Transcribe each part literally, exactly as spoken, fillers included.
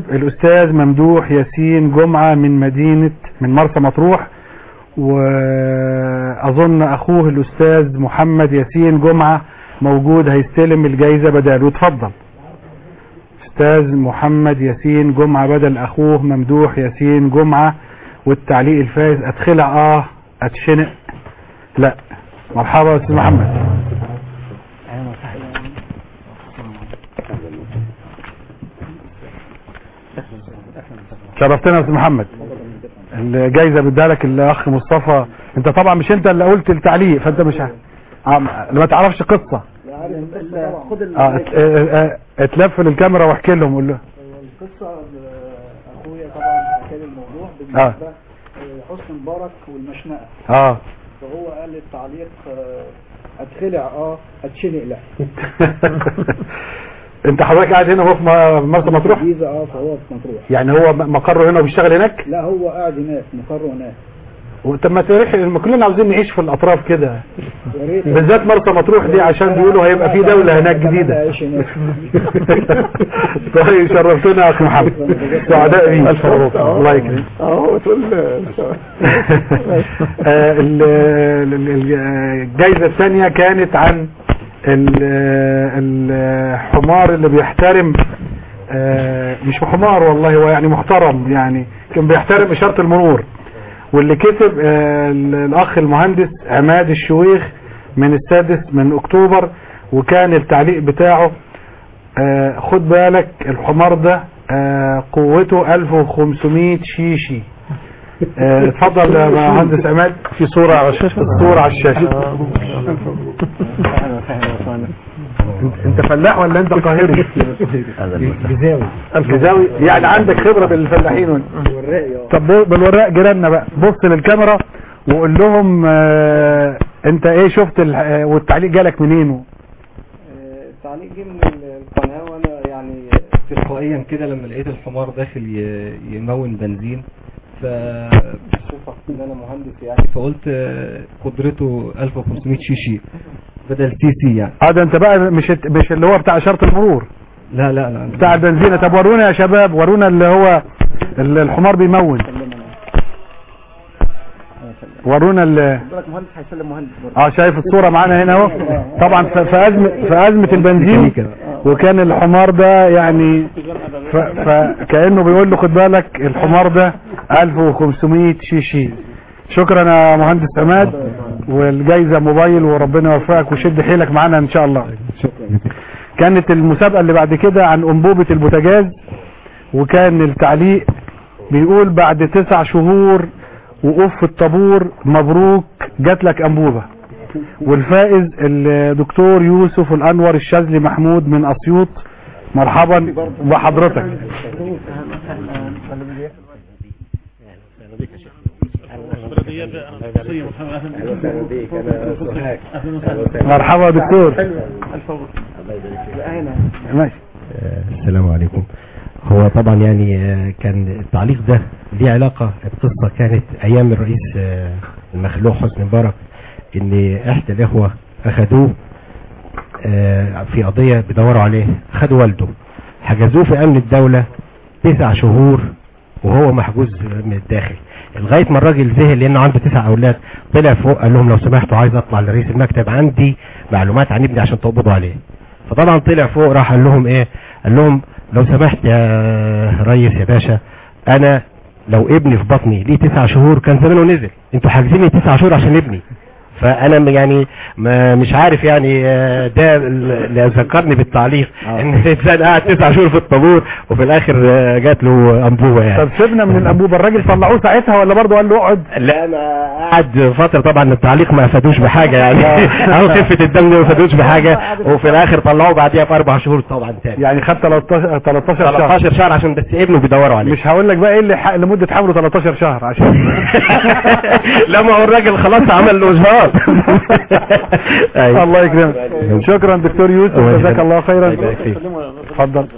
الأستاذ ممدوح ياسين جمعة من مدينة من مرسى مطروح، وأظن أخوه الأستاذ محمد ياسين جمعة موجود هيستلم الجايزة بداله. اتفضل أستاذ محمد ياسين جمعة بدل أخوه ممدوح ياسين جمعة. والتعليق الفائز أتخلع آه أتشنق لا. مرحبا أستاذ محمد. شرفتنا يا أستاذ محمد. الجايزة بدها لك الأخ مصطفى. أنت طبعا مش أنت اللي قلت التعليق، فأنت مش ه... ما تعرفش قصة. اه اتلف للكاميرا واحكي لهم. قول له القصة. أخويا طبعا حكى لي الموضوع بالنسبة آه. حسن مبارك والمشنقة. اه فهو قال لي التعليق اتخلع اه اتشنق لا. انت حضرتك قاعد هنا وهو في مرسى مطروح؟ اه فهو في مطروح. يعني هو مقره هنا وبيشتغل هناك؟ لا هو قاعد هناك مقره هناك. طب ما تريح، كلنا عاوزين نعيش في الاطراف كده بالذات مرسى مطروح دي عشان بيقولوا هيبقى في دولة هناك جديدة. طيب شرفتنا يا اخي محمد، سعداء بيك. الف مبروك الله يكرمك. اهو تقول الجائزة الثانية كانت عن الحمار اللي بيحترم، مش حمار والله هو يعني محترم، يعني كان بيحترم اشارة المرور، واللي كتب الاخ المهندس عماد الشويخ من السادس من اكتوبر. وكان التعليق بتاعه خد بالك الحمار ده قوته ألف وخمسمائة شيشي. اتفضل يا مهندس عماد. في صورة على الشاشة. الصورة على الشاشة. انت فلاح ولا انت قاهري؟ جزاوي. الجزاوي يعني عندك خبرة بالفلاحين. طب بالوراق جيراننا بقى، بص للكاميرا وقول لهم اه انت ايه شفت والتعليق جالك منين؟ التعليق جه من القناة، وانا يعني تلقائيا كده لما لقيت الحمار داخل يمون بنزين فبشوفك ان انا مهندس يعني، فقلت قدرته ألف وخمسمائة شيشي بدل سي سي يعني. اه ده انت بقى مش مش اللي هو بتاع اشارة المرور. لا لا لا بتاع البنزينة. طب ورونا يا شباب، ورونا اللي هو الحمار بيمون. ورونا ال مهندس هيسلم مهندس. اه شايف الصورة معانا هنا اهو. طبعا في ازمة في ازمة البنزين، وكان الحمار ده يعني فكأنه بيقول له خد بالك الحمار ده ألف وخمسمائة شيشي. شكرا يا مهندس عماد، والجايزة موبايل، وربنا يوفقك وشد حيلك معانا ان شاء الله. كانت المسابقة اللي بعد كده عن انبوبة البوتاجاز، وكان التعليق بيقول بعد تسع شهور وقوف في الطابور مبروك جات لك انبوبة. والفائز الدكتور يوسف الانور الشاذلي محمود من اسيوط. مرحبا بحضرتك. مرحبا دكتور. ماشي. السلام عليكم. هو طبعا يعني كان التعليق ده ليه علاقة، القصة كانت ايام الرئيس المخلوع حسني مبارك، ان احدى الاخوة اخدوه في قضية بيدوروا عليه، خدوا والده حجزوه في امن الدولة تسع شهور وهو محجوز من الداخل، لغاية ما الراجل زهق لانه عنده تسع اولاد، طلع فوق قال لهم لو سمحتوا عايز اطلع لرئيس المكتب، عندي معلومات عن ابني عشان تقبضوا عليه. فطبعا طلع فوق راح قال لهم ايه، قال لهم لو سمحت يا ريس يا باشا، انا لو ابني في بطني ليه تسع شهور كان زمانه نزل، انتوا حاجزيني تسع شهور عشان ابني. فانا يعني ما مش عارف يعني ده اللي ذكرني بالتعليق ان الانسان قاعد تسع شهور في الطابور وفي الاخر جات له انبوبه يعني. طب سيبنا من الانبوبه، الراجل طلعوه ساعتها ولا برضه قال له اقعد؟ لا ما قعد فتره، طبعا التعليق ما افادوش بحاجه يعني او خفه الدم ما افادوش بحاجه، وفي الاخر طلعوه بعديها في اربع شهور طبعا تاني، يعني خد ثلاثة عشر شهر. ثلاثة عشر شهر عشان بس ابنه بيدوروا عليه. مش هقول لك بقى ايه اللي حق لمده حمله ثلاثة عشر شهر عشان لما هو الراجل خلاص عمل له اجهاض. الله يكرمك. شكرا دكتور يوسف، جزاك الله خيرا. اتفضل.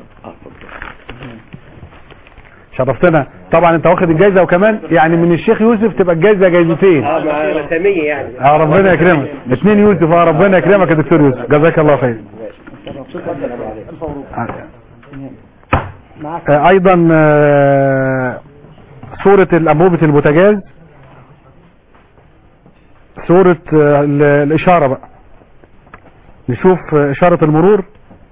شرفتنا. طبعا انت واخد الجايزه، وكمان يعني من الشيخ يوسف تبقى الجايزه جايزتين. اه رسميه يعني. اه ربنا يكرمك. اثنين يوسف. اه ربنا يكرمك يا دكتور يوسف، جزاك الله خير. آه ايضا آه صورة الانبوبة البوتاجاز، صورة آه الاشارة بقى، نشوف آه اشارة المرور.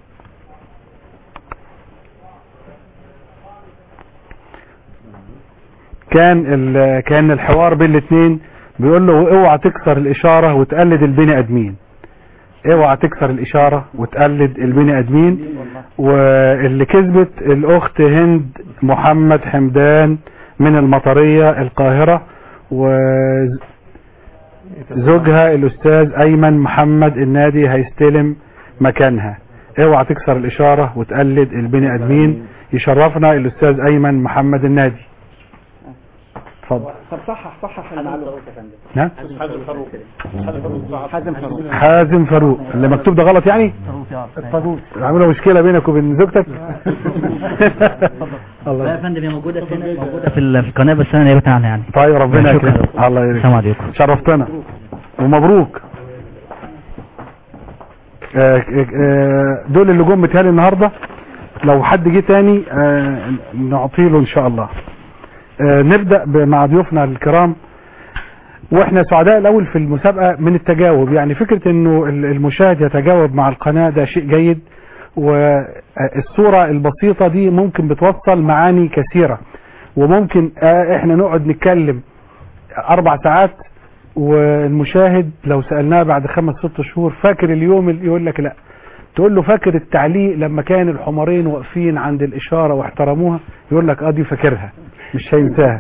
كان كان الحوار بين الاثنين بيقول له اوعى تكسر الاشارة وتقلد البني ادمين، اوعى تكسر الاشارة وتقلد البني ادمين. واللي كسبت الاخت هند محمد حمدان من المطرية القاهرة، وزوجها الاستاذ ايمن محمد النادي هيستلم مكانها. اوعى تكسر الاشارة وتقلد البني ادمين. يشرفنا الاستاذ ايمن محمد النادي. اتفضل. طب صحح صحح المعلومه. نعم حازم فاروق. حازم فاروق. حازم فاروق اللي مكتوب ده غلط يعني. الطاغوت. عامله مشكله بينك وبين زوجتك. الله يا فندم، هي موجوده فين؟ موجوده في القناه بس انا نيابه عنها يعني. طيب ربنا يكرمك. الله يبارك. السلام عليكم. شرفتنا ومبروك. دول اللي جم متهيألي النهارده، لو حد جه تاني نعطيله ان شاء الله. نبدأ مع ضيوفنا الكرام، واحنا سعداء الاول في المسابقة من التجاوب. يعني فكرة انه المشاهد يتجاوب مع القناة ده شيء جيد، والصورة البسيطة دي ممكن بتوصل معاني كثيرة، وممكن احنا نقعد نتكلم اربع ساعات والمشاهد لو سألناه بعد خمس ست شهور فاكر اليوم، يقول لك لا. تقول له فاكر التعليق لما كان الحمارين واقفين عند الاشارة واحترموها، يقول لك اه دي فاكرها مش هينساها.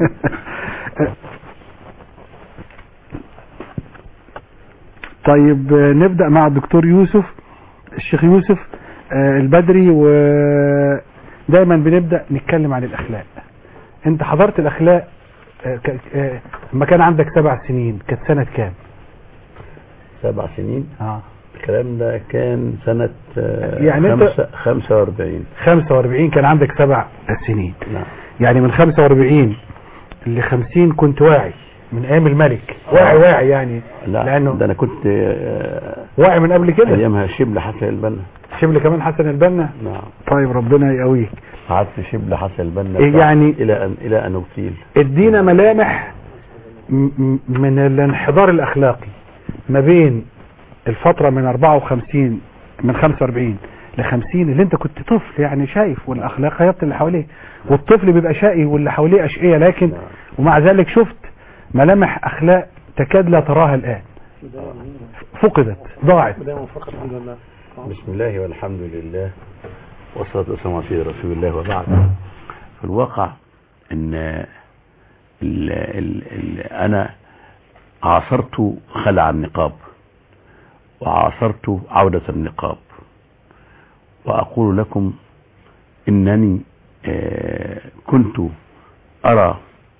طيب نبدأ مع الدكتور يوسف، الشيخ يوسف البدري، ودايما بنبدأ نتكلم عن الأخلاق. انت حضرت الأخلاق لما كان عندك سبع سنين، كانت سنة كام؟ سبع سنين؟ اه الكلام ده كان سنة يعني خمسة خمسة واربعين. خمسة واربعين كان عندك سبع سنين. نعم. يعني من خمسة واربعين ل خمسين كنت واعي من ايام الملك. واعي واعي يعني. لا لانه ده انا كنت واعي من قبل كده. ايامها شبل حسن البنا. شبل كمان حسن البنا. نعم. طيب ربنا يقويك. قعدت شبل حسن البنا يعني الى ان الى ان اغتيل. ادينا ملامح من الانحدار الاخلاقي ما بين الفترة من اربعة وخمسين من خمسة واربعين ل خمسين اللي انت كنت طفل يعني شايف، والاخلاقيات اللي حواليه، والطفل بيبقى شقي واللي حواليه اشقية، لكن ومع ذلك شفت ملامح اخلاق تكاد لا تراها الان، فقدت ضاعت. بسم الله والحمد لله والصلاة والسلام على سيدنا رسول الله وبعد. في الواقع ان ال ال ال انا عاصرت خلع النقاب وعاصرت عودة النقاب، وأقول لكم إنني كنت أرى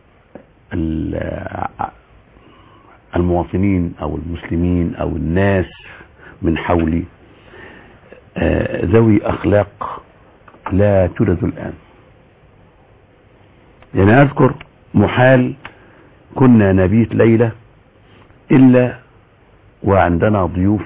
المواطنين أو المسلمين أو الناس من حولي ذوي أخلاق لا توجد الآن. يعني أذكر محال كنا نبيت ليلة إلا وعندنا ضيوف،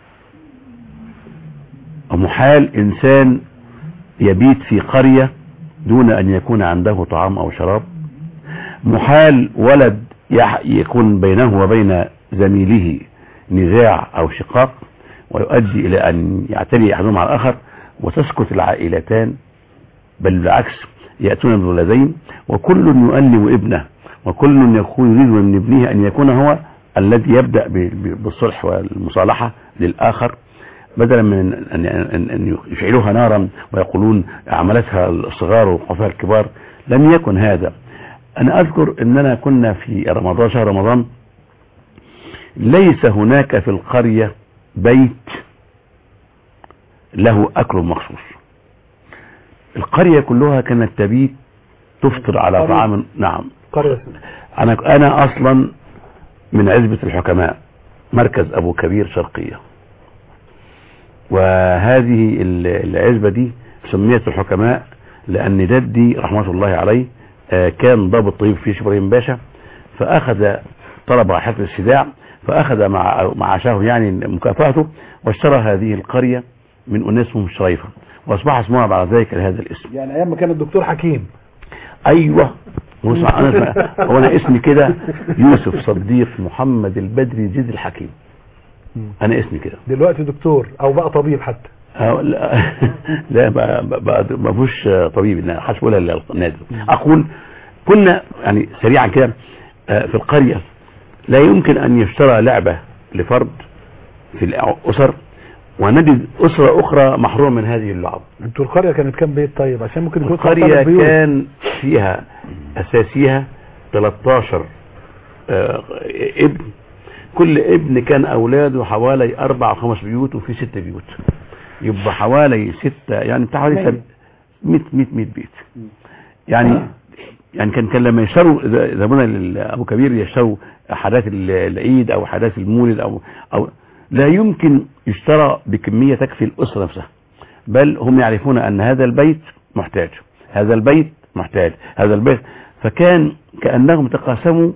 ومحال إنسان يبيت في قرية دون أن يكون عنده طعام أو شراب، محال ولد يكون بينه وبين زميله نزاع أو شقاق ويؤدي إلى أن يعتدي أحدهما على الآخر وتسكت العائلتان، بل بالعكس يأتون بولدين وكل يؤلم ابنه وكل يريد من ابنه أن يكون هو الذي يبدأ بالصلح والمصالحة للآخر، بدلا من أن يشعلوها نارا ويقولون عملتها الصغار وقفها الكبار. لم يكن هذا. أنا أذكر أننا كنا في رمضان، شهر رمضان، ليس هناك في القرية بيت له أكل مخصوص. القرية كلها كانت تبيت تفطر على طعام. نعم. أنا أنا أصلا من عزبة الحكماء، مركز أبو كبير شرقية، وهذه العزبة دي سميت الحكماء لأن جدي رحمة الله عليه كان ضابط طبيب في إبراهيم باشا، فأخذ طلب حفل السداع، فأخذ مع معاشه يعني مكافأته، واشترى هذه القرية من أناس اسمهم الشريفة، واصبح اسمها بعد ذلك هذا الاسم. يعني ايام ما كان الدكتور حكيم. ايوه انا هو انا اسمي كده يوسف صديق محمد البدري زيد الحكيم، انا اسمي كده. دلوقتي دكتور او بقى طبيب حتى؟ لا لا بقى ما فيهوش طبيب، انا حاسس بقولها للنادي. اقول كنا يعني سريعا كده في القريه لا يمكن ان يشترى لعبه لفرد في الاسر ونجد اسره اخرى محرومه من هذه اللعب. انتوا القريه كانت كام بيت طيب؟ عشان ممكن يكون القريه كان فيها اساسيها ثلاثة عشر ابن، كل ابن كان اولاده حوالي اربع او خمس بيوت وفي ست بيوت، يبقى حوالي ستة يعني بتاع حوالي مية مية بيت. يعني يعني كان كان لما يشتروا زماننا ابو كبير يشتروا حدات العيد او حدات المولد او او لا يمكن يشترى بكمية تكفي الاسرة نفسها، بل هم يعرفون ان هذا البيت محتاج، هذا البيت محتاج، هذا البيت، فكان كأنهم تقاسموا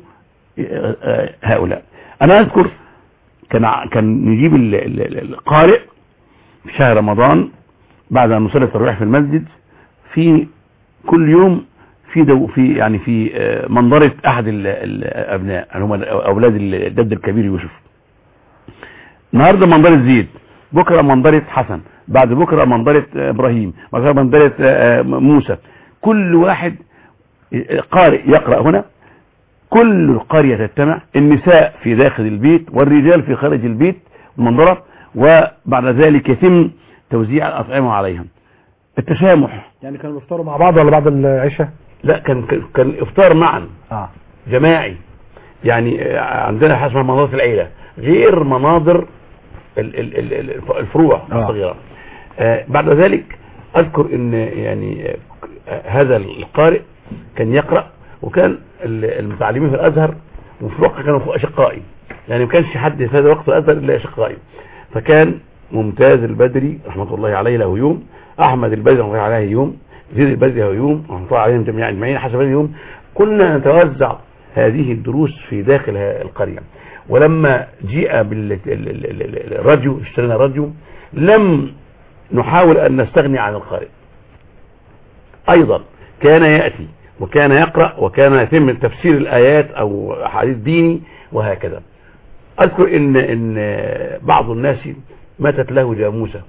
هؤلاء. انا اذكر كان كان نجيب القارئ في شهر رمضان بعد ان نصلي التراويح في المسجد، في كل يوم في دو في يعني في منظرة احد الابناء يعني هم اولاد الجد الكبير يوسف. النهارده منظرة زيد، بكره منظرة حسن، بعد بكره منظرة ابراهيم، بعد بكره منظرة موسى. كل واحد قارئ يقرأ هنا، كل القرية تجتمع، النساء في داخل البيت والرجال في خارج البيت المنظرة، وبعد ذلك يتم توزيع الأطعمة عليهم. التسامح. يعني كانوا بيفطروا مع بعض ولا بعد العشاء؟ لا كان كان افطار معا آه. جماعي. يعني عندنا حاجه اسمها مناظر العيله غير مناظر الفروع الصغيره. آه بعد ذلك اذكر ان يعني آه هذا القارئ كان يقرأ، وكان المتعلمين في الازهر وفي الواقع كانوا اشقائي، يعني ما كانش حد في هذا الوقت في الازهر الا اشقائي. فكان ممتاز البدري رحمه الله عليه له يوم، احمد البدري رحمه الله عليه يوم، زيد البدري له يوم رحمه الله عليهم جميعا اجمعين حسب اليوم. كنا نتوزع هذه الدروس في داخل القريه. ولما جيء بالراديو اشترينا راديو، لم نحاول ان نستغني عن القارئ، ايضا كان ياتي وكان يقرأ وكان يتم تفسير الآيات أو حديث ديني وهكذا. أذكر إن إن بعض الناس ماتت له جاموسة،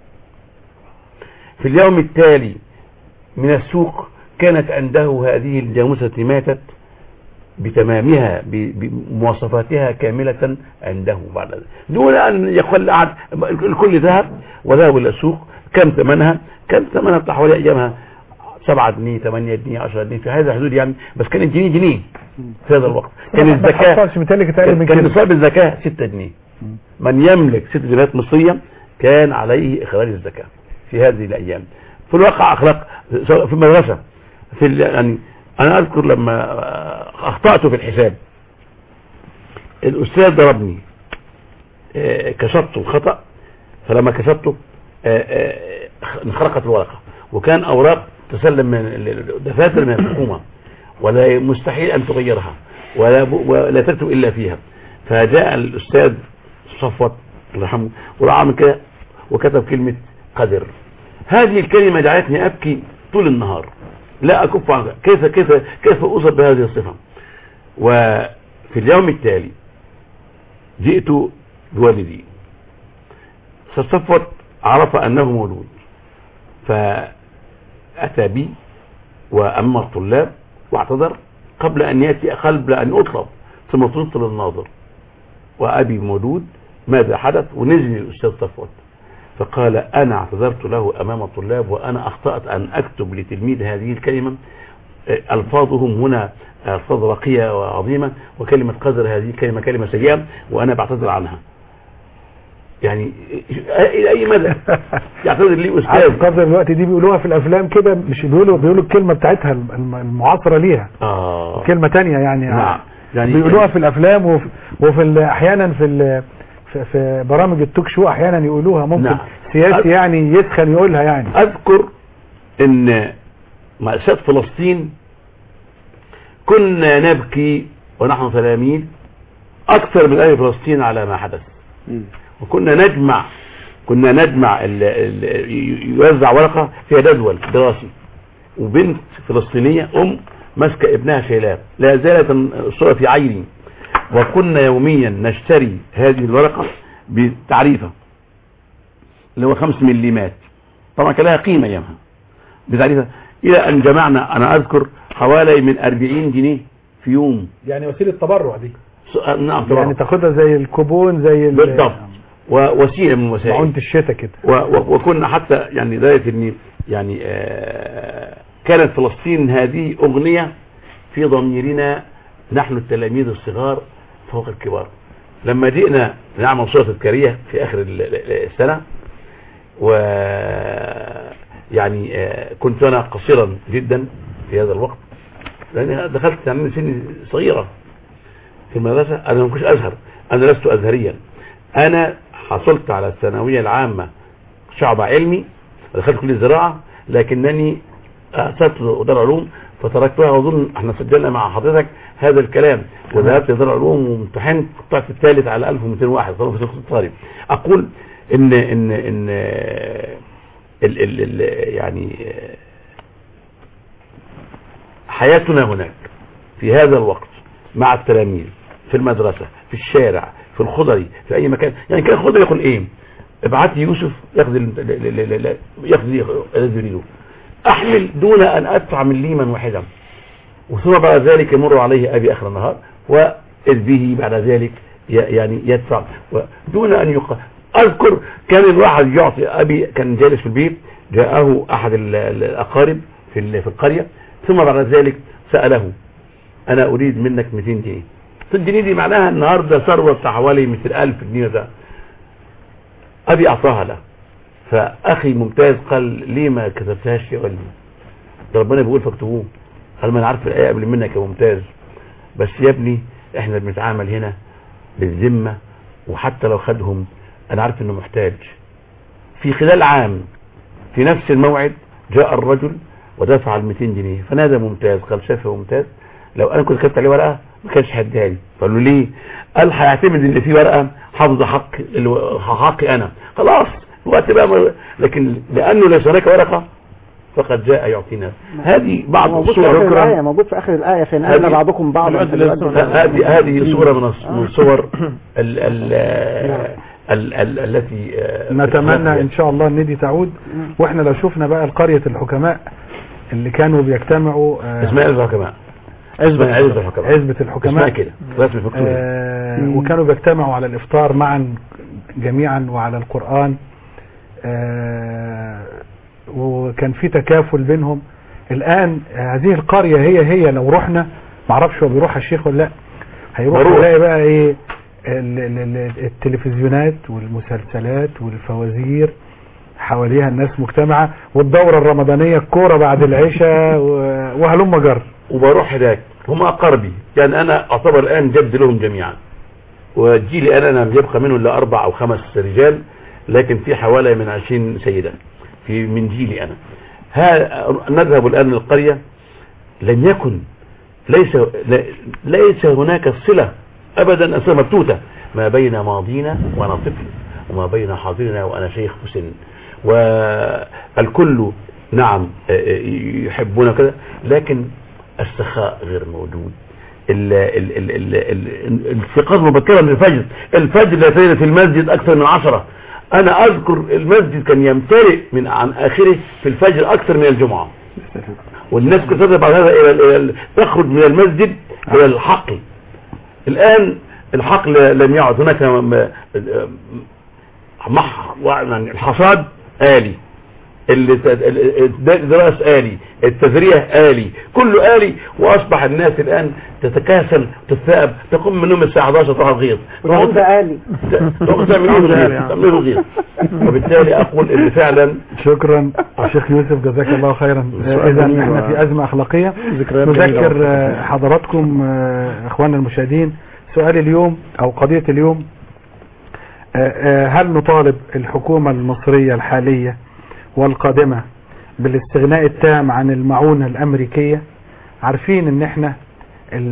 في اليوم التالي من السوق كانت عنده هذه الجاموسة ماتت بتمامها بمواصفاتها كاملة عنده بعد ذلك، دون أن يقل أحد. الكل ذهب وذهب إلى السوق. كم ثمنها؟ كان ثمنها بتاع حوالي أيامها سبعة جنيه ثمانية جنيه عشرة جنيه في هذا الحدود يعني، بس كان الجنيه جنيه في هذا الوقت. كان الزكاة كان نصاب الزكاة ستة جنيه. من يملك ست جنيهات مصرية كان عليه إخراج الزكاة في هذه الأيام. في الواقع أخلاق في المدرسة في يعني أنا أذكر لما أخطأت في الحساب الأستاذ ضربني، كشفته الخطأ، فلما كشفته انخرقت الورقة، وكان أوراق تسلم من دفاتر من الحكومة ولا مستحيل أن تغيرها ولا, ولا تكتب إلا فيها. فجاء الأستاذ صفوت الله يرحمه وراح من كده وكتب كلمة قدر. هذه الكلمة جعلتني أبكي طول النهار لا أكف عنها. كيف كيف كيف أوصل بهذه الصفة؟ وفي اليوم التالي جئت بوالدي، صفوت عرف أنه مولود فأتى بي وأمر الطلاب واعتذر قبل أن يأتي قبل أن أطلب، ثم طلبت للناظر وأبي موجود ماذا حدث؟ ونزل الأستاذ صفوت فقال أنا اعتذرت له أمام الطلاب وأنا أخطأت أن أكتب لتلميذ هذه الكلمة، ألفاظهم هنا ألفاظ راقية وعظيمة، وكلمة قدر هذه كلمة كلمة سيئة وأنا بعتذر عنها. يعني الى اي مدى يعتذر لي استاذ؟ قدر الوقت دي بيقولوها في الافلام كده، مش بيقولوا بيقولوا الكلمه بتاعتها المعاصره ليها اه كلمه تانية يعني. نعم. يعني بيقولوها في الافلام وفي, وفي احيانا في في, في برامج التوك شو احيانا يقولوها، ممكن نعم. سياسي يعني يسخن يقولها يعني. اذكر ان مأساة فلسطين كنا نبكي ونحن تلاميذ اكثر من اهل فلسطين على ما حدث، وكنا نجمع كنا نجمع ال ال يوزع ورقة فيها جدول دراسي، وبنت فلسطينية ام ماسكة ابنها شيلاه، لا زالت الصورة في عيني. وكنا يوميا نشتري هذه الورقة بتعريفة اللي هو خمس مليمات، طبعا كان لها قيمة ايامها بتعريفة، الى ان جمعنا انا اذكر حوالي من أربعين جنيه في يوم. يعني وسيلة تبرع دي. نعم طبعا. يعني تاخدها زي الكوبون زي بالضبط، ووسيله من وسائل معونة الشتاء كده. وكنا حتى يعني لدرجه ان يعني آه كانت فلسطين هذه اغنيه في ضميرنا نحن التلاميذ الصغار فوق الكبار. لما جئنا نعمل صوره تذكاريه في اخر السنه، و يعني آه كنت انا قصيرا جدا في هذا الوقت، لان دخلت يعني سني صغيره في المدرسة. أنا ما كنتش أزهر، أنا لست أزهريا، أنا حصلت على الثانوية العامة شعب علمي، دخلت كلية الزراعة، لكنني أسست دار العلوم فتركتها. وأظن احنا سجلنا مع حضرتك هذا الكلام، وذهبت دار العلوم وامتحنت طلعت في الثالث على ألف ومئتين واحد في الطالب. أقول إن إن إن ال ال ال يعني حياتنا هناك في هذا الوقت مع التلاميذ في المدرسة، في الشارع، في الخضري، في اي مكان. يعني كان الخضري يقول ايه؟ ابعت لي يوسف ياخذ ياخذ يريده، احمل دون ان ادفع من ليما واحدا، وثم بعد ذلك يمر عليه ابي اخر النهار واذ به بعد ذلك يعني يدفع دون ان يقع. اذكر كان الواحد يعطي ابي، كان جالس في البيت، جاءه احد الاقارب في في القرية، ثم بعد ذلك سأله انا اريد منك مئتين جنيه. مئتين جنيه دي معناها النهارده ثروه بتاع حوالي مئتين ألف جنيه. ده ابي اعطاها له، فاخي ممتاز قال ليه ما كتبتهاش يا ولدي؟ ده ربنا بيقول فاكتبوه. قال ما انا عارف الايه قبل منك يا ممتاز، بس يا ابني احنا بنتعامل هنا بالذمه، وحتى لو خدهم انا عارف انه محتاج. في خلال عام في نفس الموعد جاء الرجل ودفع ال مئتين جنيه، فنادى ممتاز قال شاف يا ممتاز لو انا كنت كتبت عليه ورقه ما كانش هيديها لي. فقال له ليه؟ قال هيعتمد ان في ورقه حافظه حق حقي انا، خلاص الوقت بقى، لكن لانه ليس هناك ورقه فقد جاء يعطينا. هذه بعض الصور موجود في اخر الايه فين ان بعضكم بعض. هذه هذه صوره من من صور ال ال ال ال التي نتمنى ان شاء الله ان دي تعود. واحنا لو شفنا بقى القريه الحكماء اللي كانوا بيجتمعوا اسمها عزبة الحكماء، عزبة عزبة الحكماء، عزبة الحكماء كده رسم آه وكانوا بيجتمعوا على الافطار معا جميعا وعلى القرآن، آه وكان في تكافل بينهم. الان هذه القرية هي هي لو رحنا، معرفش هو بيروح الشيخ ولا لا، هيروح يلاقي بقى ايه التلفزيونات والمسلسلات والفوازير حواليها الناس مجتمعة، والدورة الرمضانية الكورة بعد العشاء وهلم جر. وبروح هناك هم اقربي، يعني انا اعتبر الان جد لهم جميعا، وجيلي انا انا يبقى منهم الا اربع او خمس رجال، لكن في حوالي من عشرين سيدة في من جيلي انا. ها نذهب الان للقرية، لم يكن ليس ليس هناك صلة ابدا، اصلا مبتوتة ما بين ماضينا وانا طفل وما بين حاضرنا وانا شيخ مسن، والكل نعم يحبون كذا، لكن السخاء غير موجود. الاستيقاظ مبكرا من الفجر، الفجر لا في المسجد اكثر من عشرة. انا اذكر المسجد كان يمتلئ من عن اخره في الفجر اكثر من الجمعة، والناس كانت تذهب بعد هذا الى تخرج من المسجد الى الحقل. الان الحقل لم يعد هناك، يعني الحصاد آلي، الدراسة آلي، التزريع آلي، كله آلي. واصبح الناس الان تتكاسل تتثاب، تقوم من النوم الساعة احد عشر تروح الغيط، تقوم ده آلي تعملوا غيط. وبالتالي اقول ان فعلا شكرا الشيخ يوسف جزاك الله خيرا. اذا احنا في ازمة اخلاقية. نذكر حضراتكم اخواننا المشاهدين سؤال اليوم او قضية اليوم، هل نطالب الحكومة المصرية الحالية والقادمة بالاستغناء التام عن المعونة الامريكية؟ عارفين ان احنا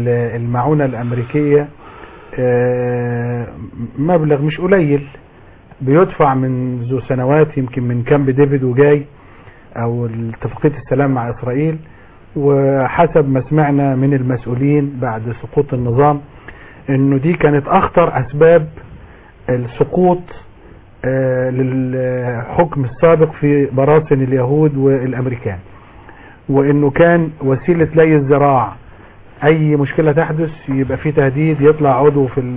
المعونة الامريكية مبلغ مش قليل، بيدفع منذ سنوات يمكن من كامب ديفيد وجاي او اتفاقية السلام مع اسرائيل، وحسب ما سمعنا من المسؤولين بعد سقوط النظام انه دي كانت اخطر اسباب السقوط آه للحكم السابق في براثن اليهود والامريكان، وانه كان وسيلة لي الذراع، اي مشكلة تحدث يبقى في تهديد يطلع عضو في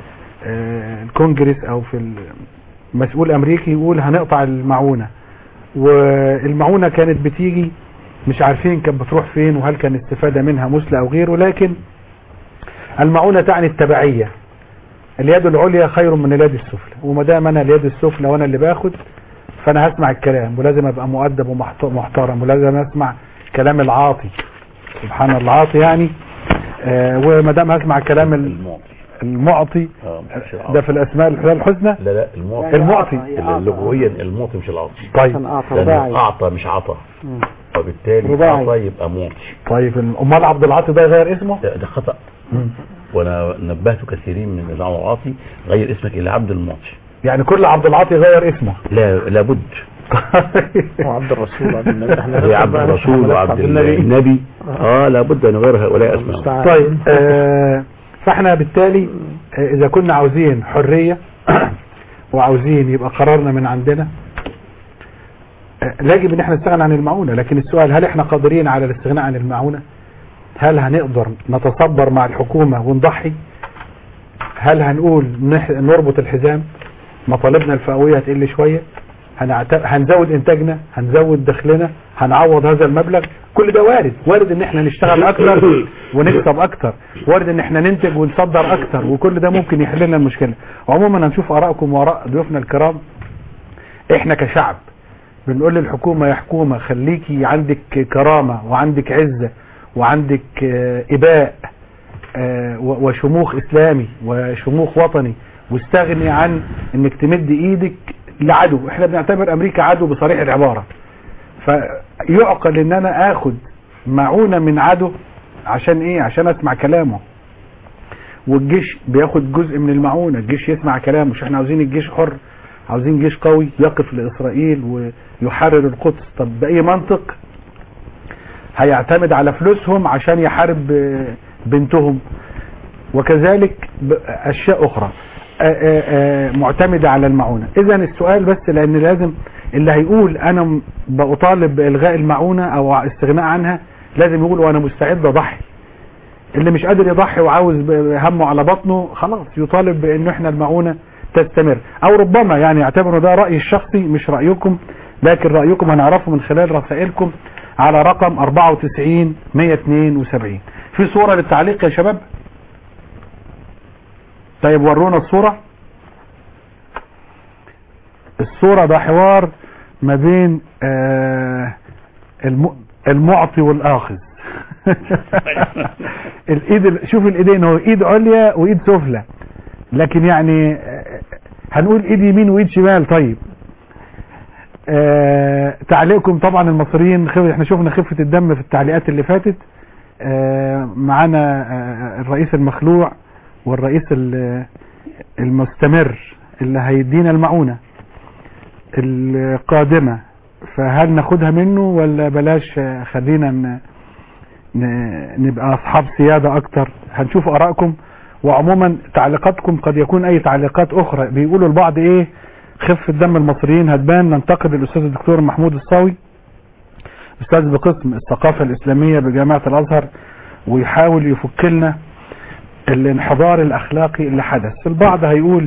آه الكونجرس او في المسؤول امريكي يقول هنقطع المعونة، والمعونة كانت بتيجي مش عارفين كانت بتروح فين وهل كان استفادة منها مثلى او غيره، لكن المعونة تعني التبعية، اليد العليا خير من اليد السفلى، وما دام انا اليد السفلى وانا اللي باخد فانا هسمع الكلام، ولازم ابقى مؤدب ومحترم، ولازم اسمع كلام العاطي، سبحان الله العاطي يعني، آه وما دام هسمع كلام المعطي المعطي ده في الاسماء الحسنى. لا لا المعطي المعطي اللغويا المعطي مش العاطي. طيب اعطى مش عطى، وبالتالي عطى يبقى معطي. طيب امال عبد العاطي ده يغير اسمه؟ ده خطأ، وانا نبهت كثيرين من العبد العاطي غير اسمك الى عبد المعطي. يعني كل عبد العاطي غير اسمه؟ لا لابد. وعبد الرسول وعبد النبي، احنا عبد الرسول وعبد النبي اه لابد ان نغير هؤلاء اسماء. طيب آه فاحنا بالتالي آه اذا كنا عاوزين حرية وعاوزين يبقى قرارنا من عندنا، آه يجب ان احنا نستغنى عن المعونة، لكن السؤال هل احنا قادرين على الاستغناء عن المعونة؟ هل هنقدر نتصبر مع الحكومة ونضحي؟ هل هنقول نربط الحزام، مطالبنا الفئوية هتقل شوية، هنزود انتاجنا، هنزود دخلنا، هنعوض هذا المبلغ؟ كل ده وارد، وارد ان احنا نشتغل اكتر ونكسب اكتر، وارد ان احنا ننتج ونصدر اكتر، وكل ده ممكن يحل لنا المشكلة. وعموما هنشوف ارائكم واراء ضيوفنا الكرام. احنا كشعب بنقول للحكومة يا حكومة خليكي عندك كرامة وعندك عزة وعندك اباء وشموخ اسلامي وشموخ وطني، واستغني عن انك تمد ايدك لعدو. احنا بنعتبر امريكا عدو بصريح العبارة، فيعقل ان انا اخد معونة من عدو عشان ايه؟ عشان اسمع كلامه. والجيش بياخد جزء من المعونة، الجيش يسمع كلامه. مش احنا عاوزين الجيش حر، عاوزين جيش قوي يقف لاسرائيل ويحرر القدس. طب باي منطق هيعتمد على فلوسهم عشان يحارب بنتهم؟ وكذلك اشياء اخرى معتمدة على المعونة. اذا السؤال بس، لان لازم اللي هيقول انا بطالب بالغاء المعونة او استغناء عنها لازم يقول وانا مستعد اضحي. اللي مش قادر يضحي وعاوز همه على بطنه خلاص يطالب بانه احنا المعونة تستمر، او ربما يعني يعتبروا ده رأيي الشخصي مش رأيكم، لكن رأيكم هنعرفه من خلال رسائلكم على رقم أربعة وتسعين مية اتنين وسبعين. في صورة للتعليق يا شباب؟ طيب ورونا الصورة. الصورة ده حوار ما بين آه المعطي والآخذ. الايد، شوف الايدين، هو ايد عليا وايد سفلى، لكن يعني هنقول ايد يمين وايد شمال. طيب آه تعليقكم طبعا المصريين، احنا شفنا خفة الدم في التعليقات اللي فاتت. آه معانا آه الرئيس المخلوع والرئيس المستمر اللي هيدينا المعونة القادمة، فهل ناخدها منه ولا بلاش خلينا نبقى اصحاب سيادة اكتر؟ هنشوف ارائكم، وعموما تعليقاتكم قد يكون اي تعليقات اخرى. بيقولوا البعض ايه خفة دم المصريين هتبان. ننتقد الاستاذ الدكتور محمود الصاوي استاذ بقسم الثقافة الاسلامية بجامعة الازهر، ويحاول يفك لنا الانحدار الاخلاقي اللي حدث. البعض هيقول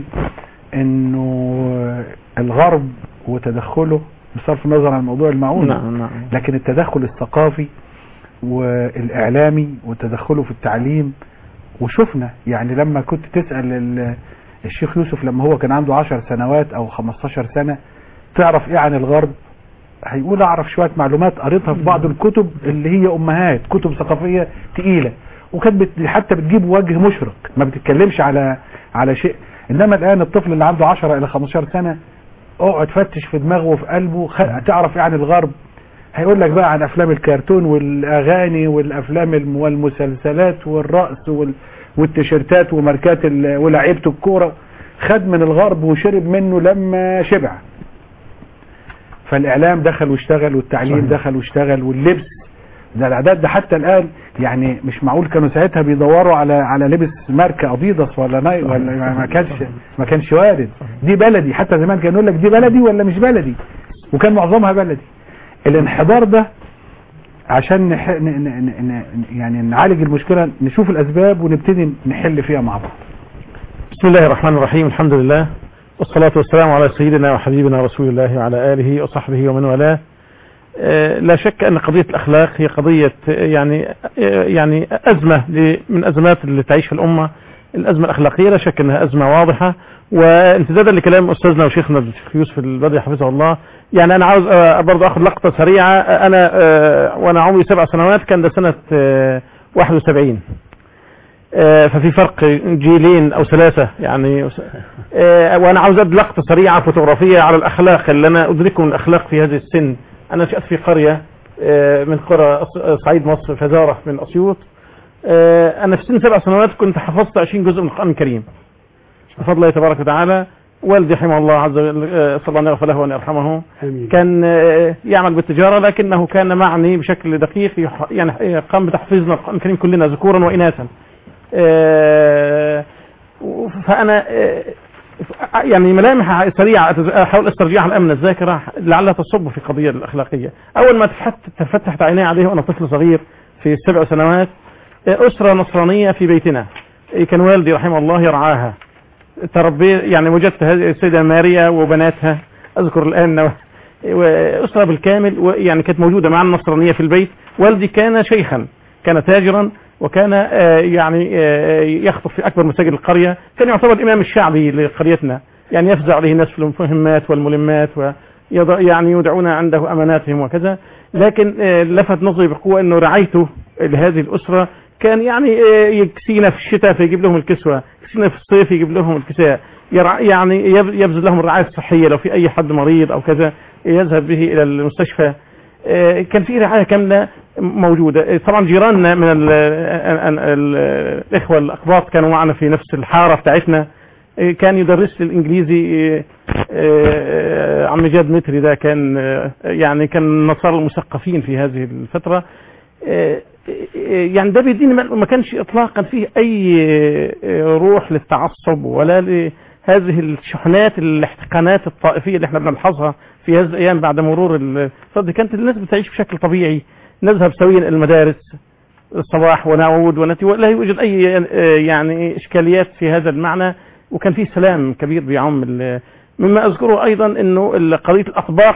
انه الغرب وتدخله بصرف النظر عن موضوع المعونة، نعم نعم. لكن التدخل الثقافي والاعلامي وتدخله في التعليم. وشفنا يعني لما كنت تسأل الشيخ يوسف لما هو كان عنده عشر سنوات او خمستاشر سنة تعرف ايه عن الغرب، هيقول اعرف شوية معلومات قريتها في بعض الكتب اللي هي امهات كتب ثقافية تقيلة، وكانت حتى بتجيب وجه مشرق، ما بتتكلمش على على شيء. انما الان الطفل اللي عنده عشرة الى خمستاشر سنة اقعد فتش في دماغه وفي قلبه تعرف ايه عن الغرب، هيقول لك بقى عن افلام الكرتون والاغاني والافلام والمسلسلات والرقص والتيشيرتات وماركات ولاعيبه الكوره. خد من الغرب وشرب منه لما شبع. فالاعلام دخل واشتغل والتعليم صحيح. دخل واشتغل واللبس ده الاعداد ده حتى الان يعني مش معقول كانوا ساعتها بيدوروا على على لبس ماركه اديداس ولا ناي ولا ما كانش ما كانش وارد. دي بلدي حتى زمان كانوا يقول لك دي بلدي ولا مش بلدي، وكان معظمها بلدي. الانحدار ده عشان نح... ن... ن... ن... يعني نعالج المشكله، نشوف الاسباب ونبتدي نحل فيها مع بعض. بسم الله الرحمن الرحيم، الحمد لله والصلاة والسلام على سيدنا وحبيبنا رسول الله وعلى آله وصحبه ومن والاه. لا شك أن قضية الأخلاق هي قضية يعني يعني أزمة من أزمات اللي تعيشها الأمة. الأزمة الأخلاقية لا شك أنها أزمة واضحة، وامتدادا لكلام أستاذنا وشيخنا الشيخ يوسف البدري حفظه الله، يعني أنا عاوز برضه أخذ لقطة سريعة. أنا وأنا عمري سبع سنوات كان ده سنة واحد وسبعين، ففي فرق جيلين أو ثلاثة يعني. وأنا عاوز أدي لقطة سريعة فوتوغرافية على الأخلاق اللي أنا أدركه من الأخلاق في هذه السن. أنا نشأت في قرية من قرى صعيد مصر، فزارة من أسيوط. أنا في سن سبع سنوات كنت حفظت عشرين جزء من القرآن الكريم بفضل الله تبارك وتعالى. والدي رحمه الله عز وجل، صلى الله عليه وسلم يرحمه، كان يعمل بالتجارة لكنه كان معني بشكل دقيق، يعني قام بتحفيظنا القرآن الكريم كلنا ذكورا وإناثا. فأنا يعني ملامح سريعة أحاول استرجعها الآن من الذاكرة لعلها تصب في قضية الأخلاقية. أول ما تفتحت عيني عليه وأنا طفل صغير في السبع سنوات، أسرة نصرانية في بيتنا، كان والدي رحمه الله يرعاها. تربي يعني وجدت هذه السيدة ماريا وبناتها أذكر الآن، وأسرة بالكامل، ويعني كانت موجودة مع النصرانية في البيت. والدي كان شيخا، كان تاجرا، وكان يعني يخطب في أكبر مساجد القرية، كان يعتبر الإمام الشعبي لقريتنا، يعني يفزع عليه الناس في المهمات والملمات، ويعني يدعون عنده أماناتهم وكذا. لكن لفت نظري بقوة أنه رعايته لهذه الأسرة كان يعني يكسينا في الشتاء فيجيب لهم الكسوة، يكسينا في الصيف يجيب لهم الكساء، يعني يبذل لهم الرعاية الصحية، لو في أي حد مريض أو كذا يذهب به إلى المستشفى. كان في رعاية كاملة موجودة. طبعا جيراننا من ال ال ال الإخوة الأقباط كانوا معنا في نفس الحارة بتاعتنا. كان يدرس لي الإنجليزي عم جاد متري، ده كان يعني كان النصارى المثقفين في هذه الفترة. يعني ده بيديني ما كانش إطلاقا فيه أي روح للتعصب ولا لهذه الشحنات الاحتقانات الطائفية اللي احنا بنلحظها في هذه الأيام بعد مرور الفترة. كانت الناس بتعيش بشكل طبيعي، نذهب سويا المدارس الصباح ونعود ونأتي، ولا يوجد أي يعني إشكاليات في هذا المعنى، وكان فيه سلام كبير بيعم. مما أذكره أيضا أنه قضية الأطباق،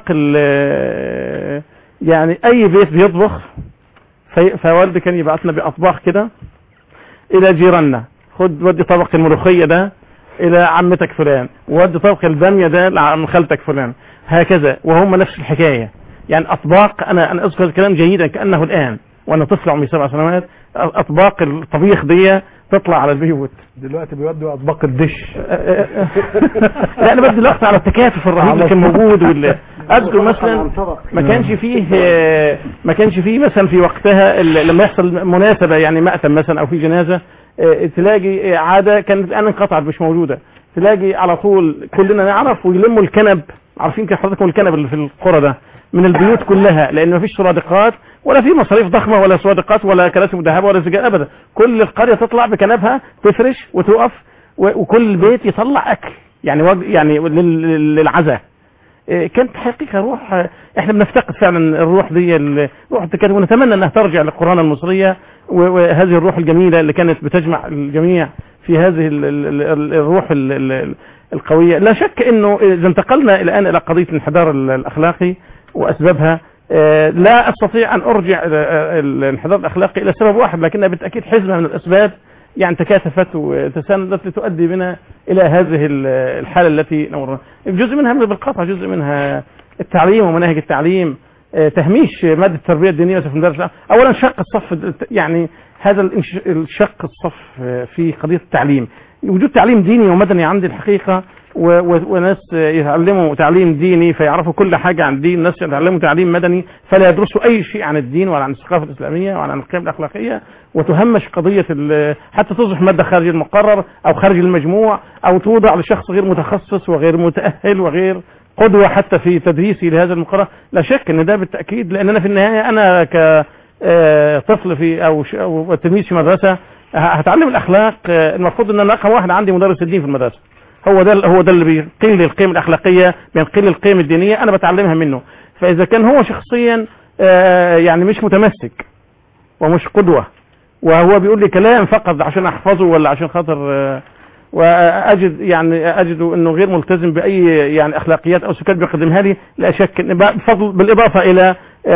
يعني أي بيت بيطبخ فوالدي كان يبعثنا بأطباق كده إلى جيراننا، خد ودي طبق الملوخية ده إلى عمتك فلان، وودي طبق البامية ده لعم خالتك فلان، هكذا. وهم نفس الحكاية، يعني أطباق. أنا أنا أذكر الكلام جيدا كأنه الآن وأنا طفل عمري سبع سنوات. أطباق الطبيخ دي تطلع على البيوت. دلوقتي بيودوا أطباق الدش. لا أنا بدي لقطة على التكاتف الرهيب اللي كان موجود. ولا أذكر مثلا ما كانش فيه ما كانش فيه مثلا في وقتها لما يحصل مناسبة، يعني مأتم مثلا أو في جنازة، تلاقي عادة كانت الآن انقطعت مش موجودة، تلاقي على طول كلنا نعرف ويلموا الكنب. عارفين كيف حضرتكم الكنب اللي في القرى ده من البيوت كلها، لأن ما فيش سرادقات ولا في مصاريف ضخمة ولا سرادقات ولا كراسي مذهبة ولا سجاد أبدا. كل القرية تطلع بكنبها تفرش وتوقف، وكل بيت يطلع أكل يعني يعني للعزاء. كانت حقيقة روح، احنا بنفتقد فعلا الروح دي، الروح التكاتف، ونتمنى انها ترجع للقرآن المصرية، وهذه الروح الجميلة اللي كانت بتجمع الجميع في هذه الروح القوية. لا شك انه اذا انتقلنا الان الى قضية الانحدار الاخلاقي واسبابها، لا استطيع ان ارجع الانحدار الاخلاقي الى سبب واحد، لكنها بالتأكيد حزمة من الاسباب يعني تكاثفت وتساندت لتؤدي بنا الى هذه الحالة التي نمرها. جزء منها بالقطع، جزء منها التعليم ومناهج التعليم، تهميش مادة التربية الدينية في مدارس. اولا شق الصف، يعني هذا الشق الصف في قضية التعليم، وجود تعليم ديني ومدني عندي الحقيقة وناس يتعلموا تعليم ديني فيعرفوا كل حاجة عن الدين، ناس يتعلموا تعليم مدني فلا يدرسوا أي شيء عن الدين ولا عن الثقافة الإسلامية ولا عن القيم الأخلاقية، وتهمش قضية حتى تصبح مادة خارج المقرر أو خارج المجموع أو توضع لشخص غير متخصص وغير متأهل وغير قدوة حتى في تدريسي لهذا المقرر. لا شك أن ده بالتأكيد، لأن أنا في النهاية أنا كطفل في أو, أو تلميذ في مدرسة هتعلم الأخلاق، المفروض أن أنا رقم واحد عندي مدرس الدين في المدرسة، هو ده هو ده اللي بينقل لي القيم الأخلاقية، بينقل لي القيم الدينية، أنا بتعلمها منه. فإذا كان هو شخصيا يعني مش متمسك ومش قدوة وهو بيقول لي كلام فقط عشان أحفظه ولا عشان خاطر وأجد يعني أجد أنه غير ملتزم بأي يعني أخلاقيات أو سلوكيات بيقدمها لي، لا شك بفضل بالإضافة إلى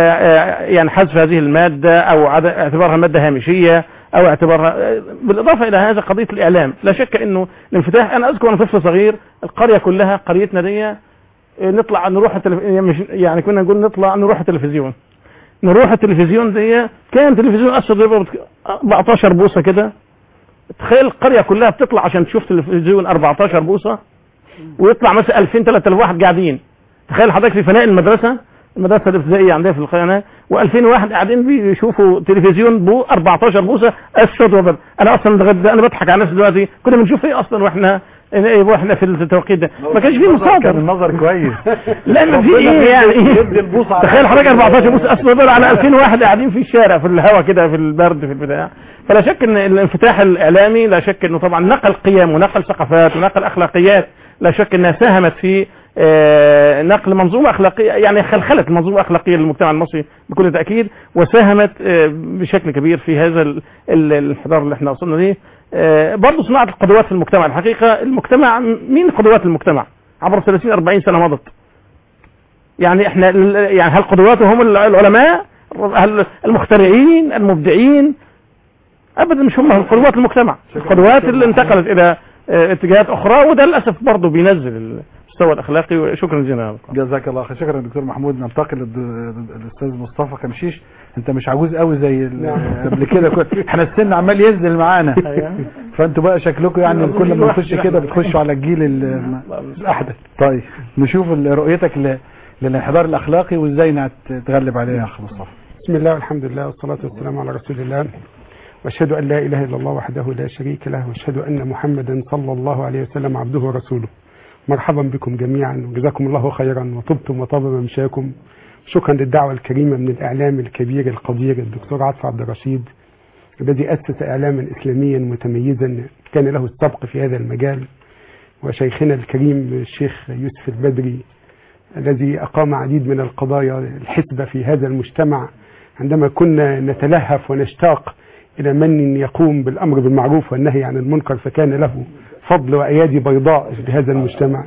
يعني حذف هذه المادة أو اعتبارها مادة هامشية أو اعتبارها بالإضافة إلى هذا قضية الإعلام. لا شك أنه الانفتاح، أنا أذكر أنا طفل صغير القرية كلها قريتنا دي نطلع نروح التلف... يعني كنا نقول نطلع نروح التلفزيون نروح التلفزيون دي كان تلفزيون أسود أربعتاشر بوصة كده، تخيل القرية كلها بتطلع عشان تشوف تلفزيون أربعتاشر بوصة ويطلع مثلا ألفين ثلاثة آلاف واحد قاعدين. تخيل حضرتك في فناء المدرسة المدرسة الابتدائية عندنا في القناة وألفين واحد قاعدين بيشوفوا تلفزيون بو أربعتاشر بوصة أسود وابيض. أنا أصلا أنا بضحك على نفسي دلوقتي، كنا بنشوف إيه أصلا وإحنا واحنا في التوقيت ده ما كانش فيه مصادر، كان النظر كويس لأن في إيه يعني تخيل حضرتك أربعتاشر بوصة أسود وابيض على ألفين واحد قاعدين في الشارع في الهواء كده في البرد في البداية. فلا شك ان الانفتاح الاعلامي لا شك انه طبعا نقل قيم ونقل ثقافات ونقل اخلاقيات، لا شك انها ساهمت في نقل منظومه اخلاقيه، يعني خلخلت المنظومه الاخلاقيه للمجتمع المصري بكل تاكيد، وساهمت بشكل كبير في هذا الانحدار اللي احنا وصلنا ليه. برضه صناعه القدوات في المجتمع، الحقيقه المجتمع مين قدوات المجتمع عبر ثلاثين أربعين سنه مضت؟ يعني احنا يعني هل قدواته هم العلماء، هل المخترعين المبدعين؟ ابدا مش هم قدوات المجتمع، القدوات اللي انتقلت الى اتجاهات اخرى، وده للاسف برضه بينزل المستوى الاخلاقي. وشكرا جزيلا. جزاك الله خير. شكرا دكتور محمود. ننتقل للاستاذ مصطفى كمشيش. انت مش عجوز قوي زي قبل كده، احنا السن عمال ينزل معانا فانتوا بقى شكلكم يعني كل ما نخش كده بتخشوا على الجيل الاحدث. طيب نشوف رؤيتك للانحدار الاخلاقي وازاي نتغلب عليه يا اخ مصطفى. بسم الله والحمد لله والصلاه والسلام على رسول الله، واشهد ان لا اله الا الله وحده لا شريك له، واشهد ان محمدا صلى الله عليه وسلم عبده ورسوله. مرحبا بكم جميعا وجزاكم الله خيرا وطبتم وطاب ممشاكم. شكرا للدعوه الكريمه من الاعلام الكبير القدير الدكتور عاطف عبد الرشيد الذي اسس اعلاما اسلاميا متميزا كان له السبق في هذا المجال، وشيخنا الكريم الشيخ يوسف البدري الذي اقام عديد من القضايا الحسبه في هذا المجتمع عندما كنا نتلهف ونشتاق إلى من يقوم بالأمر بالمعروف والنهي عن المنكر، فكان له فضل وأيادي بيضاء في هذا المجتمع.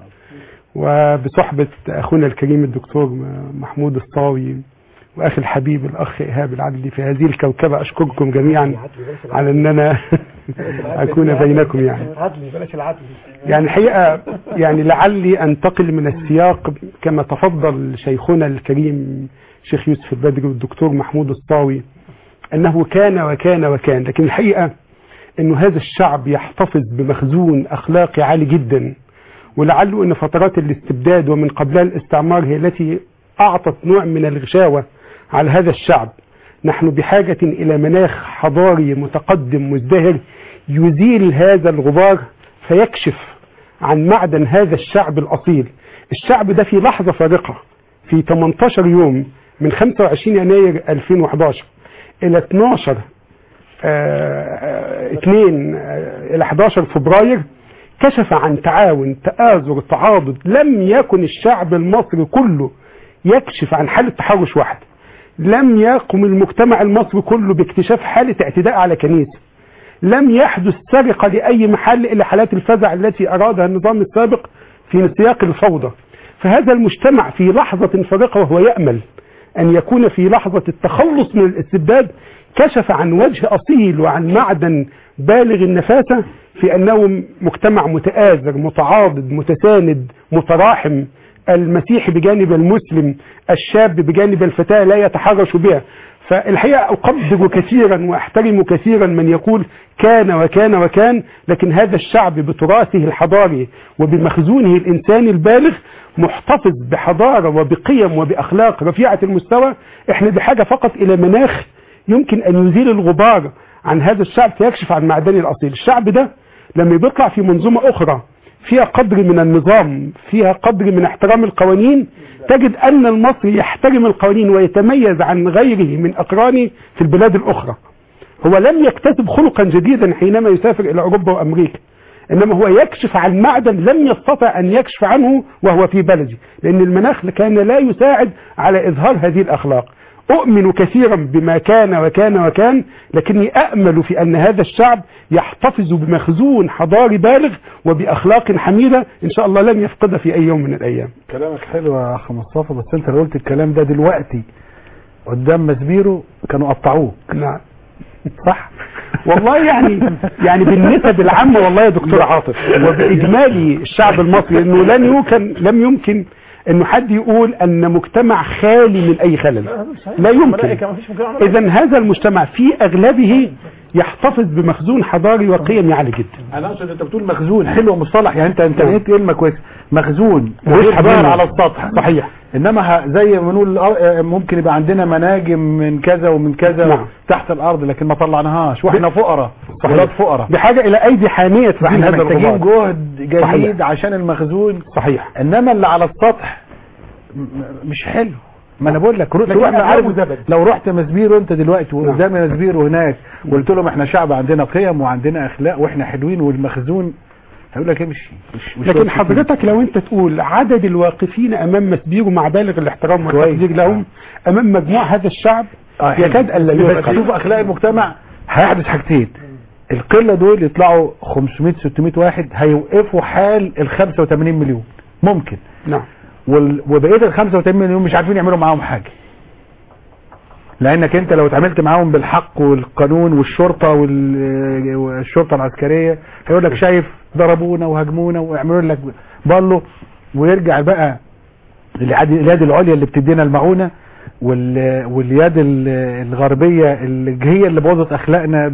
وبصحبة أخونا الكريم الدكتور محمود الصاوي وأخي الحبيب الأخ إيهاب العدلي في هذه الكوكبة، أشكركم جميعا على أننا أكون بينكم. يعني يعني الحقيقة يعني لعلي أنتقل من السياق كما تفضل شيخنا الكريم شيخ يوسف البدري والدكتور محمود الصاوي أنه كان وكان وكان، لكن الحقيقة أنه هذا الشعب يحتفظ بمخزون أخلاقي عالي جدا، ولعله أن فترات الاستبداد ومن قبلها الاستعمار هي التي أعطت نوع من الغشاوة على هذا الشعب. نحن بحاجة إلى مناخ حضاري متقدم مزدهر يزيل هذا الغبار فيكشف عن معدن هذا الشعب الأصيل. الشعب ده في لحظة فارقة في ثمانية عشر يوم من خمسة وعشرين يناير ألفين وأحد عشر الى اثناشر اثنين الى أحد عشر فبراير كشف عن تعاون تآزر تعاضد. لم يكن الشعب المصري كله يكشف عن حالة تحرش واحد، لم يقم المجتمع المصري كله باكتشاف حالة اعتداء على كنيسة، لم يحدث سرقة لأي محل إلا حالات الفزع التي أرادها النظام السابق في سياق الفوضى. فهذا المجتمع في لحظة فارقة وهو يأمل أن يكون في لحظة التخلص من الاستبداد كشف عن وجه أصيل وعن معدن بالغ النفاسة في أنه مجتمع متآزر متعاضد متساند متراحم، المسيحي بجانب المسلم، الشاب بجانب الفتاة لا يتحرش بها. فالحقيقة أقدر كثيرا وأحترم كثيرا من يقول كان وكان وكان، لكن هذا الشعب بتراثه الحضاري وبمخزونه الإنساني البالغ محتفظ بحضارة وبقيم وبأخلاق رفيعة المستوى. احنا بحاجة فقط إلى مناخ يمكن أن يزيل الغبار عن هذا الشعب فيكشف عن معدنه الأصيل. الشعب ده لما بيطلع في منظومة أخرى فيها قدر من النظام، فيها قدر من احترام القوانين، تجد أن المصري يحترم القوانين ويتميز عن غيره من أقرانه في البلاد الأخرى. هو لم يكتسب خلقا جديدا حينما يسافر إلى أوروبا وأمريكا، إنما هو يكشف عن معدن لم يستطع أن يكشف عنه وهو في بلده، لأن المناخ كان لا يساعد على إظهار هذه الأخلاق. أؤمن كثيرا بما كان وكان وكان، لكني أأمل في أن هذا الشعب يحتفظ بمخزون حضاري بالغ وبأخلاق حميدة إن شاء الله لن يفقدها في أي يوم من الأيام. كلامك حلو يا أخ مصطفى، بس أنت لو قلت الكلام ده دلوقتي قدام مسبيرو كانوا قطعوك. نعم صح. والله يعني يعني بالنسب العامة والله يا دكتور عاطف وبإجمالي الشعب المصري إنه لن يمكن لم يمكن انه حد يقول ان مجتمع خالي من اي خلل، لا يمكن. اذا هذا المجتمع في اغلبه يحتفظ بمخزون حضاري وقيمي عالي جدا. انا اقصد انت بتقول مخزون، حلو مصطلح يعني، انت انت لقيت كلمه كويسه، مخزون ويظهر على السطح. صحيح. انما زي ما نقول ممكن يبقى عندنا مناجم من كذا ومن كذا نعم. تحت الارض لكن ما طلعناهاش واحنا فقراء، ولاد فقراء بحاجه الى ايدي حاميه تزيل هذا الغبار. محتاجين جهد جديد صحيح. عشان المخزون صحيح. انما اللي على السطح مش حلو. ما انا بقول لك روح عارف لو رحت مسبيرو انت دلوقتي وقدام مسبيرو هناك وقلت لهم احنا شعب عندنا قيم وعندنا اخلاق واحنا حلوين والمخزون هيقول لك امشي. لكن حضرتك لو انت تقول عدد الواقفين امام مسبيرو مع بالغ الاحترام والتقدير لهم امام مجموع هذا الشعب آه يكاد الا يوقف. شوف اخلاق المجتمع هيحدث حاجتين، القله دول يطلعوا خمسمائة ستمائة واحد هيوقفوا حال ال خمسة وثمانين مليون ممكن. نعم. وبقيه ال خمسة وثمانين مليون مش عارفين يعملوا معاهم حاجه، لانك انت لو اتعاملت معاهم بالحق والقانون والشرطه والشرطه العسكريه هيقول لك شايف ضربونا وهجمونا ويعملوا لك بالله، ويرجع بقى اليد العليا اللي بتدينا المعونه واليد الغربيه اللي هي اللي بوظت اخلاقنا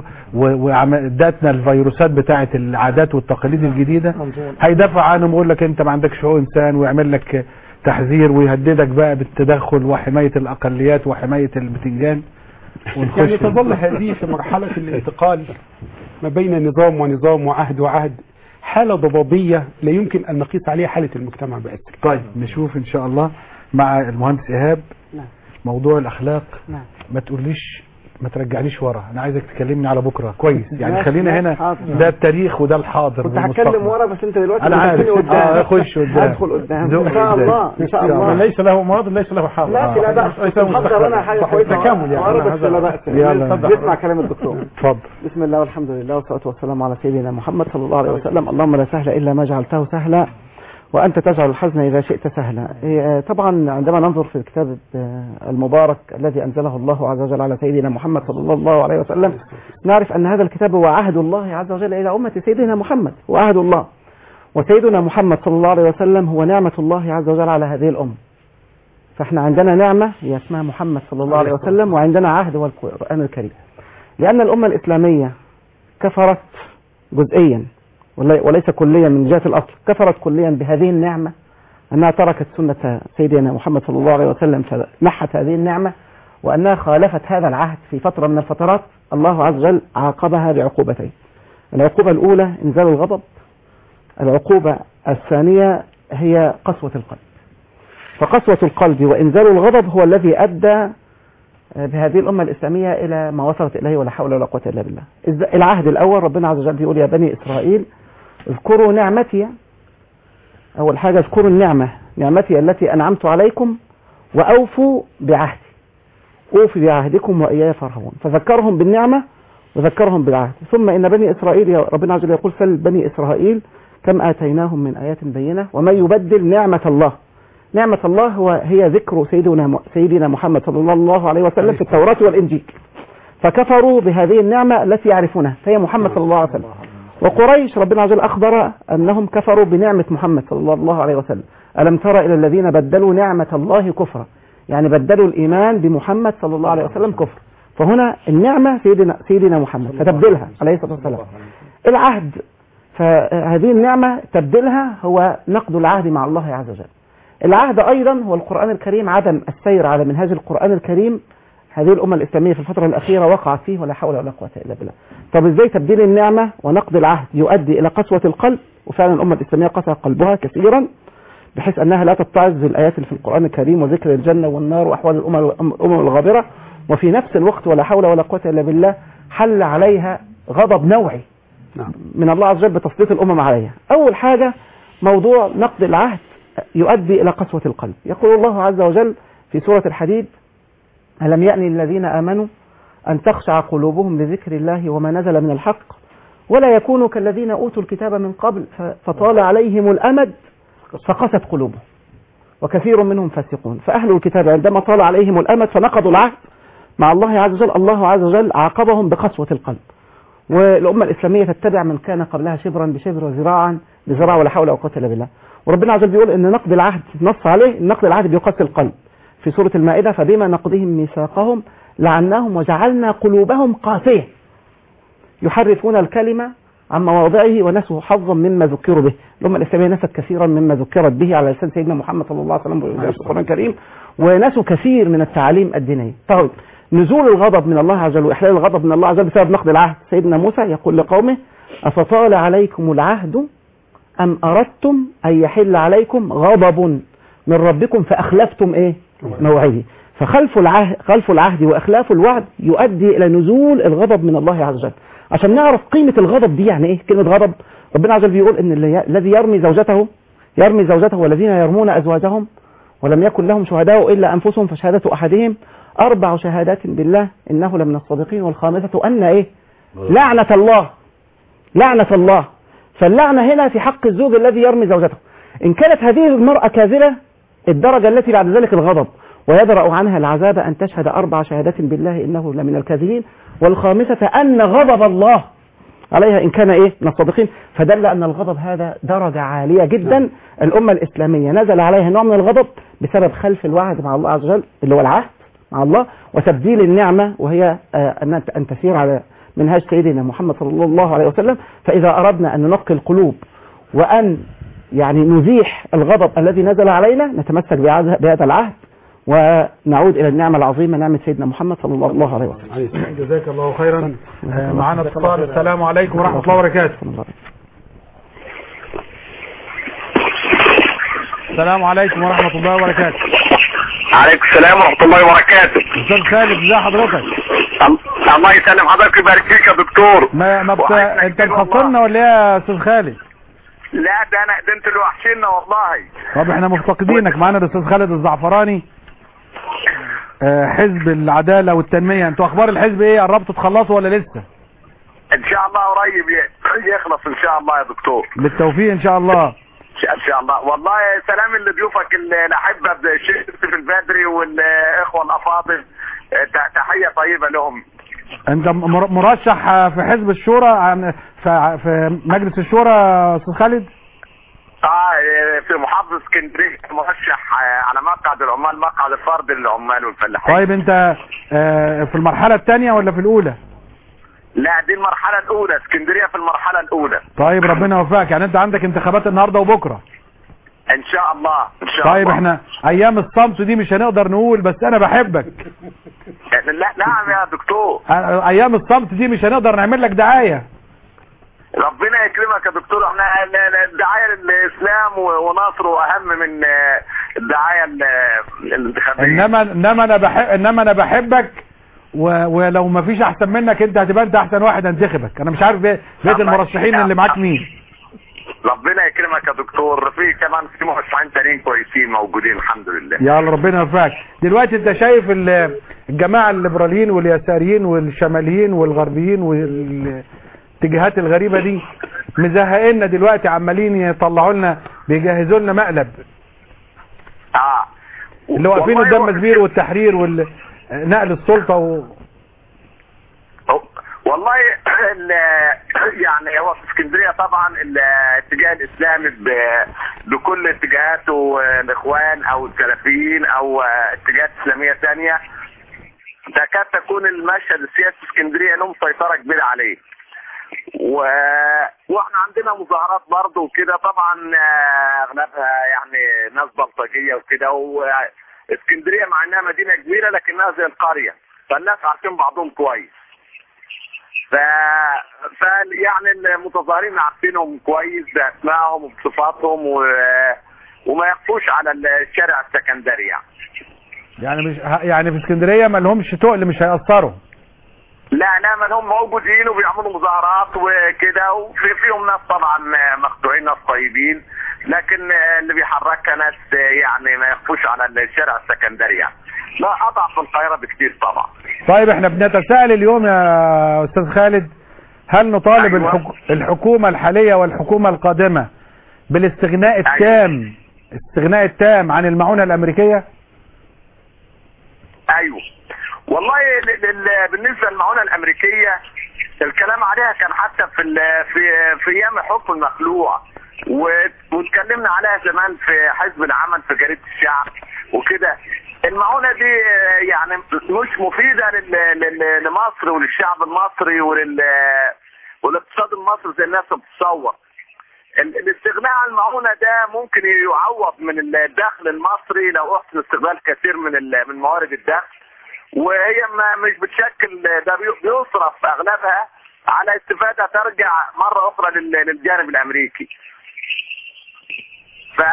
وادتنا الفيروسات بتاعه العادات والتقاليد الجديده، هيدافع عنهم ويقول لك انت ما عندكش حقوق انسان ويعمل لك تحذير ويهددك بقى بالتدخل وحمايه الاقليات وحمايه البتنجان. يعني تظل هذه في مرحله الانتقال ما بين نظام ونظام وعهد وعهد حاله ضبابيه لا يمكن ان نقيس عليها حاله المجتمع بأسر. طيب نشوف ان شاء الله مع المهندس ايهاب. نعم. موضوع الاخلاق. نعم. ما تقوليش ما ترجعنيش ورا، انا عايزك تكلمني على بكره كويس يعني، خلينا هنا حاضر. ده التاريخ وده الحاضر. كنت هتكلم ورا بس انت دلوقتي انا عارف اه خش قدام ادخل قدام ان شاء الله ان شاء الله. ليس له ماضي ليس له حاضر. لا لا بقى محضر انا حاجه كويسه تكامل يعني بس لا بأس. نسمع كلام الدكتور. اتفضل. بسم الله والحمد لله والصلاه والسلام على سيدنا محمد صلى الله عليه وسلم. اللهم لا سهل الا ما جعلته سهلا وأنت تجعل الحزن إذا شئت سهلا. طبعا عندما ننظر في الكتاب المبارك الذي أنزله الله عز وجل على سيدنا محمد صلى الله عليه وسلم نعرف أن هذا الكتاب هو عهد الله عز وجل إلى أمة سيدنا محمد، وعهد الله وسيدنا محمد صلى الله عليه وسلم هو نعمة الله عز وجل على هذه الأمة. فإحنا عندنا نعمة هي اسمها محمد صلى الله عليه وسلم، وعندنا عهد هو القرآن الكريم. لأن الأمة الإسلامية كفرت جزئيا وليس كليا من جهة الأصل، كفرت كليا بهذه النعمة أنها تركت سنة سيدنا محمد صلى الله عليه وسلم فنحت هذه النعمة، وأنها خالفت هذا العهد في فترة من الفترات. الله عز وجل عاقبها بعقوبتين. العقوبة الأولى إنزال الغضب، العقوبة الثانية هي قسوة القلب. فقسوة القلب وإنزال الغضب هو الذي أدى بهذه الأمة الإسلامية إلى ما وصلت إليه ولا حول ولا قوة إلا بالله. العهد الأول ربنا عز وجل بيقول يا بني إسرائيل اذكروا نعمتي. أول حاجة اذكروا النعمة، نعمتي التي أنعمت عليكم وأوفوا بعهدي. أوفوا بعهدكم وإياي فارهبون. فذكرهم بالنعمة وذكرهم بالعهد. ثم إن بني إسرائيل ربنا عز وجل يقول سل بني إسرائيل كم آتيناهم من آيات بينة ومن يبدل نعمة الله. نعمة الله هو هي ذكر سيدنا سيدنا محمد صلى الله عليه وسلم في التوراة والإنجيل. فكفروا بهذه النعمة التي يعرفونها فهي محمد صلى الله عليه وسلم. وقريش ربنا عز وجل أخبر أنهم كفروا بنعمة محمد صلى الله عليه وسلم. ألم تر إلى الذين بدلوا نعمة الله كفرا. يعني بدلوا الإيمان بمحمد صلى الله عليه وسلم كفر. فهنا النعمة سيدنا, سيدنا محمد فتبدلها عليه الصلاة والسلام. العهد فهذه النعمة تبدلها هو نقض العهد مع الله عز وجل. العهد أيضا هو القرآن الكريم، عدم السير على منهاج القرآن الكريم. هذه الأمة الإسلامية في الفترة الأخيرة وقعت فيه ولا حول ولا قوة إلا بالله. طب إزاي تبديل النعمة ونقض العهد يؤدي إلى قسوة القلب؟ وفعلا الأمة الإسلامية قسى قلبها كثيرا بحيث أنها لا تتعظ بالآيات اللي في القرآن الكريم وذكر الجنة والنار وأحوال الأمم الأمم الغابرة، وفي نفس الوقت ولا حول ولا قوة إلا بالله حل عليها غضب نوعي من الله عز وجل بتسليط الأمم عليها. أول حاجة موضوع نقض العهد يؤدي إلى قسوة القلب. يقول الله عز وجل في سورة الحديد: ألم يأن الذين آمنوا أن تخشع قلوبهم لذكر الله وما نزل من الحق ولا يكونوا كالذين أوتوا الكتاب من قبل فطال عليهم الأمد فقست قلوبهم وكثير منهم فاسقون. فأهل الكتاب عندما طال عليهم الأمد فنقضوا العهد مع الله عز وجل، الله عز وجل عاقبهم بقسوة القلب. والأمة الإسلامية تتبع من كان قبلها شبرا بشبر وذراعا بذراع ولا حول ولا قوة إلا بالله. وربنا عز وجل بيقول إن نقض العهد نص عليه، نقض العهد بيقسي القلب في سورة المائدة: فبما نقضهم ميثاقهم لعناهم وجعلنا قلوبهم قاسية يحرفون الكلمة عن مواضعه ونسوا حظا مما ذكروا به. الأمة الإسلامية نست كثيرا مما ذكرت به على لسان سيدنا محمد صلى الله عليه وسلم في القرآن الكريم، ونسوا كثير من التعاليم الدينية. طيب نزول الغضب من الله عز وجل وإحلال الغضب من الله عز وجل بسبب نقض العهد. سيدنا موسى يقول لقومه: أفطال عليكم العهد أم أردتم أن يحل عليكم غضب من ربكم فأخلفتم إيه موعدي. فخلف العهد, خلف العهد وإخلاف الوعد يؤدي إلى نزول الغضب من الله عز وجل. عشان نعرف قيمة الغضب دي يعني إيه كلمة غضب، ربنا عز وجل بيقول إن الذي يرمي زوجته يرمي زوجته والذين يرمون أزواجهم ولم يكن لهم شهداء إلا أنفسهم فشهادة أحدهم أربع شهادات بالله إنه لمن الصادقين والخامسة أن إيه لعنة الله لعنة الله. فاللعنة هنا في حق الزوج الذي يرمي زوجته. إن كانت هذه المرأة كاذبة الدرجة التي بعد ذلك الغضب، ويدرأ عنها العذاب أن تشهد أربع شهادات بالله إنه لمن الكاذبين والخامسة أن غضب الله عليها إن كان إيه من الصادقين. فدل أن الغضب هذا درجة عالية جدا. الأمة الإسلامية نزل عليها نوع من الغضب بسبب خلف الوعد مع الله عز وجل اللي هو العهد مع الله، وتبديل النعمة وهي أن تسير على منهاج سيدنا محمد صلى الله عليه وسلم. فإذا أردنا أن ننقي القلوب وأن يعني نزيح الغضب الذي نزل علينا نتمسك بهذا العهد ونعود إلى النعمة العظيمة نعمة سيدنا محمد صلى الله عليه وسلم. جزاك الله خيرا. معنا اتصال. السلام عليكم ورحمة الله وبركاته. السلام عليكم ورحمة الله وبركاته. عليكم السلام ورحمة الله وبركاته. أستاذ خالد ازي حضرتك؟ الله يسلم حضرتك ويبارك فيك يا دكتور. ما ما بت... انت مخصصنا ولا ايه يا استاذ خالد؟ لا ده انا ده انتوا اللي وحشينا والله. طب احنا مفتقدينك. معانا الاستاذ خالد الزعفراني حزب العدالة والتنمية. انتوا اخبار الحزب ايه؟ قربتوا تخلصوا ولا لسه؟ ان شاء الله قريب يخلص ان شاء الله يا دكتور. بالتوفيق ان شاء الله. ان شاء الله. والله سلام لضيوفك الاحبه الشيخ يوسف البدري والاخوه الافاضل، تحيه طيبه لهم. انت مرشح في حزب الشورى في مجلس الشورى يا استاذ خالد؟ اه في محافظه اسكندريه مرشح على مقعد العمال، مقعد الفرد للعمال والفلاحين. طيب انت في المرحله الثانيه ولا في الاولى؟ لا دي المرحله الاولى، اسكندريه في المرحله الاولى. طيب ربنا يوفقك. يعني انت عندك انتخابات النهارده وبكره ان شاء الله ان شاء طيب الله. احنا ايام الصمت دي مش هنقدر نقول، بس انا بحبك. لا نعم يا دكتور، ايام الصمت دي مش هنقدر نعمل لك دعايه. ربنا يكرمك يا دكتور. احنا الدعايه للاسلام ونصره اهم من الدعايه الانتخابيه. انما انما انا بحب انما انا بحبك و... ولو ما فيش احسن منك انت هتبقى انت احسن واحد انتخبك. انا مش عارف بيت المرشحين اللي معاك مين. ربنا يكرمك يا دكتور. في كمان في مرشحين تانيين كويسين موجودين الحمد لله. يلا ربنا يوفقك. دلوقتي انت شايف الجماعه الليبراليين واليساريين والشماليين والغربيين والاتجاهات الغريبه دي مزهقنا دلوقتي، عمالين يطلعوا لنا بيجهزوا لنا مقلب. اه اللي واقفين قدام مسبير والتحرير ونقل السلطه و... والله يعني هو في اسكندريه طبعا الاتجاه الاسلامي بكل اتجاهاته، الاخوان او السلفيين او اتجاهات اسلاميه ثانيه، تكاد تكون المشهد السياسي في اسكندريه لهم سيطره كبيره عليه. و... واحنا عندنا مظاهرات برضه وكده، طبعا اغلبها يعني ناس بلطجيه وكده، واسكندريه مع انها مدينه كبيره لكنها زي القريه، فالناس عارفين بعضهم كويس. ف... ف يعني المتظاهرين عارفينهم كويس باسمائهم وبصفاتهم، و... وما يخفوش على الشارع السكندري يعني. يعني مش يعني في اسكندريه ما لهمش تقل، مش هيأثروا. لا لا، ما هم موجودين وبيعملوا مظاهرات وكده، وفي فيهم ناس طبعا مخدوعين، ناس طيبين، لكن اللي بيحركها ناس يعني ما يخفوش على الشارع السكندري يعني. لا، اضعف في القاهره بكتير طبعا. طيب احنا بنتساءل اليوم يا استاذ خالد، هل نطالب أيوة. الحك... الحكومه الحاليه والحكومه القادمه بالاستغناء التام أيوة. الاستغناء التام عن المعونه الامريكيه؟ ايوه والله، بالنسبه للمعونه الامريكيه الكلام عليها كان حتى في في في ايام حكم المخلوع، واتكلمنا عليها زمان في حزب العمل في جريده الشعب وكده. المعونه دي يعني مش مفيده لمصر وللشعب المصري ولل والاقتصاد المصري زي الناس بتتصور. الاستغناء عن المعونه ده ممكن يعوض من الدخل المصري لو احسن استغلال كثير من من موارد الدخل، وهي ما مش بتشكل، ده بيصرف اغلبها على استفاده ترجع مره اخرى للجانب الامريكي. ف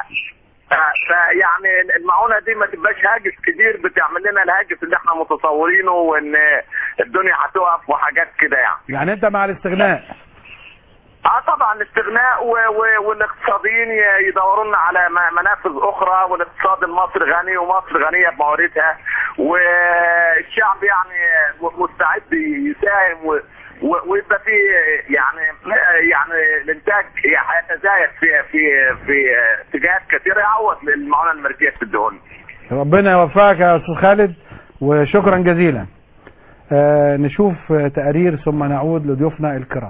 فيعني المعونه دي ما تبقاش هاجس كبير بتعمل لنا الهاجس اللي احنا متصورينه، وان الدنيا هتقف وحاجات كده يعني. يعني انت مع الاستغناء؟ اه طبعا الاستغناء، والاقتصاديين يدوروا لنا على منافذ اخرى، والاقتصاد المصري غني ومصر غنيه بمواردها، والشعب يعني مستعد يساهم، ويبقى في يعني يعني الانتاج هيتزايد في في في اتجاهات كثيره يعوض للمعونه الامريكيه في الدهون. ربنا يوفقك يا استاذ خالد، وشكرا جزيلا. آه نشوف تقارير ثم نعود لضيوفنا الكرام.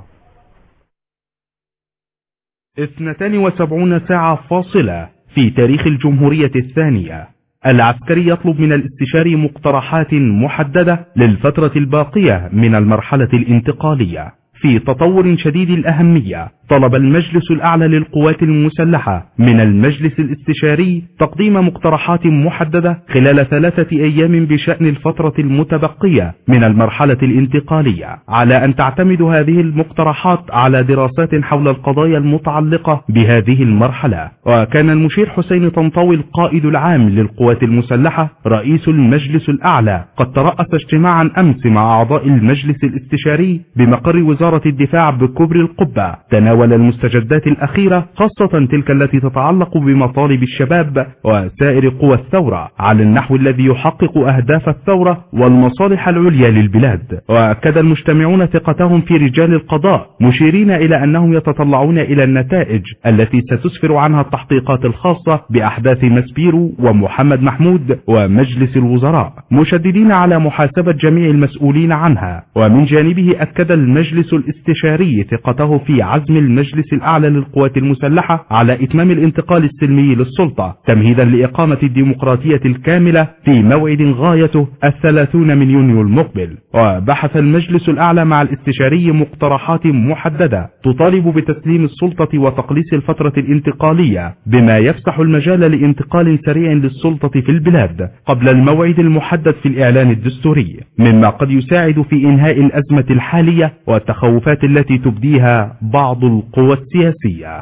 اثنتان وسبعون ساعة فاصلة في تاريخ الجمهورية الثانية. العسكري يطلب من الاستشاري مقترحات محددة للفترة الباقية من المرحلة الانتقالية. في تطور شديد الأهمية، طلب المجلس الأعلى للقوات المسلحة من المجلس الاستشاري تقديم مقترحات محددة خلال ثلاثة أيام بشأن الفترة المتبقية من المرحلة الانتقالية، على أن تعتمد هذه المقترحات على دراسات حول القضايا المتعلقة بهذه المرحلة. وكان المشير حسين طنطاوي القائد العام للقوات المسلحة رئيس المجلس الأعلى قد ترأس اجتماعا أمس مع أعضاء المجلس الاستشاري بمقر وزارة الدفاع بكبر القبة، تناول المستجدات الأخيرة خاصة تلك التي تتعلق بمطالب الشباب وسائر قوى الثورة على النحو الذي يحقق أهداف الثورة والمصالح العليا للبلاد. وأكد المجتمعون ثقتهم في رجال القضاء، مشيرين إلى أنهم يتطلعون إلى النتائج التي ستسفر عنها التحقيقات الخاصة بأحداث مسبيرو ومحمد محمود ومجلس الوزراء، مشددين على محاسبة جميع المسؤولين عنها. ومن جانبه أكد المجلس الاستشاري ثقته في عزم المجلس الأعلى للقوات المسلحة على إتمام الانتقال السلمي للسلطة، تمهيدا لإقامة الديمقراطية الكاملة في موعد غايته الثلاثون من يونيو المقبل. وبحث المجلس الأعلى مع الاستشاري مقترحات محددة تطالب بتسليم السلطة وتقليص الفترة الانتقالية، بما يفتح المجال لانتقال سريع للسلطة في البلاد قبل الموعد المحدد في الإعلان الدستوري، مما قد يساعد في إنهاء الأزمة الحالية والتخوفات التي تبديها بعض القوى السياسية.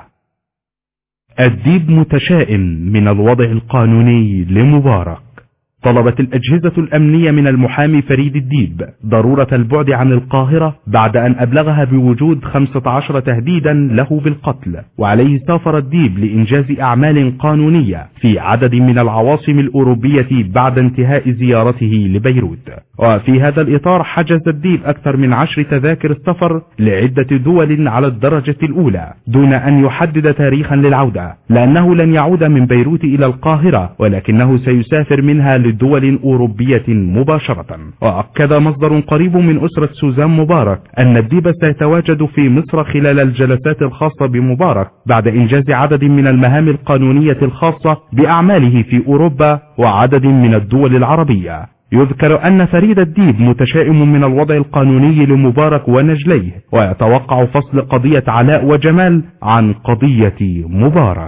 الديب متشائم من الوضع القانوني لمبارك. طلبت الأجهزة الأمنية من المحامي فريد الديب ضرورة البعد عن القاهرة بعد أن أبلغها بوجود خمسة عشر تهديدا له بالقتل، وعليه سافر الديب لإنجاز أعمال قانونية في عدد من العواصم الأوروبية بعد انتهاء زيارته لبيروت. وفي هذا الإطار حجز الديب أكثر من عشر تذاكر السفر لعدة دول على الدرجة الأولى دون أن يحدد تاريخا للعودة، لأنه لن يعود من بيروت إلى القاهرة، ولكنه سيسافر منها دول أوروبية مباشرة. وأكد مصدر قريب من أسرة سوزان مبارك أن الديب سيتواجد في مصر خلال الجلسات الخاصة بمبارك بعد إنجاز عدد من المهام القانونية الخاصة بأعماله في أوروبا وعدد من الدول العربية. يذكر أن فريد الديب متشائم من الوضع القانوني لمبارك ونجليه، ويتوقع فصل قضية علاء وجمال عن قضية مبارك.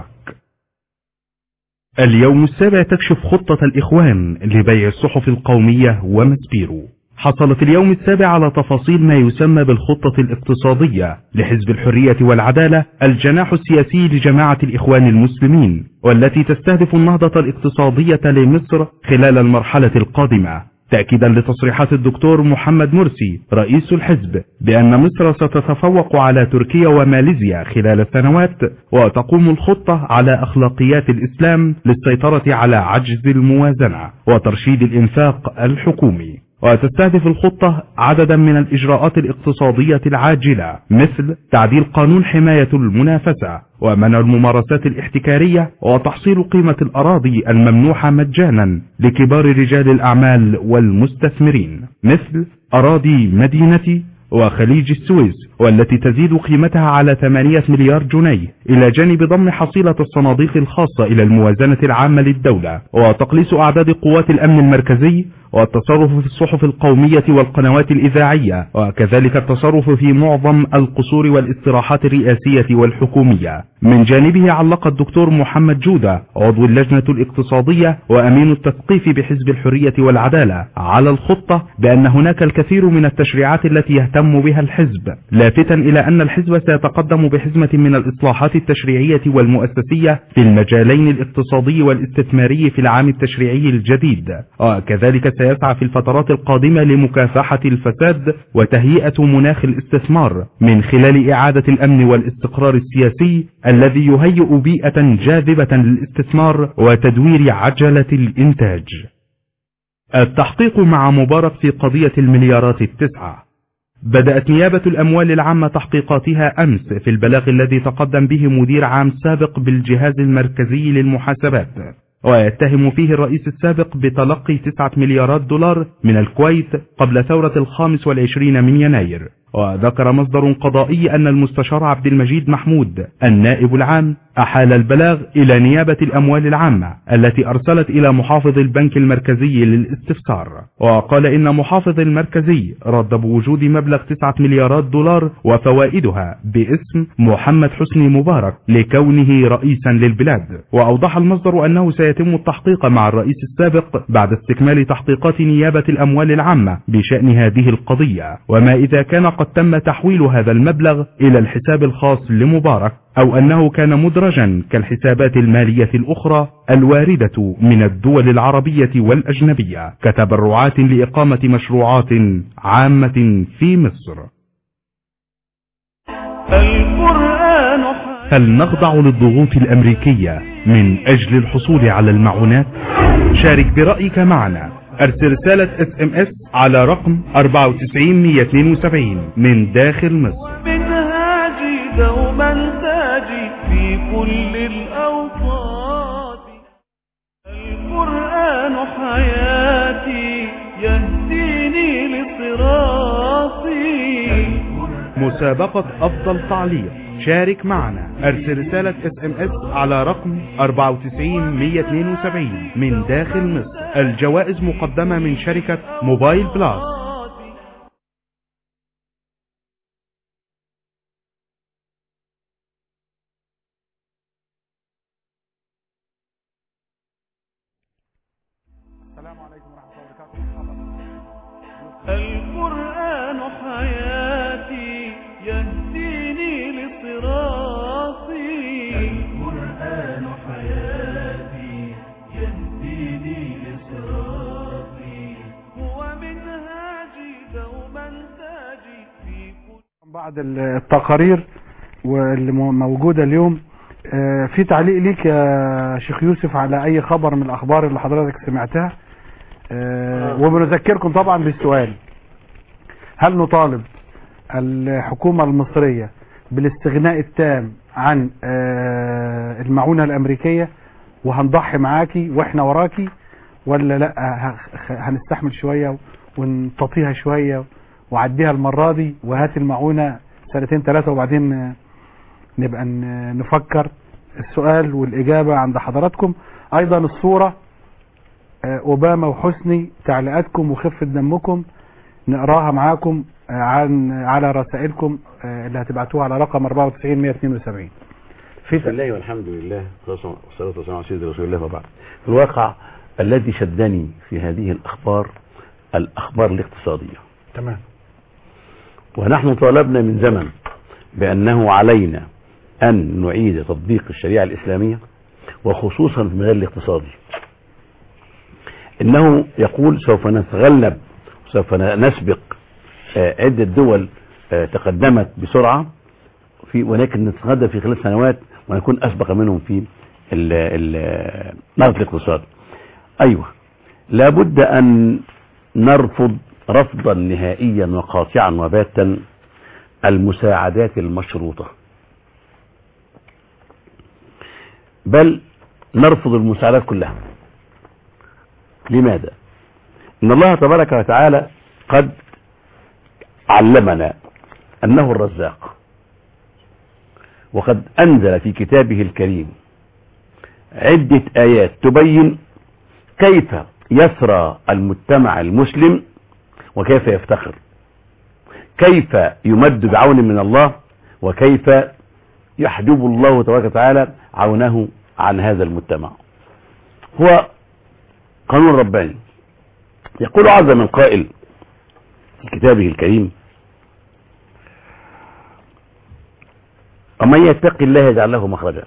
اليوم السابع تكشف خطة الإخوان لبيع الصحف القومية ومسبيرو. حصل في اليوم السابع على تفاصيل ما يسمى بالخطة الاقتصادية لحزب الحرية والعدالة الجناح السياسي لجماعة الإخوان المسلمين، والتي تستهدف النهضة الاقتصادية لمصر خلال المرحلة القادمة، تأكيدا لتصريحات الدكتور محمد مرسي رئيس الحزب بأن مصر ستتفوق على تركيا وماليزيا خلال السنوات، وتقوم الخطة على أخلاقيات الإسلام للسيطرة على عجز الموازنة وترشيد الإنفاق الحكومي. وتستهدف الخطة عددا من الإجراءات الاقتصادية العاجلة، مثل تعديل قانون حماية المنافسة ومنع الممارسات الاحتكارية وتحصيل قيمة الأراضي الممنوحة مجانا لكبار رجال الأعمال والمستثمرين، مثل أراضي مدينة وخليج السويس والتي تزيد قيمتها على ثمانية مليار جنيه، إلى جانب ضم حصيلة الصناديق الخاصة إلى الموازنة العامة للدولة، وتقليص أعداد قوات الأمن المركزي، والتصرف في الصحف القومية والقنوات الإذاعية، وكذلك التصرف في معظم القصور والاستراحات الرئاسية والحكومية. من جانبه علق الدكتور محمد جودة عضو اللجنة الاقتصادية وأمين التثقيف بحزب الحرية والعدالة على الخطة بأن هناك الكثير من التشريعات التي يهتم بها الحزب، لافتا إلى أن الحزب سيتقدم بحزمة من الإصلاحات التشريعية والمؤسسية في المجالين الاقتصادي والاستثماري في العام التشريعي الجديد، وكذلك سيسعى في الفترات القادمة لمكافحة الفساد وتهيئة مناخ الاستثمار من خلال إعادة الأمن والاستقرار السياسي الذي يهيئ بيئة جاذبة للاستثمار وتدوير عجلة الإنتاج. التحقيق مع مبارك في قضية المليارات التسعة. بدأت نيابة الأموال العامة تحقيقاتها أمس في البلاغ الذي تقدم به مدير عام سابق بالجهاز المركزي للمحاسبات، ويتهم فيه الرئيس السابق بتلقي تسعة مليارات دولار من الكويت قبل ثورة الخامس والعشرين من يناير. وذكر مصدر قضائي أن المستشار عبد المجيد محمود النائب العام أحال البلاغ إلى نيابة الأموال العامة التي أرسلت إلى محافظ البنك المركزي للاستفسار، وقال إن محافظ المركزي رد بوجود مبلغ تسعة مليارات دولار وفوائدها باسم محمد حسني مبارك لكونه رئيسا للبلاد. وأوضح المصدر أنه سيتم التحقيق مع الرئيس السابق بعد استكمال تحقيقات نيابة الأموال العامة بشأن هذه القضية، وما إذا كان قد تم تحويل هذا المبلغ إلى الحساب الخاص لمبارك أو أنه كان مدرجا كالحسابات المالية الأخرى الواردة من الدول العربية والأجنبية كتبرعات لإقامة مشروعات عامة في مصر. القرآن هل نخضع للضغوط الأمريكية من أجل الحصول على المعونات؟ شارك برأيك معنا، ارسل رسالة اس ام اس على رقم أربعة وتسعين مية واثنين وسبعين من داخل مصر. منهاجي دوما تاجي في كل الأوقات، القرآن حياتي يهديني لصراطي. مسابقة أفضل تعليق، شارك معنا، ارسل رسالة اس ام اس على رقم أربعة وتسعين مية واثنين وسبعين من داخل مصر. الجوائز مقدمة من شركة موبايل بلاس. السلام عليكم ورحمة الله وبركاته. القرآن حياتي يهديني لصراطي، القرآن حياتي يهديني لصراطي، هو منهاجي دوما تاجي في كل. بعد التقارير واللي موجودة اليوم، في تعليق ليك يا شيخ يوسف على اي خبر من الاخبار اللي حضرتك سمعتها، وبنذكركم طبعا بالسؤال: هل نطالب الحكومة المصرية بالاستغناء التام عن المعونة الامريكية وهنضحي معاكي واحنا وراكي، ولا لا هنستحمل شوية ونططيها شوية وعديها المرة دي وهات المعونة سنتين ثلاثة وبعدين نبقى نفكر. السؤال والإجابة عند حضراتكم. أيضا الصورة أوباما وحسني، تعليقاتكم وخفة دمكم نقراها معاكم عن على رسائلكم اللي هتبعتوها على رقم أربعة وتسعين مية واثنين وسبعين. بسم الله والحمد لله والصلاة والسلام على سيدنا رسول الله وبعد. في الواقع الذي شدني في هذه الأخبار الأخبار الاقتصادية. تمام. ونحن طالبنا من زمن بأنه علينا أن نعيد تطبيق الشريعة الإسلامية وخصوصا في المجال الاقتصادي. إنه يقول سوف نتغلب سوف نسبق عدة دول تقدمت بسرعة في ولكن نتغلب في خلال سنوات ونكون أسبق منهم في نهضة الاقتصاد. أيوة لابد أن نرفض رفضا نهائيا وقاطعا وباتا المساعدات المشروطة، بل نرفض المساعدات كلها. لماذا؟ إن الله تبارك وتعالى قد علمنا أنه الرزاق، وقد أنزل في كتابه الكريم عدة آيات تبين كيف يسرى المجتمع المسلم وكيف يفتخر، كيف يمد بعون من الله وكيف يحجب الله تبارك وتعالى عونه عن هذا المجتمع. هو قانون رباني. يقول عز من قائل في كتابه الكريم: ومن يتق الله يجعل له مخرجا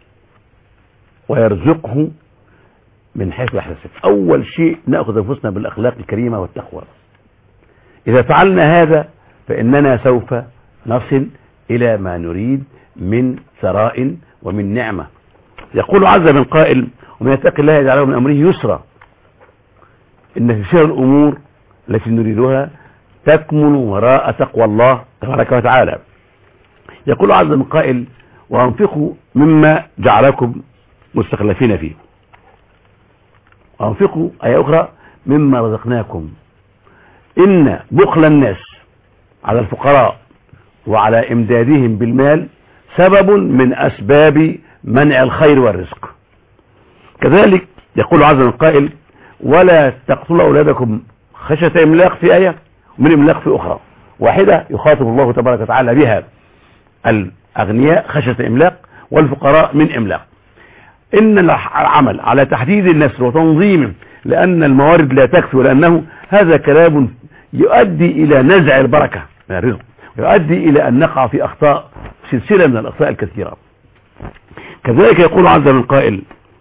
ويرزقه من حيث لا يحتسب. أول شيء نأخذ أنفسنا بالأخلاق الكريمة والتقوى. إذا فعلنا هذا فإننا سوف نصل إلى ما نريد من ثراء ومن نعمة. يقول عز من قائل: ومن يتق الله يجعل له من أمره يسرا. إن في شر الأمور التي نريدها تكمن وراء تقوى الله تبارك وتعالى. يقول عز من قائل: وأنفقوا مما جعلكم مستخلفين فيه. وأنفقوا آية أخرى: مما رزقناكم. إن بخل الناس على الفقراء وعلى إمدادهم بالمال سبب من أسباب منع الخير والرزق. كذلك يقول عز من قائل: ولا تقتلوا أولادكم خشية إملاق في آية، ومن إملاق في أخرى. واحدة يخاطب الله تبارك وتعالى بها الأغنياء خشية إملاق، والفقراء من إملاق. إن العمل على تحديد النسل وتنظيمه لأن الموارد لا تكفي، ولأنه هذا كلام يؤدي إلى نزع البركة من الرزق، يؤدي إلى أن نقع في أخطاء سلسلة من الأخطاء الكثيرة. كذلك يقول عز من قائل: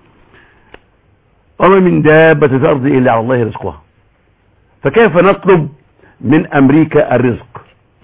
وما من دابة في الأرض إلا على الله رزقها. فكيف نطلب من أمريكا الرزق؟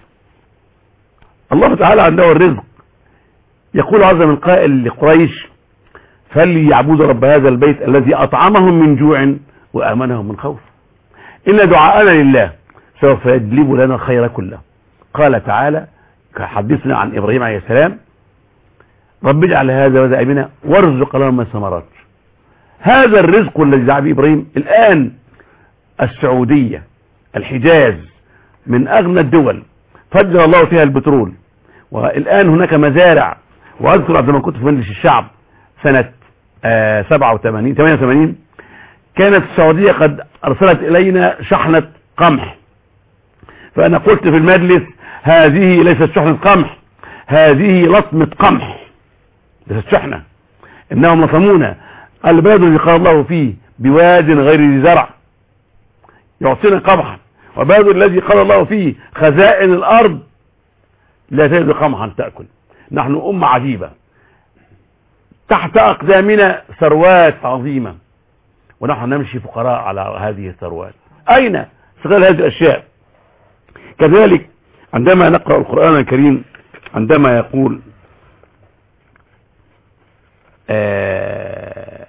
الله تعالى عنده الرزق. يقول عز من قائل لقريش: فليعبدوا رب هذا البيت الذي أطعمهم من جوع وآمنهم من خوف. إن دعاءنا لله سوف يجلب لنا الخير كله. قال تعالى كحدثنا عن إبراهيم عليه السلام: رب اجعل هذا وذا بنا وارزق لنا من الثمرات. هذا الرزق الذي دعا به إبراهيم الآن السعودية الحجاز من أغنى الدول فجر الله فيها البترول، والآن هناك مزارع. وأذكر عندما كنت في مجلس الشعب سنة آه سبعة وثمانين ثمانية وثمانين كانت السعودية قد أرسلت إلينا شحنة قمح، فأنا قلت في المجلس: هذه ليست شحنة قمح، هذه لطمة قمح، ليست شحنة. إنهم لطمونا. البلد الذي قال الله فيه بواد غير ذي زرع يعطينا قمحا، وبلد الذي قال الله فيه خزائن الأرض لا تجد قمحا تأكل. نحن أمة عجيبة، تحت أقدامنا ثروات عظيمة ونحن نمشي فقراء على هذه الثروات. أين استغلال هذه الأشياء؟ كذلك عندما نقرأ القرآن الكريم عندما يقول آه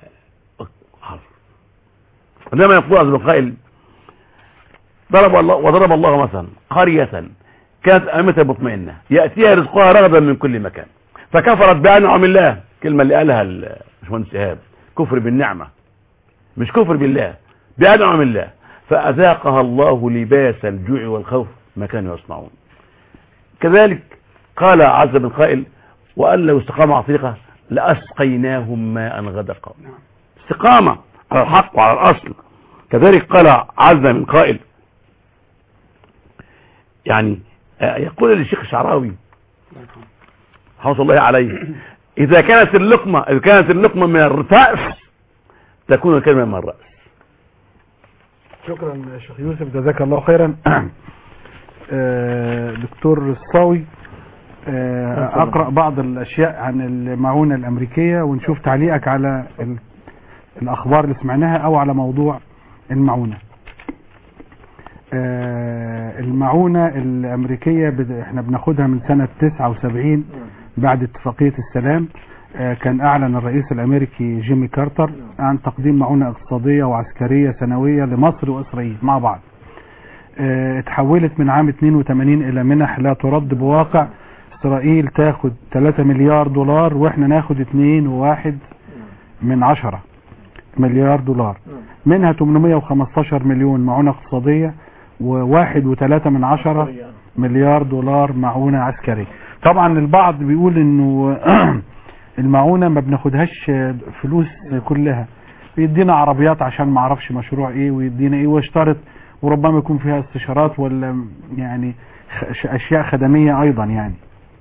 عندما يقول عز وجل قائل: ضرب الله وضرب الله مثلا قرية كانت آمنة مطمئنة يأتيها رزقها رغدا من كل مكان فكفرت بأنعم الله. كلمة اللي قالها الباشمهندس إيهاب: كفر بالنعمة، مش كفر بالله. بأنعم الله، فأذاقها الله لباس الجوع والخوف ما كانوا يصنعون. كذلك قال عز من قائل وأن لو استقاموا على طريقه لأسقيناهم ماء غدقا. استقامة على الحق وعلى الأصل. كذلك قال عز من قائل يعني يقول للشيخ الشعراوي رحمة الله عليه إذا كانت اللقمة إذا كانت اللقمة من الرأس تكون الكلمة من الرأس. شكرا شيخ يوسف جزاك الله خيرا. دكتور الصاوي أقرأ بعض الأشياء عن المعونة الأمريكية ونشوف تعليقك على الأخبار اللي سمعناها أو على موضوع المعونة. المعونة الأمريكية احنا بناخدها من سنة تسعة وسبعين بعد اتفاقية السلام. كان أعلن الرئيس الأمريكي جيمي كارتر عن تقديم معونة اقتصادية وعسكرية سنوية لمصر وإسرائيل مع بعض. اتحولت من عام اثنين وثمانين إلى منح لا ترد بواقع. إسرائيل تاخد ثلاثة مليار دولار واحنا ناخد اثنين وواحد من عشرة مليار دولار، منها ثمانمائة وخمستاشر مليون معونة اقتصادية وواحد وثلاثة من عشرة مليار دولار معونة عسكرية. طبعا البعض بيقول انه المعونة ما بناخدهاش فلوس كلها، بيدينا عربيات عشان ما اعرفش مشروع ايه ويدينا ايه واشترط، وربما يكون فيها استشارات ولا يعني اشياء خدمية ايضا. يعني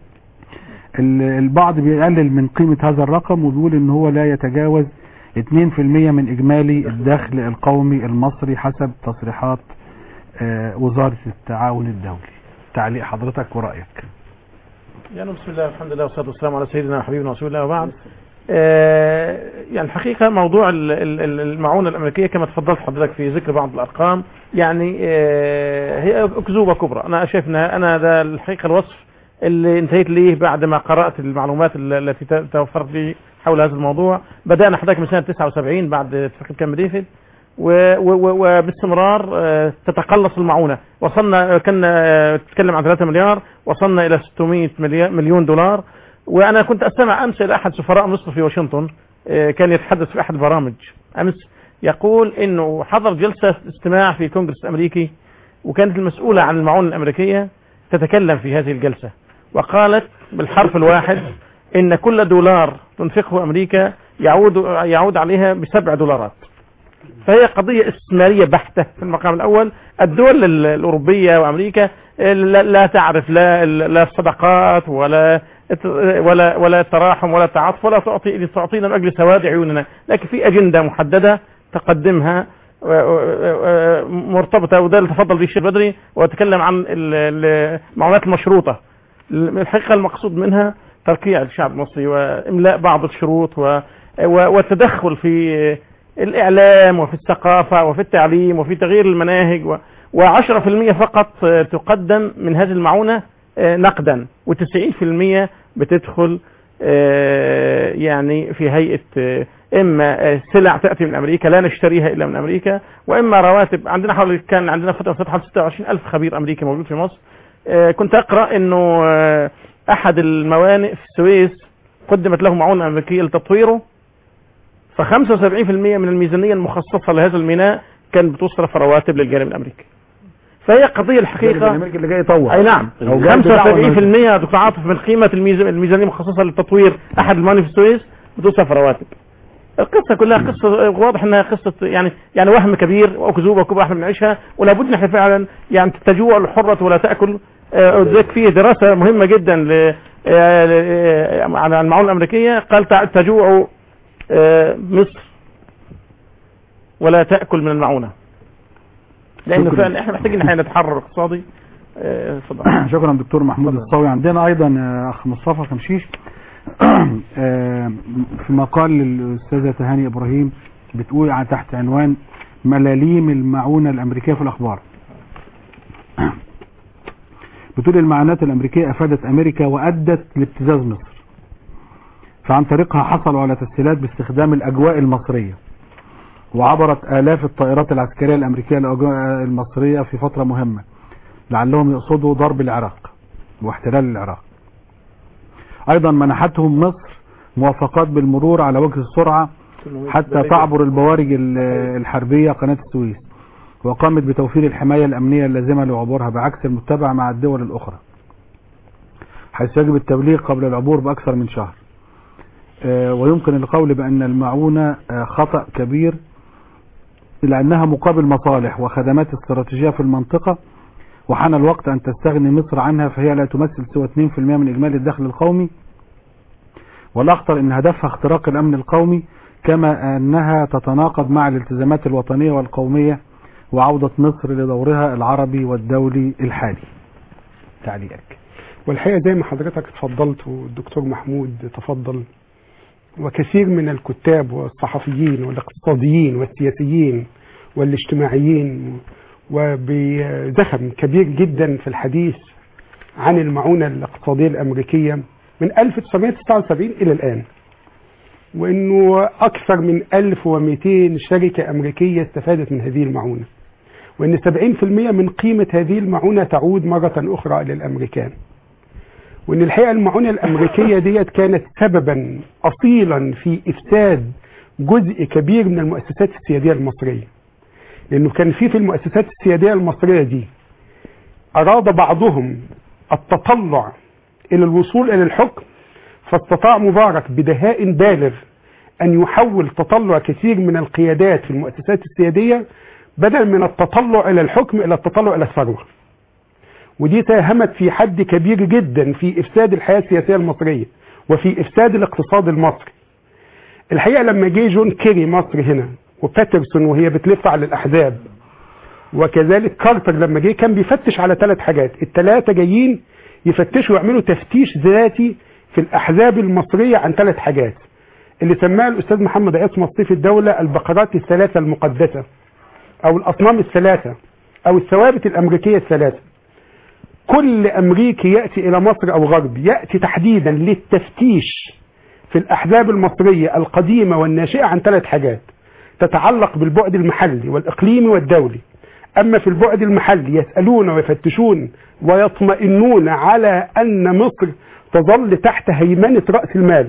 البعض بيقلل من قيمة هذا الرقم وبيقول ان هو لا يتجاوز اثنين في المئة من اجمالي الدخل القومي المصري حسب تصريحات وزارة التعاون الدولي. تعليق حضرتك ورأيك. يعني بسم الله الحمد لله والصلاة والسلام على سيدنا وحبيبنا رسول الله وبعد. آه يعني الحقيقة موضوع المعونة الأمريكية كما تفضلت حضرتك في ذكر بعض الأرقام يعني آه هي أكذوبة كبرى. أنا شايف أن أنا ده الحقيقة الوصف اللي انتهيت ليه بعد ما قرأت المعلومات التي توفرت لي حول هذا الموضوع. بدأنا حضرتك من سنة تسعة وسبعين بعد اتفاقية كامب ديفيد وباستمرار تتقلص المعونة. وصلنا كنا تتكلم عن ثلاثة مليار، وصلنا إلى ستمائة مليون دولار. وأنا كنت أستمع أمس إلى أحد سفراء مصر في واشنطن كان يتحدث في أحد البرامج أمس يقول إنه حضر جلسة استماع في الكونغرس الأمريكي وكانت المسؤولة عن المعونة الأمريكية تتكلم في هذه الجلسة وقالت بالحرف الواحد إن كل دولار تنفقه أمريكا يعود يعود عليها بسبع دولارات. فهي قضية استثمارية بحتة في المقام الأول. الدول الأوروبية وأمريكا لا تعرف لا لا الصدقات ولا ولا ولا التراحم ولا التعاطف ولا تعطي تعطينا من أجل سواد عيوننا، لكن في أجندة محددة تقدمها مرتبطة. وده اللي تفضل به الشيخ بدري وتكلم عن المعونات المشروطة. الحقيقة المقصود منها تركيع الشعب المصري وإملاء بعض الشروط والتدخل في الإعلام وفي الثقافة وفي التعليم وفي تغيير المناهج. وعشرة في المئة فقط تقدم من هذه المعونة نقدا وتسعين في المئة بتدخل يعني في هيئة إما سلع تأتي من أمريكا لا نشتريها إلا من أمريكا، وإما رواتب. عندنا حوالي كان عندنا فترة فترة ستة وعشرين ألف خبير أمريكي موجود في مصر. كنت أقرأ إنه أحد الموانئ في السويس قدمت له معونة أمريكية لتطويره، فخمسة وسبعين في المئة من الميزانية المخصصة لهذا الميناء كان بتصرف رواتب للجانب الأمريكي. فهي قضية الحقيقة اللي جاي يطور. أي نعم خمسة وسبعين في المئة دكتور عاطف من قيمة الميزانية المخصصة للتطوير أحد الموانئ في السويس بتصرف رواتب. القصة كلها قصة واضح انها قصة يعني يعني وهم كبير واكذوبة كبرى احنا بنعيشها، ولا بد نحن فعلا يعني تجوع الحرة ولا تأكل. ذلك فيه دراسة مهمة جدا ل عن المعونة الأمريكية قال تجوع مصر ولا تأكل من المعونة، لأنه فعلا احنا محتاجين ان نتحرر اقتصادي. شكرا دكتور محمود الصاوي. عندنا ايضا اخ مصطفى خمشيش في مقال للأستاذة تهاني إبراهيم بتقول عن تحت عنوان ملاليم المعونة الأمريكية في الأخبار. بتقول المعونات الأمريكية أفادت أمريكا وأدت لابتزاز مصر، فعن طريقها حصلوا على تسهيلات باستخدام الأجواء المصرية، وعبرت آلاف الطائرات العسكرية الأمريكية الأجواء المصرية في فترة مهمة لعلهم يقصدوا ضرب العراق واحتلال العراق. ايضا منحتهم مصر موافقات بالمرور على وجه السرعة حتى تعبر البوارج الحربية قناة السويس، وقامت بتوفير الحماية الأمنية اللازمة لعبورها بعكس المتبع مع الدول الأخرى، حيث يجب التبليغ قبل العبور بأكثر من شهر. ويمكن القول بأن المعونة خطأ كبير لأنها مقابل مصالح وخدمات استراتيجية في المنطقة، وحان الوقت أن تستغني مصر عنها، فهي لا تمثل سوى اثنين بالمئة من إجمالي الدخل القومي، والأخطر أن هدفها اختراق الأمن القومي، كما أنها تتناقض مع الالتزامات الوطنية والقومية وعودة مصر لدورها العربي والدولي الحالي. تعليقك. والحقيقة زي ما حضرتك اتفضلت والدكتور محمود تفضل، وكثير من الكتاب والصحفيين والاقتصاديين والسياسيين والاجتماعيين وبزخم كبير جدا في الحديث عن المعونة الاقتصادية الأمريكية من ألف وتسعمائة وتسعة وسبعين إلى الآن، وأنه أكثر من ألف ومئتين شركة أمريكية استفادت من هذه المعونة، وأن سبعين بالمئة من قيمة هذه المعونة تعود مرة أخرى للأمريكان، وأن الحقيقة المعونة الأمريكية ديت كانت سببا أصيلا في إفساد جزء كبير من المؤسسات السيادية المصرية، لأنه كان في في المؤسسات السيادية المصرية دي أراد بعضهم التطلع إلى الوصول إلى الحكم، فاستطاع مبارك بدهاء بالغ أن يحول تطلع كثير من القيادات في المؤسسات السيادية بدل من التطلع إلى الحكم إلى التطلع إلى الثروة، ودي ساهمت في حد كبير جدا في إفساد الحياة السياسية المصرية وفي إفساد الاقتصاد المصري. الحقيقة لما جه جون كيري مصر هنا، وباترسون وهي بتلف على الأحزاب، وكذلك كارتر لما جه، كان بيفتش على ثلاث حاجات، الثلاثة جايين يفتشوا ويعملوا تفتيش ذاتي في الأحزاب المصرية عن ثلاث حاجات اللي سماها الأستاذ محمد عصمت سيف الدولة البقرات الثلاثة المقدسة، أو الأصنام الثلاثة، أو الثوابت الأمريكية الثلاثة. كل أمريكي يأتي إلى مصر أو غرب يأتي تحديدا للتفتيش في الأحزاب المصرية القديمة والناشئة عن ثلاث حاجات تتعلق بالبعد المحلي والإقليمي والدولي. أما في البعد المحلي يسألون ويفتشون ويطمئنون على أن مصر تظل تحت هيمنة رأس المال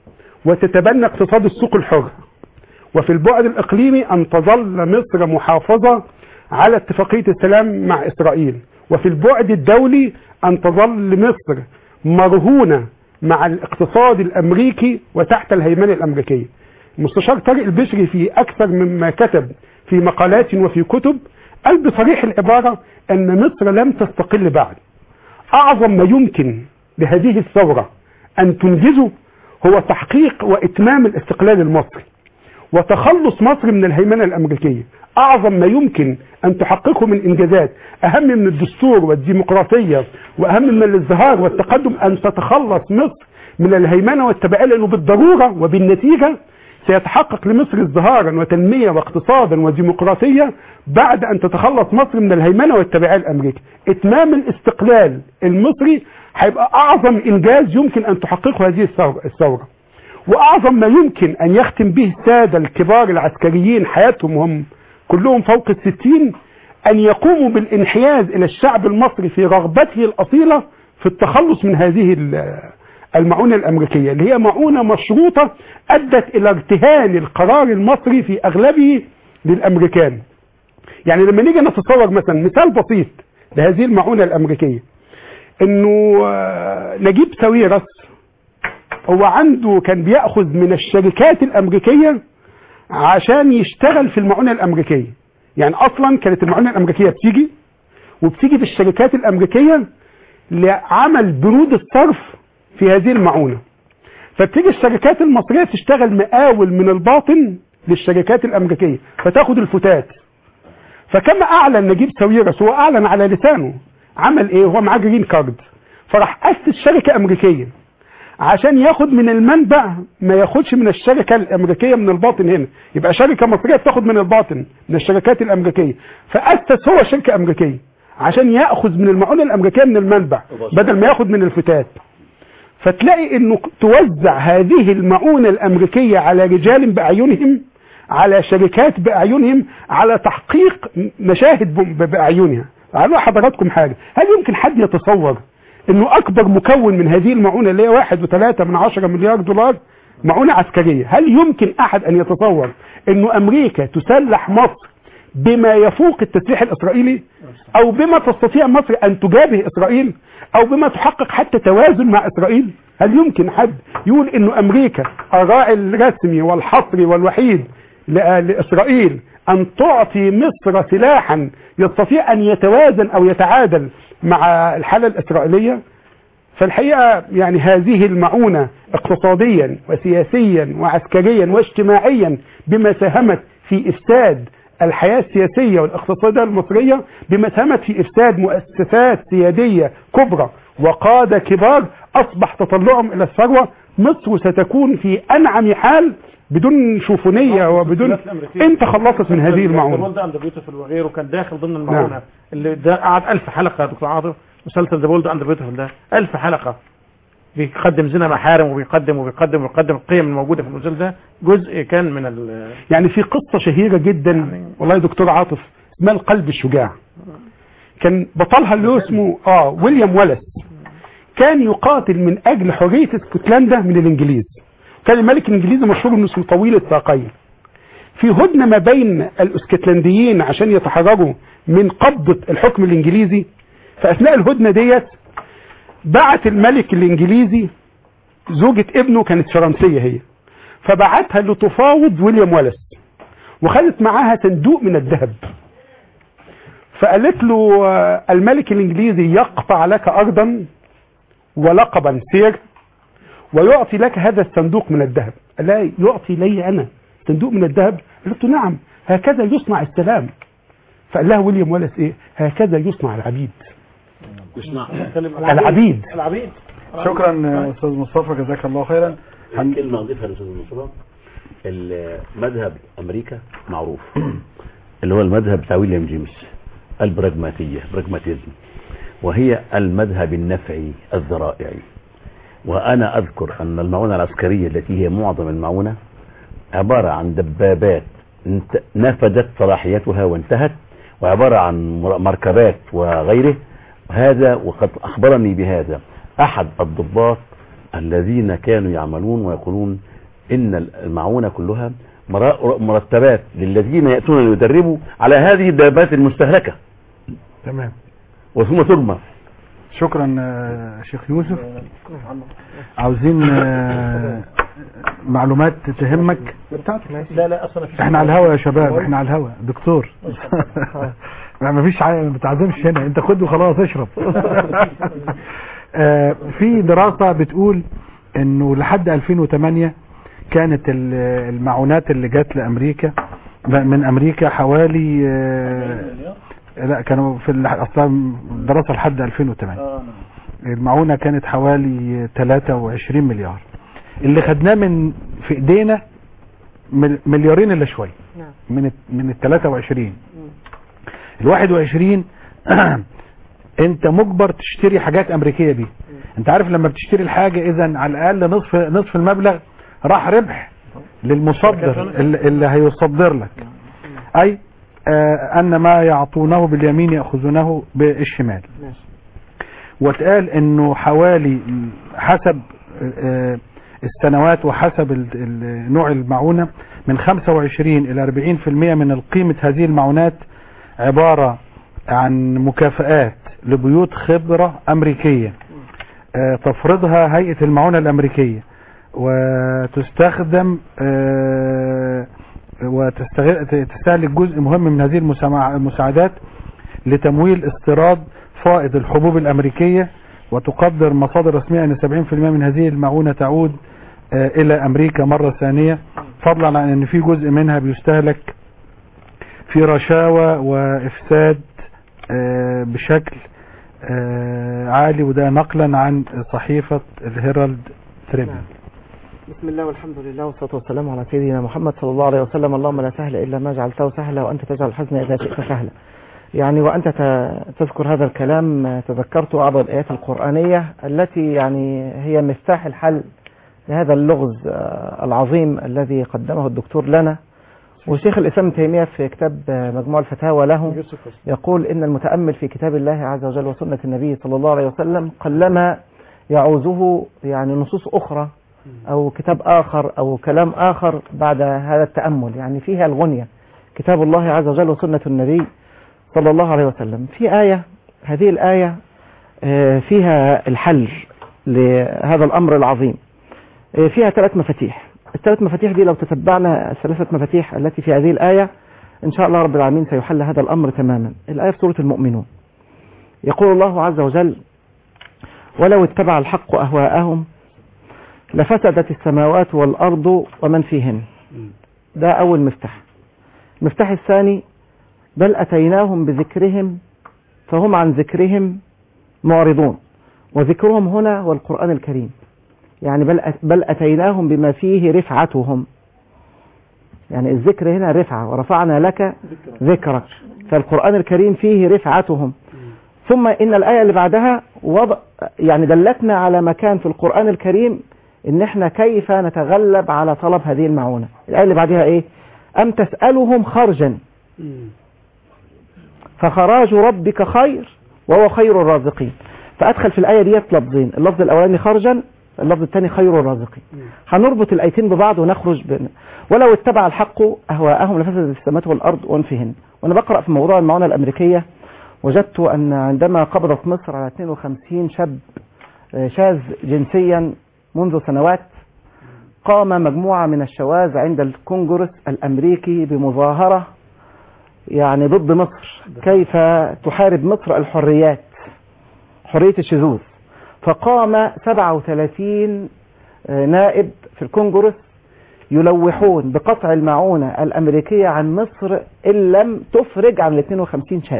وتتبنى اقتصاد السوق الحر، وفي البعد الإقليمي أن تظل مصر محافظة على اتفاقية السلام مع إسرائيل، وفي البعد الدولي أن تظل مصر مرهونة مع الاقتصاد الأمريكي وتحت الهيمنة الأمريكية. المستشار طارق البشري في أكثر مما كتب في مقالات وفي كتب قال بصريح العبارة أن مصر لم تستقل بعد. أعظم ما يمكن لهذه الثورة أن تنجزه هو تحقيق وإتمام الاستقلال المصري وتخلص مصر من الهيمنة الأمريكية. أعظم ما يمكن أن تحققه من إنجازات، أهم من الدستور والديمقراطية وأهم من الازدهار والتقدم، أن تتخلص مصر من الهيمنة والتبعية، لأنه بالضرورة وبالنتيجة سيتحقق لمصر ازدهارا وتنمية واقتصادا وديمقراطية بعد أن تتخلص مصر من الهيمنة والتبعية الأمريكية. إتمام الاستقلال المصري هيبقى أعظم إنجاز يمكن أن تحققه هذه الثورة، وأعظم ما يمكن أن يختم به السادة الكبار العسكريين حياتهم هم كلهم فوق الستين، أن يقوموا بالانحياز إلى الشعب المصري في رغبته الأصيلة في التخلص من هذه المعونة الأمريكية، اللي هي معونة مشروطة أدت إلى ارتهان القرار المصري في أغلبه للأمريكان. يعني لما نيجي نتصور مثلا مثال بسيط لهذه المعونة الأمريكية، إنه نجيب ساويرس هو عنده كان بيأخذ من الشركات الأمريكية عشان يشتغل في المعونة الأمريكية. يعني أصلا كانت المعونة الأمريكية بتيجي وبتيجي بالشركات الأمريكية لعمل بنود الصرف في هذه المعونة، فبتيجي الشركات المصرية تشتغل مقاول من الباطن للشركات الأمريكية فتاخد الفتات. فكما أعلن نجيب ساويرس، هو أعلن على لسانه، عمل إيه؟ هو معاه جرين كارد، فراح أسس شركة أمريكية عشان ياخد من المنبع ما ياخدش من الشركة الأمريكية من الباطن هنا، يبقى شركة مصرية بتاخد من الباطن من الشركات الأمريكية، فأسس هو شركة أمريكية عشان يأخذ من المعونة الأمريكية من المنبع بدل ما ياخد من الفتات. فتلاقي انه توزع هذه المعونة الأمريكية على رجال بأعينهم، على شركات بأعينهم، على تحقيق مشاهد بأعينها. على حضراتكم حاجة، هل يمكن حد يتصور انه اكبر مكون من هذه المعونة اللي هي واحد وثلاثة من عشرة مليار دولار معونة عسكرية. هل يمكن أحد أن يتصور أنه أمريكا تسلح مصر بما يفوق التسليح الإسرائيلي، أو بما تستطيع مصر أن تجابه إسرائيل، أو بما تحقق حتى توازن مع إسرائيل؟ هل يمكن حد يقول أنه أمريكا الراعي الرسمي والحصري والوحيد لإسرائيل أن تعطي مصر سلاحا يستطيع أن يتوازن أو يتعادل مع الحالة الإسرائيلية؟ فالحقيقة يعني هذه المعونة اقتصاديا وسياسيا وعسكريا واجتماعيا بما ساهمت في إفساد الحياة السياسية والاقتصادية المصرية، بما ساهمت في إفساد مؤسسات سيادية كبرى وقادة كبار أصبح تطلعهم إلى الثروة. مصر ستكون في أنعم حال بدون شوفونية وبدون انت خلصت من هذه المعونة. ده اندر بيوتيفل وغيره كان داخل ضمن المعونة. نعم. اللي ده قعد ألف حلقة يا دكتور عاطف، مسلسل ذا بولد اندر بيوتيفل ده ألف حلقة بيقدم زنا محارم وبيقدم وبيقدم وبيقدم القيم الموجودة في المسلسل ده. جزء كان من ال يعني في قصة شهيرة جدا يعني والله يا دكتور عاطف اسمها القلب الشجاع. كان بطلها اللي اسمه اه ويليام والاس، كان يقاتل من اجل حرية اسكتلندا من الانجليز. كان الملك الانجليزي مشهور انه اسمه طويل الساقين. في هدنة ما بين الاسكتلنديين عشان يتحرروا من قبضة الحكم الانجليزي، فاثناء الهدنة ديت بعت الملك الانجليزي زوجة ابنه كانت فرنسية هي، فبعتها لتفاوض ويليام والاس، وخدت معاها صندوق من الذهب. فقالت له الملك الانجليزي يقطع لك ارضا ولقبا سير ويعطي لك هذا الصندوق من الذهب. قال لا يعطي لي انا صندوق من الذهب؟ قالت له نعم، هكذا يصنع السلام. فقال لها ويليام والاس ايه؟ هكذا يصنع العبيد. يصنع العبيد. العبيد. شكرا استاذ مصطفى، جزاك الله خيرا. كلمة اضيفها لاستاذ مصطفى، المذهب امريكا معروف اللي هو المذهب بتاع ويليام جيمس، البراجماتية، براجماتيزم، وهي المذهب النفعي الذرائعي. وانا اذكر ان المعونة العسكرية التي هي معظم المعونة عبارة عن دبابات نفذت صلاحيتها وانتهت، وعبارة عن مركبات وغيره. هذا وقد اخبرني بهذا احد الضباط الذين كانوا يعملون ويقولون ان المعونة كلها مرتبات للذين يأتون ليدربوا على هذه الدابات المستهلكة. تمام. وثم ترمى. شكرا شيخ يوسف. عاوزين معلومات تهمك؟ لا لا اصلا احنا على الهوا يا شباب، احنا على الهوا دكتور. ما فيش حاجه، ما بتعزمش هنا، انت خد وخلاص اشرب. في دراسة بتقول انه لحد ألفين وثمانية كانت المعونات اللي جات لامريكا من امريكا حوالي لا كانوا في اصلا دراسة لحد ألفين وثمانية المعونة كانت حوالي ثلاثة وعشرين مليار. اللي خدناه من في ايدينا مليارين الا شويه من من ال ثلاثة وعشرين. ال واحد وعشرين انت مجبر تشتري حاجات امريكيه بيه. انت عارف لما بتشتري الحاجه اذا على الاقل نصف نصف المبلغ راح ربح للمصدر اللي, اللي هيصدر لك. اي آه ان ما يعطونه باليمين ياخذونه بالشمال. واتقال انه حوالي حسب آه السنوات وحسب نوع المعونة من خمسة وعشرين الى أربعين بالمئة من القيمة هذه المعونات عبارة عن مكافآت لبيوت خبرة امريكية تفرضها هيئة المعونة الامريكية، وتستخدم وتستهلك جزء مهم من هذه المساعدات لتمويل استيراد فائض الحبوب الامريكية. وتقدر مصادر رسمية ان سبعين بالمئة من هذه المعونة تعود آه الى امريكا مرة ثانية، فضلا عن ان في جزء منها بيستهلك في رشاوى وافساد آه بشكل آه عالي، وده نقلا عن صحيفة الهيرالد تريبيون. بسم الله والحمد لله والصلاة والسلام على سيدنا محمد صلى الله عليه وسلم. اللهم لا سهل الا ما جعلته سهلا وانت تجعل الحزن اذا شئت سهلا. يعني وأنت تذكر هذا الكلام تذكرت بعض الآيات القرآنية التي يعني هي مفتاح الحل لهذا اللغز العظيم الذي قدمه الدكتور لنا. وشيخ الإسلام تيمية في كتاب مجموع الفتاوى له يقول إن المتأمل في كتاب الله عز وجل وسنة النبي صلى الله عليه وسلم قلما يعوزه يعني نصوص أخرى أو كتاب آخر أو كلام آخر بعد هذا التأمل، يعني فيها الغنية كتاب الله عز وجل وسنة النبي صلى الله عليه وسلم. في آية، هذه الآية فيها الحل لهذا الأمر العظيم، فيها ثلاث مفاتيح. الثلاث مفاتيح دي لو تتبعنا الثلاثة مفاتيح التي في هذه الآية إن شاء الله رب العالمين سيحل هذا الأمر تماما. الآية في سورة المؤمنون يقول الله عز وجل: ولو اتبع الحق أهواءهم لفسدت السماوات والأرض ومن فيهن. ده أول مفتاح. المفتاح الثاني: بل أتيناهم بذكرهم فهم عن ذكرهم معرضون. وذكرهم هنا هو القرآن الكريم، يعني بل بل أتيناهم بما فيه رفعتهم، يعني الذكر هنا رفعة، ورفعنا لك ذكرك، فالقرآن الكريم فيه رفعتهم. ثم إن الآية اللي بعدها وضع يعني دلتنا على مكان في القرآن الكريم إن احنا كيف نتغلب على طلب هذه المعونة. الآية اللي بعدها إيه؟ أم تسألهم خرجا فخراج ربك خير وهو خير الرازقين. فأدخل في الآية ديت لفظين، اللفظ الأولاني خرجا، اللفظ الثاني خير الرازقين. هنربط الآيتين ببعض ونخرج بين ولو اتبع الحق أهواءهم لفسدت السماوات والأرض ومن فيهن. وأنا بقرأ في موضوع المعونة الأمريكية وجدت أن عندما قبضت مصر على اثنين وخمسين شاب شاذ جنسيا منذ سنوات، قام مجموعة من الشواذ عند الكونجرس الأمريكي بمظاهرة يعني ضد مصر، كيف تحارب مصر الحريات، حرية الشذوذ. فقام سبعة وثلاثين نائب في الكونجرس يلوحون بقطع المعونة الأمريكية عن مصر إن لم تفرج عن الاثنين وخمسين شاذ.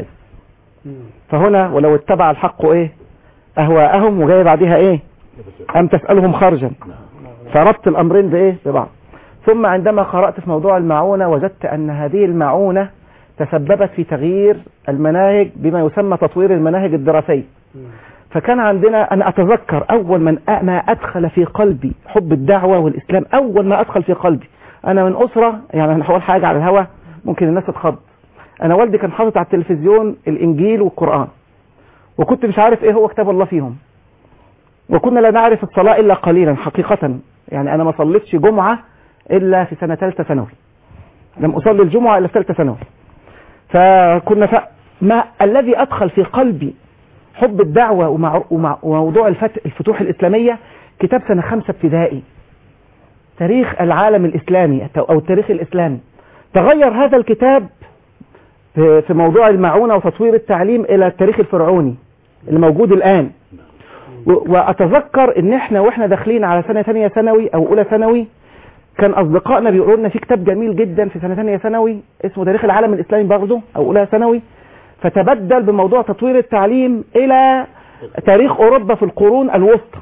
فهنا ولو اتبع الحق إيه أهواءهم، وجاي بعدها إيه أم تسألهم خرجا، فربط الأمرين بإيه ببعض. ثم عندما قرأت في موضوع المعونة وجدت أن هذه المعونة تسببت في تغيير المناهج بما يسمى تطوير المناهج الدراسية. فكان عندنا، أنا أتذكر أول من ما أدخل في قلبي حب الدعوة والإسلام، أول ما أدخل في قلبي، أنا من أسرة يعني أنا هقول حاجة على الهوا ممكن الناس تتخض. أنا والدي كان حاطط على التلفزيون الإنجيل والقرآن، وكنت مش عارف إيه هو كتاب الله فيهم، وكنا لا نعرف الصلاة إلا قليلا حقيقة. يعني أنا ما صليتش جمعة إلا في سنة ثالثة ثانوي، لم أصلي الجمعة إلا في ثالثة ثانوي. فكنا ف... ما الذي أدخل في قلبي حب الدعوة ومع... ومع... وموضوع الفت... الفتوح الإسلامية كتاب سنة خمسة ابتدائي، تاريخ العالم الإسلامي أو التاريخ الإسلامي. تغير هذا الكتاب في... في موضوع المعونة وتطوير التعليم إلى التاريخ الفرعوني اللي موجود الآن. و... وأتذكر إن إحنا وإحنا داخلين على سنة ثانية ثانوي أو أولى ثانوي كان أصدقائنا بيقولوا لنا في كتاب جميل جدا في سنة ثانية ثانوي اسمه تاريخ العالم الإسلامي برضه أو أولى ثانوي، فتبدل بموضوع تطوير التعليم إلى تاريخ أوروبا في القرون الوسطى.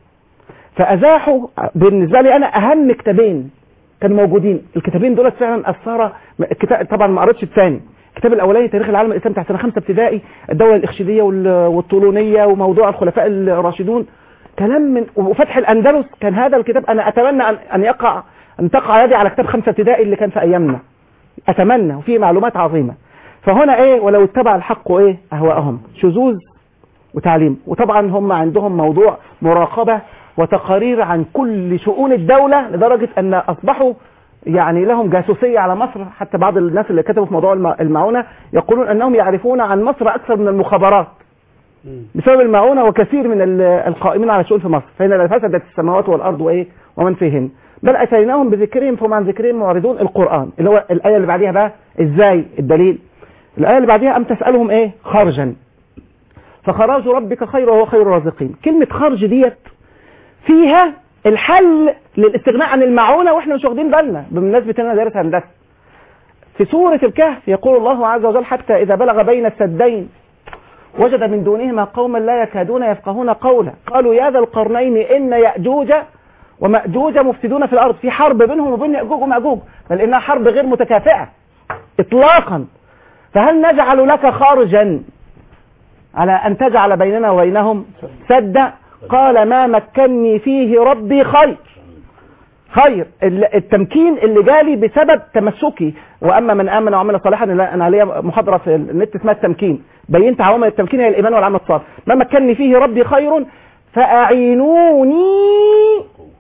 فأزاحوا بالنسبة لي أنا أهم كتابين كانوا موجودين. الكتابين دول فعلا أثار. طبعا ما قريتش الثاني، الكتاب الأولاني تاريخ العالم الإسلامي بتاع سنة خمسة ابتدائي، الدولة الإخشيدية والطولونية وموضوع الخلفاء الراشدون، كلام من وفتح الأندلس. كان هذا الكتاب أنا أتمنى أن أن يقع أن تقع يدي على كتاب خمسة ابتدائي اللي كان في أيامنا، أتمنى، وفيه معلومات عظيمة. فهنا إيه ولو اتبع الحق إيه أهواءهم، شذوذ وتعليم. وطبعا هم عندهم موضوع مراقبة وتقارير عن كل شؤون الدولة، لدرجة أن أصبحوا يعني لهم جاسوسية على مصر. حتى بعض الناس اللي كتبوا في موضوع المعونة يقولون أنهم يعرفون عن مصر أكثر من المخابرات بسبب المعونة، وكثير من القائمين على الشؤون في مصر. فهنا فسدت السماوات والأرض وإيه ومن فيهن، بل أتيناهم بذكرهم فهم عن ذكرهم معرضون. القرآن اللي هو الآية اللي بعديها بقى إزاي الدليل؟ الآية اللي بعديها أم تسألهم إيه خرجا فخراج ربك خير وهو خير الرازقين. كلمة خرج ديت فيها الحل للاستغناء عن المعونة، وإحنا مش واخدين بالنا. بمناسبة أنا دارس هندسة، في سورة الكهف يقول الله عز وجل: حتى إذا بلغ بين السدين وجد من دونهما قوما لا يكادون يفقهون قولا قالوا يا ذا القرنين إن يأجوج ومأجوج مفسدون في الأرض. في حرب بينهم وبين يأجوج ومأجوج، بل إنها حرب غير متكافئة إطلاقا. فهل نجعل لك خارجا على أن تجعل بيننا وبينهم سدا؟ قال ما مكنني فيه ربي خير. خير التمكين اللي جالي بسبب تمسكي. وأما من آمن وعمل صالحا، أنا عليها محاضرة في النت اسمها التمكين، بينت عوامل التمكين هي الإيمان والعمل الصالح. ما مكنني فيه ربي خير فأعينوني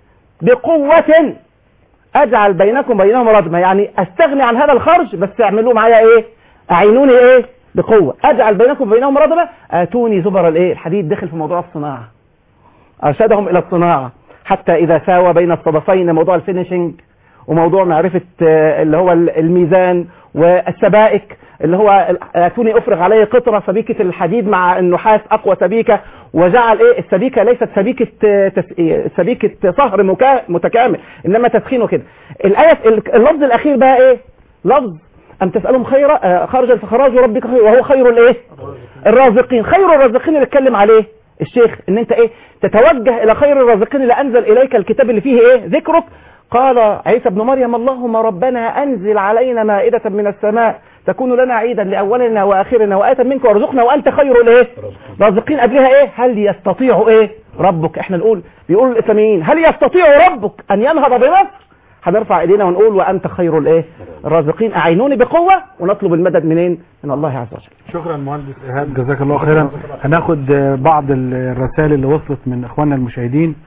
بقوة اجعل بينكم بينهم ردما، يعني استغني عن هذا الخرج بس اعملوا معايا ايه، اعينوني ايه بقوة، اجعل بينكم بينهم ردما، اتوني زبر الايه الحديد. دخل في موضوع الصناعة، ارشدهم الى الصناعة حتى اذا ساوى بين الصدفين موضوع الفينيشنج وموضوع معرفة اللي هو الميزان والسبائك، اللي هو اتوني افرغ عليه قطرة سبيكة الحديد مع النحاس اقوى سبيكة، وجعل ايه السبيكة ليست سبيكة تس... سبيكة صهر مكا... متكامل انما تسخينه كده. الآية اللفظ الاخير بقى ايه، لفظ ام تسألهم خيرا خرجا فخراج ربك خير وهو خير الايه الرازقين. خير الرازقين اللي اتكلم عليه الشيخ ان انت ايه تتوجه الى خير الرازقين اللي انزل اليك الكتاب اللي فيه ايه ذكرك. قال عيسى ابن مريم اللهم ربنا انزل علينا مائدة من السماء تكون لنا عيدا لاولنا واخرنا وآية منك وارزقنا وانت خير الايه رازقين. قبلها ايه هل يستطيع ايه ربك، احنا نقول بيقولوا الاسلاميين هل يستطيع ربك ان ينهض بمصر، هنرفع ايدينا ونقول وانت خير الايه الرازقين اعينوني بقوة ونطلب المدد منين من الله عز وجل. شكرا مهندس ايهاب جزاك الله خيرا. هناخد بعض الرسائل اللي وصلت من اخواننا المشاهدين.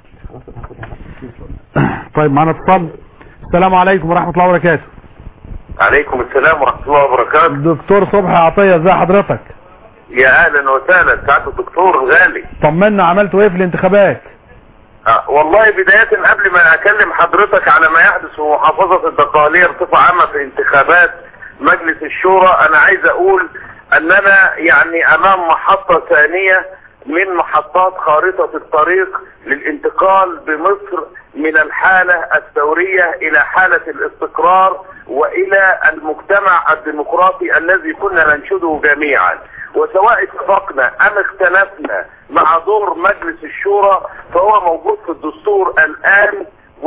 طيب معنا اتصال. السلام عليكم ورحمة الله وبركاته. عليكم السلام ورحمة الله وبركاته. دكتور صبحي عطية ازي حضرتك؟ يا اهلا وسهلا سعادة الدكتور الغالي. طمنا عملتوا ايه في الانتخابات؟ أه والله بداية قبل ما اكلم حضرتك على ما يحدث في محافظة الدقهلية بصفة عامة في انتخابات مجلس الشورى، انا عايز اقول اننا يعني امام محطة ثانية من محطات خارطة الطريق للانتقال بمصر من الحالة الثورية الى حالة الاستقرار والى المجتمع الديمقراطي الذي كنا ننشده جميعا. وسواء اتفقنا ام اختلفنا مع دور مجلس الشورى فهو موجود في الدستور الان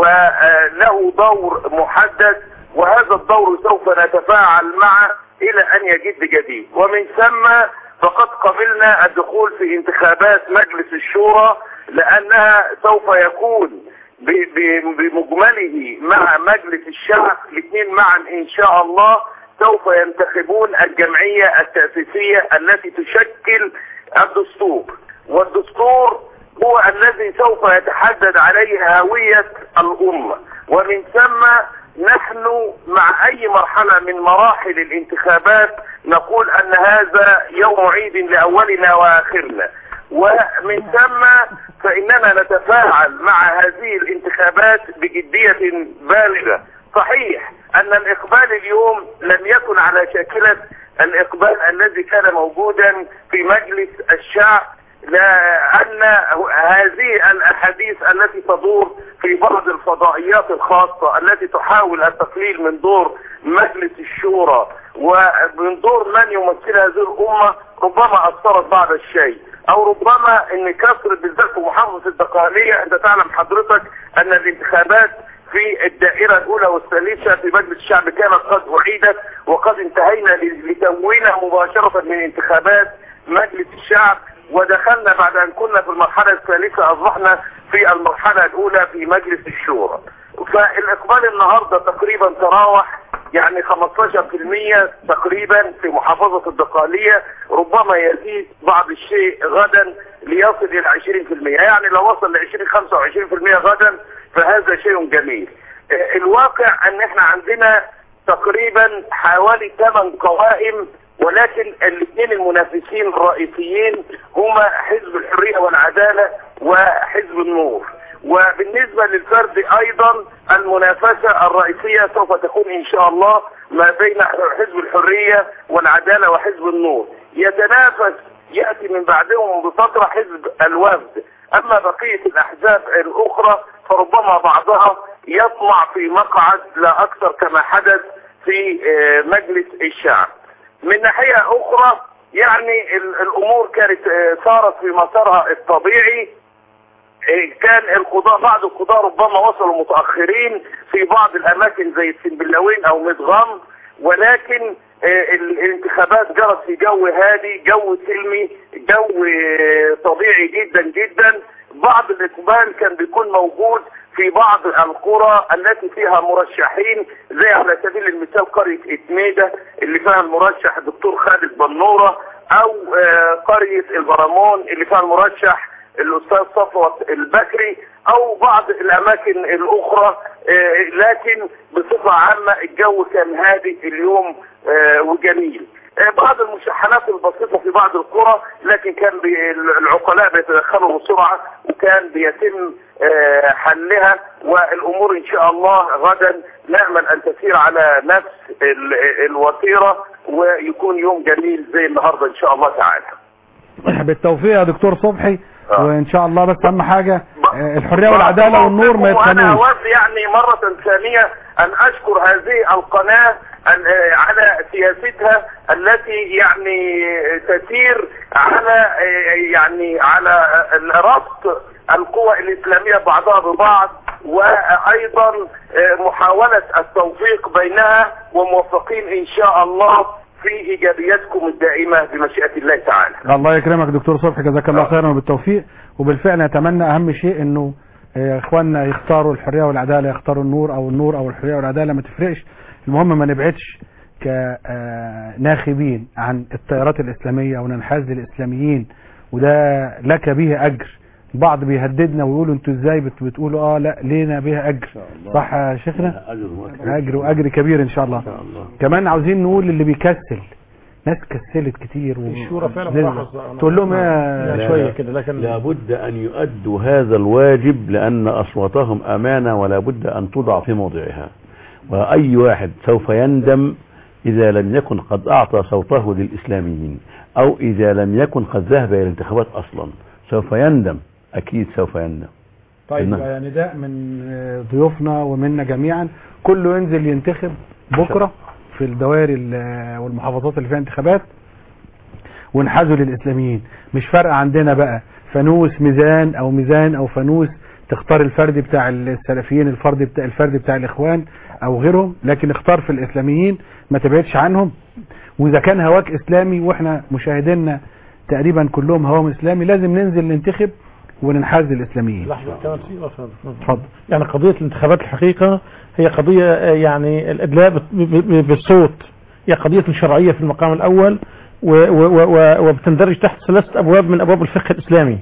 وله دور محدد، وهذا الدور سوف نتفاعل معه الى ان يجد جديد. ومن ثم فقد قبلنا الدخول في انتخابات مجلس الشورى لانها سوف يكون بمجمله مع مجلس الشعب الاثنين معا ان شاء الله سوف ينتخبون الجمعية التأسيسية التي تشكل الدستور، والدستور هو الذي سوف يتحدد عليه هوية الأمة. ومن ثم نحن مع أي مرحلة من مراحل الانتخابات نقول أن هذا يوم عيد لأولنا وآخرنا، ومن ثم فإننا نتفاعل مع هذه الانتخابات بجدية بالغة. صحيح أن الإقبال اليوم لم يكن على شاكلة الإقبال الذي كان موجودا في مجلس الشعب، لأن هذه الأحاديث التي تدور في بعض الفضائيات الخاصة التي تحاول التقليل من دور مجلس الشورى ومن دور من يمثل هذه الأمة ربما أثرت بعض الشيء، أو ربما أن كثرة بالذات في محافظة الدقهلية. أنت تعلم حضرتك أن الانتخابات في الدائرة الأولى والثالثة في مجلس الشعب كانت قد أعيدت وقد انتهينا لتموينها مباشرة من انتخابات مجلس الشعب، ودخلنا بعد أن كنا في المرحلة الثالثة أصبحنا في المرحلة الأولى في مجلس الشورى. فالإقبال النهاردة تقريبا تراوح يعني خمستاشر بالمئة تقريبا في محافظة الدقهلية، ربما يزيد بعض الشيء غدا ليصل إلى عشرين بالمئة، يعني لو وصل ل عشرين خمسة وعشرين بالمئة غدا فهذا شيء جميل. الواقع ان احنا عندنا تقريبا حوالي ثمان قوائم، ولكن الاثنين المنافسين الرئيسيين هما حزب الحرية والعدالة وحزب النور. وبالنسبة للفرد ايضا المنافسة الرئيسية سوف تكون ان شاء الله ما بين حزب الحرية والعدالة وحزب النور. يتنافس يأتي من بعدهم بفترة حزب الوفد. اما بقية الاحزاب الاخرى فربما بعضها يطمع في مقعد لا اكثر كما حدث في مجلس الشعب. من ناحية اخرى يعني الامور كانت صارت في مسارها الطبيعي. كان القضاء بعض القضاء ربما وصلوا متأخرين في بعض الاماكن زي السنبلاوين او مدغم، ولكن الانتخابات جرت في جو هادي، جو سلمي، جو طبيعي جدا جدا. بعض الاقبال كان بيكون موجود في بعض القرى التي فيها مرشحين، زي على سبيل المثال قرية اتميدة اللي فيها المرشح الدكتور خالد بنورة، او قرية البرامون اللي فيها المرشح الاستاذ صفوت البكري او بعض الاماكن الاخرى، لكن بصفة عامة الجو كان هادئ اليوم وجميل. بعض المشاحنات البسيطة في بعض القرى، لكن كان العقلاء بيتدخلوا بسرعة وكان بيتم حلها، والامور ان شاء الله غدا نأمل ان تسير على نفس الوتيرة ويكون يوم جميل زي النهاردة ان شاء الله تعالى. بالتوفيق يا دكتور صبحي، وان شاء الله بس اهم حاجة الحرية والعدالة والنور ما يتخانوش. وانا اود يعني مرة ثانية ان اشكر هذه القناة على سياستها التي يعني تسير على يعني على ربط القوى الإسلامية بعضها ببعض، وأيضا محاولة التوفيق بينها، وموفقين إن شاء الله في إيجابياتكم الدائمة بمشيئة الله تعالى. الله يكرمك دكتور صبحي، جزاك الله خيرا وبالتوفيق. وبالفعل نتمنى أهم شيء إنه إخواننا يختاروا الحرية والعدالة، يختاروا النور أو النور أو الحرية والعدالة، ما تفرقش، المهم ما نبعدش كناخبين عن التيارات الإسلامية وننحاز للإسلاميين، وده لك به أجر. البعض بيهددنا ويقولوا انتوا ازاي بتقولوا اه لا لينا بها اجر، صح يا شيخنا؟ اجر واجر كبير ان شاء الله. كمان عاوزين نقول اللي بيكسل، ناس كسلت كتير الشورى فعلا تقول لهم ايه شويه كده، لكن لابد ان يؤدوا هذا الواجب لان اصواتهم امانه ولا بد ان توضع في موضعها، واي واحد سوف يندم اذا لم يكن قد اعطى صوته للاسلاميين او اذا لم يكن قد ذهب الى الانتخابات اصلا، سوف يندم، اكيد سوف يندم. طيب نداء من ضيوفنا ومنا جميعا، كله ينزل ينتخب بكره في الدوائر والمحافظات اللي فيها انتخابات، ونحازوا للاسلاميين. مش فارقه عندنا بقى فانوس ميزان او ميزان او فانوس تختار الفرد بتاع السلفيين، الفرد بتاع الفرد بتاع الاخوان او غيرهم، لكن اختار في الاسلاميين، ما تبعدش عنهم. واذا كان هواك اسلامي واحنا مشاهدينا تقريبا كلهم هواهم اسلامي، لازم ننزل ننتخب وننحاز للاسلاميين. لحظه كمان في اتفضل. يعني قضيه الانتخابات الحقيقه هي قضيه يعني الادلاء بالصوت، هي قضيه شرعيه في المقام الاول، وبتندرج تحت ثلاثه ابواب من ابواب الفقه الاسلامي.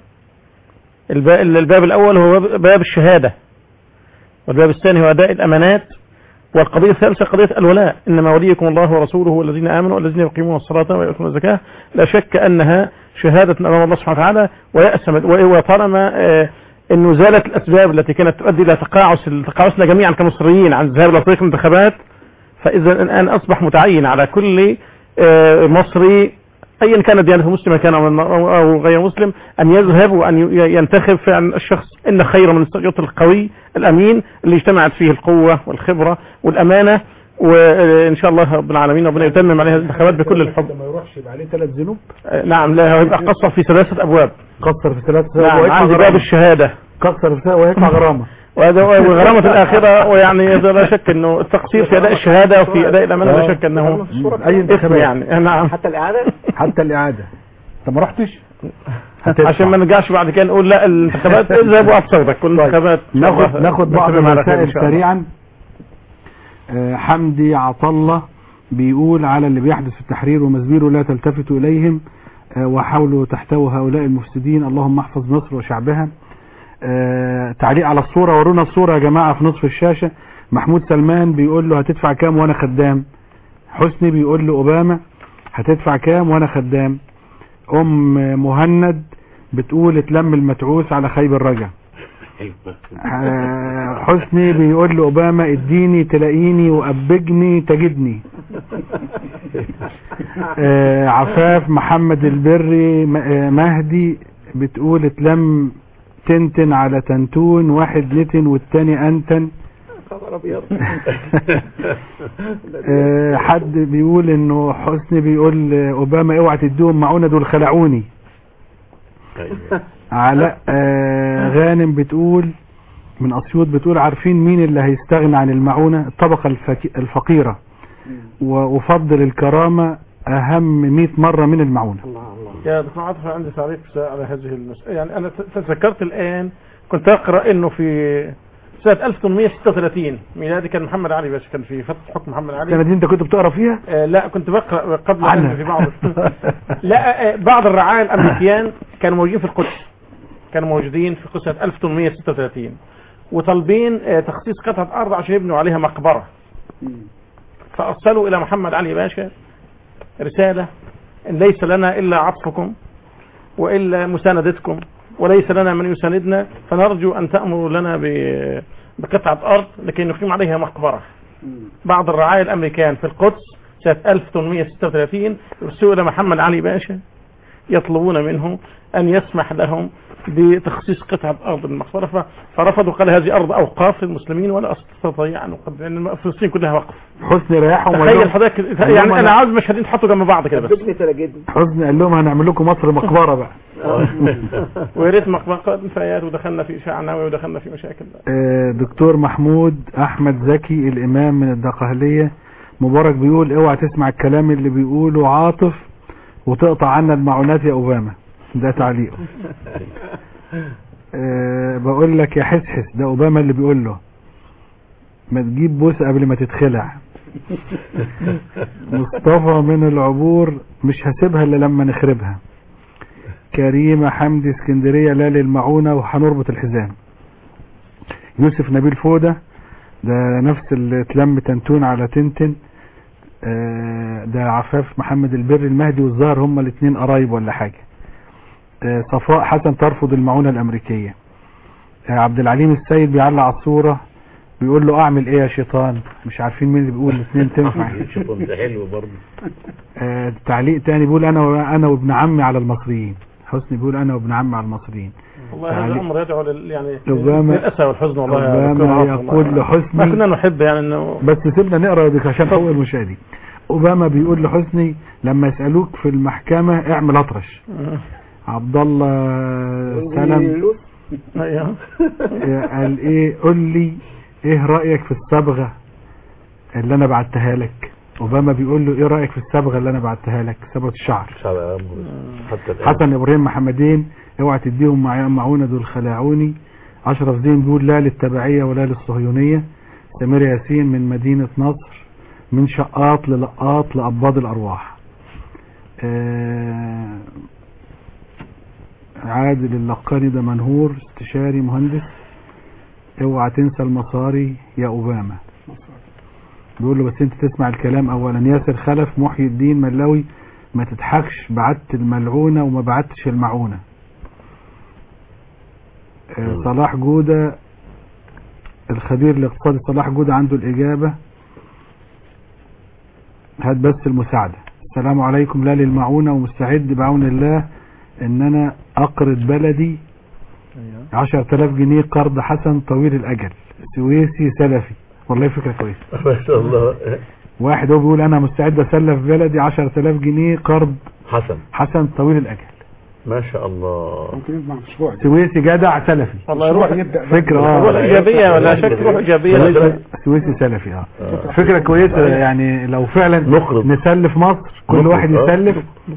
الباب الاول هو باب الشهاده، والباب الثاني هو اداء الامانات، والقضيه الثالثه قضيه الولاء، انما وليكم الله ورسوله والذين امنوا والذين يقيمون الصلاه ويؤتون الزكاه. لا شك انها شهاده امام الله سبحانه وتعالى، ويأسم وطالما انه زالت الاسباب التي كانت تؤدي الى تقاعس تقاعسنا جميعا كمصريين عن الذهاب الى طريق الانتخابات، فاذا الان اصبح متعين على كل مصري ايا كانت ديانته مسلمه كان او غير مسلم ان يذهب وان ينتخب فعلا الشخص ان خير من الصيوط القوي الامين اللي اجتمعت فيه القوه والخبره والامانه، وان شاء الله رب العالمين ربنا يتمم عليها الانتخابات بكل الحب. ما يروحش يبقى عليه ثلاث ذنوب. نعم، لا يبقى قصر في ثلاثه ابواب. قصر في ثلاثه ابواب. نعم، عندي باب الشهاده قصر في ويدفع غرامه، وهذا وغرامه الاخره. ويعني لا شك انه التقصير في اداء الشهاده وفي اداء الامانه لا شك انه اي انتخابات يعني. نعم، حتى الاعاده حتى الاعاده. انت ما رحتش عشان ما نرجعش بعد كده نقول لا الانتخابات اذهب واقف صوتك. كل الانتخابات ناخد ناخد بعض المسائل سريعا. حمدي عطله بيقول على اللي بيحدث في التحرير ومزبيره لا تلتفتوا إليهم وحاولوا تحتووا هؤلاء المفسدين، اللهم احفظ مصر وشعبها. تعليق على الصورة، ورونا الصورة يا جماعة في نصف الشاشة. محمود سلمان بيقول له هتدفع كام وانا خدام. حسني بيقول له أوباما هتدفع كام وانا خدام. ام مهند بتقول اتلم المتعوس على خيب الرجع. حسني بيقول له أوباما اديني تلاقيني وأبجني تجدني. عفاف محمد البري مهدي بتقول اتلم تنتن على تنتون، واحد نتن والتاني انتن. حد بيقول انه حسني بيقول أوباما اوعى تديهم معونة دول خلعوني. علاء غانم بتقول من أسيوط بتقول عارفين مين اللي هيستغنى عن المعونة؟ الطبقة الفقيرة، وأفضل الكرامة أهم مئة مرة من المعونة. يا دكتور عاطف عندي تعليق على هذه المسألة. يعني أنا تذكرت الآن كنت أقرأ إنه في سنة ألف وثمانمئة وستة وثلاثين ميلادي كان محمد علي باشا كان في فترة حكم محمد علي. السنة دي أنت كنت بتقرأ فيها؟ آه لا كنت بقرأ قبل في بعض لا آه بعض الرعايا الأمريكيان كانوا موجودين في القدس، كانوا موجودين في قصة ألف وثمانمائة وستة وثلاثين وطالبين تخصيص قطعة أرض عشان يبنوا عليها مقبرة. فأرسلوا إلى محمد علي باشا رسالة إن ليس لنا إلا عطفكم وإلا مساندتكم وليس لنا من يساندنا، فنرجو أن تأمروا لنا بقطعة أرض لكي نقيم عليها مقبرة. بعض الرعايا الأمريكان في القدس سنة ألف وثمانمائة وستة وثلاثين يرسلوا إلى محمد علي باشا يطلبون منه أن يسمح لهم بتخصيص قطعة أرض المقبرة، فرفضوا. قال هذه أرض أوقاف للمسلمين ولا أستطيع أن أقدم، لأن فلسطين كلها وقف. حسني ريحهم تخيل حضرتك يعني أنا عاوز مشهدين تحطوا جنب بعض كده بس. حسني قال لهم هنعمل لكم مصر مقبرة بقى. ويا ريت مقبرة نفايات ودخلنا في إشاعة نووي ودخلنا في مشاكل. دكتور محمود أحمد زكي الإمام من الدقهلية مبارك بيقول اوعى تسمع الكلام اللي بيقوله عاطف وتقطع عنا المعونات يا أوباما. ده تعليقه. أه بقول لك يا حسحس ده أوباما اللي بيقول له ما تجيب بوسة قبل ما تتخلع. مصطفى من العبور مش هسيبها الا لما نخربها. كريمة حمدي اسكندرية لا للمعونة وهنربط الحزام. يوسف نبيل فودة ده نفس اللي اتلم تنتون على تنتن. أه ده عفاف محمد البر المهدي والظاهر هما الاثنين قرايب ولا حاجة. أه صفاء حسن ترفض المعونة الامريكية. أه عبد العليم السيد بيعلق على الصورة بيقول له اعمل ايه يا شيطان. مش عارفين مين اللي بيقول الاثنين تنفع. شيطان ده حلو برضه. أه تعليق تاني بيقول انا وانا وابن عمي على المصريين. حسني بيقول انا وابن عمي على المصريين. والله هذا الامر يدعو لل يعني أوباما للاسى والحزن والله. أوباما يقول لحسني ما كنا نحب يعني انه بس سيبنا نقرا دي عشان حقوق المشاهدين. أوباما بيقول لحسني لما يسألوك في المحكمة اعمل اطرش. عبد الله سلام قال ايه قول لي ايه رأيك في الصبغة اللي انا بعتها لك. أوباما بيقول له ايه رأيك في الصبغة اللي انا بعتها لك صبغة الشعر. حسن ابراهيم محمدين اوعى تديهم معونة دول خلاعوني. اشرف زين بيقول لا للتبعية ولا للصهيونية. سمير ياسين من مدينة نصر من شقاط للقاط لأباض الأرواح. آه عادل اللقاني ده منهور استشاري مهندس اوعى تنسى المصاري يا أوباما. بيقول له بس انت تسمع الكلام اولا. ياسر خلف محي الدين ملاوي ما تضحكش بعت الملعونة وما بعتش المعونة. آه صلاح جودة الخبير الاقتصادي صلاح جودة عنده الإجابة. هات بس المساعدة. السلام عليكم لا للمعونة ومستعد بعون الله ان انا اقرض بلدي عشر تلاف جنيه قرض حسن طويل الاجل سويسي سلفي. والله فكرة كويسة ما شاء الله. واحد هو بيقول انا مستعد اسلف بلدي عشر تلاف جنيه قرض حسن حسن طويل الاجل. ما شاء الله. ممكن يبقى مشروع سويسي جدع سلفي. والله يروح فكرة اه روح ايجابية ولا شك روح ايجابية. سويسي سلفي اه فكرة كويسة يعني لو فعلا نخرج نسلف مصر كل واحد يسلف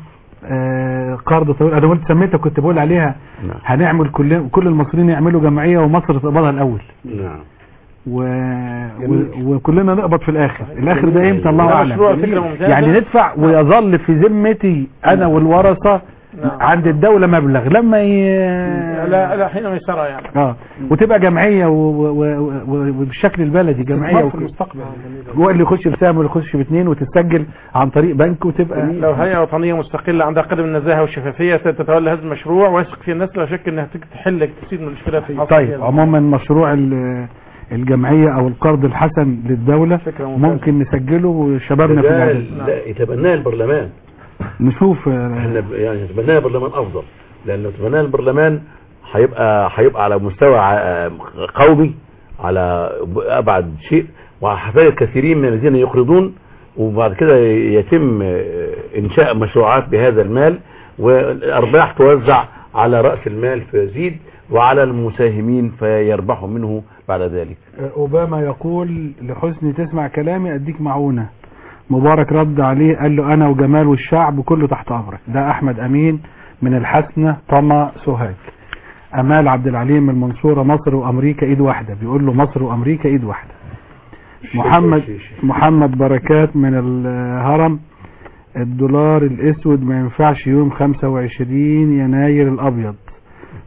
آه قرض طويل. انا قلت سميتها كنت بقول عليها نعم. هنعمل كل كل المصريين يعملوا جمعية ومصر تقبضها الاول. نعم. و... و... وكلنا نقبض في الاخر. الاخر ده امتى الله اعلم. يعني ندفع ويظل في ذمتي انا والورثة نعم. عند الدولة مبلغ لما ي... لا لا حين يسرى يعني اه وتبقى جمعية وبالشكل البلدي جمعية في المستقبل. هو اللي يخش بسهم واللي يخش باثنين وتسجل عن طريق بنك وتبقى لو هيئة وطنية مستقلة عندها قدم النزاهة والشفافية ستتولى هذا المشروع ويثق فيه الناس لا شك انها تحل كثير من الاشكالات في طيب عموما مشروع الجمعية او القرض الحسن للدولة ممكن نسجله وشبابنا في العالم لا يتبناه البرلمان. نشوف احنا يعني نتبناه البرلمان افضل لانه تبناه البرلمان هيبقى هيبقى على مستوى قومي على ابعد شيء وهيفيد الكثيرين من الذين يقرضون وبعد كده يتم انشاء مشروعات بهذا المال والارباح توزع على رأس المال فيزيد وعلى المساهمين فيربحوا منه بعد ذلك. أوباما يقول لحسني تسمع كلامي أديك معونة. مبارك رد عليه قال له أنا وجمال والشعب كله تحت أمرك. ده أحمد أمين من الحسنة طما سوهاج. أمال عبد العليم من المنصورة مصر وأمريكا إيد واحدة. بيقول له مصر وأمريكا إيد واحدة. محمد محمد بركات من الهرم الدولار الأسود ما ينفعش يوم خمسة وعشرين يناير الأبيض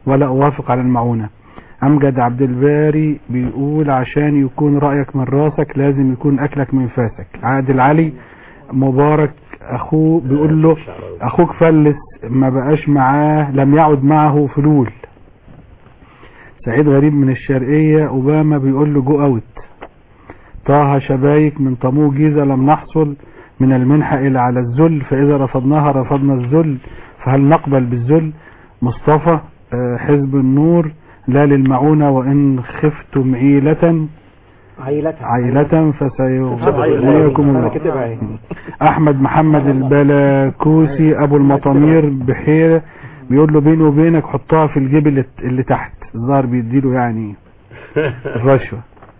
ولا أوافق على المعونة. أمجد عبد الباري بيقول عشان يكون رأيك من راسك لازم يكون أكلك من فاسك. عادل علي مبارك أخوه بيقول له أخوك فلس ما بقاش معاه لم يعد معه فلول. سعيد غريب من الشرقية أوباما بيقول له جو أوت. طه شبايك من طموح جيزة لم نحصل من المنحة إلى على الذل فإذا رفضناها رفضنا الذل فهل نقبل بالذل. مصطفى حزب النور لا للمعونة وإن خفتم عيلة عيلة عيلة فسيغنيكم الله. أحمد محمد البلاكوسي أبو المطامير بحيرة بيقول له بيني وبينك حطها في الجيب اللي, اللي تحت الظاهر بيديله يعني الرشوة.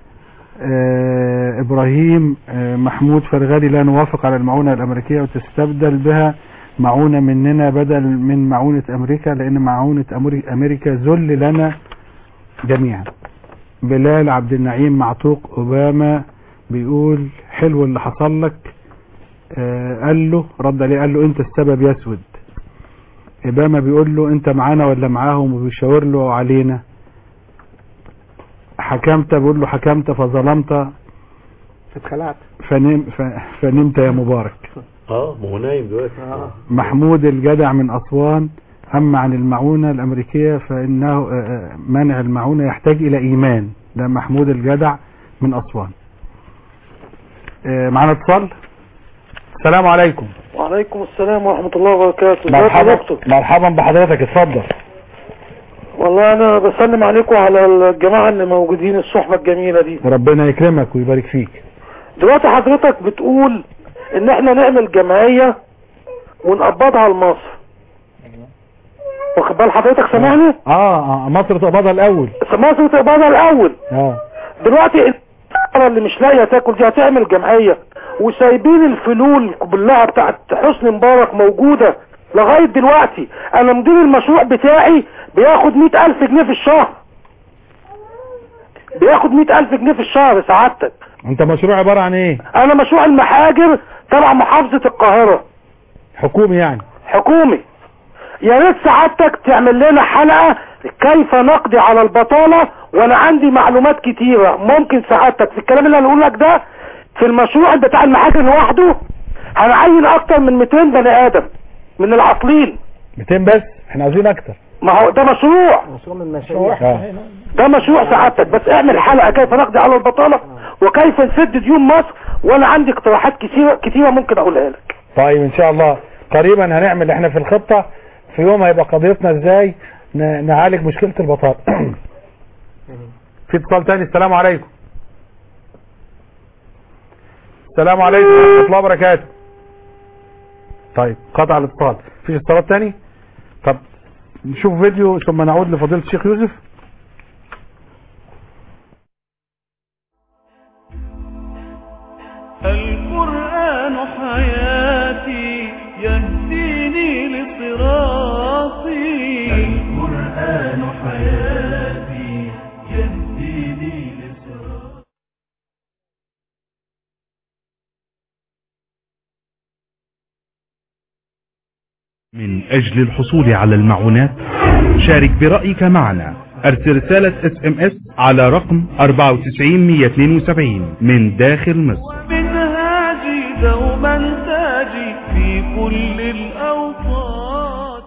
آه إبراهيم آه محمود فرغالي لا نوافق على المعونة الأمريكية وتستبدل بها معونة مننا بدل من معونة أمريكا لأن معونة أمريكا ذل لنا جميعا. بلال عبد النعيم معتوق أوباما بيقول حلو اللي حصل لك. آه قال له رد عليه قال له انت السبب يسود. أوباما بيقول له انت معانا ولا معاهم وبيشاور له علينا. حكمت بيقول له حكمت فظلمت اتخلعت فنم فنمت يا مبارك. اه ما هو نايم دلوقتي. محمود الجدع من أسوان أما عن المعونة الأمريكية فإنه منع المعونة يحتاج إلى إيمان. ده محمود الجدع من أسوان. معنا اتصال. السلام عليكم. وعليكم السلام ورحمة الله وبركاته. مرحبا مرحبا بحضرتك اتفضل. والله أنا بسلم عليكم على الجماعة اللي موجودين الصحبة الجميلة دي. ربنا يكرمك ويبارك فيك. دلوقتي حضرتك بتقول إن احنا نعمل جمعية ونقبضها لمصر. واخد بال حضرتك سامعني؟ اه اه مصر تقبضها الاول. مصر تقبضها الاول. اه دلوقتي اللي مش لاقيه تاكل دي هتعمل جمعيه وسايبين الفلول كلها بتاعت حسني مبارك موجوده لغايه دلوقتي. انا مدير المشروع بتاعي بياخد مئة ألف جنيه في الشهر. بياخد مئة ألف جنيه في الشهر سعادتك. انت مشروع عباره عن ايه؟ انا مشروع المحاجر تبع محافظه القاهره. حكومي يعني؟ حكومي. يا ريت سعادتك تعمل لنا حلقة كيف نقضي على البطالة وانا عندي معلومات كتيرة ممكن سعادتك في الكلام اللي هنقول لك ده. في المشروع بتاع المحاجر لوحده هنعين اكتر من مئتين بني ادم من العاطلين. مئتين بس؟ احنا عايزين اكتر. ما هو ده مشروع مشروع من المشاريع. ده مشروع سعادتك بس اعمل حلقة كيف نقضي على البطالة وكيف نسد ديون مصر وانا عندي اقتراحات كتيرة كتيرة ممكن اقولها لك. طيب ان شاء الله قريبا هنعمل احنا في الخطة في يوم هيبقى قضيتنا ازاي نعالج مشكلة البطالة. في اتصال تاني. السلام عليكم. السلام عليكم ورحمة الله وبركاته. طيب قطع الاتصال. في اتصالات تاني؟ طب نشوف فيديو ثم نعود لفضيلة الشيخ يوسف. القرآن حياتي يهديني لصراطي. القرآن حياتي يهديني لصراطي. من أجل الحصول على المعونات شارك برأيك معنا. ارسل رسالة اس ام اس على رقم أربعة وتسعين مئة واثنين وسبعين من داخل مصر. منهاجي دوما تاجي في كل الأوقات.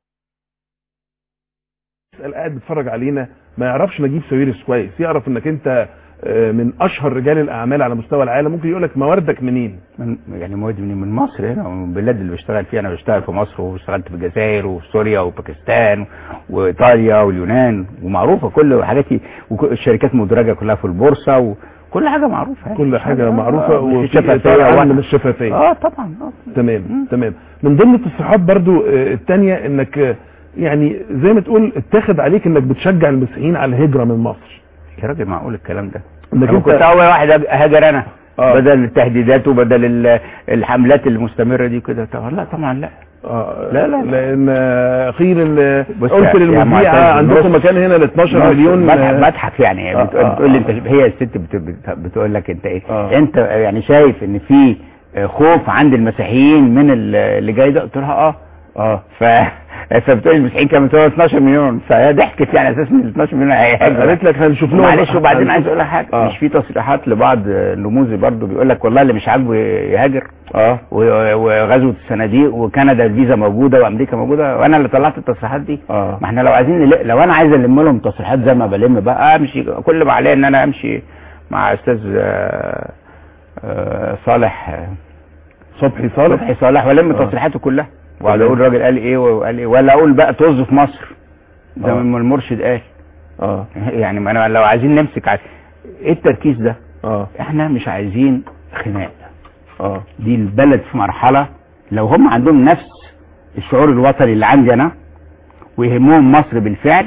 قاعد بيتفرج علينا ما يعرفش نجيب ساويرس كويس، يعرف انك انت من اشهر رجال الاعمال على مستوى العالم، ممكن يقول لك مواردك منين؟ من يعني مواد منين؟ من مصر هنا ومن البلاد اللي بشتغل فيها. انا بشتغل في مصر واشتغلت في الجزائر وسوريا وباكستان وايطاليا واليونان ومعروفه كل حاجاتي والشركات مدرجه كلها في البورصه وكل حاجه معروفه يعني. كل حاجه معروفه آه وفي اطار من الشفافيه. اه طبعا آه. تمام م. تمام. من ضمن التصريحات برضو الثانيه انك يعني زي ما تقول اتاخد عليك انك بتشجع المسيحيين على الهجره من مصر. يا راجل معقول الكلام ده؟ انك انت كنت اول واحد هاجر انا آه. بدل التهديدات وبدل الحملات المستمره دي كده. لا طبعا لا. آه لا لا لان قيل ان قلت للمذيعه عندكم مكان هنا ل اتناشر مليون. بضحك يعني آه بتقول, آه بتقول لي انت هي الست بتقول لك انت ايه آه. انت يعني شايف ان في خوف عند المسيحيين من اللي جاي ده؟ قلت لها اه اه ف فبتقول المسيحيين كانوا بتوع اتناشر مليون، فهي ضحكت يعني اساس من اتناشر مليون هيهاجروا. قالت لك هنشوف لهم. معلش وبعدين عايز اقول لك حاجه، آه. مش في تصريحات لبعض النموذج برضو بيقول لك والله اللي مش عاجبه يهاجر. اه وغزوه الصناديق وكندا الفيزا موجوده وامريكا موجوده، وانا اللي طلعت التصريحات دي. اه ما احنا لو عايزين نل... لو انا عايز الم لهم تصريحات زي ما بلم بقى امشي كل ما عليا ان انا امشي مع استاذ آه آه صالح صبحي صالح صبحي صالح والم آه. تصريحاته كلها، ولا اقول الراجل قال ايه وقال ايه، ولا اقول بقى طز في مصر زي ما المرشد قال. اه يعني ما انا لو عايزين نمسك عايز. ايه التركيز ده؟ اه احنا مش عايزين خناق. اه دي البلد في مرحله لو هم عندهم نفس الشعور الوطني اللي عندي انا ويهمهم مصر بالفعل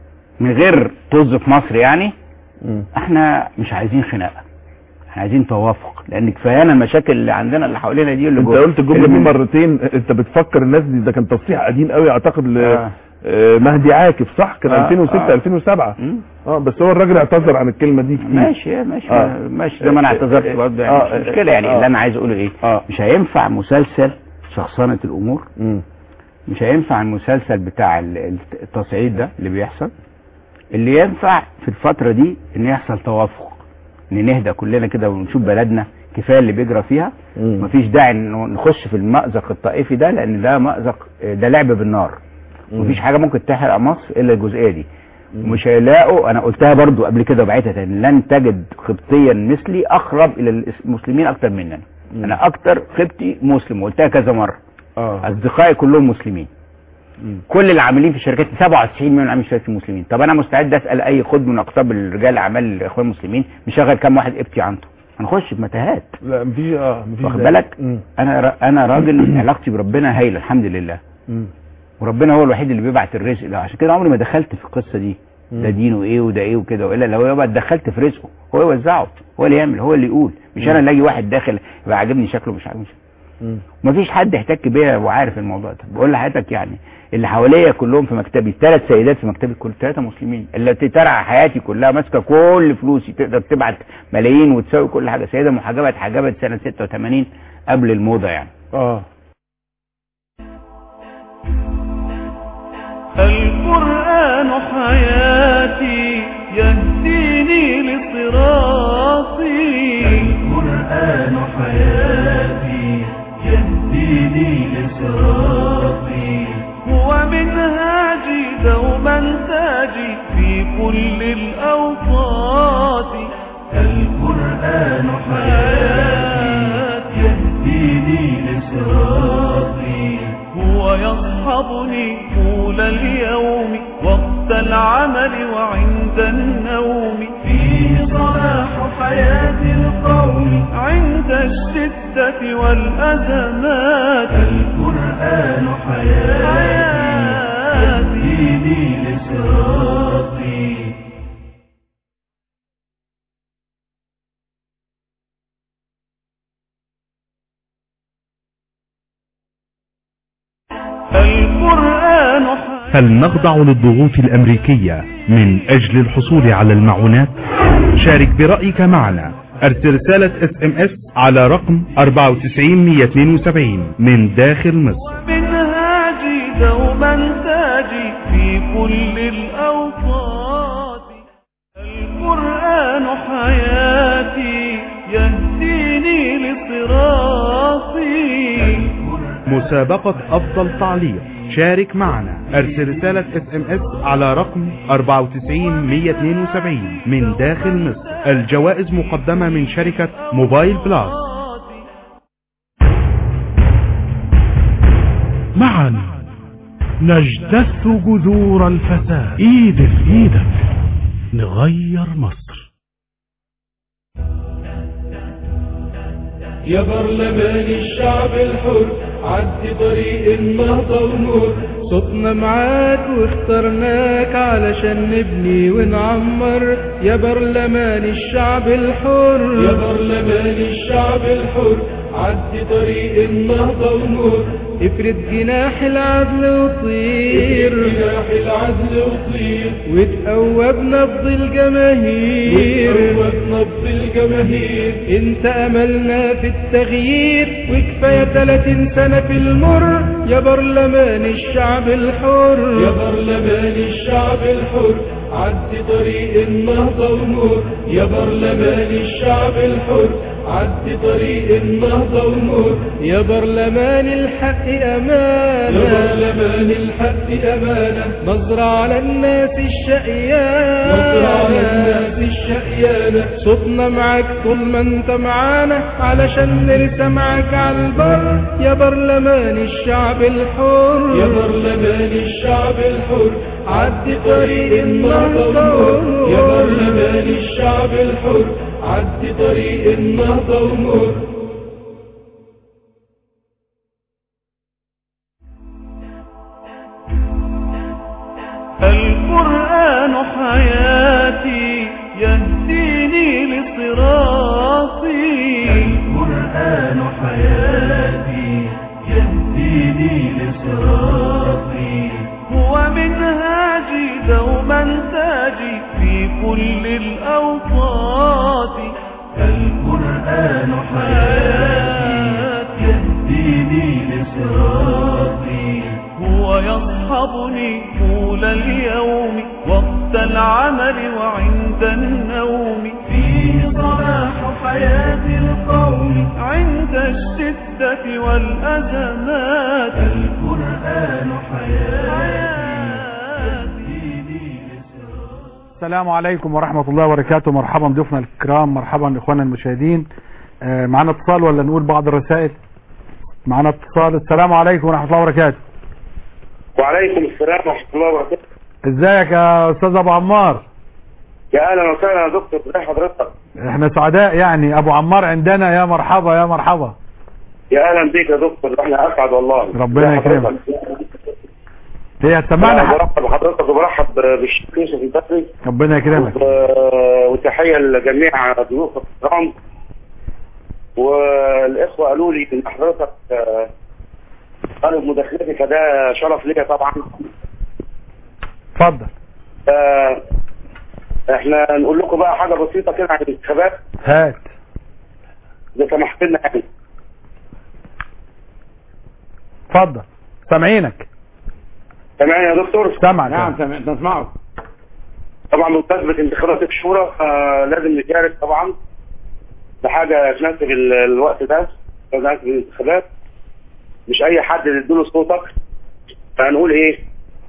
من غير طز في مصر يعني م. احنا مش عايزين خناقه، احنا عايزين توافق، لان كفايانا المشاكل اللي عندنا اللي حوالينا دي اللي انت جوه. قلت الجمله دي مرتين، انت بتفكر الناس دي، ده كان تصريح قديم قوي اعتقد ل آه. آه مهدي عاكف صح؟ كان آه. ألفين وستة آه. ألفين وسبعة. اه بس هو الراجل اعتذر عن الكلمه دي كتير. ماشي ماشي آه. ماشي زي ما انا اعتذرت برضه يعني آه. مش مشكله يعني. آه. اللي انا عايز اقوله ايه؟ آه. مش هينفع مسلسل شخصنه الامور، م. مش هينفع المسلسل بتاع التصعيد ده اللي بيحصل. اللي ينفع في الفتره دي ان يحصل توافق، ان نهدى كلنا كده ونشوف بلدنا كفايه اللي بيجرى فيها. م. مفيش داعي نخش في المأزق الطائفي ده، لان ده مأزق، ده لعب بالنار. م. مفيش حاجه ممكن تحرق مصر الا الجزئيه دي. ومش هيلاقوا، انا قلتها برضو قبل كده وبعتها تاني، لن تجد قبطيا مثلي اقرب الى المسلمين اكتر مننا. م. انا اكتر قبطي مسلم وقلتها كذا مره. اه اصدقائي كلهم مسلمين. م. كل اللي عاملين في الشركات سبعة وتسعين مليون عامل شركات مسلمين. طب انا مستعد اسال اي خد من اقطاب الرجال الاعمال الاخوان المسلمين مشغل كام واحد قبطي عنده، هنخش في متاهات. لا مفيش اه مفيش واخد بالك؟ م. انا را انا راجل علاقتي بربنا هايله الحمد لله. م. وربنا هو الوحيد اللي بيبعت الرزق ده، عشان كده عمري ما دخلت في القصه دي ده دينه ايه وده ايه وكده، والا لو يبقى دخلت في رزقه هو يوزعه، هو اللي يعمل، هو اللي يقول، مش انا اللي اجي واحد داخل يبقى عاجبني شكله مش عاجبني. مفيش حد احتك بيا وعارف الموضوع ده. بقول لحضرتك يعني اللي حواليا كلهم في مكتبي، ثلاث سيدات في مكتبي كل ثلاثه مسلمين، اللي ترعى حياتي كلها ماسكه كل فلوسي، تقدر تبعت ملايين وتساوي كل حاجه. سيده محجبه اتحجبت سنه ستة وثمانين قبل الموضه يعني. اه القرآن حياتي يهديني لصراطي. القرآن حياتي يهديني لصراطي. هو منهاجي دوما تاجي في كل الأوقات. القرآن حياتي يهديني لصراطي. هو يصحبني طول اليوم وقت العمل وعند النوم. فيه صلاح حياة القوم عند الشدة والأزمات. القرآن حياتي يهديني لصراطي. هل نخضع للضغوط الأمريكية من أجل الحصول على المعونات؟ شارك برأيك معنا. ارسل رسالة اس ام اس على رقم أربعة وتسعين مية واثنين وسبعين من داخل مصر. منهاجي دوما تاجي في كل الأوقات. القرآن حياتي يهديني لصراطي. مسابقة أفضل تعليق، شارك معنا. ارسل رسالة اس ام اس على رقم أربعة وتسعين مية واثنين وسبعين من داخل مصر. الجوائز مقدمة من شركة موبايل بلاس. معا نجتث جذور الفساد، ايد في ايدك نغير مصر. يا برلمان الشعب الحر عدي طريق النهضة ونور. صوتنا معاك واخترناك علشان نبني ونعمر. يا برلمان الشعب الحر، يا برلمان الشعب الحر عدي طريق النهضة ونور. افرد جناح العدل وطير جناح العدل وطير وتقوى بنبض الجماهير وتقوى بنبض الجماهير انت املنا في التغيير وكفايه ثلاثين سنه في المر يا برلمان الشعب الحر يا برلمان الشعب الحر عد طريق النهضة ونور يا برلمان الشعب الحر عد طريق النهضة ونور يا برلمان الحق أمانة يا برلمان الحق أمانة نظرة على الناس الشقيانة نظرة على الناس الشقيانة صوتنا معاك طول ما انت معانا علشان نرسى معاك على البر يا برلمان الشعب الحر يا برلمان الشعب الحر عد طريق النهضة ونور يا برلمان الشعب الحر عد طريق النهضة ونور القرآن حياتي يهديني لصراطي القرآن حياتي يهديني لصراطي هو منهاجي دوما تاجي في كل الأوقات القرآن حياتي يهديني لصراطي هو يصحبني طول اليوم وقت العمل وعند النوم فيه صلاح حياة القوم عند الشدة والأزمات القرآن حياتي. السلام عليكم ورحمة الله وبركاته. مرحبا ضيوفنا الكرام، مرحبا اخوانا المشاهدين. آه معنا اتصال ولا نقول بعض الرسائل؟ معنا اتصال. السلام عليكم ورحمة الله وبركاته. وعليكم السلام ورحمة الله وبركاته. ازيك يا استاذ ابو عمار؟ يا اهلا وسهلا يا دكتور، ازي حضرتك؟ احنا سعداء يعني، ابو عمار عندنا. يا مرحبا يا مرحبا. يا اهلا بيك يا دكتور، احنا اسعد والله. ربنا يكرمك. هي سمعنا حق. برحب بحضرتك وبرحب بالشيخ يوسف البدري. ربنا يكرمك. وتحيه لجميع ضيوفك الكرام. والاخوه قالوا لي ان حضرتك قالوا مداخلتك ده شرف ليا طبعا. اتفضل. آه احنا نقول لكم بقى حاجه بسيطه كده عن الانتخابات. هات اذا سمحت لنا يعني. اتفضل سامعينك. سامعني يا دكتور؟ سامعك. نعم سامعك نسمعك. طبعا بمناسبه انتخابات الشورى فلازم نشارك طبعا بحاجه تناسب الوقت ده، تناسب الانتخابات. مش اي حد يديله صوتك. فهنقول ايه؟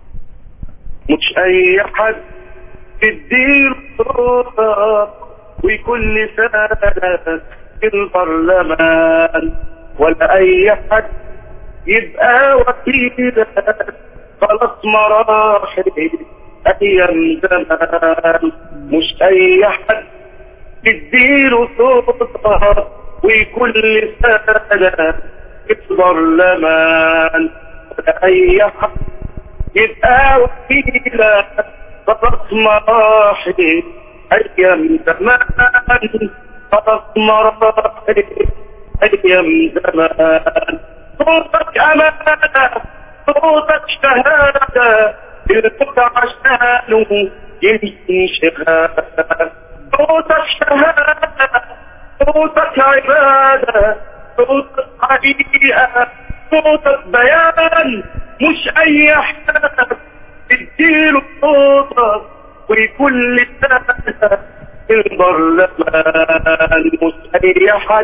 مش اي حد تديله صوتك ويكون لسانك في البرلمان، ولا اي حد يبقى وكيلك. خلاص مراحل ايام زمان. مش اي حد تديله صوتك ويكون لسانك في البرلمان، ولا اي حد يبقى وكيلك. خلاص مراحل ايام زمان. خلاص مراحل ايام زمان. صوتك امانه، صوتك شهاده، الكل عشانه يمشي شهاده. صوتك شهاده، صوتك عباده، صوتك حقيقه، صوتك بيان. مش اي حد تديله صوتك ويكون لسانك في البرلمان. مش اي حد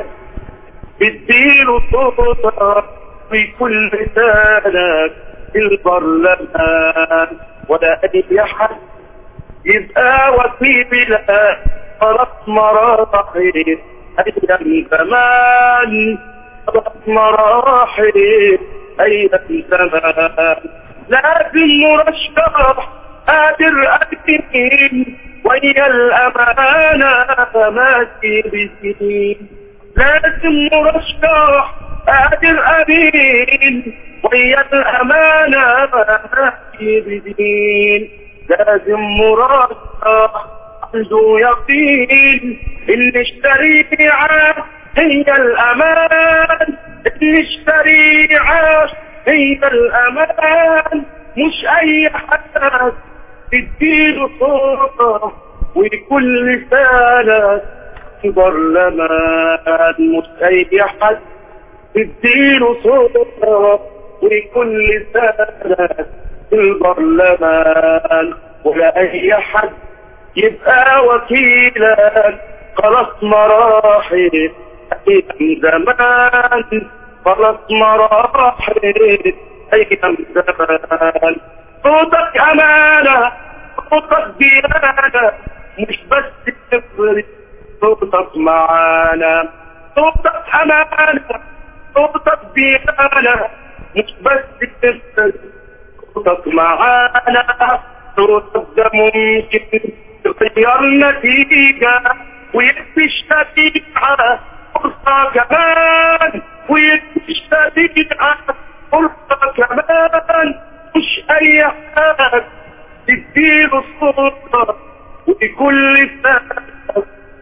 تديله صوتك ويكون لسانك في البرلمان، ولا اي حد يبقى وكيلك. خلاص مراحل ايام زمان. خلاص مراحل ايام زمان. لازم مرشح قادر أمين ويا الأمانة ماشي بسنين. لازم مرشح قادر أمين ويا الأمانة ماشي بسنين. لازم مرشح عنده يقين إن الشريعة هي الأمان. إن الشريعة هي الأمان، مش أي حد تديله صوته وكل لسانك في برلمان، مش أي حد تديله صوته وكل لسانك في البرلمان، ولا أي حد يبقى وكيلك. خلاص مراحل أيام زمان، خلاص مراحل أيام زمان. صوتك أمانة، صوتك ديانة، مش بس تفرق صوتك معانا. صوتك أمانة، صوتك ديانة، مش بس تفرق صوتك معانا. صوتك ده ممكن تغير نتيجة ويكفي الشريعة فرصة كمان، ويكفي الشريعة فرصة كمان. مش أي حد تديله السلطة وكل سنة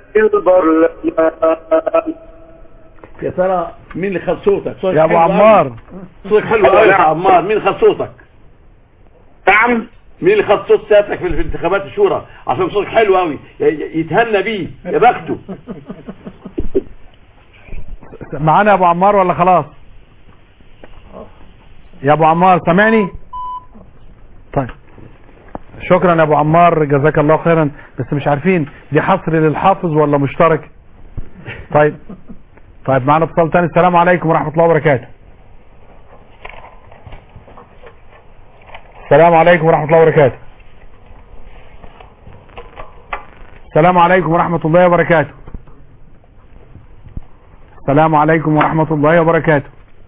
البرلمان. يا ترى مين اللي خد صوتك؟ صوتك يا ابو عمار، صوتك حلو قوي يا عمار. مين خد صوتك؟ نعم، مين اللي خد صوت سيادتك في انتخابات الشورى؟ عشان صوتك حلو قوي يتهنى بيه، يا بخته. معانا يا ابو عمار ولا خلاص؟ يا ابو عمار سامعني؟ طيب شكرا يا ابو عمار، جزاك الله خيرا. بس مش عارفين دي حصر للحافظ ولا مشترك؟ طيب طيب معانا اتصال تاني. السلام عليكم ورحمة الله وبركاته. السلام عليكم ورحمة الله وبركاته. السلام عليكم ورحمة الله وبركاته. السلام عليكم ورحمة الله وبركاته.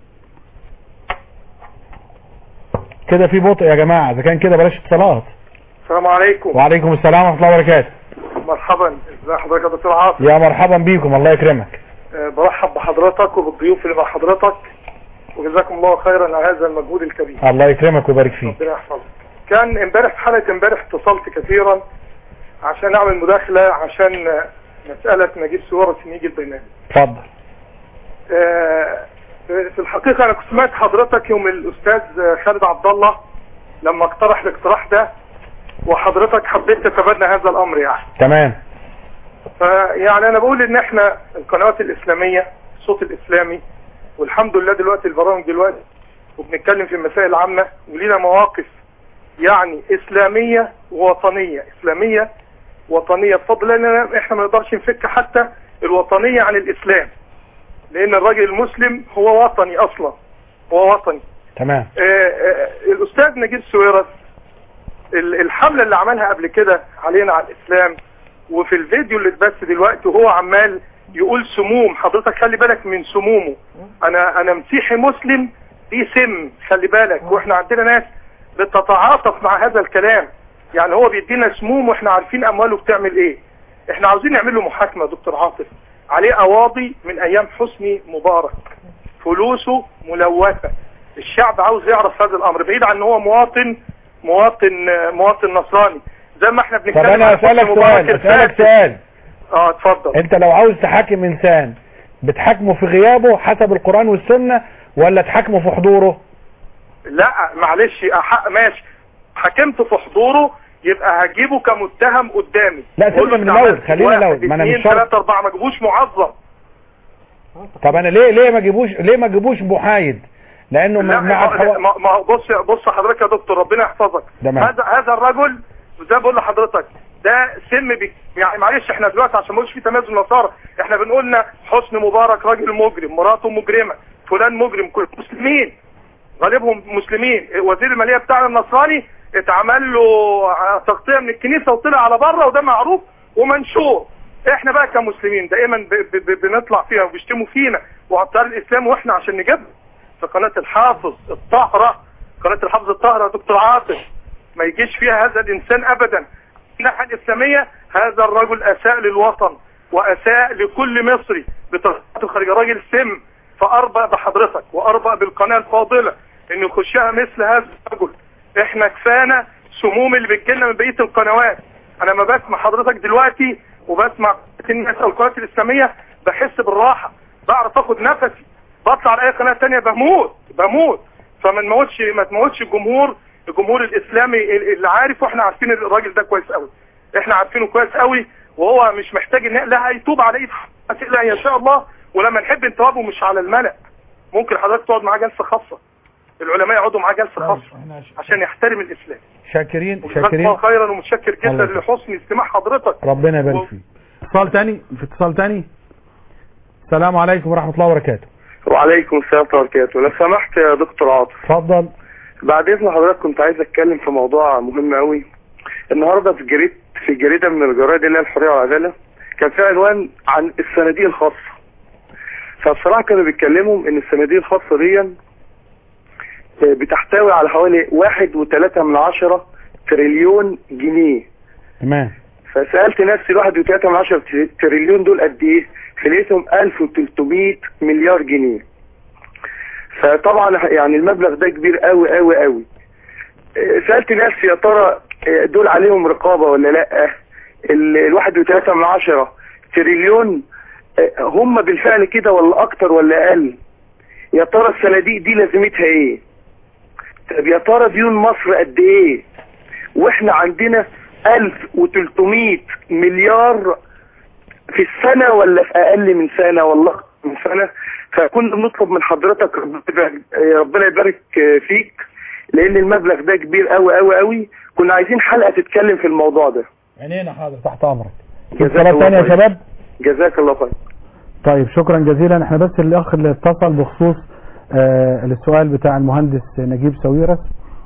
كده في بطء يا جماعة، اذا كان كده بلاش اتصالات. السلام عليكم. وعليكم السلام ورحمة الله وبركاته. مرحبا، ازي حضرتك يا دكتور عاطف؟ يا مرحبا بيكم، الله يكرمك. أه برحب بحضرتك وبالضيوف اللي مع حضرتك، وجزاكم الله خيرا على هذا المجهود الكبير. الله يكرمك ويبارك فيك. ربنا يحفظك. كان امبارح في حلقة امبارح اتصلت كثيرا عشان اعمل مداخلة عشان مسألة نجيب سوارة نيجي البرنامج. اتفضل. أه في الحقيقة انا كنت سمعت حضرتك يوم الاستاذ خالد عبد الله لما اقترح الاقتراح ده، وحضرتك حبيت تتبنى هذا الامر يعني. تمام. فيعني انا بقول ان احنا القنوات الاسلامية، الصوت الاسلامي، والحمد لله دلوقتي البرامج دلوقتي وبنتكلم في مسائل عامة ولينا مواقف يعني اسلامية ووطنية، اسلامية وطنية بفضل الله. احنا ما نقدرش نفك حتى الوطنية عن الاسلام، لان الراجل المسلم هو وطني اصلا، هو وطني. تمام. آآ آآ الاستاذ نجيب سويرس الحملة اللي عملها قبل كده علينا على الاسلام، وفي الفيديو اللي اتبث دلوقتي وهو عمال يقول سموم، حضرتك خلي بالك من سمومه. انا انا مسيحي مسلم، دي سم، خلي بالك. واحنا عندنا ناس بتتعاطف مع هذا الكلام، يعني هو بيدينا سموم واحنا عارفين امواله بتعمل ايه. احنا عاوزين نعمل له محاكمة يا دكتور عاطف، عليه قواضي من ايام حسني مبارك، فلوسه ملوثة. الشعب عاوز يعرف هذا الامر، بعيد عن ان هو مواطن مواطن مواطن نصراني زي ما احنا بنتكلم. طب انا اسالك سؤال اسالك سؤال اه اتفضل. انت لو عاوز تحاكم انسان بتحاكمه في غيابه حسب القرآن والسنة ولا تحاكمه في حضوره؟ لا معلش، أحق ماشي، حكمته في حضوره يبقى هجيبه كمتهم قدامي. لا سيبنا من الاول، خلينا الاول. ما انا مش شرط ثلاثة أربعة ما جيبوش معظم. طب انا ليه ليه ما جيبوش ليه ما جيبوش محايد؟ لانه لا مع ما, ما, ما بص بص حضرتك يا دكتور، ربنا يحفظك. هذا هذا الرجل زي بقول لحضرتك ده سم بي يعني معلش. احنا دلوقتي عشان ما نقولش في تميز نصارى، احنا بنقولنا حسني مبارك راجل مجرم، مراته مجرمه، فلان مجرم، كل مسلمين غالبهم مسلمين. وزير الماليه بتاعنا النصراني اتعمل له تغطيه من الكنيسه وطلع على بره، وده معروف ومنشور. احنا بقى كمسلمين دائما ب ب ب بنطلع فيها وبيشتموا فينا وعطار الاسلام، واحنا عشان نجيب في قناه الحافظ الطاهره، قناه الحافظ الطاهره يا دكتور عاطف، ما يجيش فيها هذا الانسان ابدا. الناحيه الاسلاميه هذا الرجل اساء للوطن واساء لكل مصري بتغطيته خارج، راجل سم. فاربأ بحضرتك واربأ بالقناه الفاضله ان يخشها مثل هذا الرجل. احنا كفانا سموم اللي بتجيلنا من بقيه القنوات. انا ما بسمع حضرتك دلوقتي وبسمع الناس القنوات الاسلاميه بحس بالراحه، بعرف اخد نفسي، بطلع على اي قناه ثانيه بموت بموت. فما نموتش ما تموتش الجمهور الجمهور الاسلامي اللي عارف، واحنا عارفين الراجل ده كويس قوي، احنا عارفينه كويس قوي، وهو مش محتاج ان لا هيتوب على ايد لا ان شاء الله. ولما نحب نتوابه مش على الملأ، ممكن حضرتك تقعد معاه جلسه خاصه، العلماء يقعدوا معاه جلسه خاصه عشان يحترم الاسلام. شاكرين جزاك شاكرين الله خيرا ومتشكر جدا لحسن استماع حضرتك. ربنا يبارك و... فيك. اتصال تاني في اتصال تاني. السلام عليكم ورحمه الله وبركاته. وعليكم السلام ورحمه الله وبركاته. لو سمحت يا دكتور عاطف، اتفضل. بعد اذن حضرتك كنت عايز اتكلم في موضوع مهم قوي. النهارده في جريده في جريده من الجرايد اللي هي الحريه والعداله كان في عنوان عن الصناديق الخاصه. فبصراحه كانوا بيتكلموا ان الصناديق الخاصه دي بتحتوي على حوالي واحد وثلاثة من عشرة تريليون جنيه. تمام. فسالت نفسي الواحد وثلاثة من عشرة تريليون دول قد ايه؟ فلقيتهم ألف وثلاثمائة مليار جنيه. فطبعا يعني المبلغ ده كبير قوي قوي قوي. سالت نفسي يا ترى دول عليهم رقابه ولا لا؟ الواحد وثلاثة من عشرة تريليون هم بالفعل كده ولا اكتر ولا اقل؟ يا ترى الصناديق دي لازمتها ايه؟ طب يا ترى ديون مصر قد ايه؟ واحنا عندنا ألف وثلاثمائة مليار في السنة ولا في اقل من سنة ولا من سنة؟ فكنا بنطلب من حضرتك ربنا يبارك فيك، لان المبلغ ده كبير قوي قوي قوي، كنا عايزين حلقة تتكلم في الموضوع ده. عينينا حاضر تحت امرك. جزاك الله تاني يا شباب. جزاك الله خير. طيب شكرا جزيلا. احنا بس الاخ اللي اتصل بخصوص آه السؤال بتاع المهندس نجيب ساويرس،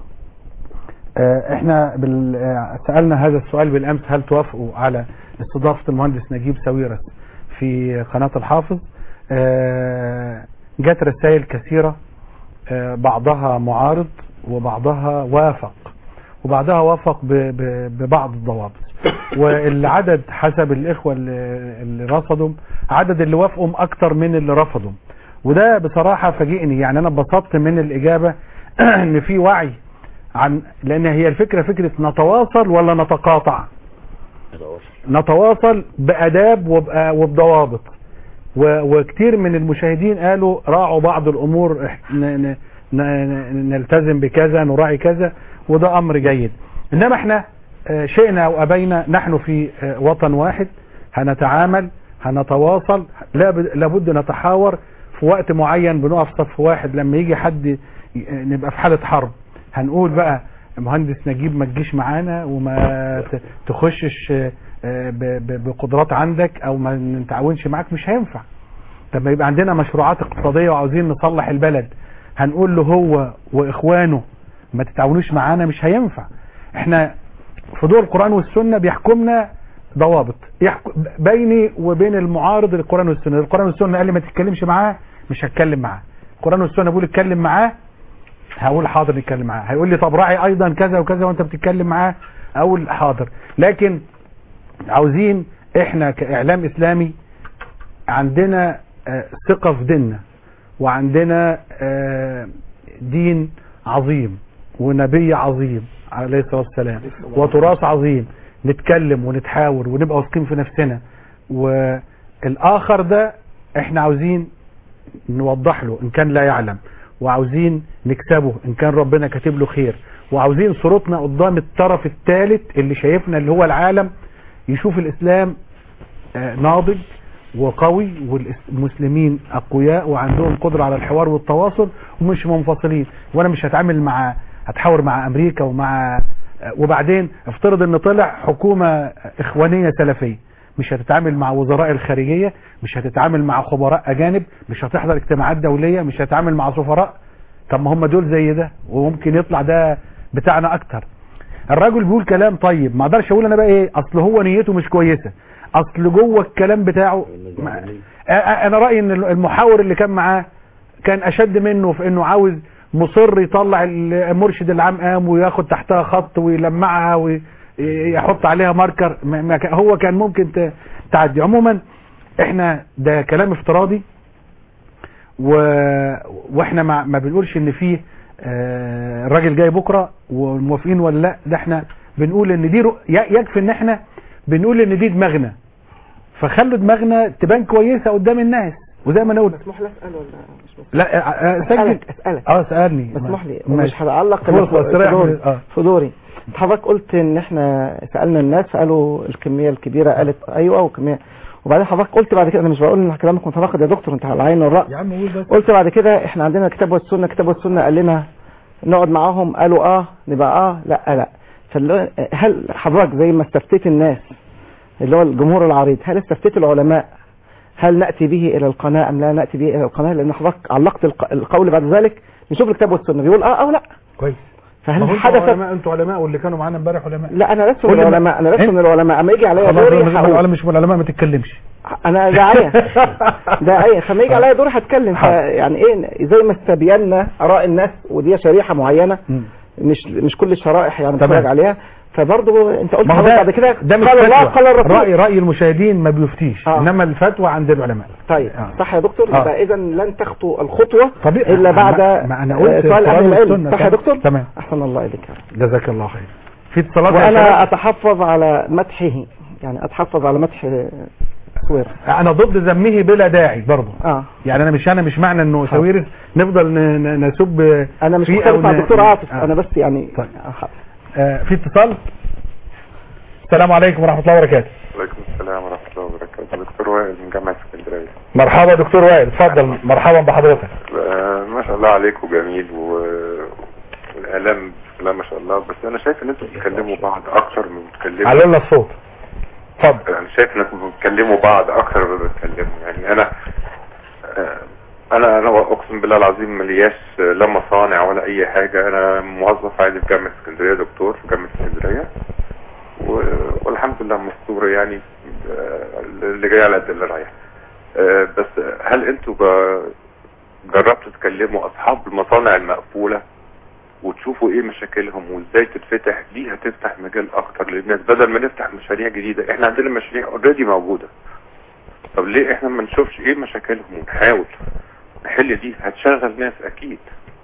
آه احنا بال... آه سألنا هذا السؤال بالامس، هل توافقوا على استضافة المهندس نجيب ساويرس في قناة الحافظ؟ آه جت رسائل كثيرة، آه بعضها معارض وبعضها وافق وبعضها وافق ب... ب... ببعض الضوابط، والعدد حسب الاخوة اللي, اللي رفضوا، عدد اللي وافقوا اكتر من اللي رفضوا، وده بصراحة فاجئني. يعني انا اتبسطت من الاجابة ان في وعي عن، لان هي الفكرة فكرة نتواصل ولا نتقاطع. نتواصل باداب وبضوابط، وكتير من المشاهدين قالوا راعوا بعض الامور، نلتزم بكذا نراعي كذا، وده امر جيد. انما احنا شئنا او ابينا نحن في وطن واحد، هنتعامل هنتواصل، لابد نتحاور في وقت معين، بنقف صف واحد. لما يجي حد نبقى في حالة حرب هنقول بقى مهندس نجيب ما تجيش معانا وما تخشش بقدرات عندك او ما نتعاونش معاك، مش هينفع. طب ما يبقى عندنا مشروعات اقتصادية وعاوزين نصلح البلد، هنقول له هو واخوانه ما تتعاونوش معانا، مش هينفع. احنا في ضوء القرآن والسنة بيحكمنا ضوابط، يحكم بيني وبين المعارض القرآن والسنة. القرآن والسنة قال لي ما تتكلمش معاه، مش هتكلم معاه. القرآن والسنة بيقول اتكلم معاه، هقول حاضر نتكلم معاه. هيقول لي طب راعي ايضا كذا وكذا وانت بتتكلم معاه، اقول حاضر. لكن عاوزين احنا كاعلام اسلامي عندنا ثقة في ديننا، وعندنا دين عظيم ونبي عظيم عليه الصلاة والسلام وتراث عظيم، نتكلم ونتحاور ونبقى واثقين في نفسنا. والاخر ده احنا عاوزين نوضح له ان كان لا يعلم، وعاوزين نكسبه ان كان ربنا كاتب له خير، وعاوزين صورتنا قدام الطرف الثالث اللي شايفنا اللي هو العالم يشوف الاسلام ناضج وقوي، والمسلمين اقوياء وعندهم قدرة على الحوار والتواصل ومش منفصلين. وانا مش هتعامل مع هتحاور مع امريكا ومع، وبعدين افترض ان طلع حكومة اخوانية سلفية، مش هتتعامل مع وزراء الخارجية، مش هتتعامل مع خبراء اجانب، مش هتحضر اجتماعات دولية، مش هتتعامل مع سفراء. طب ما هم دول زي ده، وممكن يطلع ده بتاعنا اكتر. الراجل بيقول كلام طيب، ما اقدرش اقول انا بقى ايه اصل هو نيته مش كويسة، اصل جوه الكلام بتاعه. انا رأيي ان المحاور اللي كان معاه كان اشد منه في انه عاوز مصر يطلع المرشد العام قام وياخد تحتها خط ويلمعها ويحط عليها ماركر. هو كان ممكن تعدي. عموما احنا ده كلام افتراضي، و... واحنا ما, ما بنقولش ان فيه آه الراجل جاي بكرة وموافقين ولا لا. ده احنا بنقول ان دي رو... يكفي ان احنا بنقول ان دي دماغنا، فخلوا دماغنا تبان كويسة قدام الناس. وزي ما انا قلت مسموح لي اسال ولا مش مسموح؟ لا آه، سجل اسالك اسالك اه اسالني مسموح لي ماشي. مش هعلق فرصة استريح في من- آه. في دوري. حضرتك قلت ان احنا سالنا الناس قالوا الكميه الكبيره، قالت ايوه وكميه، وبعدين حضرتك قلت بعد كده، انا مش بقول ان كلامك متناقض يا دكتور، انت على العين والراس. يا عم قول بس. قلت بعد كده احنا عندنا الكتاب والسنه، الكتاب والسنه قال لنا نقعد معاهم، قالوا اه نبقى اه لا لا. فال- هل حضرتك زي ما استفتيت الناس اللي هو الجمهور العريض، هل استفتيت العلماء هل ناتي به الى القناه ام لا ناتي به الى القناه؟ لان حضرتك علقت الق- القول بعد ذلك نشوف الكتاب والسنه بيقول اه او لا. كويس. فهل ما هو انتوا حدثت؟ علماء، انتوا علماء واللي كانوا معانا امبارح علماء. لا انا لست كل من ما- العلماء، انا لست إيه؟ من العلماء، اما يجي عليا خلاص دوري مش من هقول. العلماء، مش من العلماء، ما تتكلمش. انا داعيه داعيه فما يجي عليا دوري هتكلم. يعني ايه زي ما استبينا اراء الناس، ودي شريحه معينه مش مش كل الشرائح يعني تمام. بتفرج عليها. فبرضه انت قلت ما هو حضرتك ده بعد كده ده مش قال الله فتوى. قال الرسول. راي راي المشاهدين ما بيفتيش، آه. انما الفتوى عند العلماء. طيب آه. صح يا دكتور. آه. يبقى اذا لن تخطو الخطوه طبيعي. الا بعد ما- ما أنا قلت سؤال اهل القرآن العلم. والسنة. صح يا دكتور. تمام. احسن الله اليك يا رب. جزاك الله خير. في اتصالات يا وانا شباب؟ اتحفظ على مدحه، يعني اتحفظ على مدح سوير. انا ضد ذمه بلا داعي برضه. اه يعني انا مش انا مش معنى انه سويرس نفضل ن- ن- نسب انا مش فيه مختلف أو مع ن- الدكتور عاطف، آه. انا بس يعني طيب. آه في اتصال. السلام عليكم ورحمه الله وبركاته. وعليكم السلام ورحمة الله وبركاته. دكتور وائل من جامعة اسكندرية. مرحبا دكتور وائل، اتفضل. مرحبا بحضرتك. آه، ما شاء الله عليكم جميل و... والإعلام لا ما شاء الله، بس أنا شايف إن أنتوا بتكلموا بعض أكتر من بتكلموا. على لنا الصوت. اتفضل. أنا شايف إنكم بتكلموا بعض أكتر من بتكلموا. يعني أنا آه، أنا أنا أقسم بالله العظيم ملياش لا مصانع ولا أي حاجة. أنا موظف عادي في جامعة اسكندرية، دكتور في جامعة اسكندرية، و... والحمد لله مستور يعني. آه، اللي جاي على قد اللي رايح. آه، بس هل انتوا ب- جربتوا تكلموا اصحاب المصانع المقفولة وتشوفوا ايه مشاكلهم وازاي تتفتح؟ دي هتفتح مجال اكتر للناس بدل ما نفتح مشاريع جديدة. احنا عندنا مشاريع اوريدي موجودة، طب ليه احنا ما نشوفش ايه مشاكلهم ونحاول نحل دي؟ هتشغل ناس اكيد،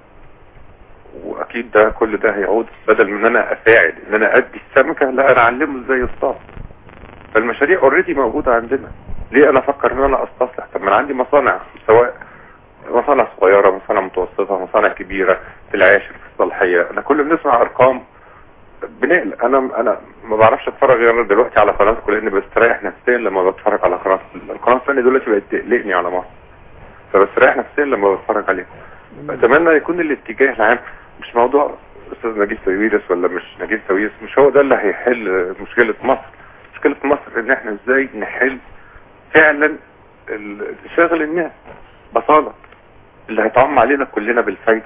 واكيد ده كل ده هيعود بدل من ان انا اساعد ان انا ادي السمكة، لا انا اعلمه ازاي يصطاد. فالمشاريع اوريدي موجودة عندنا، ليه انا افكر ان انا استصلح؟ طب ما انا عندي مصانع، سواء مصانع صغيرة، مصانع متوسطة، مصانع كبيرة في العاشر في الصلاحية. انا كل ما نسمع ارقام بنقل. انا انا ما بعرفش اتفرج غير دلوقتي على قناتكم لان بستريح نفسيا لما بتفرج على قناه القناه الثانيه دلوقتي بقت تقلقني على مصر، فبستريح نفسيا لما بتفرج عليكم. اتمنى يكون الاتجاه العام مش موضوع استاذ نجيب ساويرس ولا مش نجيب ساويرس، مش هو ده اللي هيحل مشكلة مصر. مشكلة مصر ان احنا ازاي نحل فعلا ال- شغل الناس بصالة اللي هيتعم علينا كلنا بالفايدة.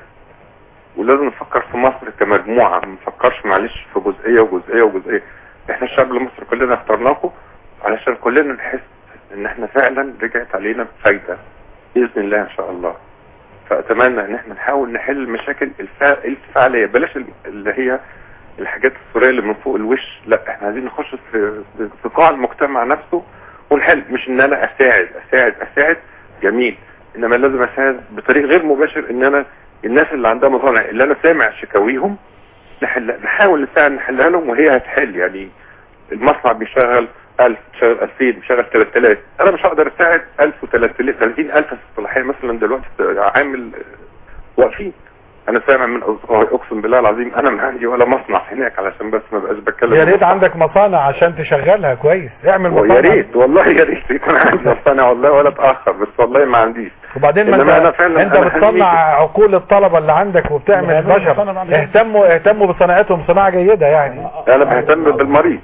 ولازم نفكر في مصر كمجموعة، ما نفكرش معلش في جزئية وجزئية وجزئية. احنا الشعب المصري كلنا اخترناكم علشان كلنا نحس ان احنا فعلا رجعت علينا بفايدة بإذن الله ان شاء الله. فأتمنى ان احنا نحاول نحل المشاكل الفا- الفعلية، بلاش ال- اللي هي الحاجات السورية اللي من فوق الوش، لا احنا عايزين نخش في في قاع المجتمع نفسه ونحل. مش ان انا اساعد اساعد اساعد جميل، انما لازم اساعد بطريق غير مباشر. ان انا الناس اللي عندها مصانع اللي انا سامع شكاويهم نحل، نحاول نساعد نحلها لهم وهي هتحل. يعني المصنع بيشغل ألف، بيشغل ألفين، بيشغل ثلاثة آلاف، انا مش هقدر اساعد ألف وثلاثين ألف في الصلاحية مثلا دلوقتي عامل واقفين. انا سامع من اصدقائي اقسم بالله العظيم انا ما عندي ولا مصنع هناك، علشان بس ما بقاش بتكلم. يا ريت عندك مصانع عشان تشغلها كويس، اعمل مصانع. يا ريت والله، يا ريت يكون عندي مصانع والله ولا اتاخر، بس والله ما عنديش. وبعدين ما إنما انت أنا فعلا انت أنا بتصنع هنيجي. عقول الطلبه اللي عندك وبتعمل يعني بشر. مصانع عندنا. اهتموا اهتموا بصناعتهم، صناعه جيده يعني. انا بهتم بالمريض،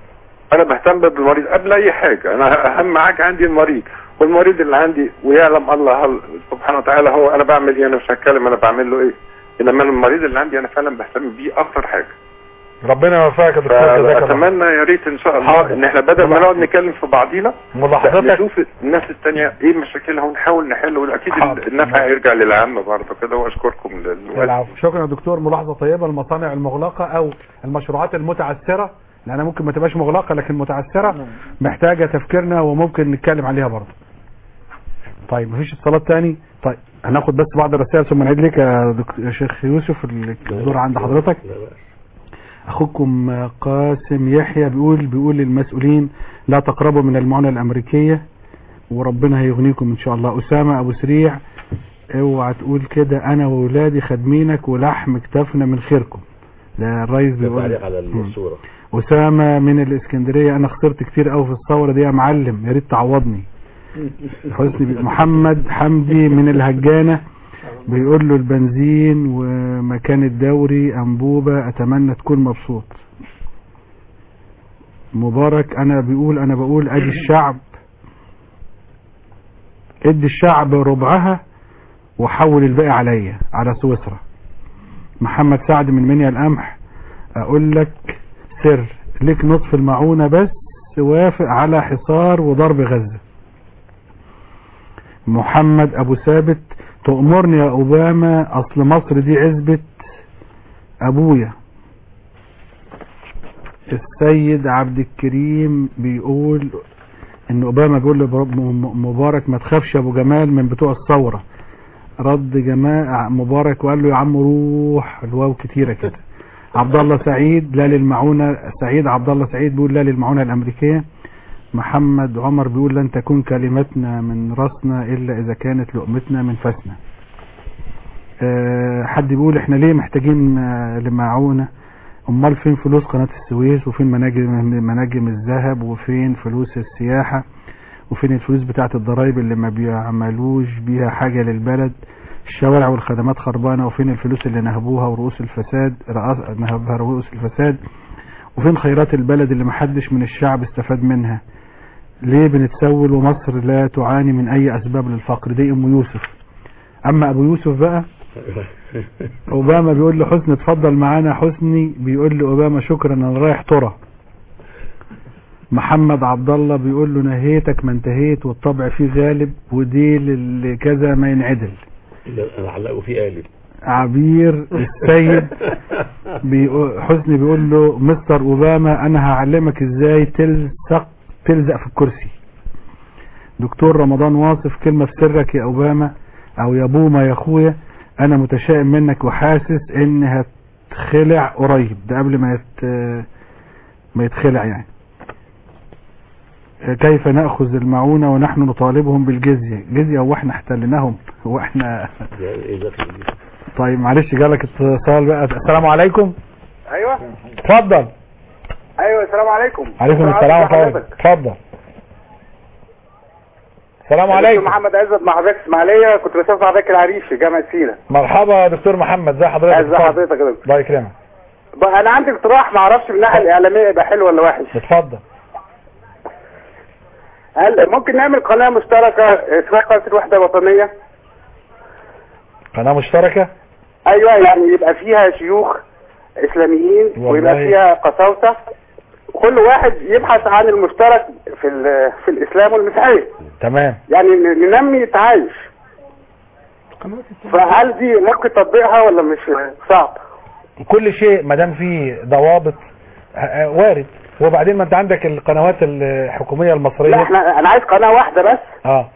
انا بهتم بالمريض قبل اي حاجة. انا اهم حاجة عندي المريض، والمريض اللي عندي ويعلم الله هل سبحانه وتعالى هو انا بعمل ايه. انا مش هتكلم انا بعمل له ايه، انما المريض اللي عندي انا فعلا بهتم بيه اكتر حاجة. ربنا يوفقك يا دكتور، جزاك الله. اتمنى يا ريت ان شاء الله ان احنا بدل ما نقعد نتكلم في بعضينا ملاحظتك نشوف الناس التانية ايه مشاكلها ونحاول نحل، واكيد النفع هيرجع للعامة برضه كده. واشكركم للوقت. العفو، شكرا يا دكتور. ملاحظه طيبه. المصانع المغلقه او المشروعات المتعثره، لانها ممكن ما تبقاش مغلقه لكن متعثره، محتاجه تفكيرنا وممكن نتكلم عليها برضه. طيب مفيش اتصالات تاني؟ طيب هناخد بس بعض الرسائل ثم نعيد لك يا, دك... يا شيخ يوسف الدور عند حضرتك. اخوكم قاسم يحيى بيقول بيقول للمسؤولين لا تقربوا من المعونة الامريكية وربنا هيغنيكم ان شاء الله. اسامة ابو سريع اوعى تقول كده، انا وولادي خادمينك ولحم كتفنا من خيركم. ده الرئيس بيقول على الصورة. اسامة من الاسكندرية، انا خسرت كتير قوي في الثورة دي يا معلم، يا ريت تعوضني. حسني محمد حمدي من الهجانة بيقول له البنزين ومكان الدوري انبوبة، اتمنى تكون مبسوط. مبارك انا بيقول انا بقول ادي الشعب، ادي الشعب ربعها وحول الباقي عليا على سويسرا. محمد سعد من منيا القمح، اقول لك سر ليك نصف المعونة بس وافق على حصار وضرب غزة. محمد ابو ثابت تأمرني يا اوباما، اصل مصر دي عزبة ابويا. السيد عبد الكريم بيقول ان اوباما بيقول لمبارك ما تخافش يا ابو جمال من بتوع الثورة. رد جماعة مبارك وقال له يا عم روح، الواو كتيرة كده. عبد الله سعيد لا للمعونة، سعيد عبد الله سعيد بيقول لا للمعونة الامريكية. محمد عمر بيقول لن تكون كلمتنا من راسنا الا اذا كانت لقمتنا من فاسنا. أه حد بيقول احنا ليه محتاجين أه لمعونة؟ امال فين فلوس قناة السويس، وفين مناجم مناجم الذهب، وفين فلوس السياحة، وفين الفلوس بتاعت الضرائب اللي ما بيعملوش بيها حاجة للبلد؟ الشوارع والخدمات خربانة، وفين الفلوس اللي نهبوها ورؤوس الفساد نهبها رؤوس الفساد، وفين خيرات البلد اللي محدش من الشعب استفاد منها؟ ليه بنتسول ومصر لا تعاني من اي اسباب للفقر؟ دي ام يوسف. اما ابو يوسف بقى اوباما بيقول له حسني اتفضل معانا. حسني بيقول له اوباما شكرا انا رايح ترى. محمد عبد الله بيقول له نهيتك ما انتهيت والطبع فيه غالب، ودي اللي كذا ما ينعدل. انا علقه فيه قالب. عبير السيد بيقول حسني بيقول له مستر اوباما انا هعلمك ازاي تلزق تلزق في الكرسي. دكتور رمضان واصف كلمة في سرك يا اوباما او يا بوما يا اخويا، انا متشائم منك وحاسس ان هتخلع قريب. ده قبل ما يت... ما يتخلع يعني. كيف نأخذ المعونة ونحن نطالبهم بالجزية؟ جزية هو احنا احتلناهم؟ هو احنا طيب معلش جالك اتصال بقى. السلام عليكم. ايوه اتفضل. ايوه السلام عليكم. عليكم السلام ورحمة الله. اتفضل. السلام عليكم. محمد عزت مع حضرتك اسماعيليه، كنت بشوف حضرتك العريش في جامعه سينا. مرحبا يا دكتور محمد، ازي حضرتك؟ ازي حضرتك يا دكتور؟ الله يكرمك. انا عندي اقتراح ما اعرفش من الناحيه الاعلاميه يبقى حلو ولا وحش. اتفضل. هل ممكن نعمل قناه مشتركه اسمها قناه الوحده الوطنيه؟ قناه مشتركه؟ ايوه يعني يبقى فيها شيوخ اسلاميين ويبقى فيها قساوسه، وكل واحد يبحث عن المشترك في في الاسلام والمسيحيه. تمام. يعني ننمي تعايش. فهل دي ممكن تطبيقها ولا مش صعب؟ كل شيء ما دام فيه ضوابط وارد. وبعدين ما انت عندك القنوات الحكوميه المصريه. لا احنا انا عايز قناه واحده بس. اه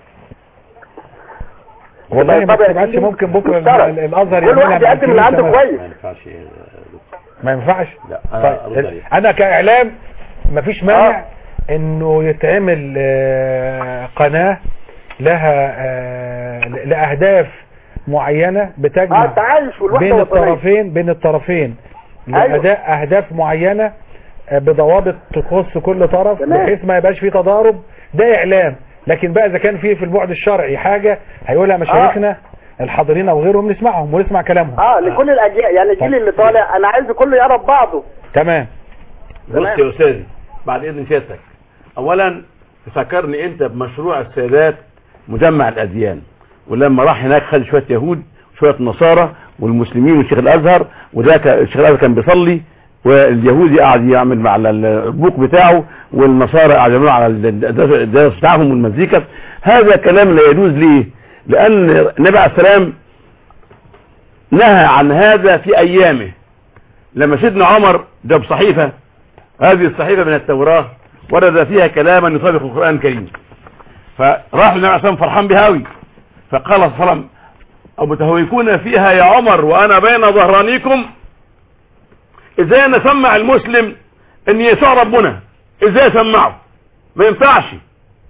والله ما تبعتش ممكن بكره الازهر كل واحد يقدم اللي عنده كويس. ما ينفعش. ما ينفعش. لا انا طيب. انا كاعلام مفيش مانع آه. انه يتعمل آه قناه لها آه لاهداف معينه بتجمع آه بين الطرفين بين الطرفين لاداء أيوه. اهداف معينه آه بضوابط تخص كل طرف تمام. بحيث ما يبقاش فيه تضارب. ده اعلام. لكن بقى اذا كان فيه في البعد الشرعي حاجه هيقولها مشايخنا آه. الحاضرين او غيرهم نسمعهم ونسمع كلامهم. اه لكل الاجيال يعني الجيل اللي طالع انا عايز كله يقرب بعضه. تمام. بص يا استاذي بعد اذن سيادتك، اولا فكرني انت بمشروع السادات مجمع الاديان، ولما راح هناك خد شويه يهود شويه نصارى والمسلمين والشيخ الازهر، وذاك الشيخ الازهر كان بيصلي واليهودي قاعد يعمل مع البوك بتاعه والنصارى قاعد يعملوا على الدرس بتاعهم والمزيكا. هذا كلام لا يجوز. ليه؟ لان النبي عليه السلام نهى عن هذا في ايامه. لما سيدنا عمر جاب صحيفة، هذه الصحيفة من التوراة ورد فيها كلاما يطابق القرآن الكريم، فراح النبي عليه السلام فرحان بهاوي، فقال صلى الله عليه وسلم أبتهوكون فيها يا عمر وأنا بين ظهرانيكم؟ ازاي نسمع المسلم ان يسوع ربنا؟ ازاي سمعه؟ ما ينفعش.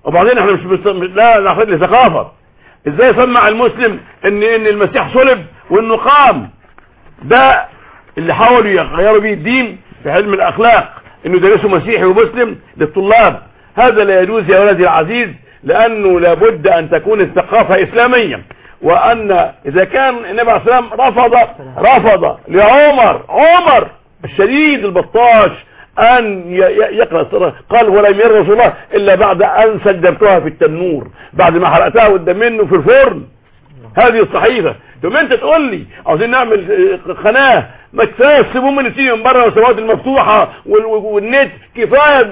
وبعدين احنا مش بست... لا ناخد لي ثقافه. ازاي يسمع المسلم ان ان المسيح صلب وانه قام؟ ده اللي حاولوا يغيروا بيه الدين في علم الاخلاق، انه يدرسوا مسيحي ومسلم للطلاب. هذا لا يجوز يا ولدي العزيز، لانه لابد ان تكون الثقافه اسلاميه. وان اذا كان النبي عليه الصلاه والسلام رفض رفض لعمر عمر الشديد البطاش ان يقرأ الصلاة، قال ولم ير رسول الله الا بعد ان سجرتها في التنور، بعد ما حرقتها قدام منه في الفرن. هذه الصحيفة. ثم انت تقول لي عاوزين نعمل قناة، ما كفايه السموم اللي تيجي من بره والسماوات المفتوحة والنت، كفايه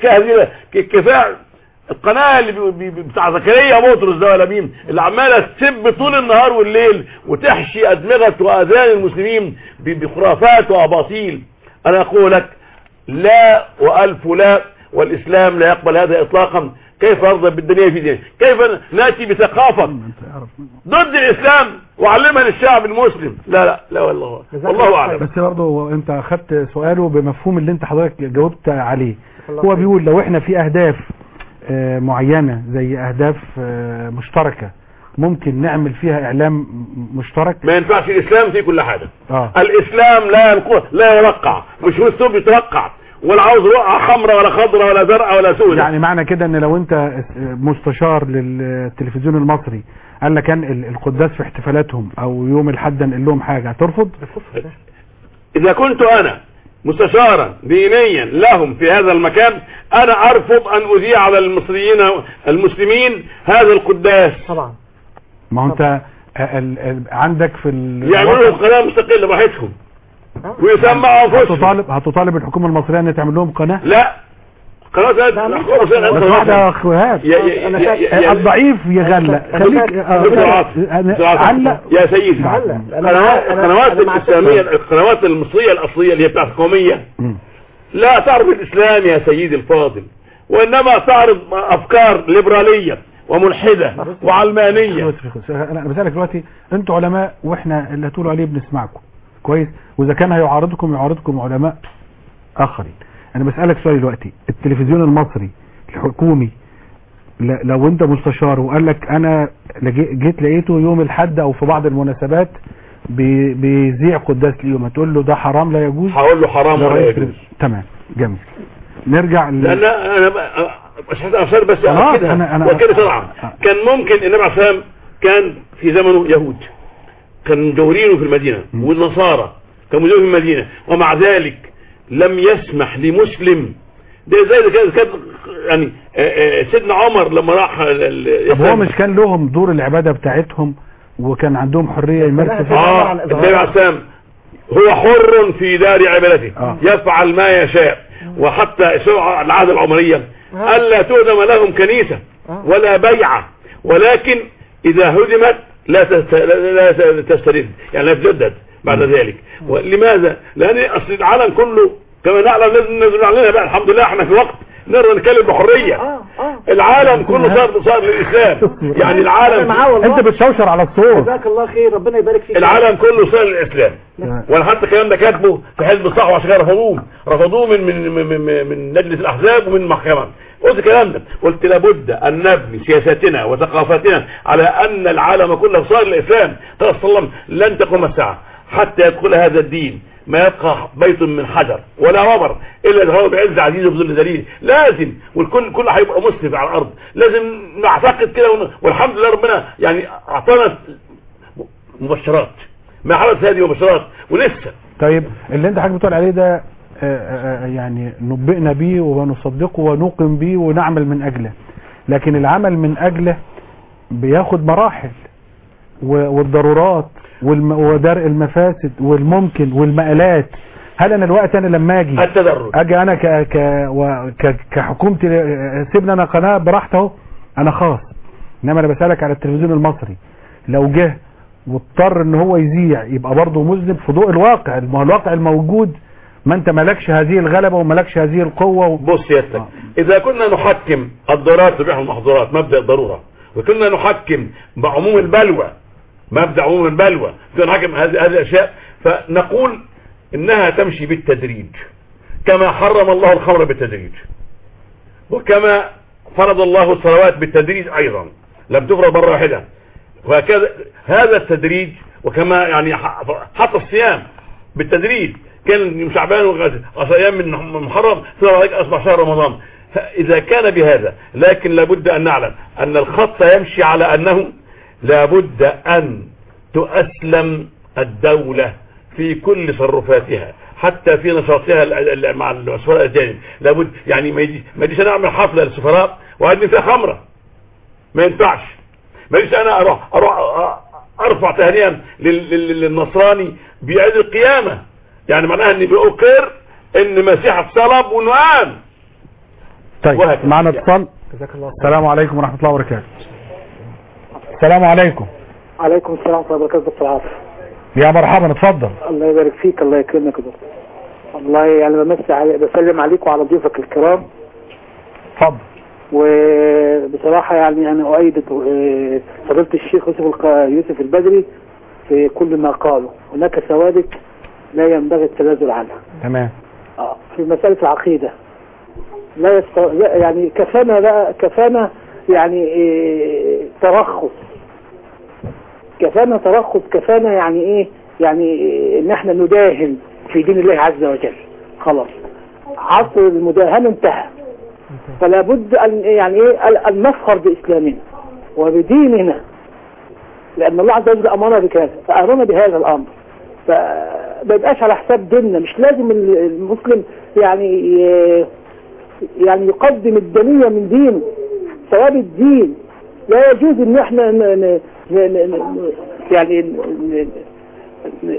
كفايه القناة اللي بتاع زكريا بطرس ده ولا مين اللي عماله تسب طول النهار والليل وتحشي ادمغه واذان المسلمين بخرافات واباطيل. انا اقول لك لا والف لا، والاسلام لا يقبل هذا اطلاقا. كيف ارضى بالدنيا في دين؟ كيف ناتي بثقافه ضد الاسلام وعلمها للشعب المسلم؟ لا لا لا والله والله اعلم. بس برضه انت اخذت سؤاله بمفهوم اللي انت حضرتك جاوبت عليه. هو بيقول لو احنا في اهداف معينة زي اهداف مشتركة ممكن نعمل فيها اعلام مشترك. ما ينفعش الاسلام في كل حاجة. آه. الاسلام لا ينقل لا يرقع، مش هو الثوب يترقع، ولا عاوز رقعة حمراء ولا خضراء ولا زرقاء ولا سوداء. يعني معنى كده ان لو انت مستشار للتلفزيون المصري قال لك ان القداس في احتفالاتهم او يوم الحد نقول لهم حاجة هترفض؟ اذا كنت انا مستشارا دينيا لهم في هذا المكان انا ارفض ان اذيع على المصريين المسلمين هذا القداس. طبعا ما هو انت عندك في يعملوا لهم قناه مستقله براحتهم ويسمعوا انفسهم. هتطالب هتطالب الحكومه المصريه ان تعمل لهم قناه؟ لا، قناه بس واحده اخوات الضعيف يغلق. خليك علق يا سيدي. القنوات الاسلاميه القنوات المصريه الاصليه اللي هي بتاعت القوميه لا تعرف الاسلام يا سيدي الفاضل، وانما تعرض افكار ليبراليه وملحده وعلمانيه. انا بسالك دلوقتي انتوا علماء واحنا اللي هتقولوا عليه بنسمعكم كويس، واذا كان هيعارضكم يعارضكم علماء اخرين. انا بسألك سؤال دلوقتي، التلفزيون المصري الحكومي لو انت مستشار وقال لك انا جيت لقيته يوم الحد او في بعض المناسبات بيذيع قداس اليوم، هتقول له ده حرام لا يجوز؟ هقول له حرام ولا يجوز. تمام جميل. نرجع ل... لان انا مش هسأل بس اكدها وكده طبعا. كان ممكن النبي عليه الصلاه كان في زمنه يهود كانوا مجورينه في المدينه والنصارى كانوا مجورين في المدينه، ومع ذلك لم يسمح لمسلم ده زي كده يعني سيدنا عمر لما راح. طب هو مش كان لهم دور العبادة بتاعتهم وكان عندهم حرية يمارسوا اه النبي عليه السلام هو حر في دار عبادته آه. يفعل ما يشاء. وحتى شرع العادة العمرية آه. ألا تهدم لهم كنيسة آه. ولا بيعة، ولكن إذا هدمت لا لا تسترد يعني لا تجدد بعد ذلك. ولماذا؟ لأن أصل العالم كله كما نعلم لازم نزل علينا بقى. الحمد لله احنا في وقت نقدر نتكلم بحريه. آه آه. العالم كله صار صار للاسلام. يعني العالم انت بتشوشر على الصوت. جزاك الله خير، ربنا يبارك فيك. العالم كله صار للاسلام. وانا حتى الكلام ده كاتبه في حزب الصحوه عشان رفضوه رفضوه من من من, من مجلس الاحزاب ومن المحكمه. قلت الكلام ده، قلت لابد ان نبني سياستنا وثقافتنا على ان العالم كله صار للاسلام. صلى الله عليه وسلم لن تقوم الساعه حتى يدخل هذا الدين ما يبقى بيت من حجر ولا عمر الا اذا هو بعز عزيز وبذل ذليل. لازم والكل كله هيبقى مسلم على الارض. لازم نعتقد كده، والحمد لله ربنا يعني اعطانا مبشرات ما حدث هذه مبشرات ولسه. طيب اللي انت حضرتك بتقول عليه ده يعني نبئنا بيه ونصدقه ونوقن بيه ونعمل من اجله، لكن العمل من اجله بياخد مراحل والضرورات ودرء المفاسد والممكن والمآلات. هل انا الوقت انا لما اجي التدرج اجي انا ك ك ك كحكومتي سيبنا انا قناه براحتي اهو انا خاص، انما انا بسالك على التلفزيون المصري لو جه واضطر ان هو يذيع يبقى برضه مذنب في ضوء الواقع. ما هو الواقع الموجود، ما انت مالكش هذه الغلبه ومالكش هذه القوه و... بص يا سيدي، اذا كنا نحكم الضرورات تبيح المحظورات مبدا الضروره، وكنا نحكم بعموم البلوى مبدأ عموم البلوى، نحكم هذه هذه الاشياء، فنقول انها تمشي بالتدريج كما حرم الله الخمر بالتدريج، وكما فرض الله الصلوات بالتدريج ايضا، لم تفرض مرة واحدة، وهكذا هذا التدريج. وكما يعني حتى الصيام بالتدريج، كان شعبان وغسل ايام من محرم ثم اصبح شهر رمضان. فاذا كان بهذا، لكن لابد ان نعلم ان الخط يمشي على انه لابد ان تؤسلم الدولة في كل تصرفاتها، حتى في نشاطها مع السفراء الاجانب. لابد يعني ما يجيش انا اعمل حفله للسفراء واقدم فيها خمره، ما ينفعش. ما يجيش انا اروح اروح ارفع تهنئه للنصراني بعيد القيامه، يعني معناها اني بأقر ان مسيح اتصلب وانه قام. طيب معنا اتصال. السلام عليكم ورحمه الله وبركاته. السلام عليكم. عليكم السلام ورحمه الله وبركاته. دكتور عاطف يا مرحبا، اتفضل. الله يبارك فيك، الله يكرمك يا دكتور. والله يعني بمسي علي بسلم عليك وعلى ضيوفك الكرام. اتفضل. وبصراحه يعني انا اؤيد فضيله الشيخ يوسف يوسف البدري في كل ما قاله. هناك ثوابت لا ينبغي التنازل عنها. تمام. اه في مساله العقيده لا يستو... يعني كفانا بقى كفانا يعني إيه ترخص كفانا ترخص كفانا يعني ايه يعني إيه ان احنا نداهن في دين الله عز وجل. خلاص عصر المداهنه انتهى، فلا بد ان يعني ايه ان نفخر باسلامنا وبديننا، لان الله عز وجل امرنا بكذا فامرنا بهذا الامر، فما يبقاش على حساب ديننا. مش لازم المسلم يعني يعني يقدم الدنيا من دينه، ثواب الدين. لا يجوز ان احنا ن ن ن ن يعني ن ن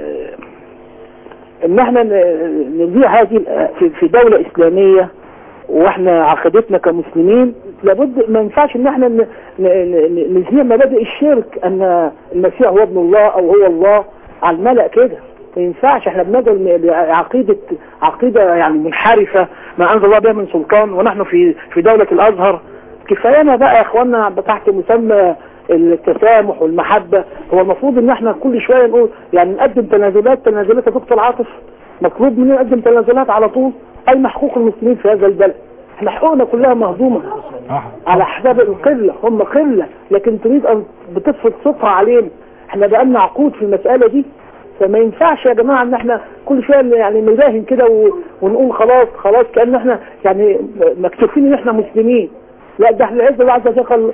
ان احنا نذيع هذه في دولة اسلامية واحنا عقيدتنا كمسلمين. لابد ما ينفعش ان احنا نذيع مبادئ الشرك، ان المسيح هو ابن الله او هو الله على الملأ كده. ما ينفعش، احنا بندعو عقيدة عقيدة يعني منحرفة ما انزل الله بها من سلطان، ونحن في في دولة الازهر. كفايانا بقى يا اخوانا تحت مسمى التسامح والمحبة. هو المفروض ان احنا كل شوية نقول يعني نقدم تنازلات تنازلات يا دكتور عاطف، مطلوب مننا نقدم تنازلات على طول. اين حقوق المسلمين في هذا البلد؟ احنا حقوقنا كلها مهضومة على حساب القلة، هم قلة لكن تريد ان بتفرض صوتها علينا. احنا بقالنا عقود في المسألة دي، فما ينفعش يا جماعة ان احنا كل شوية يعني نباهن كده ونقول خلاص خلاص كأن احنا يعني مكتوفين ان احنا مسلمين. لا، ده احنا العزة بعد ذلك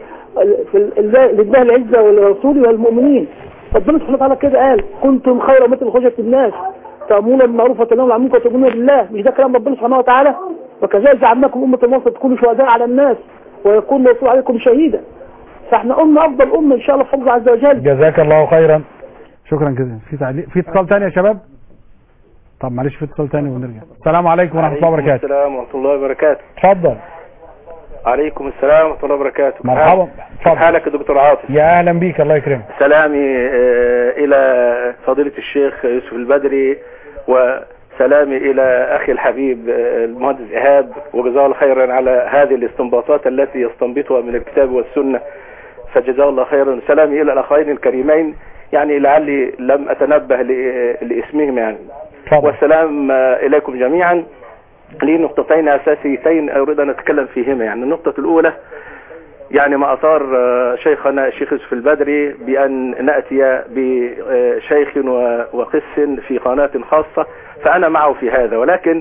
لله العزة ولرسوله والمؤمنين. ربنا سبحانه وتعالى كده قال كنتم خير أمة أخرجت للناس تأمرون بالمعروف وتنهون عن المنكر وتؤمنون بالله. مش ده كلام ربنا سبحانه وتعالى؟ وكذلك جعلناكم أمة وسطا تكونوا شهداء على الناس ويكون الرسول عليكم شهيدا. فاحنا أمة أفضل أمة إن شاء الله بفضل عز وجل. جزاك الله خيرا. شكرا جزيلا. في تعليق في اتصال ثاني يا شباب؟ طب معلش في اتصال ثاني ونرجع. السلام عليكم ورحمة الله وبركاته. السلام ورحمة الله وبركاته. اتفضل. عليكم السلام ورحمة الله وبركاته. مرحبا. كيف حالك يا دكتور عاطف؟ يا اهلا بيك، الله يكرمك. سلامي الى فضيلة الشيخ يوسف البدري، وسلامي الى اخي الحبيب المهندس ايهاب، وجزاه الله خيرا على هذه الاستنباطات التي يستنبطها من الكتاب والسنة، فجزاه الله خيرا. سلامي الى الاخوين الكريمين، يعني لعلي لم اتنبه لاسمهم يعني. والسلام اليكم جميعا. لي نقطتين اساسيتين اريد ان اتكلم فيهما. يعني النقطة الاولى يعني ما اثار شيخنا الشيخ يوسف البدري بان نأتي بشيخ وقس في قناة خاصة، فانا معه في هذا. ولكن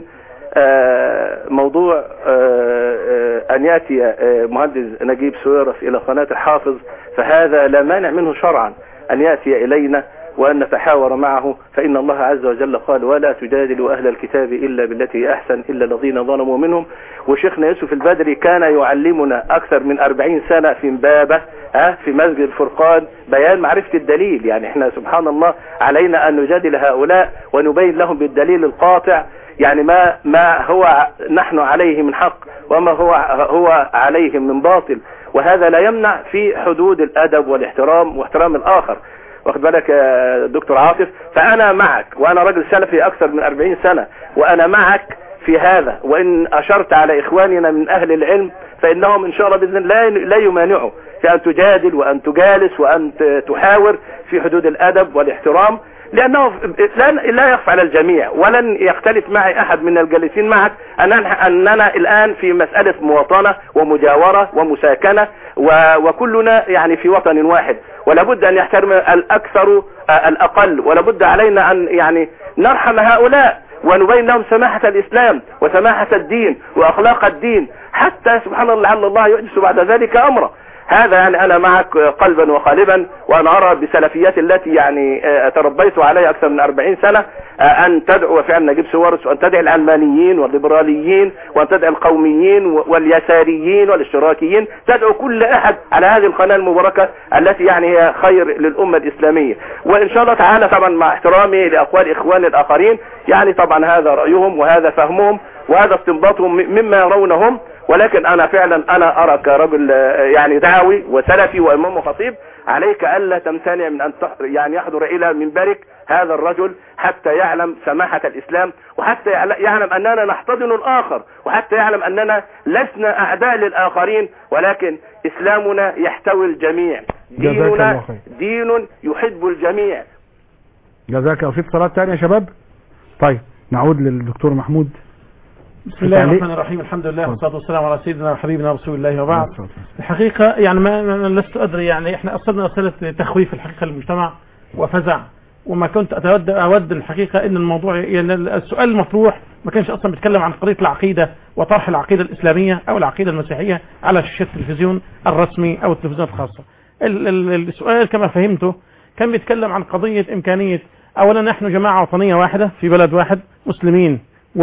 موضوع ان يأتي مهندس نجيب سويرس الى قناة الحافظ، فهذا لا مانع منه شرعا ان يأتي الينا وأن نتحاور معه، فإن الله عز وجل قال ولا تجادلوا أهل الكتاب إلا بالتي أحسن إلا الذين ظلموا منهم. وشيخنا يوسف البدري كان يعلمنا أكثر من أربعين سنة في امبابة في مسجد الفرقان بيان معرفة الدليل. يعني احنا سبحان الله علينا أن نجادل هؤلاء ونبين لهم بالدليل القاطع يعني ما ما هو نحن عليه من حق وما هو هو عليهم من باطل، وهذا لا يمنع في حدود الأدب والاحترام واحترام الآخر. واخد بالك يا دكتور عاطف؟ فأنا معك، وأنا رجل سلفي أكثر من أربعين سنة، وأنا معك في هذا. وإن أشرت على إخواننا من أهل العلم فإنهم إن شاء الله بإذن الله لا يمانعوا في أن تجادل وأن تجالس وأن تحاور في حدود الأدب والاحترام. لأنه لا لا يخفى على الجميع ولن يختلف معي أحد من الجالسين معك أننا, أننا الآن في مسألة مواطنة ومجاورة ومساكنة وكلنا يعني في وطن واحد، ولابد أن يحترم الأكثر الأقل، ولابد علينا أن يعني نرحم هؤلاء ونبين لهم سماحة الإسلام وسماحة الدين وأخلاق الدين، حتى سبحان الله لعل الله يحدث بعد ذلك أمره. هذا يعني أنا معك قلبا وقالبا، وأنا أرى بسلفيات التي يعني تربيت عليها أكثر من أربعين سنة أن تدعو فعلا نجيب سوارس، وأن تدعي العلمانيين والليبراليين، وأن تدعي القوميين واليساريين والاشتراكيين، تدعو كل أحد على هذه القناة المباركة التي يعني هي خير للأمة الإسلامية. وإن شاء الله تعالى طبعا مع احترامي لأقوال إخواني الآخرين، يعني طبعا هذا رأيهم وهذا فهمهم وهذا استنباطهم مما يرونهم، ولكن انا فعلا انا ارى كرجل يعني دعوي وسلفي وامام وخطيب عليك الا تمتنع من ان يعني يحضر الى منبرك هذا الرجل حتى يعلم سماحة الاسلام، وحتى يعلم اننا نحتضن الاخر، وحتى يعلم اننا لسنا اعداء للاخرين، ولكن اسلامنا يحتوي الجميع، ديننا دين يحب الجميع. جزاك الله. في اتصالات ثانيه يا شباب؟ طيب نعود للدكتور محمود. بسم الله الرحمن الرحيم، الحمد لله والصلاة والسلام على سيدنا وحبيبنا رسول الله وبعد. الحقيقة يعني ما أنا لست أدري، يعني إحنا أصلنا رسالة تخويف الحقيقة للمجتمع وفزع، وما كنت أتود أود الحقيقة إن الموضوع يعني السؤال المطروح ما كانش أصلا بيتكلم عن قضية العقيدة وطرح العقيدة الإسلامية أو العقيدة المسيحية على شاشة التلفزيون الرسمي أو التلفزيونات الخاصة. السؤال كما فهمته كان بيتكلم عن قضية إمكانية أولا نحن جماعة وطنية واحدة في بلد واحد، مسلمين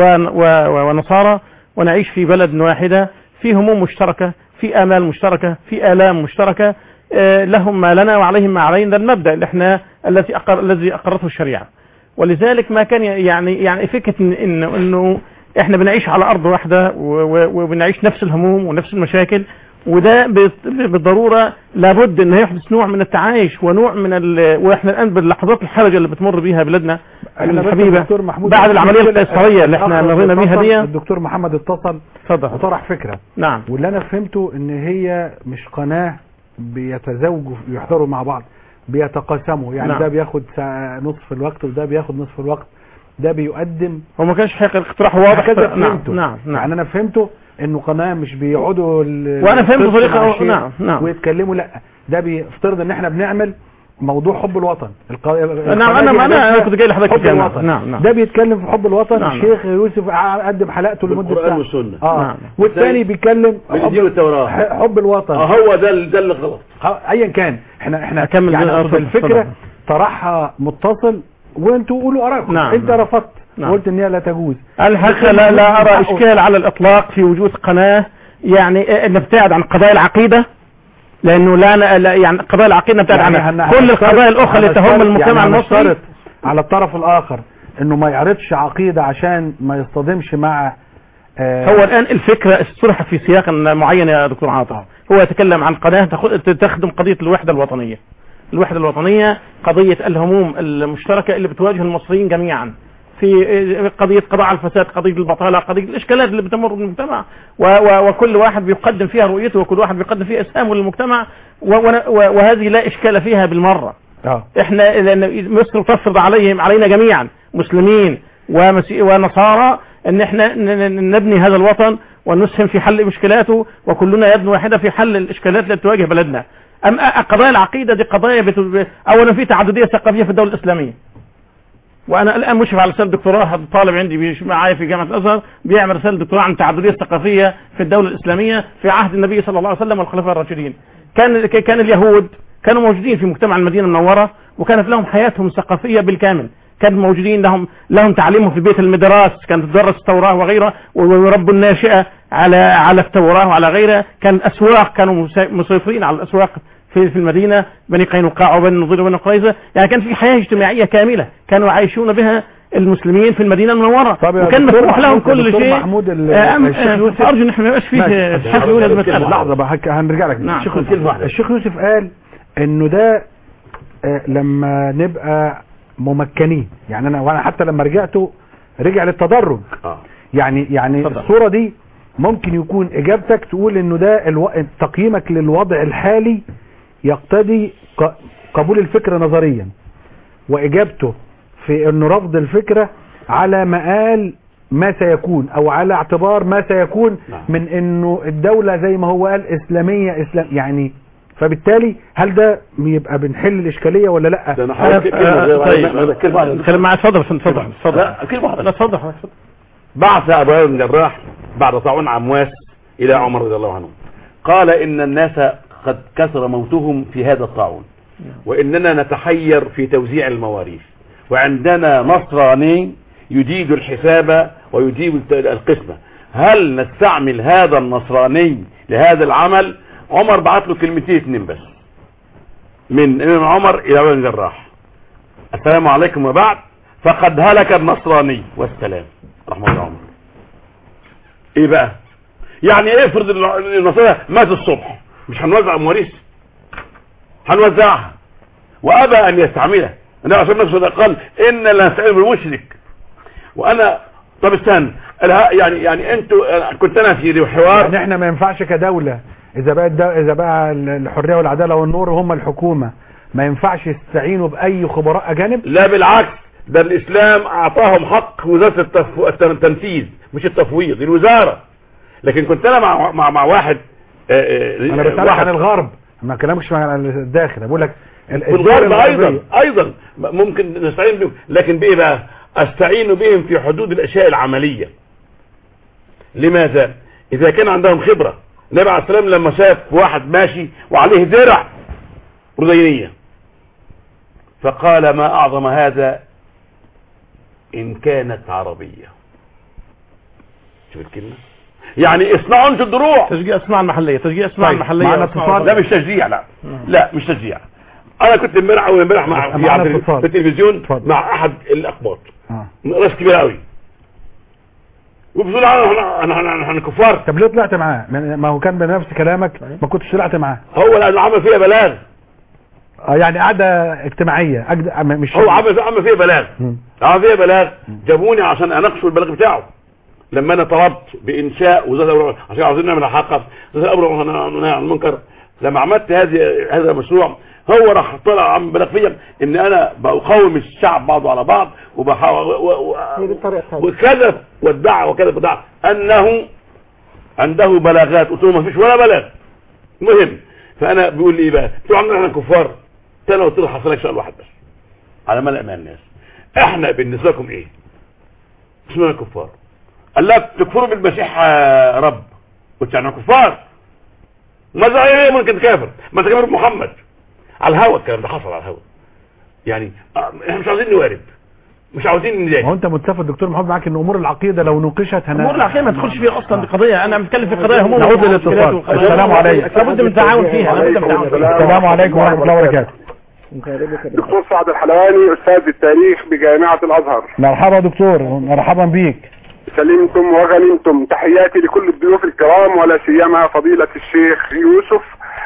ونصارى، ونعيش في بلد واحدة، في هموم مشتركة، في آمال مشتركة، في آلام مشتركة، لهم ما لنا وعليهم ما علينا. ده المبدأ اللي احنا الذي أقر الذي أقرته الشريعة. ولذلك ما كان يعني يعني فكرة إنه إنه احنا بنعيش على أرض واحدة وبنعيش نفس الهموم ونفس المشاكل، وده بالضرورة لابد ان يحدث نوع من التعايش ونوع من ال... واحنا الان باللحظات الحرجة اللي بتمر بيها بلادنا الحبيبة بعد العملية القيصرية اللي احنا مرينا بيها دي. الدكتور محمد اتصل وطرح فكرة. نعم. واللي انا فهمته ان هي مش قناة بيتزوجوا يحضروا مع بعض، بيتقاسموا، يعني نعم. ده بياخد نصف الوقت وده بياخد نصف الوقت، ده بيقدم. هو ما كانش حقيقة الاقتراح واضح. كده فهمته. نعم نعم. يعني انا فهمته انه قناه مش بيقعدوا وانا فهمت طريقه نعم نعم ويتكلموا، لا ده بيفترض ان احنا بنعمل موضوع حب الوطن. الق... نعم انا انا كنت جاي لحضرتك حب الوطن. نعم نعم. ده بيتكلم في حب الوطن. نعم. الشيخ يوسف قدم حلقته لمده ساعه والسنه. اه نعم. والثاني بيتكلم حب التوراه، حب الوطن. اه هو ده ده اللي غلط. ايا كان احنا احنا اكمل يعني الفكره طرحها متصل وانتوا قولوا ارائكم. نعم. انت رفضت. نعم. قلت ان هي لا تجوز. الحقيقة لا, لا أرى إشكال على الإطلاق في وجود قناة يعني نبتعد عن قضايا العقيدة، لأنه لا, لا يعني قضايا العقيدة نبتعد يعني عنها. كل القضايا الأخرى اللي تهم المجتمع يعني المصري على الطرف الآخر إنه ما يعرضش عقيدة عشان ما يصطدمش مع آه هو الآن الفكرة استرحت في سياق معين يا دكتور عاطف. هو يتكلم عن قناة تخدم قضية الوحدة الوطنية. الوحدة الوطنية قضية الهموم المشتركة اللي بتواجه المصريين جميعا في قضية قضاء على الفساد، قضية البطالة، قضية الإشكالات اللي بتمر بالمجتمع، وكل واحد بيقدم فيها رؤيته وكل واحد بيقدم فيها إسهامه للمجتمع، وهذه لا إشكال فيها بالمرة. أوه. إحنا لأن مصر تفرض عليهم علينا جميعا مسلمين ونصارى أن إحنا نبني هذا الوطن ونسهم في حل مشكلاته، وكلنا يد واحدة في حل الإشكالات التي تواجه بلدنا. أما قضايا العقيدة دي قضايا بت... أولا في تعددية ثقافية في الدولة الإسلامية، وانا الان مشرف على رساله دكتوراه، طالب عندي معايا في جامعه الازهر بيعمل رساله دكتوراه عن التعدديه الثقافيه في الدوله الاسلاميه في عهد النبي صلى الله عليه وسلم والخلفاء الراشدين. كان كان اليهود كانوا موجودين في مجتمع المدينه المنوره، وكانت لهم حياتهم الثقافيه بالكامل، كانوا موجودين لهم لهم تعليمهم في بيت المدراس، كانت تدرس التوراه وغيرها، ويربوا الناشئه على على التوراه وعلى غيرها. كان اسواق، كانوا مسيطرين على الاسواق في في المدينة، بني قينقاع وبني النضير وبني قريظة. يعني كان في حياة اجتماعية كاملة كانوا يعيشون بها المسلمين في المدينة المنورة، وكان مفتوح لهم كل شيء. محمود ارجو ان احنا ما يبقاش فيه تحدي ولا المسألة. لحظة بقى هنرجع لك. نعم. الشيخ الشيخ يوسف قال انه ده لما نبقى ممكنين، يعني انا وانا حتى لما رجعته رجع للتدرج. آه. يعني يعني فضل. الصورة دي ممكن يكون اجابتك تقول انه ده الو... تقييمك للوضع الحالي يقتضي قبول الفكرة نظريا، واجابته في انه رفض الفكرة على مقال ما سيكون او على اعتبار ما سيكون من انه الدولة زي ما هو قال اسلامية اسلام يعني. فبالتالي هل ده يبقى بنحل الاشكالية ولا لا؟ ده انا حاولت كلمة طيب كلمة معايا. اتفضل اتفضل اتفضل. لا كلمة واحدة. لا اتفضل. بعث ابو هريرة بن الجراح بعد طاعون عمواس الى عمر رضي الله عنه، قال ان الناس قد كثر موتهم في هذا الطاعون، واننا نتحير في توزيع المواريث، وعندنا نصراني يجيد الحساب ويجيد القسمة، هل نستعمل هذا النصراني لهذا العمل؟ عمر بعت له كلمتين اتنين بس من امام عمر الى ابو الجراح: السلام عليكم وبعد، فقد هلك النصراني والسلام رحمه الله عمر. ايه بقى يعني؟ ايه افرض النصراني مات الصبح، مش هنوزع مواريث؟ هنوزعها، وابى ان يستعملها. انا عشان نفسه قال ان لا نستعين بالمشرك. وانا طب استنى يعني يعني انتوا كنت انا في حوار يعني احنا ما ينفعش كدولة اذا بقى اذا بقى الحرية والعدالة والنور هم الحكومة ما ينفعش يستعينوا باي خبراء اجانب؟ لا بالعكس، ده الاسلام اعطاهم حق وزارة التفو... التنفيذ مش التفويض، الوزارة. لكن كنت انا مع مع, مع واحد آآ انا بسألك عن الغرب، ما كلامكش عن الداخل. بقول لك الغرب ايضا ايضا ممكن نستعين بهم، لكن بايه بقى؟ استعين بهم في حدود الاشياء العملية. لماذا؟ اذا كان عندهم خبرة. النبي عليه السلام لما شاف واحد ماشي وعليه درع رذينية فقال: ما اعظم هذا ان كانت عربية. شوف الكلمة، يعني اصنعوا انتوا الدروع. تشجيع اصناع المحلية، تشجيع اصناع طيب. المحلية. لا مش تشجيع، لا لا مش تشجيع. انا كنت امبارح اول امبارح مع في, عبد في التلفزيون مع احد الاقباط راس كبير قوي، وبيقول انا انا انا كفار. طب ليه طلعت معاه؟ ما هو كان بنفس كلامك، ما كنتش طلعت معاه. هو اللي عمل فيها بلاغ. اه يعني قعده اجتماعيه أجد... مش هو عمل عمل فيها بلاغ. عمل فيها بلاغ، جابوني عشان اناقشه البلاغ بتاعه. لما انا طلبت بانشاء وزاره عشان عاوزين نعمل حقق وزاره الامر والنهي عن المنكر، لما عملت هذه هذا المشروع هو راح طلع عم بلاغ فيا ان انا بقاوم الشعب بعضه على بعض وبحاول وكذب وادعى وكذب وادعى انه عنده بلاغات. قلت له ما فيش ولا بلاغ. المهم فانا بيقول لي ايه بقى؟ قلت له عندنا احنا كفار. انا قلت له هسالك سؤال واحد بس على ملأ من الناس، احنا بالنسبه لكم ايه؟ اسمنا كفار. قال لك تكفروا بالمسيح رب. قلت احنا كفار. ماذا ايه ممكن كافر؟ ما تكفر بمحمد على الهوا. الكلام ده حصل على الهوا. يعني احنا مش عاوزين نوارب، مش عاوزين نلاقي. هو انت متفق دكتور محمد معاك ان امور العقيده لو نوقشت هنا امور العقيده ما تدخلش فيها اصلا. دي قضيه انا بتكلم في قضايا هموم. نعود للاتصال. السلام عليكم. لابد من التعاون فيها. لابد من التعاون. السلام عليكم ورحمه الله وبركاته. دكتور سعد الحلواني استاذ التاريخ بجامعه الازهر. مرحبا دكتور، مرحبا بيك. سلمتم وغنمتم. تحياتي لكل الضيوف الكرام ولا سيما فضيله الشيخ يوسف،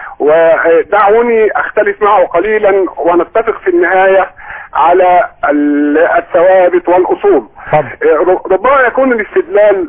ودعوني اختلف معه قليلا ونتفق في النهاية على الثوابت والاصول. ربما يكون الاستدلال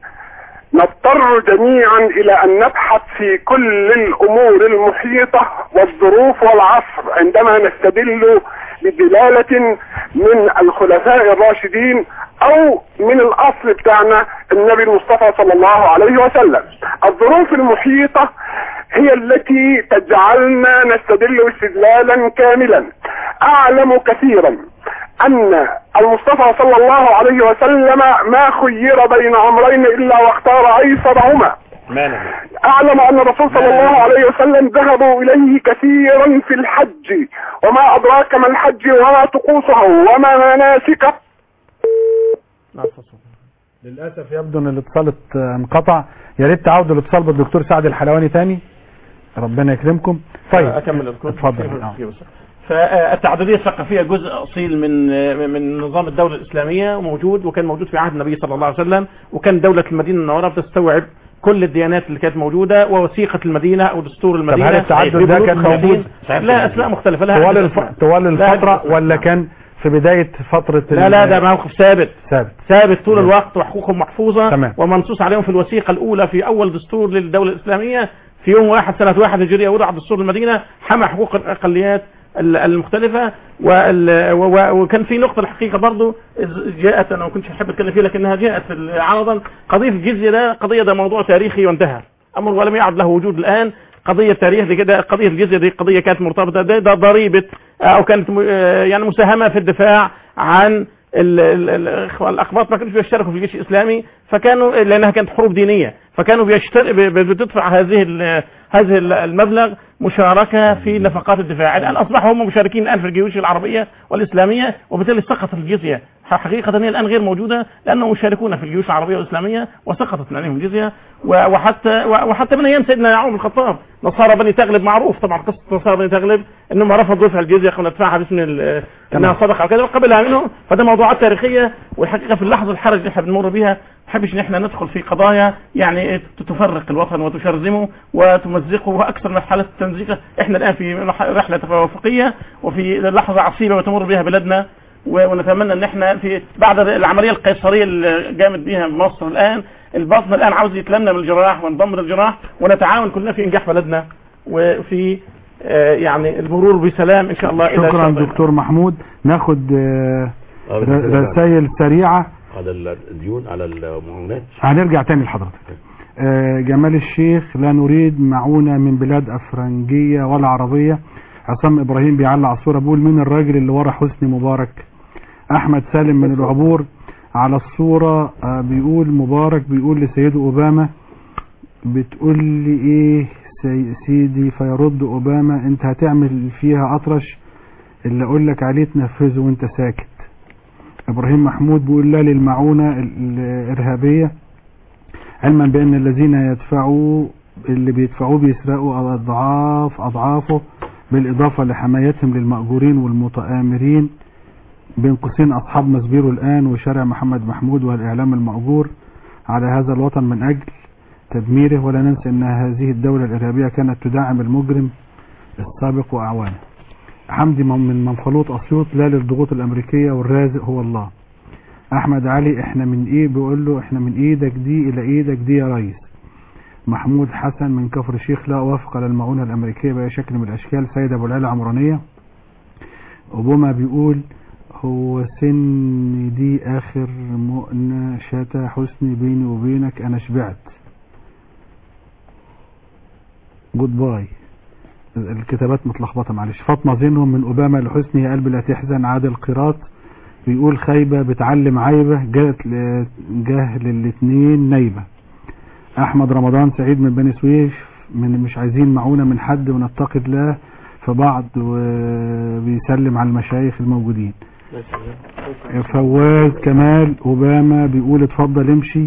نضطر جميعا الى ان نبحث في كل الامور المحيطة والظروف والعصر عندما نستدل بدلالة من الخلفاء الراشدين او من الاصل بتاعنا النبي المصطفى صلى الله عليه وسلم. الظروف المحيطة هي التي تجعلنا نستدل استدلالا كاملا. اعلم كثيرا ان المصطفى صلى الله عليه وسلم ما خير بين امرين الا واختار ايسرهما. اعلم ان الرسول صلى الله عليه وسلم ذهبوا اليه كثيرا في الحج، وما ادراك ما الحج وما طقوسه وما مناسكه. للاسف يبدو ان الاتصال انقطع. يا ريت تعودوا الاتصال بالدكتور سعد الحلواني تاني، ربنا يكرمكم. طيب اكمل الكود. اتفضل. فالتعدديه الثقافيه جزء اصيل من من نظام الدوله الاسلاميه موجود، وكان موجود في عهد النبي صلى الله عليه وسلم، وكان دوله المدينه المنوره بتستوعب كل الديانات اللي كانت موجوده، ووثيقه المدينه او دستور المدينه. طب هل التعدد ده كان موجود؟ لا، اسماء مختلفه لها طوال الف... طوال الفتره ولا كان في بداية فترة؟ لا لا ده موقف ثابت ثابت ثابت طول الوقت، وحقوقهم محفوظة. تمام. ومنصوص عليهم في الوثيقة الأولى في أول دستور للدولة الإسلامية في يوم واحد سنة واحد هجرية وضع دستور المدينة حمى حقوق الأقليات المختلفة. وكان في نقطة الحقيقة برضو جاءت، أنا ما كنتش أحب أتكلم فيها لكنها جاءت عرضا، قضية الجزية ده قضية ده موضوع تاريخي وانتهى أمر ولم يعد له وجود الآن. قضية تاريخ دي كده، قضية الجزية دي قضية كانت مرتبطة ده, ده ضريبة أو كانت يعني مساهمة في الدفاع عن الأقباط. ما كانوش بيشتركوا في الجيش الإسلامي فكانوا، لأنها كانت حروب دينية، فكانوا بتدفع هذه هذه المبلغ مشاركة في نفقات الدفاع. الآن أصبحوا هم مشاركين الآن في الجيوش العربية والإسلامية، وبالتالي سقطت الجزية. حقيقة هي الآن غير موجودة لأنهم مشاركون في الجيوش العربية والإسلامية وسقطت عليهم الجزية. وحتى وحتى من أيام سيدنا عمر بن الخطاب نصارى بني تغلب معروف طبعا، قصة نصارى بني تغلب إنهم رفضوا دفع الجزية، كنا ندفعها باسم إنها صدقة وكذا وقبلها منهم. فده موضوعات تاريخية، والحقيقة في اللحظة الحرج اللي احنا بنمر بها ما بحبش ان احنا ندخل في قضايا يعني تفرق الوطن وتشرذمه وتمزقه، واكثر من حالات التمزيق. احنا الان في رحله توافقيه وفي لحظه عصيبه وتمر بها بلادنا، ونتمنى ان احنا في بعد العمليه القيصريه اللي قامت بها مصر الان، الباطن الان عاوز يتلمنا من الجراح ونضم للجراح ونتعاون كلنا في انجاح بلدنا وفي آه يعني المرور بسلام ان شاء الله. شكرا دكتور محمود. ناخد آه رسائل سريعه على الديون على المعونات. هنرجع تاني لحضرتك. آه جمال الشيخ: لا نريد معونة من بلاد أفرنجية ولا عربية. عصام إبراهيم بيعلق على الصورة بيقول: مين الراجل اللي ورا حسني مبارك؟ أحمد سالم من العبور على الصورة آه بيقول: مبارك بيقول لسيده أوباما بتقول لي إيه سيدي؟ فيرد أوباما: أنت هتعمل فيها أطرش، اللي أقول لك عليه تنفذه وأنت ساكت. إبراهيم محمود بيقول: لا للمعونة الإرهابية، علما بأن الذين يدفعوا اللي بيدفعوه بيسرقوا أضعاف أضعافه، بالإضافة لحمايتهم للمأجورين والمتآمرين، بين قوسين أصحاب مسبيرو الآن وشارع محمد محمود والإعلام المأجور على هذا الوطن من أجل تدميره. ولا ننسى أن هذه الدولة الإرهابية كانت تدعم المجرم السابق وأعوانه. حمدي من منفلوط أسيوط: لا للضغوط الأمريكية والرازق هو الله. أحمد علي: احنا من ايه؟ بيقول له: احنا من ايدك دي الى ايدك دي يا ريس. محمود حسن من كفر الشيخ: لا أوافق على المعونة الأمريكية بأي شكل من الأشكال. سيد أبو العلا عمرانية: أوباما بيقول: هو سن دي آخر مؤنة شتا حسني بيني وبينك، أنا شبعت، جود باي. الكتابات متلخبطه معلش. فاطمه زينهم من اوباما لحسني: يا قلبي لا تحزن. عادل قيراط بيقول: خايبه بتعلم عايبه، جات جهل الاثنين نايبه. احمد رمضان سعيد من بني سويف: من مش عايزين معونه من حد ونتقي الله في بعض، وبيسلم على المشايخ الموجودين. فواز كمال: اوباما بيقول اتفضل امشي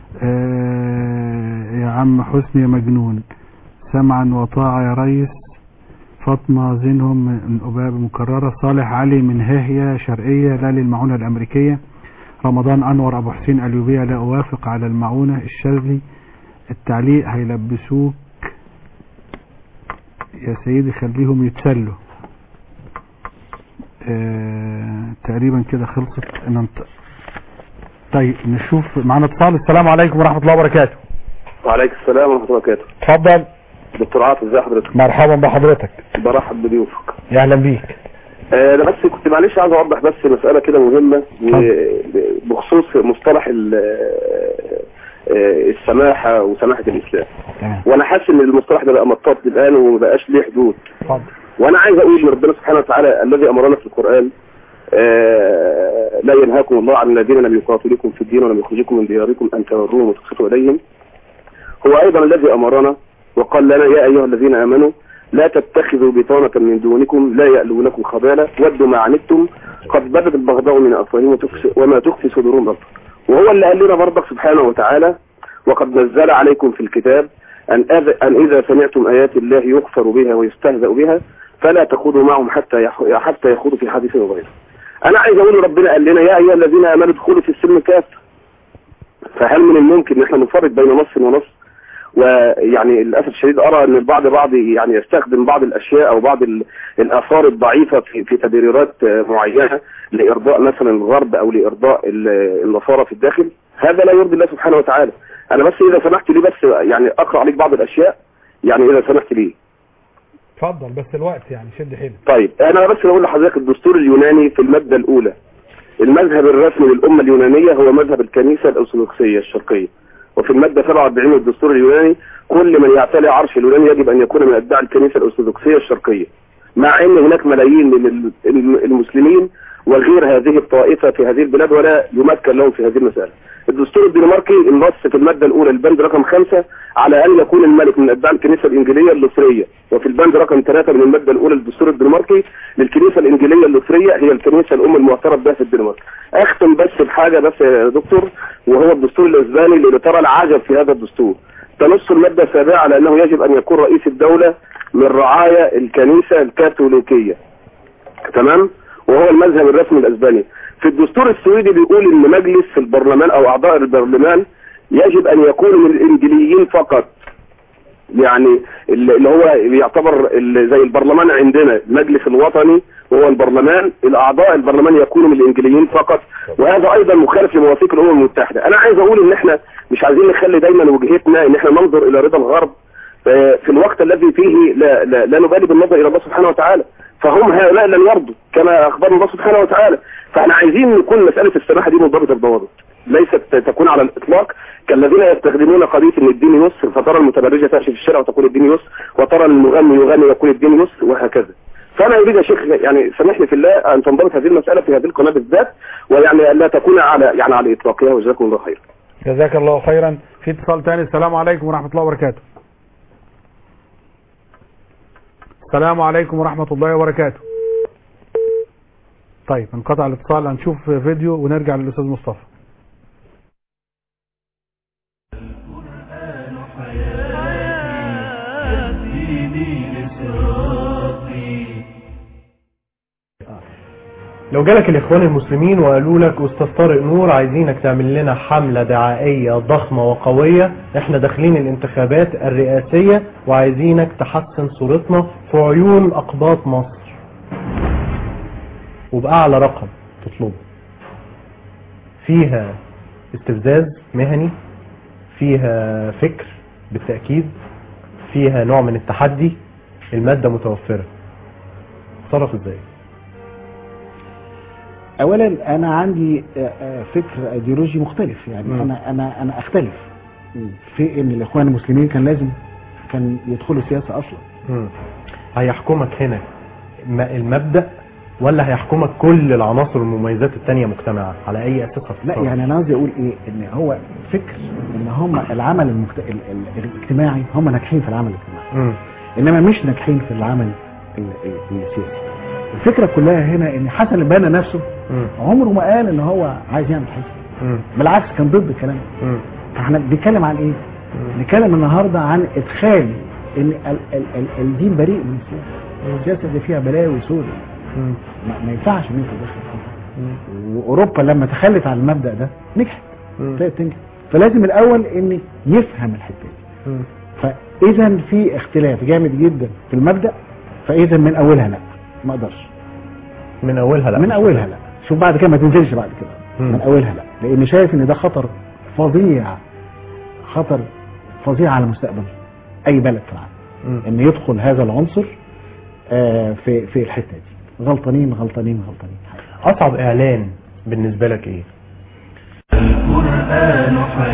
آه يا عم حسني يا مجنون، سمعا وطاعة يا ريس. فاطمة زينهم من أباب مكررة. صالح علي من هاهية شرقية: لا للمعونة الأمريكية. رمضان أنور أبو حسين اليوبية: لا أوافق على المعونة. الشاذلي: التعليق هيلبسوك يا سيدي، خليهم يتسلوا. آه تقريبا كده خلصت. ننط... طيب نشوف معنا اتصال. السلام عليكم ورحمة الله وبركاته. وعليكم السلام ورحمة الله وبركاته. اتفضل دكتور عاطف، ازي حضرتك؟ مرحبا بحضرتك. برحب بضيوفك. يا اهلا بيك. آه انا بس كنت معلش عايز اوضح بس مسألة كده مهمة بخصوص مصطلح السماحة وسماحة الاسلام. تمام. وانا حاسس ان المصطلح ده بقى مطاط الان ومبقاش ليه حدود. اتفضل. وانا عايز اقول لربنا سبحانه وتعالى الذي امرنا في القرآن: آه لا ينهاكم الله عن الذين لم يقاتلوكم في الدين ولم يخرجوكم من دياركم ان تبروهم وتقسطوا اليهم. هو ايضا الذي امرنا وقال لنا: يا ايها الذين امنوا لا تتخذوا بطانة من دونكم لا يألونكم خبالا ودوا ما عنتم قد بدت البغضاء من افواههم وما تخفي صدورهم أكبر. وهو اللي قال لنا برضك سبحانه وتعالى: وقد نزل عليكم في الكتاب ان ان اذا سمعتم ايات الله يكفر بها ويستهزأ بها فلا تخوضوا معهم حتى حتى يخوضوا في حديث غيره. انا عايز اقول ربنا قال لنا: يا ايها الذين امنوا ادخلوا في السلم كافة. فهل من الممكن ان احنا نفرق بين نص ونص؟ ويعني للاسف الشديد ارى ان البعض بعض يعني يستخدم بعض الاشياء او بعض الاثار الضعيفه في في تبريرات معينه لارضاء مثلا الغرب او لارضاء النصارى في الداخل. هذا لا يرضي الله سبحانه وتعالى. انا بس اذا سمحت لي بس يعني اقرا عليك بعض الاشياء، يعني اذا سمحت لي. اتفضل بس الوقت يعني شد حيلك. طيب انا بس بقول لحضرتك الدستور اليوناني في المادة الاولى المذهب الرسمي للامة اليونانية هو مذهب الكنيسة الارثوذكسية الشرقية، وفي المادة سبعة وأربعين من الدستور اليوناني كل من يعتلي عرش اليونان يجب ان يكون من اتباع الكنيسة الارثوذكسية الشرقية، مع ان هناك ملايين من المسلمين وغير هذه الطائفة في هذه البلاد ولا يمكن لهم في هذه المسألة. الدستور الدنماركي النص في المادة الأولى البند رقم خمسة على أن يكون الملك من أتباع الكنيسة الإنجيلية اللوثرية، وفي البند رقم ثلاثة من المادة الأولى للدستور الدنماركي للكنيسة الإنجيلية اللوثرية هي الكنيسة الأم المعترف بها في الدنمارك. أختم بس بحاجة بس يا دكتور، وهو الدستور الأسباني اللي ترى العجب في هذا الدستور. تنص المادة السابعة على أنه يجب أن يكون رئيس الدولة من رعايا الكنيسة الكاثوليكية، تمام؟ وهو المذهب الرسمي الأسباني. في الدستور السويدي بيقول ان مجلس البرلمان او اعضاء البرلمان يجب ان يكونوا من الانجليين فقط، يعني اللي هو يعتبر زي البرلمان عندنا المجلس الوطني وهو البرلمان، الاعضاء البرلمان يكونوا من الانجليين فقط، وهذا ايضا مخالف لمواثيق الامم المتحدة. انا عايز اقول ان احنا مش عايزين نخلي دايما وجهتنا ان احنا ننظر الى رضا الغرب في الوقت الذي فيه لا, لا, لا نبالي بالنظر الى الله سبحانه وتعالى، فهم هؤلاء لن يرضوا كما اخبرنا الله سبحانه وتعالى. فاحنا عايزين نكون مسألة السماحة دي منضبطة بضوابط، ليست تكون على الاطلاق كالذين يستخدمون قضية ان الدين يسر، فترى المتبرجة تمشي في الشارع وتقول الدين يسر، وترى المغني يغني ويقول الدين يسر، وهكذا. فانا اريد يا شيخ يعني سامحني في الله ان تنضبط هذه المسألة في هذه القناة بالذات، ويعني لا تكون على يعني على اطلاقها، وجزاكم الله خير. جزاك الله خيرا. في اتصال ثاني. السلام عليكم ورحمة الله وبركاته. السلام عليكم ورحمة الله وبركاته. طيب انقطع الاتصال، هنشوف فيديو ونرجع للأستاذ مصطفى. لو جالك الاخوان المسلمين وقالوا لك استاذ طارق نور عايزينك تعمل لنا حملة دعائية ضخمة وقوية، احنا داخلين الانتخابات الرئاسية وعايزينك تحسن صورتنا في عيون اقباط مصر وبأعلى رقم تطلبه، فيها استفزاز مهني، فيها فكر بالتأكيد، فيها نوع من التحدي، المادة متوفرة، تصرف ازاي؟ اولا انا عندي فكر ايديولوجي مختلف، يعني م. انا انا انا اختلف في ان الاخوان المسلمين كان لازم كان يدخلوا سياسة اصلا. م. هيحكمك هنا المبدأ ولا هيحكمك كل العناصر والمميزات التانية مجتمعة؟ على اي اساس؟ لا يعني انا قصدي اقول ايه، ان هو فكر ان هم العمل المكت... ال... ال... الاجتماعي هم ناجحين في العمل الاجتماعي، م. انما مش ناجحين في العمل ال... ال... السياسي. الفكرة كلها هنا ان حسن البنا نفسه م. عمره ما قال ان هو عايز يعمل حزب، بالعكس كان ضد الكلام. فاحنا بنتكلم عن ايه؟ بنتكلم النهارده عن ادخال ان ال... ال... ال... الدين بريء من السياسة، السياسة اللي فيها بلاوي سودة ما, ما ينفعش ان انت تدخل فيها. واوروبا لما تخلت عن المبدأ ده نجحت، ابتدت تنجح. فلازم الاول ان يفهم الحته دي. فاذا في اختلاف جامد جدا في المبدأ، فاذا من اولها لا ما اقدرش، من اولها لا من اولها لا شوف بعد كده ما تنزلش بعد كده، من اولها لا، لان شايف ان ده خطر فظيع، خطر فظيع على مستقبل اي بلد في العالم ان يدخل هذا العنصر آه في في الحته دي. غلطانين غلطانين غلطانين. اصعب اعلان بالنسبه لك ايه؟ القرآن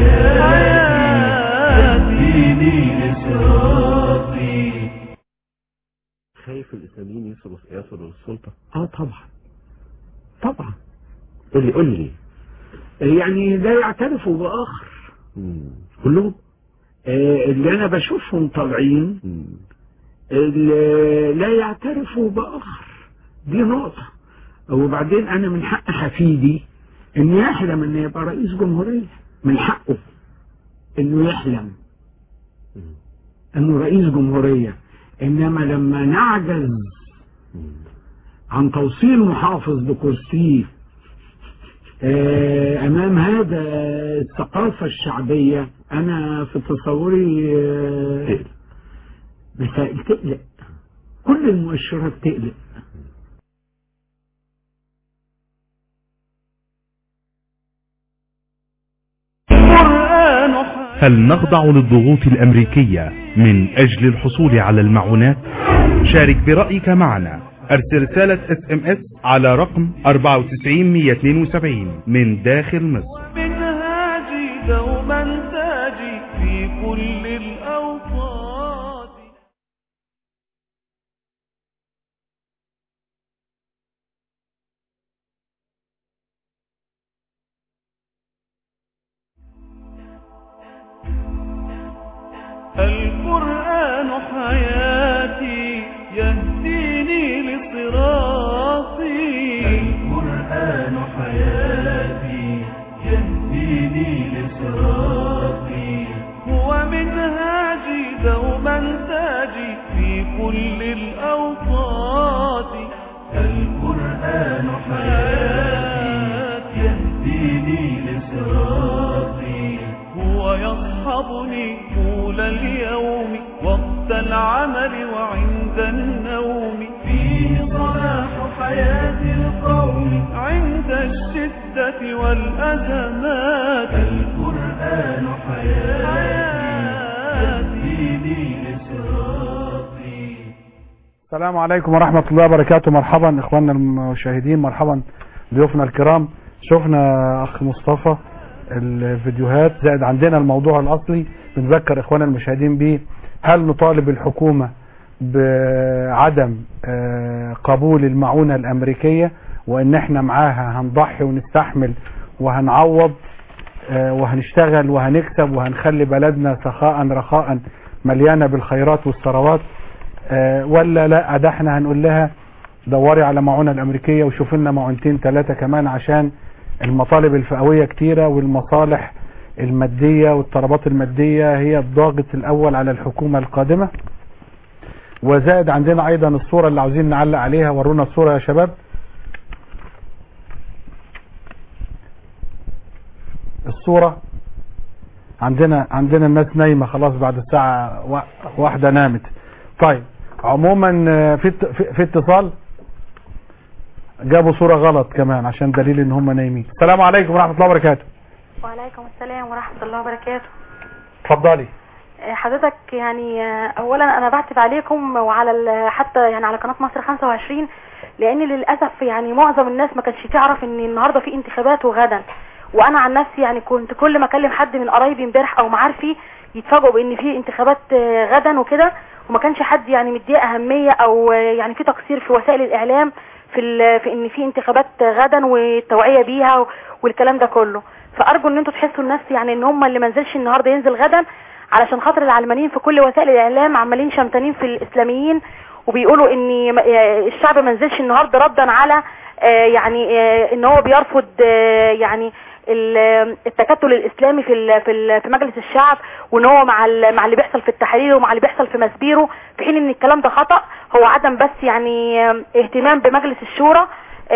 حياتي ديني إسرافي. خايف الاسلاميين يصلوا يصلوا للسلطه؟ اه طبعا طبعا. قول لي قول لي يعني لا يعترفوا باخر كلهم. آه اللي انا بشوفهم طالعين لا يعترفوا باخر، دي نقطه. وبعدين انا من حق حفيدي ان يحلم ان يبقى رئيس جمهوريه، من حقه انه يحلم انه رئيس جمهوريه. انما لما نعجز عن توصيل محافظ بكرسيه امام هذا الثقافة الشعبية، انا في تصوري مسائل تقلق، كل المؤشرات تقلق. القرآن هل نخضع للضغوط الأمريكية من أجل الحصول على المعونات؟ شارك برأيك معنا، ارسل رسالة اس ام اس على رقم أربعة وتسعين مية واثنين وسبعين من داخل مصر. منهاجي دوما تاجي في كل الأوقات. القرآن حياتي يهديني لصراطي. القرآن حياتي يهديني لصراطي. هو منهاجي دوما تاجي في كل الأوقات. القرآن حياتي يهديني لصراطي. هو يصحبني طول اليوم وقت العمل وعند النوم. فيه صلاح حياة القوم عند الشدة والأزمات. القرآن حياتي يهديني لصراطي. السلام عليكم ورحمة الله وبركاته. مرحبا اخواننا المشاهدين، مرحبا ضيوفنا الكرام. شفنا اخ مصطفى الفيديوهات، زائد عندنا الموضوع الاصلي بنذكر اخواننا المشاهدين به. هل نطالب الحكومة بعدم قبول المعونة الامريكية، وان احنا معاها هنضحي ونستحمل وهنعوض وهنشتغل وهنكسب وهنخلي بلدنا سخاء رخاء مليانة بالخيرات والثروات، ولا لا ده احنا هنقول لها دوري على معونة الامريكية وشوف لنا معونتين ثلاثة كمان، عشان المطالب الفئوية كتيرة والمصالح المادية والطلبات المادية هي الضاغط الاول على الحكومة القادمة. وزائد عندنا ايضا الصورة اللي عاوزين نعلق عليها. ورونا الصورة يا شباب. الصورة عندنا عندنا الناس نايمة خلاص، بعد الساعة واحدة نامت. طيب عموما في في اتصال جابوا صورة غلط كمان عشان دليل ان هم نايمين. السلام عليكم ورحمة الله وبركاته. وعليكم السلام ورحمة الله وبركاته. اتفضلي. حضرتك يعني اولا انا بعتب عليكم وعلى حتى يعني على قناة مصر خمسة وعشرين، لان للأسف يعني معظم الناس ما كانش تعرف ان النهاردة في انتخابات وغدا. وانا عن نفسي يعني كنت كل ما اكلم حد من قرايبي امبارح او معارفي يتفاجئوا بان في انتخابات غدا وكده، وما كانش حد يعني مديه اهمية او يعني في تقصير في وسائل الاعلام في في ان في انتخابات غدا والتوعية بيها والكلام ده كله. فارجو ان انتوا تحسوا الناس يعني ان هم اللي منزلش النهارده ينزل غدا، علشان خاطر العلمانيين في كل وسائل الاعلام عمالين شمتانين في الاسلاميين وبيقولوا ان الشعب منزلش النهارده ردا على يعني ان هو بيرفض يعني التكتل الاسلامي في في في مجلس الشعب، وان هو مع مع اللي بيحصل في التحرير ومع اللي بيحصل في مسبيرو، في حين ان الكلام ده خطأ. هو عدم بس يعني اهتمام بمجلس الشورى،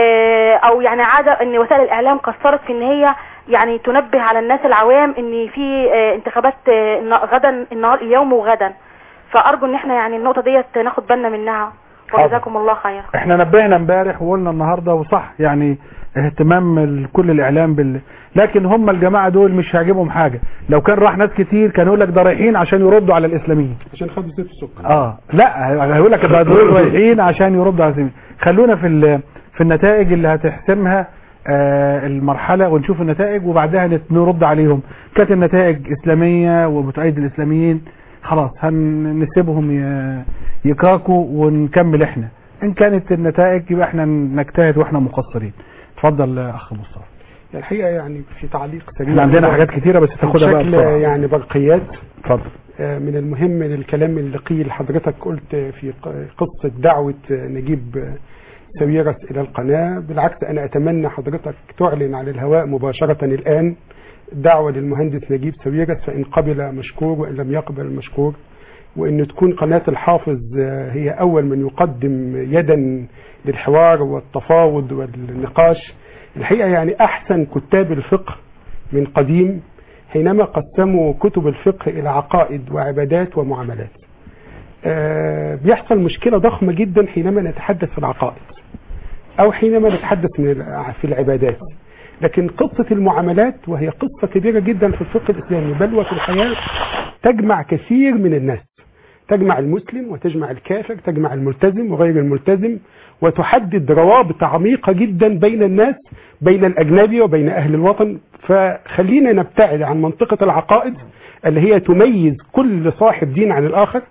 او يعني عادة ان وسائل الاعلام قصرت في ان هي يعني تنبه على الناس العوام ان في انتخابات غدا النهار اليوم وغدا. فارجو ان احنا يعني النقطة ديت ناخد بالنا منها، وجزاكم الله خير. احنا نبهنا امبارح وقلنا النهارده وصح، يعني اهتمام كل الاعلام بال، لكن هم الجماعه دول مش هيعجبهم حاجه. لو كان راح ناس كتير كان يقول لك ده رايحين عشان يردوا على الاسلاميين، عشان خدوا زيت السكر. اه لا هيقول لك ده دول رايحين عشان يردوا على الاسلاميين. خلونا في في النتائج اللي هتحسمها آه المرحله، ونشوف النتائج وبعدها نرد عليهم. كانت النتائج اسلاميه وبتأيد الاسلاميين، خلاص هنسيبهم يكاكوا ونكمل احنا. ان كانت النتائج يبقى احنا نجتهد واحنا مقصرين. اتفضل اخ مصطفى. الحقيقه يعني في تعليق سريع، احنا عندنا حاجات كتيره بس تاخدها بقى بسرعه يعني برقيات. اتفضل. من المهم الكلام اللي قيل، حضرتك قلت في قصه دعوه نجيب ساويرس الى القناه. بالعكس انا اتمنى حضرتك تعلن على الهواء مباشره الان دعوه للمهندس نجيب ساويرس، فان قبل مشكور وان لم يقبل مشكور، وان تكون قناه الحافظ هي اول من يقدم يدا للحوار والتفاوض والنقاش. الحقيقه يعني احسن كتاب الفقه من قديم حينما قسموا كتب الفقه الى عقائد وعبادات ومعاملات. آه بيحصل مشكله ضخمه جدا حينما نتحدث في العقائد او حينما نتحدث في العبادات. لكن قصة المعاملات وهي قصة كبيرة جدا في الفقه الإسلامي بل وفي الحياة تجمع كثير من الناس، تجمع المسلم وتجمع الكافر، تجمع الملتزم وغير الملتزم، وتحدد روابط عميقة جدا بين الناس، بين الأجنبي وبين أهل الوطن. فخلينا نبتعد عن منطقة العقائد اللي هي تميز كل صاحب دين عن الآخر.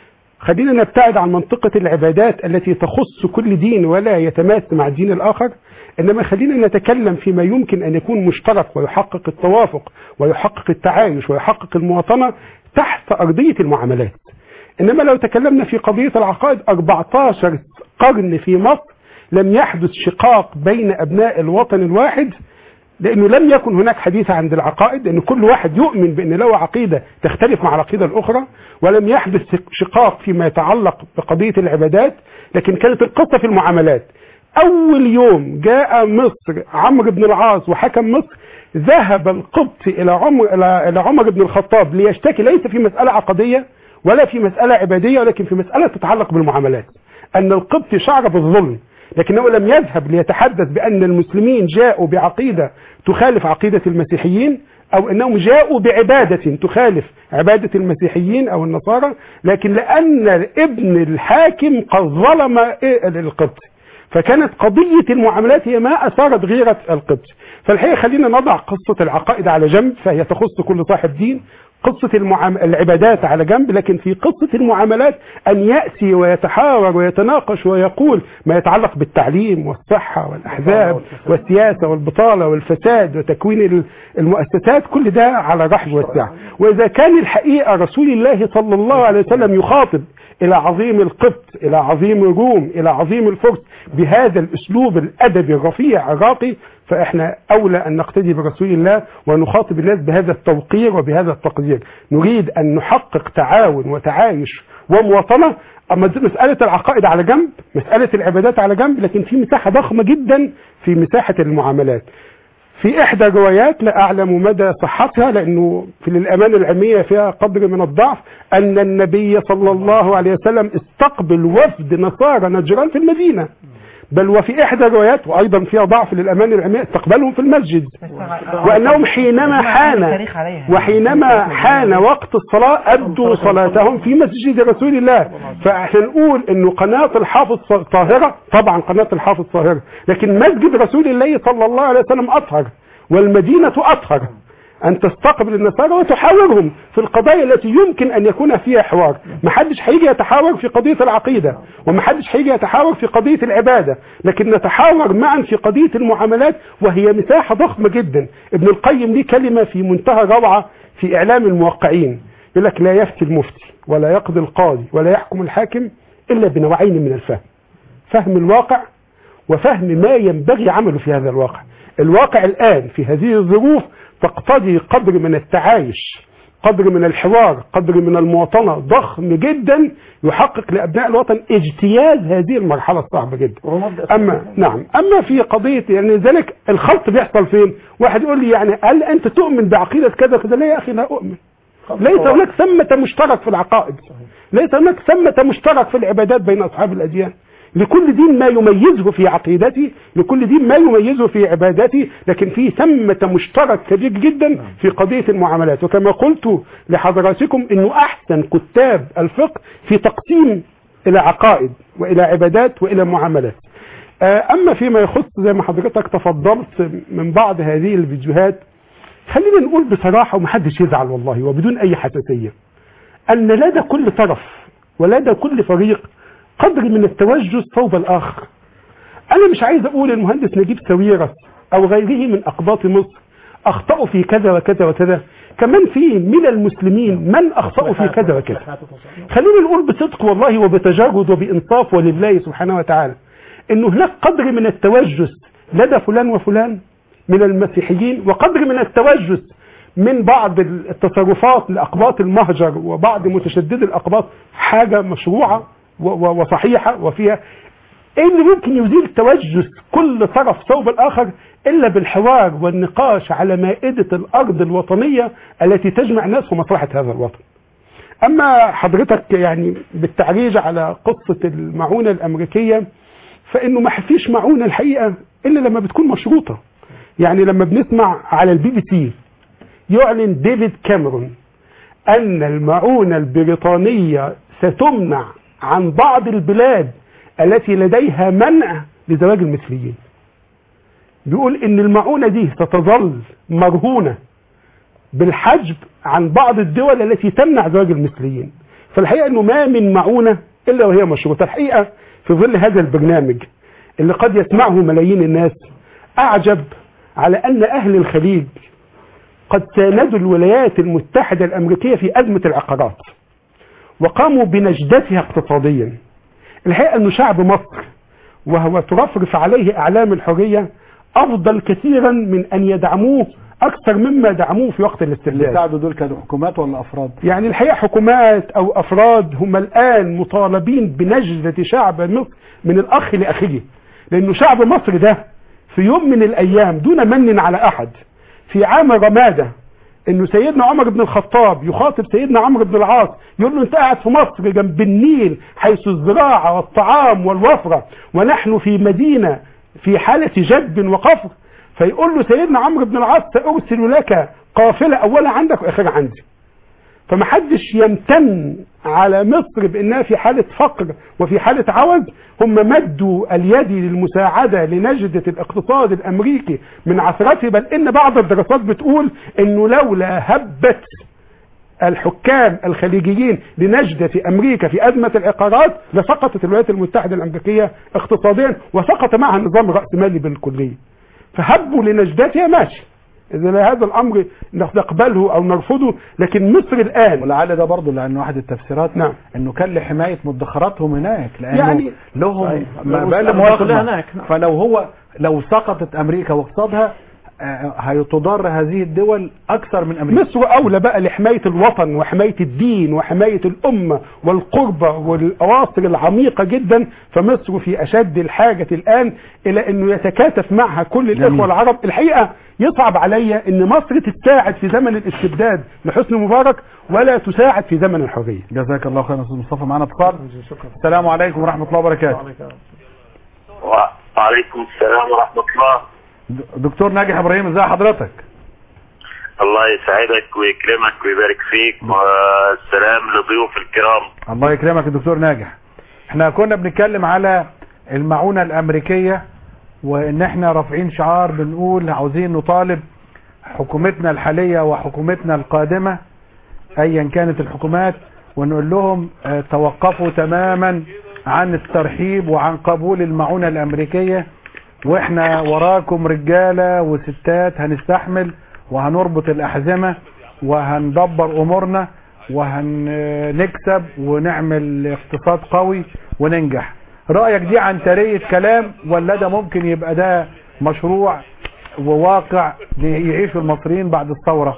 خلينا نبتعد عن منطقة العبادات التي تخص كل دين ولا يتماس مع الدين الآخر، إنما خلينا نتكلم فيما يمكن أن يكون مشترك ويحقق التوافق ويحقق التعايش ويحقق المواطنة تحت أرضية المعاملات. إنما لو تكلمنا في قضية العقائد أربعة عشر قرن في مصر لم يحدث شقاق بين أبناء الوطن الواحد، لأنه لم يكن هناك حديث عند العقائد، لأن كل واحد يؤمن بأن له عقيدة تختلف مع العقيدة الأخرى، ولم يحدث شقاق فيما يتعلق بقضية العبادات، لكن كانت القصة في المعاملات. أول يوم جاء مصر عمرو بن العاص وحكم مصر، ذهب القبط إلى عمر إلى عمر بن الخطاب ليشتكي، ليس في مسألة عقدية ولا في مسألة عبادية، ولكن في مسألة تتعلق بالمعاملات، أن القبط شعر بالظلم، لكنه لم يذهب ليتحدث بأن المسلمين جاءوا بعقيدة تخالف عقيدة المسيحيين، أو أنهم جاءوا بعبادة تخالف عبادة المسيحيين أو النصارى، لكن لأن ابن الحاكم قد ظلم القبط، فكانت قضية المعاملات هي ما أثارت غيرة القبط. فالحقيقة خلينا نضع قصة العقائد على جنب، فهي تخص كل صاحب دين، قصة المعام... العبادات على جنب، لكن في قصة المعاملات أن يأتي ويتحاور ويتناقش ويقول ما يتعلق بالتعليم والصحة والأحزاب والسياسة والبطالة والفساد وتكوين المؤسسات، كل ده على رحب واسع. وإذا كان الحقيقة رسول الله صلى الله عليه وسلم يخاطب إلى عظيم القبط، إلى عظيم الروم، إلى عظيم الفرس بهذا الأسلوب الأدبي الرفيع الراقي، فإحنا أولى أن نقتدي برسول الله ونخاطب الناس بهذا التوقير وبهذا التقدير. نريد أن نحقق تعاون وتعايش ومواطنة. أما مسألة العقائد على جنب، مسألة العبادات على جنب، لكن في مساحة ضخمة جدا في مساحة المعاملات. في إحدى الروايات لا أعلم مدى صحتها لأنه في الأمانة العلمية فيها قدر من الضعف، أن النبي صلى الله عليه وسلم استقبل وفد نصارى نجران في المدينة، بل وفي إحدى الروايات وأيضا فيها ضعف للأمانة العلمية استقبلهم في المسجد، وأنهم حينما حان وحينما حان وقت الصلاة أدوا صلاتهم في مسجد رسول الله. فإحنا نقول إنه قناة الحافظ طاهرة، طبعا قناة الحافظ طاهرة، لكن مسجد رسول الله صلى الله عليه وسلم أطهر، والمدينة أطهر، أن تستقبل النصارى وتحاورهم في القضايا التي يمكن أن يكون فيها حوار. ما حدش هيجي يتحاور في قضية العقيدة، وما حدش هيجي يتحاور في قضية العبادة، لكن نتحاور معا في قضية المعاملات، وهي مساحة ضخمة جدا. ابن القيم ليه كلمة في منتهى الروعة في إعلام الموقعين، يقول لك لا يفتي المفتي ولا يقضي القاضي ولا يحكم الحاكم إلا بنوعين من الفهم: فهم الواقع وفهم ما ينبغي عمله في هذا الواقع. الواقع الآن في هذه الظروف تقتضي قدر من التعايش، قدر من الحوار، قدر من المواطنة ضخم جدا يحقق لأبناء الوطن اجتياز هذه المرحلة الصعبة جدا. أما نعم أما في قضية يعني ذلك الخلط بيحصل فين؟ واحد يقول لي يعني هل أنت تؤمن بعقيدة كذا كذا؟ لا يا أخي لا أؤمن. ليس هناك ثمة مشترك في العقائد، ليس هناك ثمة مشترك في العبادات بين أصحاب الأديان. لكل دين ما يميزه في عقيدتي، لكل دين ما يميزه في عبادتي، لكن في ثمة مشترك كبير جدا في قضية المعاملات. وكما قلت لحضراتكم انه احسن كتاب الفقه في تقسيم الى عقائد والى عبادات والى معاملات. اما فيما يخص زي ما حضرتك تفضلت من بعض هذه الفيديوهات، خلينا نقول بصراحة ومحدش يزعل والله وبدون اي حساسية، ان لدى كل طرف ولدى كل فريق قدر من التوجس صوب الآخر. أنا مش عايز أقول المهندس نجيب ساويرس أو غيره من أقباط مصر أخطأوا في كذا وكذا وكذا، كمان في من المسلمين من أخطأوا في كذا وكذا. خلينا نقول بصدق والله وبتجرد وبإنصاف ولله سبحانه وتعالى إنه هناك قدر من التوجس لدى فلان وفلان من المسيحيين، وقدر من التوجس من بعض التصرفات لأقباط المهجر وبعض متشدد الأقباط، حاجة مشروعة وصحيحة وفيها. ايه اللي ممكن يزيل توجس كل طرف صوب الاخر الا بالحوار والنقاش على مائدة الارض الوطنية التي تجمع الناس في مصلحة هذا الوطن. اما حضرتك يعني بالتعريج على قصة المعونة الامريكية، فانه ما فيش معونة الحقيقة الا لما بتكون مشروطة. يعني لما بنسمع على البي بي سي يعلن ديفيد كاميرون أن المعونة البريطانية ستمنع عن بعض البلاد التي لديها منع لزواج المثليين. بيقول ان المعونة دي ستظل مرهونة بالحجب عن بعض الدول التي تمنع زواج المثليين. فالحقيقة انه ما من معونة الا وهي مشروطة. الحقيقة في ظل هذا البرنامج اللي قد يسمعه ملايين الناس اعجب على ان اهل الخليج قد ساندوا الولايات المتحدة الامريكية في ازمة العقارات وقاموا بنجدتها اقتصاديا. الحقيقة انه شعب مصر وهو ترفرف عليه اعلام الحرية افضل كثيرا من ان يدعموه اكثر مما دعموه في وقت الاستبداد. اللي ساعدوا دول كانوا حكومات ولا افراد؟ يعني الحقيقة حكومات او افراد هم الان مطالبين بنجدة شعب مصر من الاخ لاخيه، لانه شعب مصر ده في يوم من الايام دون من على احد في عام رمادة انه سيدنا عمر بن الخطاب يخاطب سيدنا عمرو بن العاص يقول له انت قاعد في مصر جنب النيل حيث الزراعة والطعام والوفرة ونحن في مدينة في حالة جدب وقفر، فيقول له سيدنا عمرو بن العاص سأرسل لك قافلة أولها عندك وآخرها عندي. فمحدش يمتن على مصر بأنها في حالة فقر وفي حالة عوز. هم مدوا اليد للمساعدة لنجدة الاقتصاد الأمريكي من عثرته، بل إن بعض الدراسات بتقول إنه لولا هبت الحكام الخليجيين لنجدة أمريكا في أزمة العقارات لسقطت الولايات المتحدة الأمريكية اقتصاديا وسقط معها النظام الرأسمالي بالكلية. فهبوا لنجدتها ماشي، إذا هذا الأمر نقبله أو نرفضه، لكن مصر الآن ولعل ده برضه لأن واحد التفسيرات نعم إنه كان لحماية مدخراتهم هناك، لأنه يعني لهم مبالغ ضخمة، فلو هو لو سقطت أمريكا واقتصادها هيتضر هذه الدول أكثر من أمريكا. مصر أولى بقى لحماية الوطن وحماية الدين وحماية الأمة والقربة والأواصر العميقة جدا. فمصر في أشد الحاجة الآن إلى أنه يتكاتف معها كل الإخوة العرب. الحقيقة يصعب علي أن مصر تساعد في زمن الاستبداد لحسني مبارك ولا تساعد في زمن الحرية. جزاك الله خير أستاذ مصطفى. معنا اتصال. السلام عليكم ورحمة الله وبركاته. وعليكم السلام ورحمة الله. دكتور ناجح ابراهيم، ازي حضرتك؟ الله يسعدك ويكرمك ويبارك فيك، والسلام لضيوف الكرام. الله يكرمك يا دكتور ناجح. احنا كنا بنتكلم على المعونة الامريكية وان احنا رافعين شعار بنقول عاوزين نطالب حكومتنا الحالية وحكومتنا القادمة ايا كانت الحكومات ونقول لهم اه توقفوا تماما عن الترحيب وعن قبول المعونة الامريكية، واحنا وراكم رجالة وستات هنستحمل وهنربط الاحزمة وهندبر امورنا وهنكسب ونعمل اقتصاد قوي وننجح. رأيك دي عنترية كلام ولا ده ممكن يبقى ده مشروع وواقع يعيشه المصريين بعد الثورة؟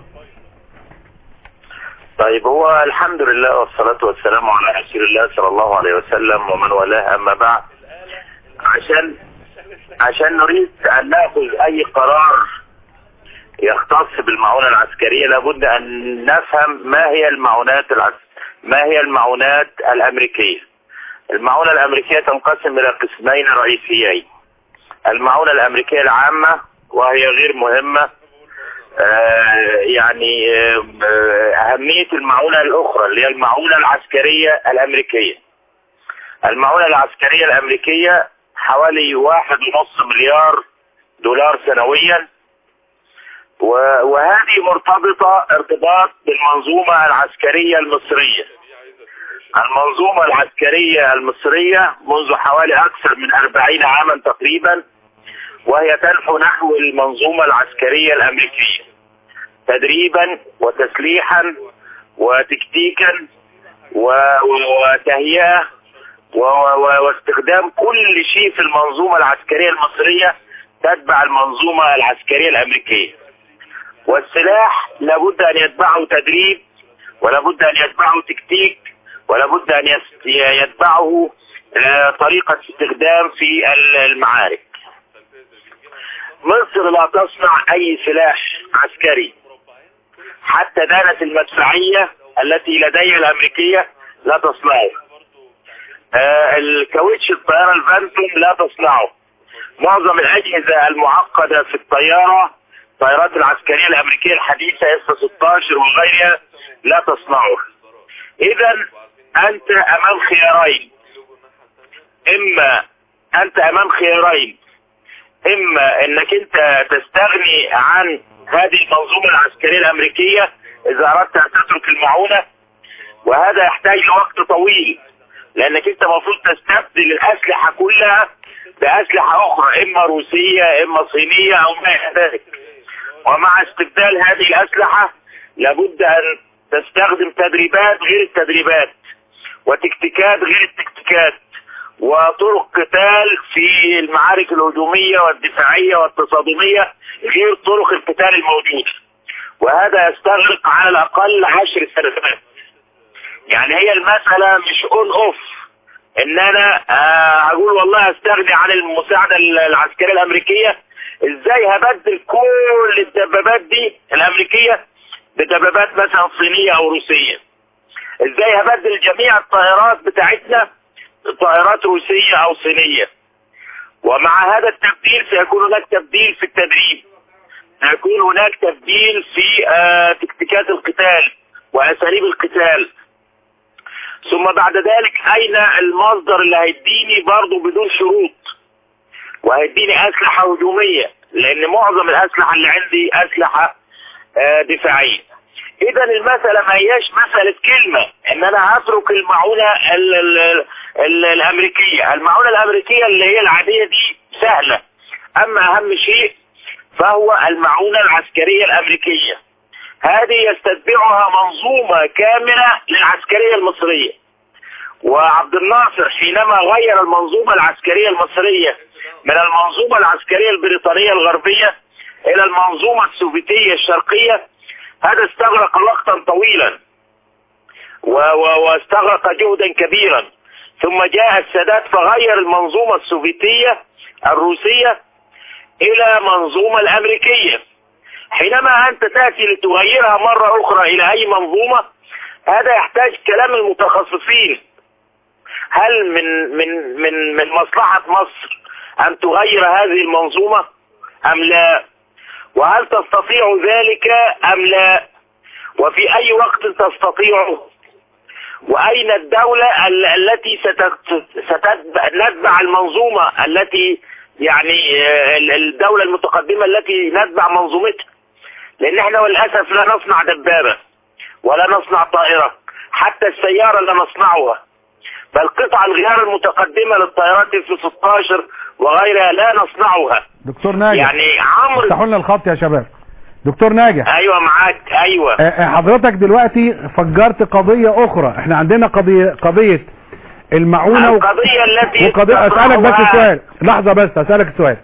طيب، هو الحمد لله والصلاة والسلام على رسول الله صلى الله عليه وسلم ومن والاه، اما بعد، عشان عشان نريد ان ناخذ اي قرار يختص بالمعونة العسكرية لابد ان نفهم ما هي المعونات العس... ما هي المعونات الامريكية. المعونة الامريكية تنقسم الى قسمين رئيسيين: المعونة الامريكية العامة وهي غير مهمة، آه يعني آه اهمية المعونة الاخرى اللي هي المعونة العسكرية الامريكية. المعونة العسكرية الامريكية حوالي واحد ونص مليار دولار سنويا، وهذه مرتبطة ارتباط بالمنظومة العسكرية المصرية. المنظومة العسكرية المصرية منذ حوالي أكثر من أربعين عاما تقريبا وهي تنحو نحو المنظومة العسكرية الأمريكية، تدريبا وتسليحا وتكتيكا وتهيئة واستخدام كل شيء في المنظومة العسكرية المصرية تتبع المنظومة العسكرية الأمريكية. والسلاح لابد أن يتبعه تدريب، ولابد أن يتبعه تكتيك، ولابد أن يتبعه طريقة استخدام في المعارك. مصر لا تصنع أي سلاح عسكري، حتى دانة المدفعية التي لديها الأمريكية لا تصنعه. آه الكاوتش الطيارة الفانتوم لا تصنعه. معظم الأجهزة المعقدة في الطيارة الطائرات العسكرية الأمريكية الحديثة إف ستاشر وغيرها لا تصنعها. إذا أنت أمام خيارين، إما أنت أمام خيارين إما أنك أنت تستغني عن هذه المنظومة العسكرية الأمريكية إذا أردت أن تترك المعونة، وهذا يحتاج لوقت طويل لأنك أنت المفروض تستبدل الأسلحة كلها بأسلحة أخرى إما روسية إما صينية أو ما إلى ذلك. ومع استبدال هذه الأسلحة لابد أن تستخدم تدريبات غير التدريبات وتكتيكات غير التكتيكات وطرق قتال في المعارك الهجومية والدفاعية والتصادمية غير طرق القتال الموجودة، وهذا يستغرق على الأقل عشر سنوات. يعني هي المسألة مش اون اوف ان انا هقول والله استغني عن المساعدة العسكرية الامريكية، ازاي هبدل كل الدبابات دي الامريكية بدبابات مثلا صينية او روسية؟ ازاي هبدل جميع الطائرات بتاعتنا طائرات روسية او صينية؟ ومع هذا التبديل سيكون هناك تبديل في التدريب، سيكون هناك تبديل في آه تكتيكات القتال واساليب القتال. ثم بعد ذلك اين المصدر اللي هيديني برضه بدون شروط وهيديني اسلحة هجومية؟ لان معظم الاسلحة اللي عندي اسلحة آه دفاعية. اذا المسألة ما هياش مسألة كلمة ان انا هترك المعونة ال ال ال الامريكية. المعونة الامريكية اللي هي العادية دي سهلة، اما اهم شيء فهو المعونة العسكرية الامريكية. هذه يستتبعها منظومة كاملة للعسكرية المصرية. وعبد الناصر حينما غير المنظومة العسكرية المصرية من المنظومة العسكرية البريطانية الغربية الى المنظومة السوفيتية الشرقية، هذا استغرق وقتا طويلا واستغرق جهدا كبيرا. ثم جاء السادات فغير المنظومة السوفيتية الروسية الى منظومة الامريكية. حينما انت تأتي لتغيرها مرة اخرى الى اي منظومة، هذا يحتاج كلام المتخصصين. هل من من من من مصلحة مصر ان تغير هذه المنظومة ام لا؟ وهل تستطيع ذلك ام لا؟ وفي اي وقت تستطيع؟ واين الدولة التي ستتبع المنظومة التي يعني الدولة المتقدمة التي نتبع منظومتها؟ لان احنا للأسف لا نصنع دبابة ولا نصنع طائرة، حتى السيارة لا نصنعها، بل قطع الغيار المتقدمة للطائرات اف ستاشر وغيرها لا نصنعها. دكتور ناجح يعني عمرو افتحوا لنا الخط يا شباب. دكتور ناجح ايوه معاك. ايوه حضرتك دلوقتي فجرت قضية اخرى. احنا عندنا قضية قضية المعونة القضية التي وقضية اسألك بس سؤال لحظة بس اسألك سؤال.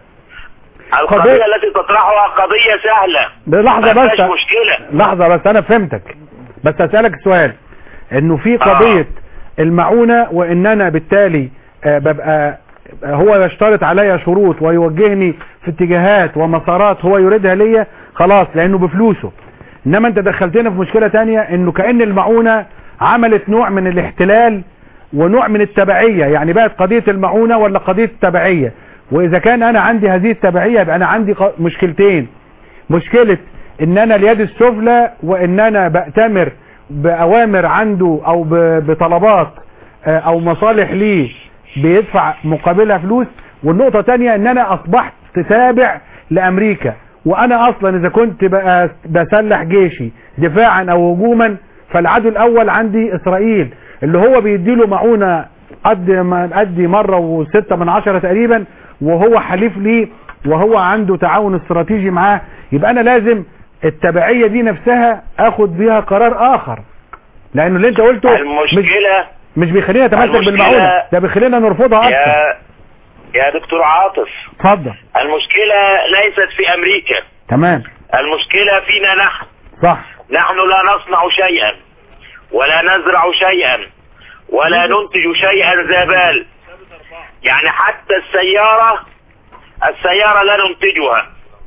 القضية التي تطرحها قضية سهلة لحظة بس مش مشكلة. لحظة بس انا فهمتك، بس اسألك سؤال انه في قضية آه. المعونة وان انا بالتالي آه ببقى هو يشترط عليا شروط ويوجهني في اتجاهات ومسارات هو يريدها ليا خلاص لانه بفلوسه. انما انت دخلتنا في مشكلة تانية انه كأن المعونة عملت نوع من الاحتلال ونوع من التبعية، يعني بقت قضية المعونة ولا قضية التبعية؟ واذا كان انا عندي هذه التبعية يبقى انا عندي مشكلتين، مشكلة ان انا اليد السفلى وان انا بأتمر باوامر عنده او بطلبات او مصالح ليه بيدفع مقابلها فلوس، والنقطة تانية ان انا اصبحت تابع لامريكا، وانا اصلا اذا كنت بقى بسلح جيشي دفاعا او هجوما فالعدو الاول عندي اسرائيل اللي هو بيديله معونة قد ما قد مرة وستة من عشرة تقريبا، وهو حليف ليه وهو عنده تعاون استراتيجي معاه. يبقى انا لازم التبعية دي نفسها اخد بيها قرار اخر، لانه اللي انت قلته المشكلة مش, مش بيخلينا نتمسك بالمعونة، ده بيخلينا نرفضها اكتر. يا يا دكتور عاطف اتفضل. المشكلة ليست في امريكا، تمام، المشكلة فينا نحن. صح. نحن لا نصنع شيئا ولا نزرع شيئا ولا ننتج شيئا ذا بال. يعني حتى السيارة السيارة لا ننتجها.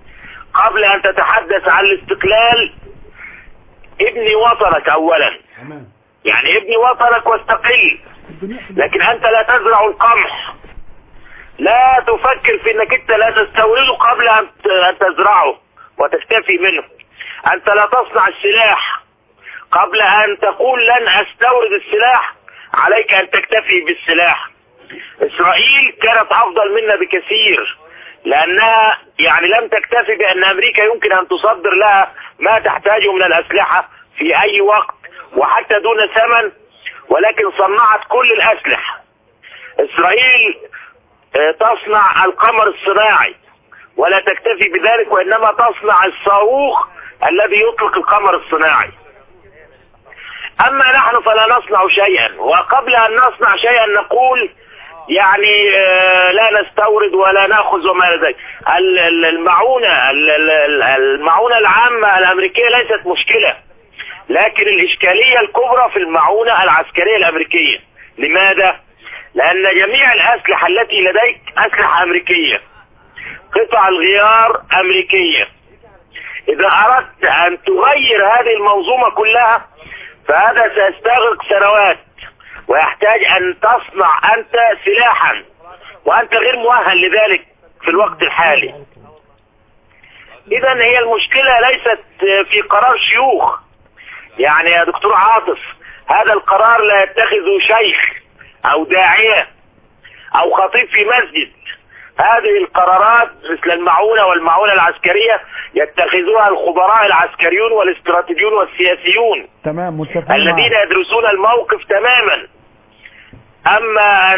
قبل ان تتحدث عن الاستقلال ابني وطنك اولا، يعني ابني وطنك واستقل. لكن انت لا تزرع القمح، لا تفكر في انك انت لا تستورده قبل ان تزرعه وتكتفي منه. انت لا تصنع السلاح قبل ان تقول لن استورد السلاح، عليك ان تكتفي بالسلاح. اسرائيل كانت افضل منا بكثير، لانها يعني لم تكتفي بان امريكا يمكن ان تصدر لها ما تحتاجه من الاسلحة في اي وقت وحتى دون ثمن، ولكن صنعت كل الاسلحة. اسرائيل تصنع القمر الصناعي ولا تكتفي بذلك، وانما تصنع الصاروخ الذي يطلق القمر الصناعي. اما نحن فلا نصنع شيئا، وقبل ان نصنع شيئا نقول يعني لا نستورد ولا ناخذ وما الى ذلك. المعونة المعونة العامة الامريكية ليست مشكلة، لكن الاشكالية الكبرى في المعونة العسكرية الامريكية. لماذا؟ لان جميع الاسلحة التي لديك اسلحة امريكية، قطع الغيار امريكية. اذا اردت ان تغير هذه المنظومة كلها فهذا سيستغرق سنوات، ويحتاج ان تصنع انت سلاحا، وانت غير مؤهل لذلك في الوقت الحالي. اذا هي المشكلة ليست في قرار شيوخ. يعني يا دكتور عاطف، هذا القرار لا يتخذه شيخ او داعية او خطيب في مسجد. هذه القرارات مثل المعونة والمعونة العسكرية يتخذوها الخبراء العسكريون والاستراتيجيون والسياسيون، تمام، متفقين الذين يدرسون الموقف تماما. اما ان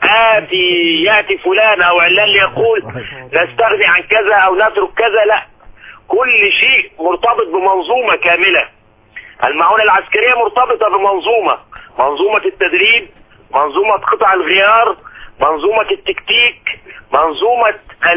اتي ياتي فلان او علان ليقول نستغني عن كذا او نترك كذا، لا، كل شيء مرتبط بمنظومة كاملة. المعونة العسكرية مرتبطة بمنظومة، منظومة التدريب، منظومة قطع الغيار، منظومة التكتيك، منظومة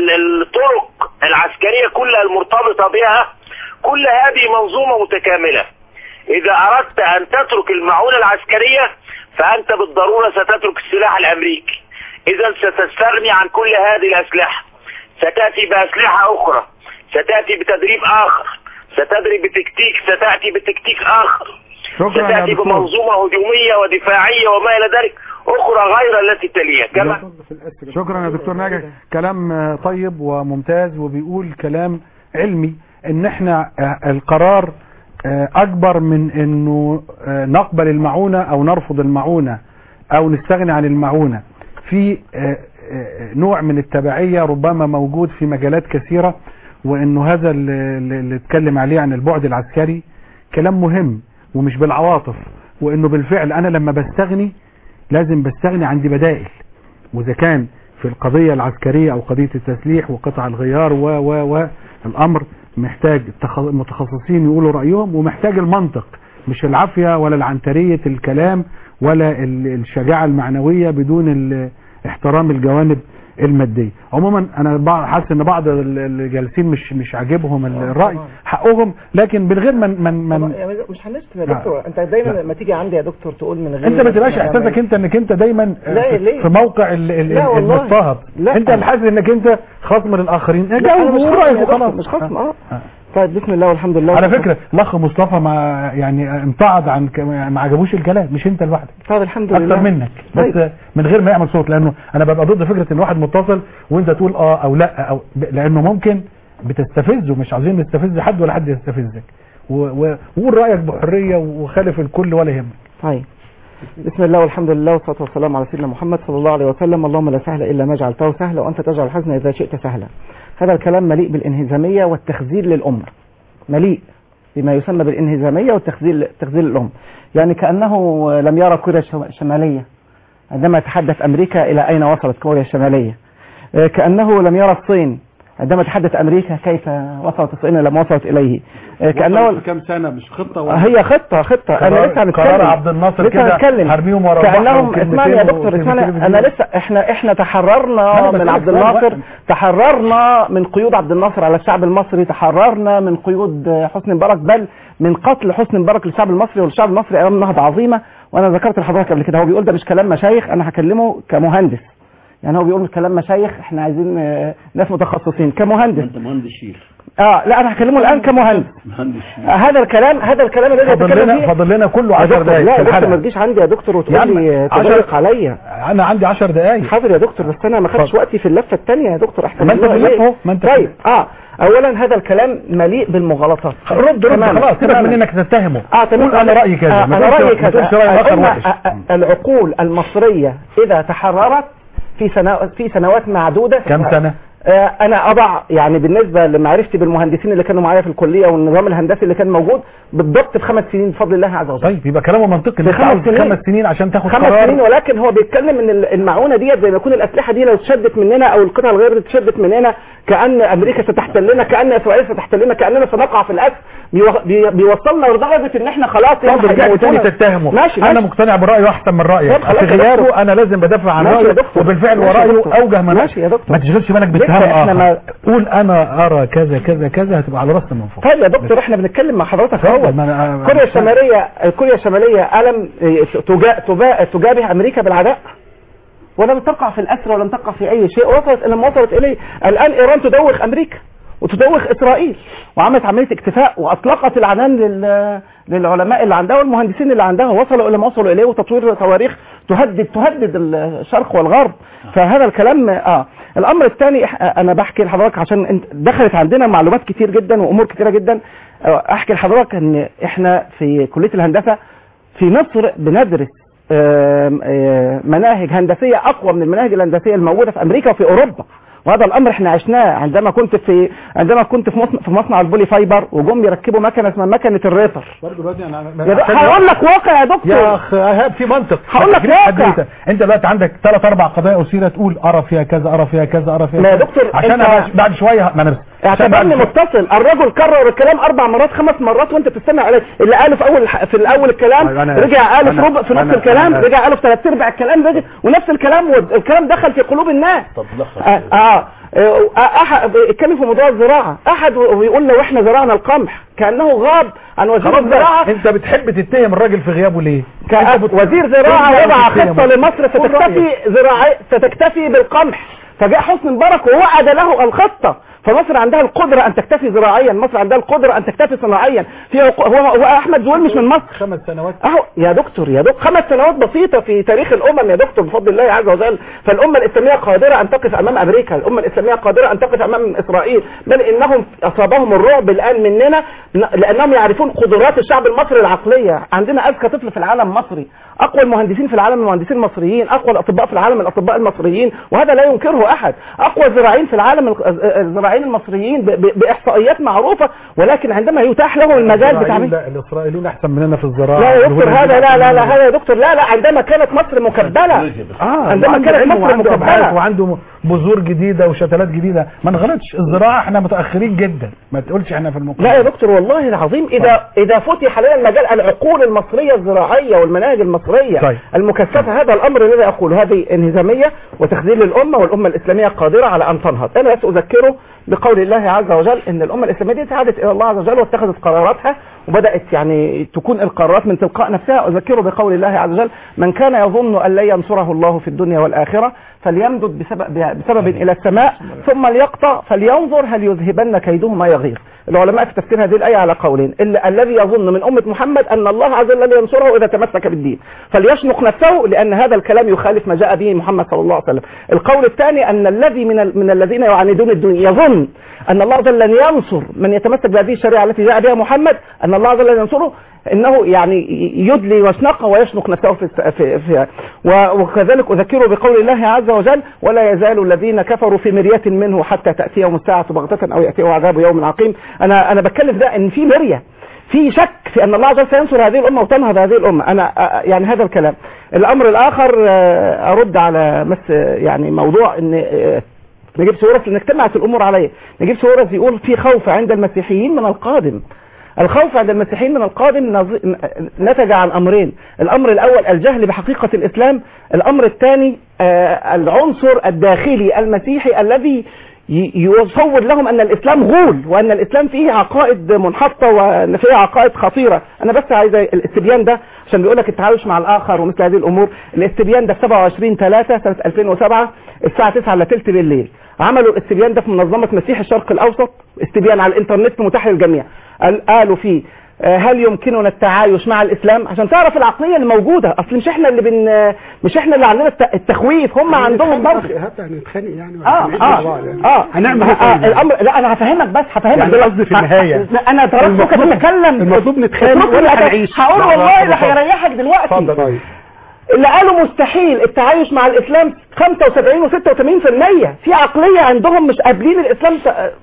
الطرق العسكرية كلها المرتبطة بها. كل هذه منظومة متكاملة. إذا أردت أن تترك المعونة العسكرية فأنت بالضرورة ستترك السلاح الأمريكي. إذا ستستغني عن كل هذه الأسلحة، ستأتي بأسلحة أخرى، ستأتي بتدريب آخر، ستدري بتكتيك، ستأتي بتكتيك آخر، ستأتي بمنظومة هجومية ودفاعية وما إلى ذلك أخرى غير التي تليها. كما شكرا يا دكتور ناجح، كلام طيب وممتاز، وبيقول كلام علمي ان احنا القرار اكبر من انه نقبل المعونة او نرفض المعونة او نستغني عن المعونة. في نوع من التبعية ربما موجود في مجالات كثيرة، وانه هذا اللي اتكلم عليه عن البعد العسكري كلام مهم ومش بالعواطف، وانه بالفعل انا لما بستغني لازم بستغني عندي بدائل. واذا كان في القضية العسكرية او قضية التسليح وقطع الغيار و و و الامر محتاج متخصصين يقولوا رأيهم، ومحتاج المنطق مش العافية ولا العنترية الكلام ولا الشجاعة المعنوية بدون احترام الجوانب المادية. عموما انا حاسس ان بعض الجالسين مش مش عاجبهم الرأي، حقهم، لكن من غير من من, من مش هنشتم يا دكتور. انت دايما لما تيجي عندي يا دكتور تقول من غير، انت ما تبقاش احساسك انت انك انت دايما في موقع المضطهد. انت اللي حاسس انك انت خصم للاخرين. جاوب ورايك وخلاص، مش خصم. اه طيب بسم الله والحمد لله. على فكرة الاخ مصطفى ما يعني امتعض عن ما عجبوش الكلام، مش انت لوحدك. طب الحمد لله اكتر منك، بس طيب. من غير ما يعمل صوت، لانه انا ببقى ضد فكرة ان واحد متصل وانت تقول اه او لا، او لانه ممكن بتستفزه. مش عاوزين نستفز حد ولا حد يستفزك، وقول رايك بحرية وخالف الكل ولا يهمك. طيب بسم الله والحمد لله والصلاة والسلام على سيدنا محمد صلى الله عليه وسلم. اللهم لا سهل إلا ما جعلته سهلا، وأنت تجعل الحزن إذا شئت سهلا. هذا الكلام مليء بالانهزامية والتخذيل للأمة، مليء بما يسمى بالانهزامية والتخذيل تخذيل للأمة. يعني كأنه لم يرى كوريا الشمالية عندما تحدث أمريكا إلى أين وصلت كوريا الشمالية، كأنه لم يرى الصين عندما تحدث أمريكا كيف وصلت الصين لما وصلت إليه. كأنه كم سنة مش خطة ولا هي خطة خطة أنا لسه هنتكلم. قرار عبد الناصر كده هرميهم ورا كأنهم اسمعني يا دكتور اسمعني، أنا لسه إحنا إحنا تحررنا من عبد الناصر، تحررنا من قيود عبد الناصر على الشعب المصري، تحررنا من قيود حسني مبارك، بل من قتل حسني مبارك للشعب المصري، والشعب المصري أمام نهضة عظيمة. وأنا ذكرت لحضرتك قبل كده، هو بيقول ده مش كلام مشايخ، أنا هكلمه كمهندس. يعني هو بيقول كلام مشايخ، احنا عايزين ناس متخصصين. كمهندس انت مهندس شيخ اه لا انا هكلمه الان كمهندس. آه هذا الكلام هذا الكلام الذي فاضل يتكلم لنا فيه فاضل لنا كله يا عشر دكتور، دقائق لا في يا دكتور الحلقة. ما تجيش عندي يا دكتور وتقول يا لي عم، عشر- تضيق عليا. انا عندي عشر دقائق. حاضر يا دكتور، بس انا ما خدتش وقتي في اللفه الثانيه يا دكتور. احسن ما انت الله في اللفة إليك. اهو، ما انت طيب اه اولا هذا الكلام مليء بالمغالطات. رد رد تماماً، خلاص، سيبك تماماً. من انك تتهمه. اه تمام. قول انا رايي كذا، آه ما انا تقولش- رايي ما كذا. تقولش راي اخر قلنا وحش. آه، آه، العقول المصريه اذا تحررت في سنوات في سنوات معدوده. كم سنه؟ آه، انا اضع يعني بالنسبه لمعرفتي بالمهندسين اللي كانوا معايا في الكليه والنظام الهندسي اللي كان موجود بالضبط في خمس سنين بفضل الله عز وجل. طيب يبقى كلامه منطقي. في انت خمس عاوز سنين. خمس سنين عشان تاخد خمس قرار. سنين، ولكن هو بيتكلم ان المعونه ديت زي ما يكون الاسلحه دي لو اتشدت مننا او القطع الغير اتشدت مننا كان امريكا ستحتلنا، كان اسرائيل ستحتلنا، كاننا سنقع في الاسر. بيو- بي- بيوصلنا لدرجه ان احنا خلاص طب رجعت تاني تتهمه. ماشي انا ماشي. مقتنع برايه احسن من رايك. طب خلاص في يا غيابه دكتور. انا لازم بدافع عن ماشي يا رايه، دكتور. وبالفعل ماشي يا ورايه دكتور. اوجه من ماشي يا دكتور. ما تشغلش بالك لسه باتهام احنا اخر. ما- قول انا ارى كذا كذا كذا، هتبقى على راسنا من فوق. طيب يا دكتور احنا بنتكلم مع حضرتك اتفضل، اهو. ما أنا- كوريا الشماليه كوريا الشماليه الم تجا- تبا- تجابه امريكا بالعداء ولم تقع في الاسر ولم تقع في اي شيء، وصلت لما وصلت اليه. الان ايران تدوخ امريكا وتدوخ اسرائيل وعملت عمليه اكتفاء واطلقت العنان لل... للعلماء اللي عندها والمهندسين اللي عندها، وصلوا الى ما وصلوا اليه، وتطوير صواريخ تهدد تهدد الشرق والغرب. فهذا الكلام اه الامر الثاني انا بحكي لحضرتك عشان انت دخلت عندنا معلومات كتير جدا وامور كتيره جدا. احكي لحضرتك ان احنا في كليه الهندسه في مصر بندرس آم، آم، مناهج هندسيه اقوى من المناهج الهندسيه الموجوده في امريكا وفي اوروبا، وهذا الامر احنا عشناه عندما كنت في عندما كنت في مصنع في مصنع البولي فايبر، وجم يركبوا مكنه اسمها مكنه الريتر. برضه دلوقتي انا يا دكتور هقول لك واقع يا دكتور. يا اخ ايهاب في منطق. هقول لك ما تجيبش واقع. حد يت- انت دلوقتي عندك ثلاث اربع قضايا اثيره تقول ارى فيها كذا ارى فيها كذا ارى فيها لا يا كذا. دكتور، عشان أنت- أنا بعد شويه ما انا عشان بعد اعتبرني شوية- متصل. الرجل كرر الكلام اربع مرات خمس مرات وانت بتستمع عليه. اللي قاله في اول في الاول الكلام طيب أنا- رجع قاله في أنا- ربع في نص أنا- الكلام، أنا- رجع قاله في ثلاث ارباع الكلام، رجع ونفس الكلام، والكلام دخل في قلوب الناس. طب لخص اه, آه. آه، احد اتكلم في موضوع الزراعه، احد ويقول لو احنا زرعنا القمح كانه غاب عن وزير خلاص الزراعه. بقى، انت بتحب تتهم الراجل في غيابه ليه؟ كأ- وزير زراعه انت وضع بتتهمه. خطه لمصر قول ستكتفي رأيك. زراعي ستكتفي بالقمح، فجاء حسني مبارك ووعد له الخطه. فمصر عندها القدرة أن تكتفي زراعيا، مصر عندها القدرة أن تكتفي صناعيا. في عق- هو, هو أحمد زويل مش من مصر. خمس سنوات أهو يا دكتور يا دكتور خمس سنوات بسيطة في تاريخ الأمم يا دكتور بفضل الله عز وجل. فالأمة الإسلامية قادرة أن تقف أمام أمريكا، الأمة الإسلامية قادرة أن تقف أمام إسرائيل، بل إنهم أصابهم الرعب الآن مننا لأنهم يعرفون قدرات الشعب المصري العقلية. عندنا أذكى طفل في العالم مصري، أقوى المهندسين في العالم المهندسين المصريين، أقوى الأطباء في العالم الأطباء المصريين، وهذا لا ينكره أحد. أقوى الزراعين في العالم الزراعين المصريين ب- ب- بإحصائيات معروفة، ولكن عندما يتاح لهم المجال بتاع الإسرائيليين- لا، الاسرائيليون احسن مننا في الزراعه. لا يا دكتور الهولنديين هذا لا أحسن لا لا مننا. هذا يا دكتور لا لا عندما كانت مصر مكبلة اه عندما وعنده كانت علم مصر وعنده أبحاث مكبلة وعنده بذور جديده وشتلات جديده. ما نغلطش، الزراعه احنا متاخرين جدا، ما تقولش احنا في المقدمه. لا يا دكتور والله العظيم إذا إذا فتح لنا المجال العقول المصرية الزراعية والمناهج المصرية طيب. المكثفة، هذا الأمر الذي أقول هذه انهزامية وتخذيل للأمة، والأمة الإسلامية قادرة على أن تنهض. أنا بس أذكره بقول الله عز وجل إن الأمة الإسلامية دي عادت إلى الله عز وجل واتخذت قراراتها وبدأت يعني تكون القرارات من تلقاء نفسها. أذكره بقول الله عز وجل من كان يظن أن لن ينصره الله في الدنيا والآخرة فليمدد بسبب, بسبب إلى السماء ثم ليقطع فلينظر هل يذهبن كيده ما يغيظ. العلماء في تفسير هذه الآية على قولين، إلا الذي يظن من أمة محمد أن الله عز وجل لن ينصره إذا تمسك بالدين فليشنق نفسه، لأن هذا الكلام يخالف ما جاء به محمد صلى الله عليه وسلم. القول الثاني أن الذي من ال- من الذين يعاندون الدنيا يظن أن الله عز وجل لن ينصر من يتمسك بهذه الشريعة التي جاء بها محمد، أن الله عز وجل لن ينصره، انه يعني يدلي ويشنق ويشنق نفسه في, الس- في, في و- وكذلك اذكره بقول الله عز وجل ولا يزال الذين كفروا في مرية منه حتى تأتيهم الساعة بغتة او يأتيهم عذاب يوم عقيم. انا انا بتكلم ده ان في مرية، في شك في ان الله عز وجل سينصر هذه الامة وتنهض هذه الامة. انا آه، يعني هذا الكلام. الامر الاخر آه، ارد على مس يعني موضوع ان آه، نجيب سورة لان اجتمعت الامور عليه. نجيب سورة يقول في خوف عند المسيحيين من القادم. الخوف عند المسيحيين من القادم نظ- نتج عن امرين، الامر الاول الجهل بحقيقة الاسلام، الامر الثاني آه، العنصر الداخلي المسيحي الذي يصور لهم ان الاسلام غول وان الاسلام فيه عقائد منحطة وان فيه عقائد خطيرة. انا بس عايز الاستبيان ده عشان بيقول لك التعايش مع الاخر ومثل هذه الامور. الاستبيان ده في سبعة وعشرين ثلاثة سنة ألفين وسبعة الساعة تسعة الا تلت بالليل عملوا الاستبيان ده في منظمة مسيح الشرق الاوسط، استبيان على الانترنت متاح للجميع. قالوا فيه هل يمكننا التعايش مع الاسلام؟ عشان تعرف العقليه اللي موجوده. اصل مش احنا اللي بن مش احنا اللي عندنا التخويف، هم عندهم برضه. هنتخانق يعني اه اه اه هنعمل آه الامر. لا انا هفهمك بس هفهمك يعني قصدي في النهايه انا تركتك تتكلم. المفروض نتخانق ولا هنعيش؟ هقول والله اللي هيريحك دلوقتي. اتفضل. اللي قالوا مستحيل التعايش مع الاسلام خمسة وسبعين وستة وثمانين بالمية في عقلية عندهم مش قابلين الاسلام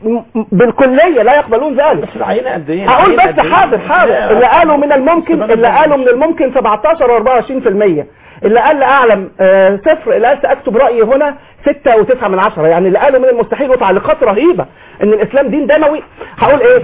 بالكلية، لا يقبلون ذلك. بس العينة قد ايه؟ اقول بس حاضر حاضر. اللي قالوا من الممكن اللي قالوا من الممكن سبعتاشر واربعة وعشرين بالمية. اللي قال لا اعلم آه صفر. اللي قال ساكتب رايي هنا ستة وتسعة من عشرة. يعني اللي قالوا من المستحيل وتعليقات رهيبة ان الاسلام دين دموي. هقول ايه؟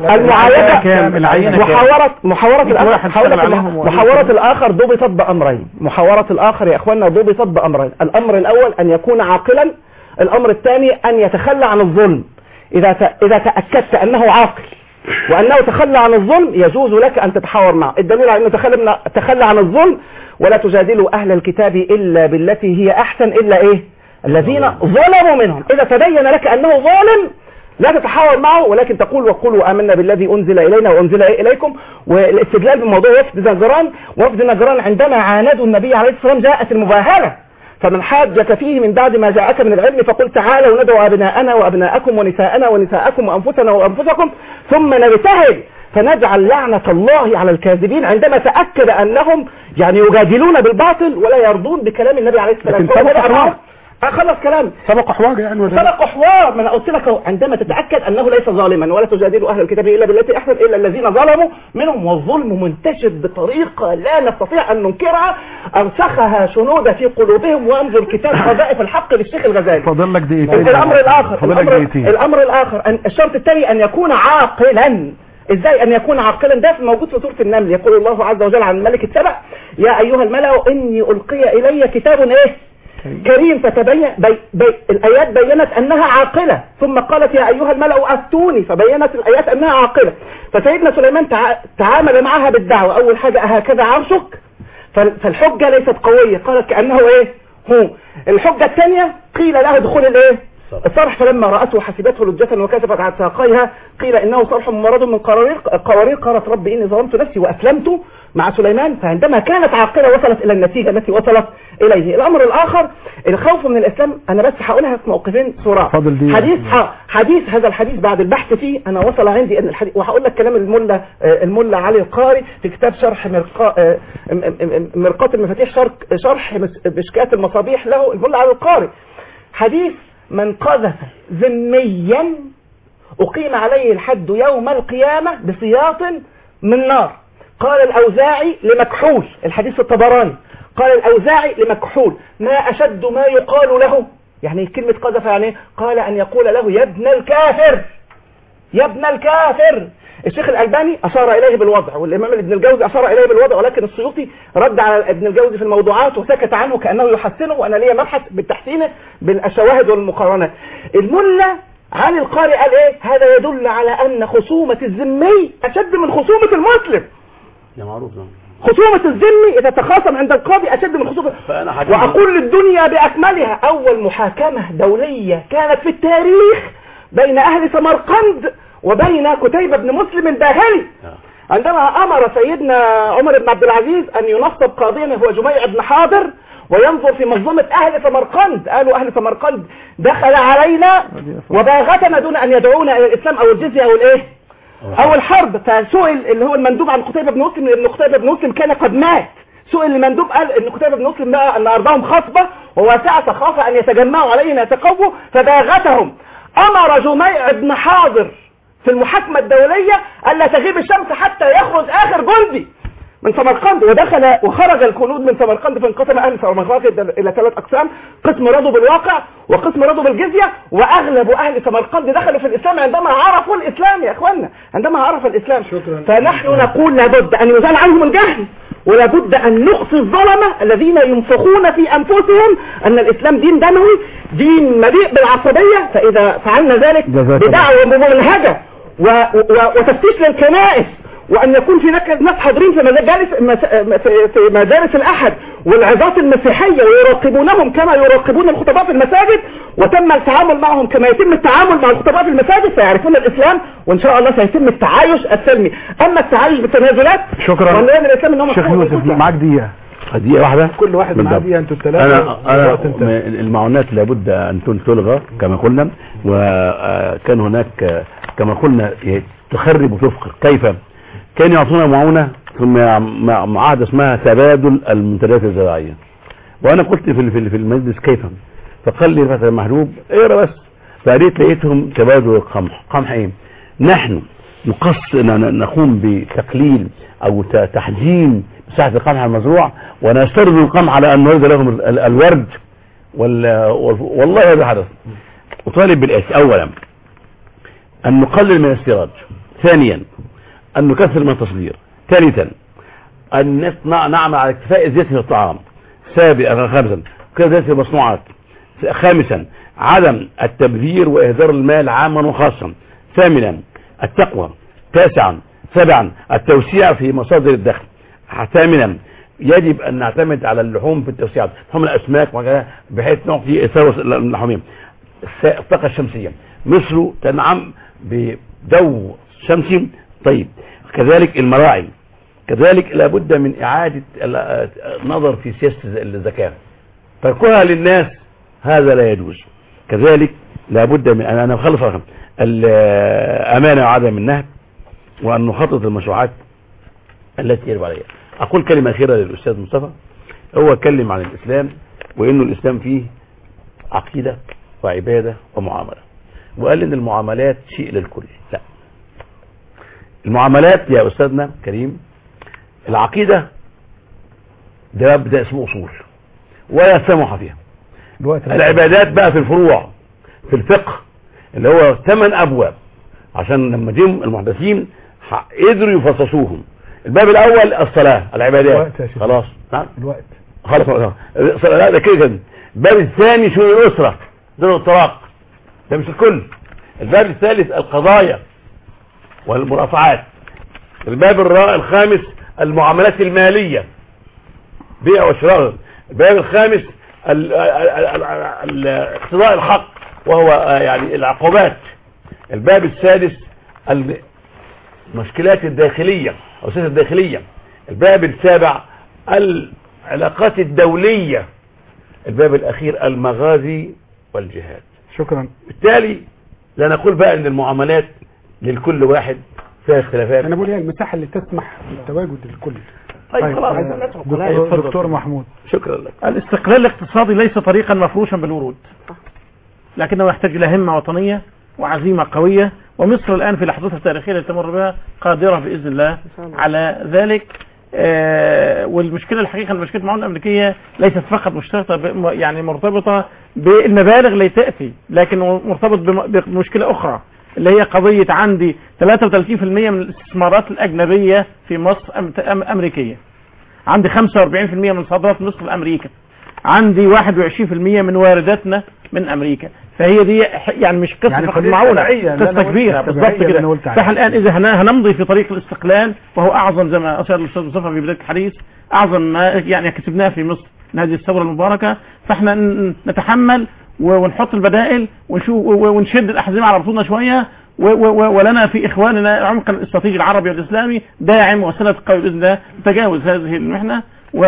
المعايدة محاورة محاورة الاخر محاورة الاخر ضبطت بامرين. محاورة الاخر يا اخوانا ضبطت بامرين. الامر الاول ان يكون عاقلا. الامر الثاني ان يتخلى عن الظلم. اذا اذا تاكدت انه عاقل وانه تخلى عن الظلم يجوز لك ان تتحاور معه. الدليل على انه تخلى تخلى عن الظلم ولا تجادلوا اهل الكتاب الا بالتي هي احسن الا ايه؟ الذين ظلموا منهم. اذا تبين لك انه ظالم لا تتحاور معه ولكن تقول وقولوا آمنا بالذي انزل الينا وانزل اليكم. والاستدلال بموضوع وفد نجران. وفد نجران عندما عاندوا النبي عليه الصلاه والسلام جاءت المباهله. فمن حاجك فيه من بعد ما جاءك من العلم فقل تعالوا ندعو ابناءنا وابناءكم ونساءنا ونساءكم وانفسنا وانفسكم ثم نبتهل فنجعل لعنة الله على الكاذبين. عندما تأكد أنهم يعني يجادلون بالباطل ولا يرضون بكلام النبي عليه الصلاة والسلام. خلص كلام سبق حوار يعني سبق حوار. ما انا قلت لك عندما تتاكد انه ليس ظالما ولا تجادلوا اهل الكتاب الا بالتي احسن الا الذين ظلموا منهم. والظلم منتشر بطريقه لا نستطيع ان ننكرها ارسخها شنود في قلوبهم. وانظر كتاب وظائف الحق للشيخ الغزالي. فاضل لك دقيقتين. الامر الاخر الامر, الأمر الاخر أن الشرط الثاني ان يكون عاقلا. ازاي ان يكون عاقلا؟ ده موجود في سوره النمل. يقول الله عز وجل عن الملك السبع يا ايها الملأ اني القي الي كتاب ايه كريم فتبين بي بي الآيات بيّنت أنها عاقلة ثم قالت يا أيها الملأ أفتوني فبيّنت الآيات أنها عاقلة. فسيدنا سليمان تع... تعامل معها بالدعوة. أول حاجة هكذا عرشك فالحجة ليست قوية قالت كأنه إيه هو. الحجة الثانية قيل له دخول الإيه الصرح فلما رأته حسبته لجة وكسفت عن ساقيها قيل إنه صرح ممرد من قوارير قوارير قالت ربي إني ظلمت نفسي وأسلمت مع سليمان. فعندما كانت عاقلة وصلت إلى النتيجة التي وصلت إليه. الأمر الآخر الخوف من الإسلام. أنا بس هقولها في موقفين صراع. حديث حديث هذا الحديث بعد البحث فيه أنا وصل عندي أن الحديث وهقول لك كلام الملا الملا علي القاري في كتاب شرح مرقاة مرقاة المفاتيح شرح مشكات المصابيح له الملا علي القاري. حديث من قذف ذميا أقيم عليه الحد يوم القيامة بسياط من نار. قال الأوزاعي لمكحول. الحديث الطبراني. قال الأوزاعي لمكحول ما أشد ما يقال له. يعني كلمة قذف يعني قال أن يقول له يا ابن الكافر يا ابن الكافر. الشيخ الألباني أشار إليه بالوضع والإمام ابن الجوزي أشار إليه بالوضع ولكن السيوطي رد على ابن الجوزي في الموضوعات وسكت عنه كأنه يحسنه وأنا لي مبحث بالتحسينه بالشواهد والمقارنات. الملا علي القاري قال إيه هذا يدل على أن خصومة الذمي أشد من خصومة المسلم. يا معروف ده خصومة الذمي إذا تخاصم عند القاضي أشد من خصومة. وأقول للدنيا بأكملها أول محاكمة دولية كانت في التاريخ بين أهل سمرقند وبين كتيبة بن مسلم الباهلي عندما أمر سيدنا عمر بن عبد العزيز أن ينصب قاضيا هو جميع بن حاضر وينظر في منظمة أهل سمرقند. قالوا أهل سمرقند دخل علينا وباغتنا دون أن يدعونا إلى الإسلام أو الجزية أو الإيه أو الحرب. فسئل اللي هو المندوب عن قتيبة بن مسلم لأن قتيبة بن مسلم كان قد مات. سئل المندوب قال أن قتيبة بن مسلم بقى أن أرضهم خصبة وواسعة فخاف أن يتجمعوا علينا يتقووا فباغتهم. أمر جميع بن حاضر في المحاكمة الدولية ألا تغيب الشمس حتى يخرج آخر جندي من سمرقند. ودخل وخرج الجنود من سمرقند فانقسم أهل سمرقند إلى ثلاث أقسام. قسم رضوا بالواقع وقسم رضوا بالجزية وأغلب أهل سمرقند دخلوا في الإسلام عندما عرفوا الإسلام. يا أخوانا عندما عرفوا الإسلام. شكرا. فنحن نقول لابد أن يزال عنهم الجهل ولابد أن نقصي الظلمة الذين ينفخون في أنفسهم أن الإسلام دين دموي، دين مليء بالعصبية. فإذا فعلنا ذلك بدعوة ممنهجة وتفتيش للكنائس، وأن يكون في ناس حاضرين في مجالس في مدارس الأحد والعظات المسيحية ويراقبونهم كما يراقبون الخطباء في المساجد، وتم التعامل معهم كما يتم التعامل مع الخطباء في المساجد، فيعرفون الإسلام، وإن شاء الله سيتم التعايش السلمي. أما التعايش بالتنازلات شكرا والله من الإسلام إنهم شيخ يوسف معاك دقيقة دقيقة واحدة كل واحد معاه دقيقة انتوا الثلاثة. أنا, أنا المعونات لابد أن تلغى كما قلنا، وكان هناك كما قلنا تخرب وتفقر. كيف كان يعطونا معونة ثم معاهدة اسمها تبادل المنتجات الزراعية، وانا قلت في في المجلس كيف، فقال لي مثلا محبوب اقرا بس، فقريت لقيتهم تبادل القمح. قمح ايه؟ نحن نقص نقوم بتقليل او تحجيم مساحة القمح المزروع، ونسترد القمح على ان نرد لهم الورد، والله هذا حدث. اطالب بالاتي: اولا ان نقلل من الاستيراد، ثانيا أن نكثر من التصدير، ثالثا أن نعمل على اكتفاء الزيت في الطعام، سابقا خامسا كذا في المصنوعات، خامسا عدم التبذير وإهدار المال عاما وخاصا، ثامنا التقوى، تاسعا سبعا التوسيع في مصادر الدخل، ثامنا يجب أن نعتمد على اللحوم في التوسيع، لحوم الأسماك وكذا بحيث نعطي إثارة اللحومية. الطاقة الشمسية، مصر تنعم بضوء شمسي طيب، كذلك المراعي، كذلك لابد من إعادة النظر في سياسة الزكاة، تركها للناس هذا لا يجوز. كذلك لابد من أن أنا بخلص رقم الأمانة وعدم النهب، وأن نخطط المشروعات التي يجب عليها. أقول كلمة أخيرة للأستاذ مصطفى، هو اتكلم عن الإسلام وإنه الإسلام فيه عقيدة وعبادة ومعاملة، وقال إن المعاملات شيء للكل. لا، المعاملات يا أستاذنا كريم، العقيدة ده بدأ اسمه أصول ولا سمح فيها. العبادات بقى في الفروع، في الفقه اللي هو ثمان أبواب، عشان لما جم المحدثين قدروا يفصصوهم. الباب الأول الصلاة، العبادات، خلاص نعم الوقت خلاص لا ده كده. الباب الثاني شؤون الأسرة، دون الطلاق، ده مش الكل. الباب الثالث القضايا والمرافعات. الباب الخامس المعاملات المالية، بيع وشراء. الباب الخامس اقتضاء الحق وهو يعني العقوبات. الباب السادس المشكلات الداخلية او السياسة الداخلية. الباب السابع العلاقات الدولية. الباب الاخير المغازي والجهاد. شكرا. بالتالي لا نقول بقى ان المعاملات للكل واحد فيها اختلافات. انا بقول هي المساحة اللي تسمح بالتواجد للكل. طيب خلاص. دكتور محمود شكرا لك. الاستقلال الاقتصادي ليس طريقا مفروشا بالورود، لكنه يحتاج الى همة وطنية وعزيمة قوية، ومصر الان في لحظتها التاريخية التي تمر بها قادرة باذن الله على ذلك. آه والمشكلة الحقيقة المشكلة المعونة الامريكية ليست فقط مشترطة يعني مرتبطة بالمبالغ اللي تأتي، لكن مرتبط بمشكلة اخرى اللي هي قضية عندي ثلاثة وثلاثين بالمئة من الاستثمارات الأجنبية في مصر أمريكية، عندي خمسة وأربعين بالمئة من صادرات مصر لأمريكا، عندي واحد وعشرين بالمئة من وارداتنا من أمريكا. فهي دي يعني مش قصة يعني فقط معونة، قصة كبيرة بالضبط كده. فاحنا الآن إذا هنمضي في طريق الاستقلال، وهو أعظم زي ما أشار الأستاذ مصطفى في بداية الحديث، أعظم ما يعني كسبناه في مصر من هذه الثورة المباركة، فاحنا نتحمل ونحط البدائل ونشوف ونشد الأحزمة على رصودنا شوية، ولنا في إخواننا العمق الاستراتيجي العربي والإسلامي داعم وسند قوي بإذن الله تجاوز هذه المحنة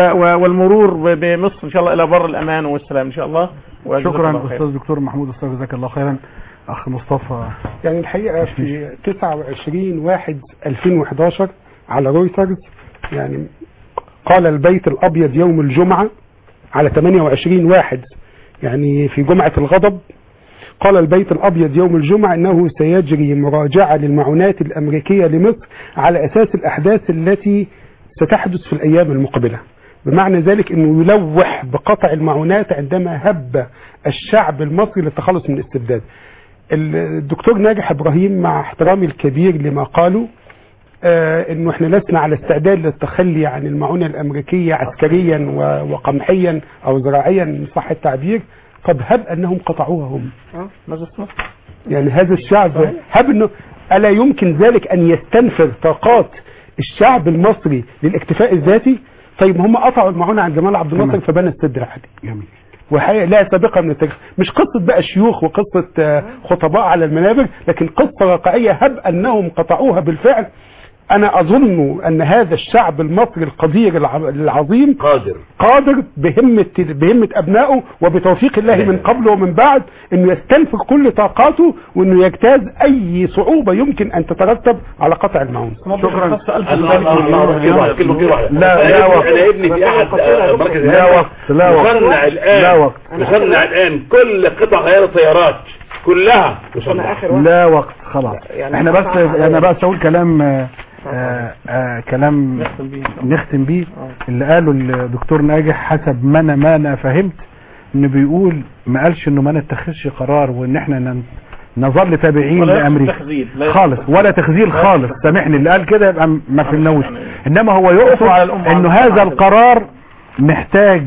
والمرور بمصر إن شاء الله إلى بر الأمان والسلام إن شاء الله. شكرا أستاذ دكتور محمود، أستاذ جزاك الله خيرا. أخ مصطفى، يعني الحقيقة في تسعة وعشرين واحد ألفين وإحدى عشر على رويترز يعني قال البيت الأبيض يوم الجمعة على ثمانية وعشرين واحد يعني في جمعة الغضب، قال البيت الأبيض يوم الجمعة أنه سيجري مراجعة للمعونات الأمريكية لمصر على أساس الأحداث التي ستحدث في الأيام المقبلة، بمعنى ذلك أنه يلوح بقطع المعونات عندما هب الشعب المصري للتخلص من الاستبداد. الدكتور ناجح إبراهيم مع احترامي الكبير لما قالوا آه انه احنا لسنا على استعداد للتخلي عن المعونة الامريكية عسكريا و- وقمحيا او زراعيا ان صح التعبير، قد هب انهم قطعوها هم. اه ماذا اسمه؟ يعني هذا الشعب هب انه الا يمكن ذلك ان يستنفر طاقات الشعب المصري للاكتفاء الذاتي. طيب هم قطعوا المعونة عن جمال عبد الناصر فبنى السد العالي. جميل. وحقيقة لا سابقة من التاريخ، مش قصة بقى شيوخ وقصة آه، خطباء على المنابر، لكن قصة واقعية هب أنهم قطعوها بالفعل. أنا أظن أن هذا الشعب المصري القدير الع- العظيم قادر قادر بهمة بهمة أبنائه وبتوفيق الله من قبل ومن بعد أنه يستنفر كل طاقاته وأنه يجتاز أي صعوبة يمكن أن تترتب على قطع المعون. شكرا. لا لا وقت. انا ابني في احد آه، مراكز لا وقت لا وقت يصنع الان لا وقت يصنع الان كل قطع غيار الطيارات كلها يصنع. لا وقت خلاص. احنا بس انا بس اقول كلام آه آه آه كلام نختم بيه اللي قاله الدكتور ناجح حسب ما انا ما انا فهمت، انه بيقول ما قالش انه ما نتخذش قرار وان احنا نن- نظل تابعين ولا يقصد لامريكا تخذيل، لا يقصد خالص ولا تخذيل خالص. سامحني اللي قال كده يبقى ما فهمناش، انما هو يقصد انه هذا القرار محتاج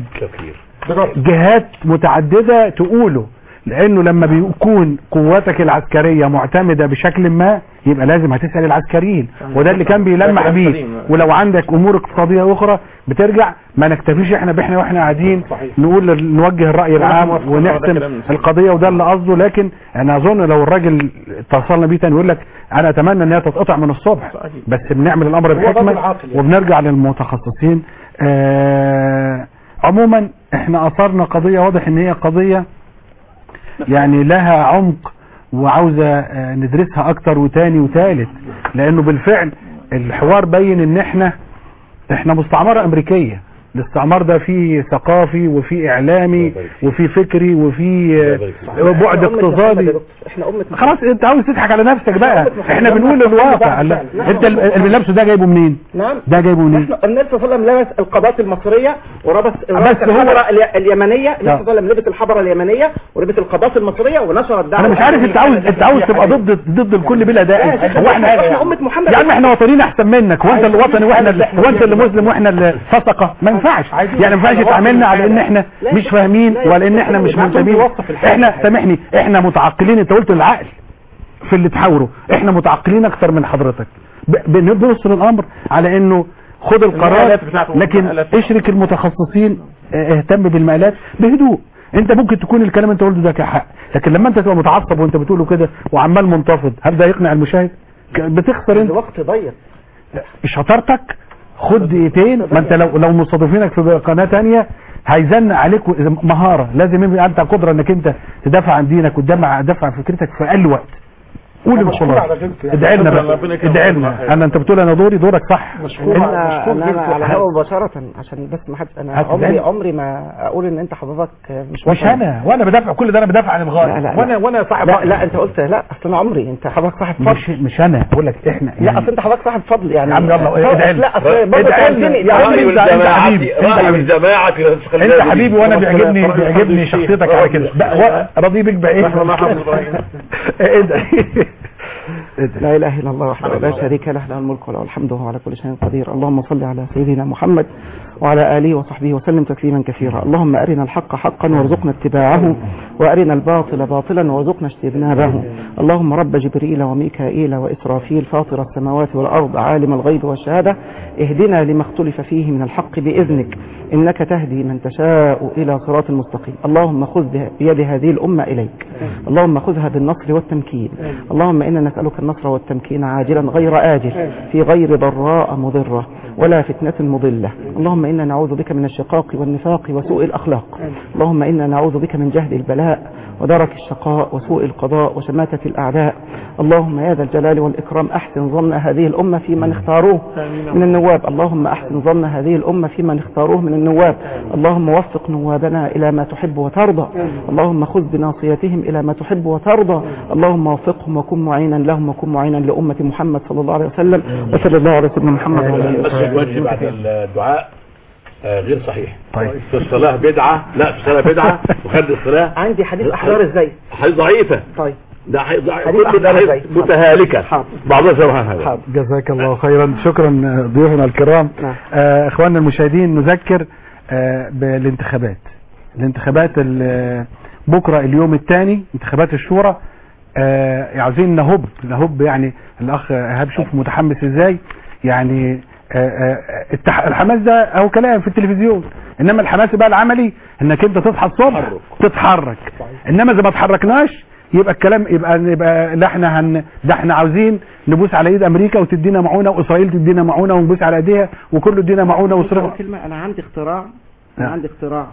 جهات متعددة تقوله، لانه لما بيكون قواتك العسكرية معتمدة بشكل ما يبقى لازم هتسأل العسكريين، وده اللي كان بيلمح بيه. ولو عندك امور اقتصادية اخرى بترجع، ما نكتفيش احنا بإحنا واحنا قاعدين نقول نوجه الرأي العام ونحسم القضية، وده اللي قصده. لكن انا اظن لو الراجل اتصلنا بيه تاني يقول لك انا اتمنى انها تتقطع من الصبح، بس بنعمل الامر بحكمة وبنرجع للمتخصصين. آه عموما احنا اثرنا قضية واضح ان هي قضية يعني لها عمق وعاوزة آه، ندرسها اكتر وتاني وتالت، لانه بالفعل الحوار بين ان احنا احنا مستعمرة امريكية. الاستعمار ده فيه ثقافي وفيه اعلامي وفيه فكري وفيه آه، بعد اقتصادي. احنا امة خلاص انت عاوز تضحك على نفسك بقى، احنا بنقول الواقع. لا، انت اللي لابسه ده جايبه منين؟ نعم ده جايبه منين؟ احنا النبي صلى الله عليه وسلم لبس القبات المصريه وربس بس هو- الحبره الي- اليمنيه. النبي صلى الله عليه وسلم لبس الحبره اليمنيه ولبس القبات المصريه ونشر الدعوه. انا مش عارف انت عاوز انت عاوز تبقى ضد ضد الكل بلا داعي. هو احنا احنا امه محمد يا عم احنا وطنيين احسن منك، وانت اللي وطني واحنا اللي وانت اللي مسلم واحنا اللي فسقه. ما ينفعش يعني، ما ينفعش تعاملنا على ان احنا مش فاهمين ولا ان احنا مش منتبهين. احنا سامحني احنا متعقلين. انت قلت العقل في اللي تحاوره، احنا متعقلين اكتر من حضرتك. ب- بنبص للامر على انه خد القرار، المقالات بتاعته لكن والمقالات. اشرك المتخصصين، اه، اهتم بالمقالات بهدوء. انت ممكن تكون الكلام انت قلته ده كحق، لكن لما انت تبقى متعصب وانت بتقوله كده وعمال منتفض، هل ده يقنع المشاهد؟ ك- بتخسر انت الوقت ضيق. شطارتك. خد دقيقتين، ما انت لو لو مستضيفينك في قناه ثانيه هيزن عليك مهاره. لازم يبقى انت قدره انك انت تدافع عن دينك وتدافع تدافع عن فكرتك في اقل وقت. قول الخلاصه. ادعي لنا بقى، ادعي لنا. انا انت بتقول انا دوري دورك صح. انا انا أنا على الهواء مباشره عشان بس ما حدش. انا هتدعي. عمري عمري ما اقول ان انت حضرتك مش مش انا وانا بدافع كل ده، انا بدافع عن الغايه. لا لا وانا وانا صاحب لا, رأي. لا انت قلت لا. اصل انا عمري انت حضرتك صاحب فضل. مش مش انا بقول لك احنا لا اصل انت حضرتك صاحب فضل يعني. يا عم يلا ادعي لنا. لا اصل برضه ادعي لنا. سألتني. يا عم سألتني. انت انت حبيبي، انت راعي حبيبي. الجماعة انت حبيبي وانا بيعجبني بيعجبني شخصيتك على كده. بقى راضي بك بايه؟ ادعي. لا اله الا الله وحده لا شريك له، له الملك وله الحمد وهو على كل شيء قدير. اللهم صل على سيدنا محمد وعلى اله وصحبه وسلم تسليما كثيرا. اللهم ارنا الحق حقا وارزقنا اتباعه، وارنا الباطل باطلا وارزقنا اجتنابه. اللهم رب جبريل وميكائيل واسرافيل فاطر السماوات والارض عالم الغيب والشهاده، اهدنا لما اختلف فيه من الحق باذنك، انك تهدي من تشاء الى صراط المستقيم. اللهم خذ بيد هذه الامه اليك، اللهم خذها بالنصر والتمكين. اللهم انا نسالك النصر والتمكين عاجلا غير آجل، في غير ضراء مضرة ولا فتنة مضلة. اللهم إنا نعوذ بك من الشقاق والنفاق وسوء الأخلاق. اللهم إنا نعوذ بك من جهد البلاء ودرك الشقاء وسوء القضاء وشماتة الأعداء. اللهم يا ذا الجلال والإكرام أحسن ظن هذه الأمة في من اختاروه من النواب. اللهم أحسن ظن هذه الأمة في من اختاروه من النواب. اللهم وفق نوابنا إلى ما تحب وترضى. اللهم خذ بناصيتهم إلى ما تحب وترضى. اللهم وفقهم وكن معينا لهم وكن معينا لأمة محمد صلى الله عليه وسلم. وصلى الله على سيدنا محمد وعلى آله بس الوجه بعد الدعاء آه، غير صحيح. طيب في الصلاة بدعة، لا في الصلاة بدعة وخد الصلاة. عندي حديث أحرار ازاي؟ حديث ضعيفة. طيب ده حي- ده كل ده حي- متهالكه بعضها شبه هذا. جزاك الله خيرا. شكرا ضيوفنا الكرام. آه اخواننا المشاهدين، نذكر آه بالانتخابات الانتخابات ال- بكره اليوم الثاني انتخابات الشورى. آه عاوزين نهب نهب يعني الاخ ايهاب شوف متحمس ازاي يعني. آه آه التح... الحماس ده اهو كلام في التلفزيون، انما الحماس بقى العملي انك انت تصحى الصبح تتحرك. انما اذا ما اتحركناش يبقى الكلام يبقى يبقى لا احنا هن ده احنا عاوزين نبوس على ايد امريكا وتدينا معونه، واسرائيل تدينا معونه، ونبوس على ايديها، وكله يدينا معونه وصرف. كلمه انا عندي اختراع انا عندي اختراع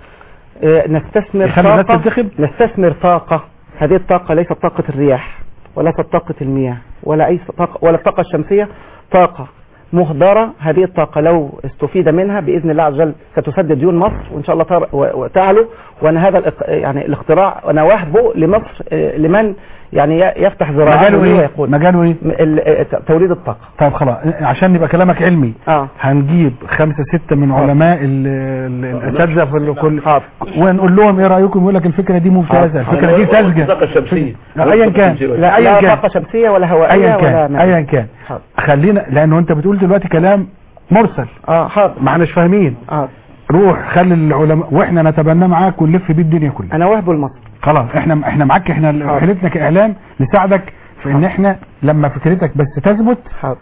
اه نستثمر يخلي الناس طاقه تنتخب؟ نستثمر طاقه. هذه الطاقه ليست طاقه الرياح ولا طاقه المياه ولا اي طاقه ولا الطاقه الشمسيه، طاقه مهدرة. هذه الطاقة لو استفيد منها بإذن الله عز وجل ستسدد ديون مصر وإن شاء الله تر- و- وتعلو. وأنا هذا الاق- يعني الاختراع أنا واهبه لمصر آه، لمن يعني ي- يفتح ذراعه مجاله ايه؟ ويقول مجاله ايه؟ ال- آه، توليد الطاقة. طيب خلاص عشان يبقى كلامك علمي. اه هنجيب خمسة ستة من علماء ال- ال- الاساتذه في ال- كل ونقول لهم ايه رايكم؟ يقول لك الفكره دي ممتازه، الفكره دي ساذجه. الطاقه الشمسيه ايا كان لا, ايا لا كان طاقة شمسية ولا هوائية ايا ولا كان مائية. ايا كان خلينا، لانه انت بتقول دلوقتي كلام مرسل. اه حاضر. ما احناش فاهمين. اه روح خلي العلماء واحنا نتبنى معاك ونلف بيه الدنيا كلها. انا واهبه لمصر. خلاص احنا احنا معاك، احنا رحلتنا كاعلام نساعدك في ان احنا لما فكرتك بس تثبت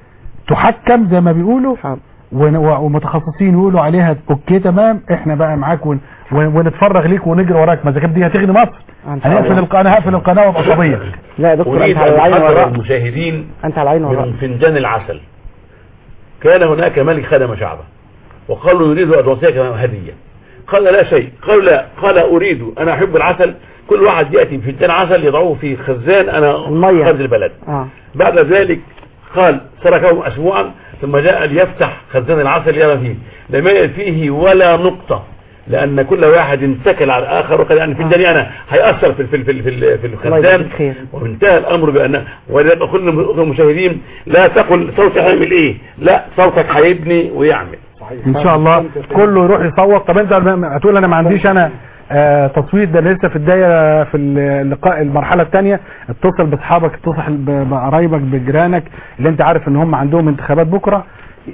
تحكم زي ما بيقولوا ون- ومتخصصين يقولوا عليها اوكي تمام، احنا بقى معاك ون- ون- ونتفرغ ليك ونجري وراك. ما اذا كانت دي هتغني مصر هنقفل القناه، هقفل القناه وابقى طبيعي. لا يا دكتور اريد انت على ان العين احذر والرأس. المشاهدين انت على العين والرأس. من فنجان العسل. كان هناك ملك خدم شعبه وقالوا يريد ان يعطيك هديه، قال لا شيء، قال لا، قال اريد، انا احب العسل، كل واحد ياتي بفنجان عسل يضعوه في خزان انا خارج البلد. آه. بعد ذلك قال تركهم اسبوعا ثم جاء ليفتح خزان العسل يرى فيه لم يجد فيه ولا نقطه، لان كل واحد اتكل على الاخر وقال يعني فنجاني انا هيأثر في في في في, في الخزان. وانتهى الامر بان ولذلك كل المشاهدين لا تقل صوتي هيعمل ايه، لا صوتك هيبني ويعمل. ان شاء الله كله يروح يصوت. طب انت هتقول انا ما عنديش انا آه تصويت، ده لسه في الدايه في اللقاء المرحله الثانيه. اتصل باصحابك، اتصل بقرايبك بجيرانك اللي انت عارف ان هم عندهم انتخابات بكره،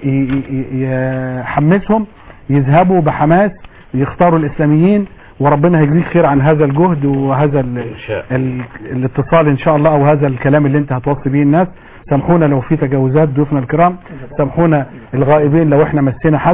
يحمسهم يذهبوا بحماس يختاروا الاسلاميين، وربنا هيجزيك خير عن هذا الجهد وهذا ال ال الاتصال ان شاء الله، او هذا الكلام اللي انت هتوصي بيه الناس. سامحونا لو في تجاوزات ضيوفنا الكرام، سامحونا الغائبين لو احنا مسينا حد،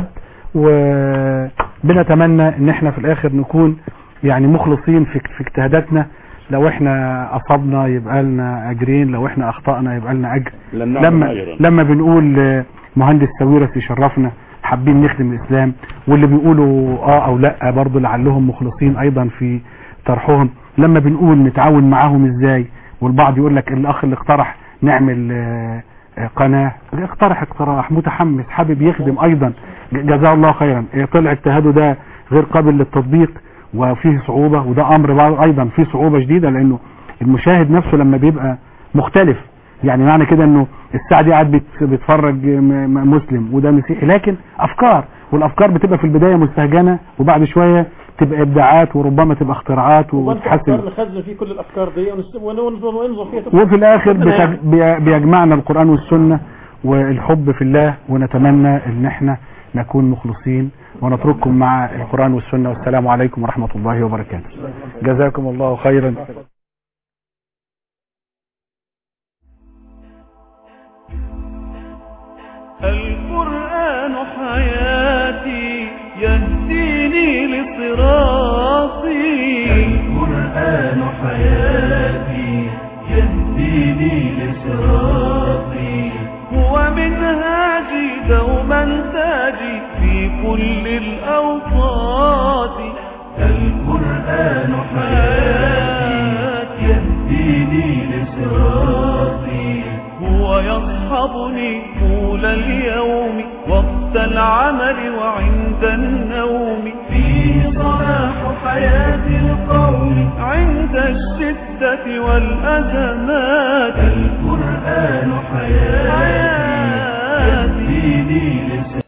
وبنتمنى ان احنا في الاخر نكون يعني مخلصين في في اجتهاداتنا. لو احنا اصبنا يبقى لنا اجرين، لو احنا اخطأنا يبقى لنا اجر. لما لما بنقول مهندس ساويرس يشرفنا حابين نخدم الاسلام، واللي بيقولوا اه او لا برضه لعلهم مخلصين ايضا في طرحهم. لما بنقول نتعاون معاهم ازاي، والبعض يقول لك الاخ اللي اقترح نعمل آه قناة، اقترح اقتراح متحمس حابب يخدم ايضا، جزاه الله خيرا. طلع اجتهاده ده غير قابل للتطبيق وفيه صعوبة، وده امر ايضا فيه صعوبة شديدة، لانه المشاهد نفسه لما بيبقى مختلف، يعني معنى كده انه الساعة دي قاعد بيتفرج مسلم وده مسيحي، لكن افكار، والافكار بتبقى في البداية مستهجنة وبعد شوية تبقى ابداعات وربما تبقى اختراعات وتحسن، نخزن فيه كل الافكار دي وننظر فيها، وفي الاخر بيجمعنا القرآن والسنة والحب في الله. ونتمنى ان احنا نكون مخلصين، ونترككم مع القرآن والسنة، والسلام عليكم ورحمة الله وبركاته. جزاكم الله خيرا. القرآن حياتي يهديني لصراطي، القرآن حياتي يهديني لصراطي، هو منهاجي دوما تاجي في كل الأوقات، القرآن حياتي يهديني لصراطي، هو يصحبني طول اليوم وقت العمل وعند النوم، فيه صلاح حياة القوم عند الشدة والأزمات، القرآن حياتي